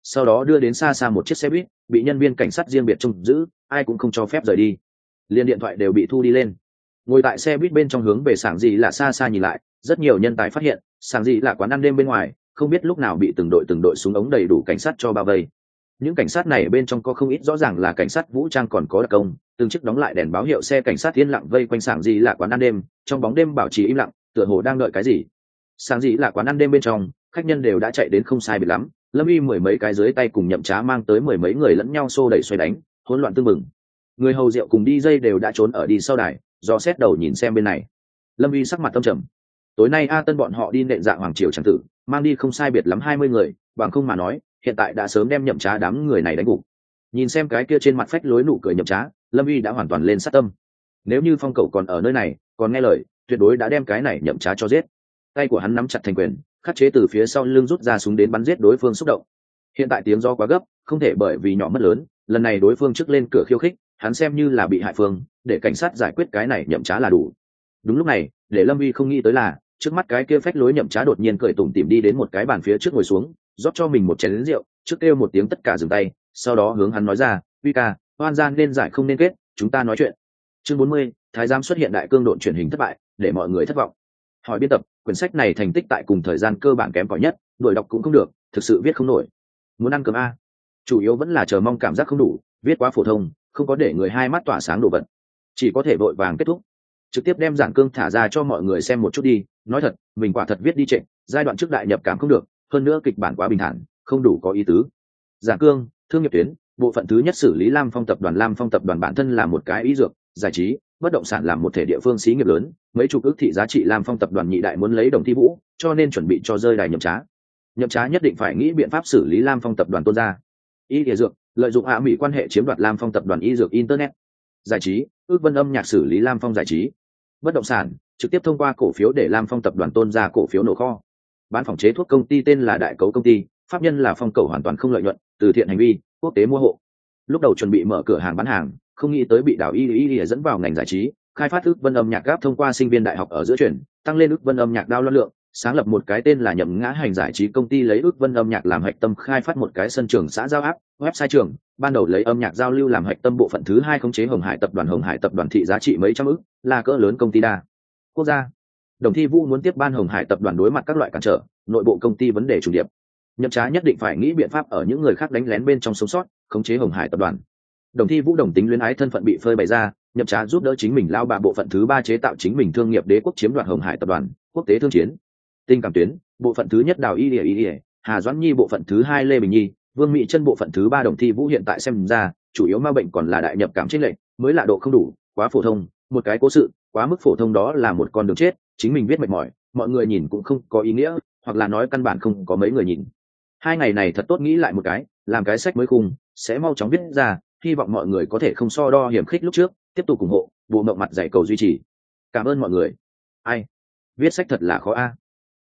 sau đó đưa đến xa xa một chiếc xe buýt, bị nhân viên cảnh sát riêng biệt trông giữ, ai cũng không cho phép rời đi. Liên điện thoại đều bị thu đi lên. Ngồi tại xe buýt bên trong hướng về sảng gì là xa xa nhìn lại, rất nhiều nhân tài phát hiện sảng gì là quán ăn đêm bên ngoài, không biết lúc nào bị từng đội từng đội súng ống đầy đủ cảnh sát cho bao vây. Những cảnh sát này bên trong có không ít rõ ràng là cảnh sát vũ trang còn có đặc công, từng chiếc đóng lại đèn báo hiệu xe cảnh sát yên lặng vây quanh sảng gì là quán ăn đêm, trong bóng đêm bảo trì im lặng, tựa hồ đang đợi cái gì. Sảng gì là quán ăn đêm bên trong, khách nhân đều đã chạy đến không sai biệt lắm, Lâm Uy mười mấy cái dưới tay cùng nhậm trá mang tới mười mấy người lẫn nhau xô đẩy xoay đánh, hỗn loạn tương mừng. Người hầu rượu cùng đi dây đều đã trốn ở đi sau đài, do xét đầu nhìn xem bên này. Lâm Uy sắc mặt tâm trầm. Tối nay A Tân bọn họ đi nện dạ hoàng triều chẳng tử, mang đi không sai biệt lắm hai mươi người, bằng không mà nói, hiện tại đã sớm đem nhậm trá đám người này đánh gục. Nhìn xem cái kia trên mặt phách lối nụ cười nhậm trá, Lâm Uy đã hoàn toàn lên sát tâm. Nếu như Phong Cẩu còn ở nơi này, còn nghe lời, tuyệt đối đã đem cái này nhậm trá cho giết. Tay của hắn nắm chặt thành quyền, khắc chế từ phía sau lưng rút ra súng đến bắn giết đối phương xúc động. Hiện tại tiếng gió quá gấp, không thể bởi vì nhỏ mất lớn, lần này đối phương trước lên cửa khiêu khích, hắn xem như là bị hại phương, để cảnh sát giải quyết cái này nhậm trá là đủ. Đúng lúc này, để Lâm Uy không nghĩ tới là, trước mắt cái kia phách lối nhậm trá đột nhiên cười tủm tỉm đi đến một cái bàn phía trước ngồi xuống, rót cho mình một chén rượu, trước kêu một tiếng tất cả dừng tay, sau đó hướng hắn nói ra, "Uy ca, oan gian nên giải không nên kết, chúng ta nói chuyện." Chương bốn mươi, Thái giám xuất hiện đại cương độn truyền hình thất bại, để mọi người thất vọng. Hỏi biên tập, quyển sách này thành tích tại cùng thời gian cơ bản kém cỏi nhất, đuổi đọc cũng không được, thực sự viết không nổi. Muốn ăn cơm a? Chủ yếu vẫn là chờ mong cảm giác không đủ, viết quá phổ thông, không có để người hai mắt tỏa sáng đồ vật, chỉ có thể vội vàng kết thúc. Trực tiếp đem giản cương thả ra cho mọi người xem một chút đi, nói thật, mình quả thật viết đi trệ, giai đoạn trước đại nhập cảm không được, hơn nữa kịch bản quá bình thản, không đủ có ý tứ. Giản cương, thương nghiệp tuyến, bộ phận thứ nhất xử lý Lam Phong tập đoàn. Lam Phong tập đoàn bản thân là một cái ý dược, giải trí, bất động sản làm một thể địa phương xí nghiệp lớn, mấy chục ước thị giá trị. Lam Phong tập đoàn nhị đại muốn lấy Đồng Thi Vũ, cho nên chuẩn bị cho rơi đài nhậm trá. Nhậm trá nhất định phải nghĩ biện pháp xử lý Lam Phong tập đoàn tôn ra. Y địa dược, lợi dụng hạ mỹ quan hệ chiếm đoạt Lam Phong tập đoàn y dược internet. Giải trí, ước vân âm nhạc xử lý Lam Phong giải trí. Bất động sản, trực tiếp thông qua cổ phiếu để Lam Phong tập đoàn tôn ra cổ phiếu nổ kho. Bán phòng chế thuốc công ty tên là Đại Cấu công ty, pháp nhân là Phong Cẩu hoàn toàn không lợi nhuận, từ thiện hành vi, quốc tế mua hộ. Lúc đầu chuẩn bị mở cửa hàng bán hàng, không nghĩ tới bị đảo y y y dẫn vào ngành giải trí, khai phát ước vân âm nhạc gáp thông qua sinh viên đại học ở giữa chuyển, tăng lên ước vân âm nhạc đao loan lượng, sáng lập một cái tên là Nhậm Ngã Hành giải trí công ty, lấy ước vân âm nhạc làm hạch tâm, khai phát một cái sân trường xã giao áp, website trường, ban đầu lấy âm nhạc giao lưu làm hạch tâm, bộ phận thứ hai khống chế Hồng Hải tập đoàn. Hồng Hải tập đoàn thị giá trị mấy trăm ức, là cỡ lớn công ty đa quốc gia. Đồng Thi Vũ muốn tiếp ban Hồng Hải tập đoàn, đối mặt các loại cản trở, nội bộ công ty vấn đề trùng điệp, nhậm trá nhất định phải nghĩ biện pháp ở những người khác đánh lén bên trong sống sót, khống chế Hồng Hải tập đoàn. Đồng Thi Vũ đồng tính luyến ái thân phận bị phơi bày ra, nhậm trá giúp đỡ chính mình lao bà, bộ phận thứ ba chế tạo chính mình thương nghiệp đế quốc, chiếm đoạt Hồng Hải tập đoàn, quốc tế thương chiến. Tình cảm tuyến, bộ phận thứ nhất Đào Y Lìa Y Lìa, Hà Doãn Nhi, bộ phận thứ hai Lê Bình Nhi, Vương Mỹ Chân, bộ phận thứ ba Đồng Thi Vũ. Hiện tại xem ra, chủ yếu ma bệnh còn là đại nhập cảm chênh lệch, mới lạ độ không đủ, quá phổ thông, một cái cố sự, quá mức phổ thông đó là một con đường chết, chính mình viết mệt mỏi, mọi người nhìn cũng không có ý nghĩa, hoặc là nói căn bản không có mấy người nhìn. Hai ngày này thật tốt nghĩ lại một cái, làm cái sách mới khung, sẽ mau chóng viết ra, hy vọng mọi người có thể không so đo hiểm khích lúc trước, tiếp tục ủng hộ, bộ mộng mặt dạy cầu duy trì. Cảm ơn mọi người. Ai? Viết sách thật là khó a.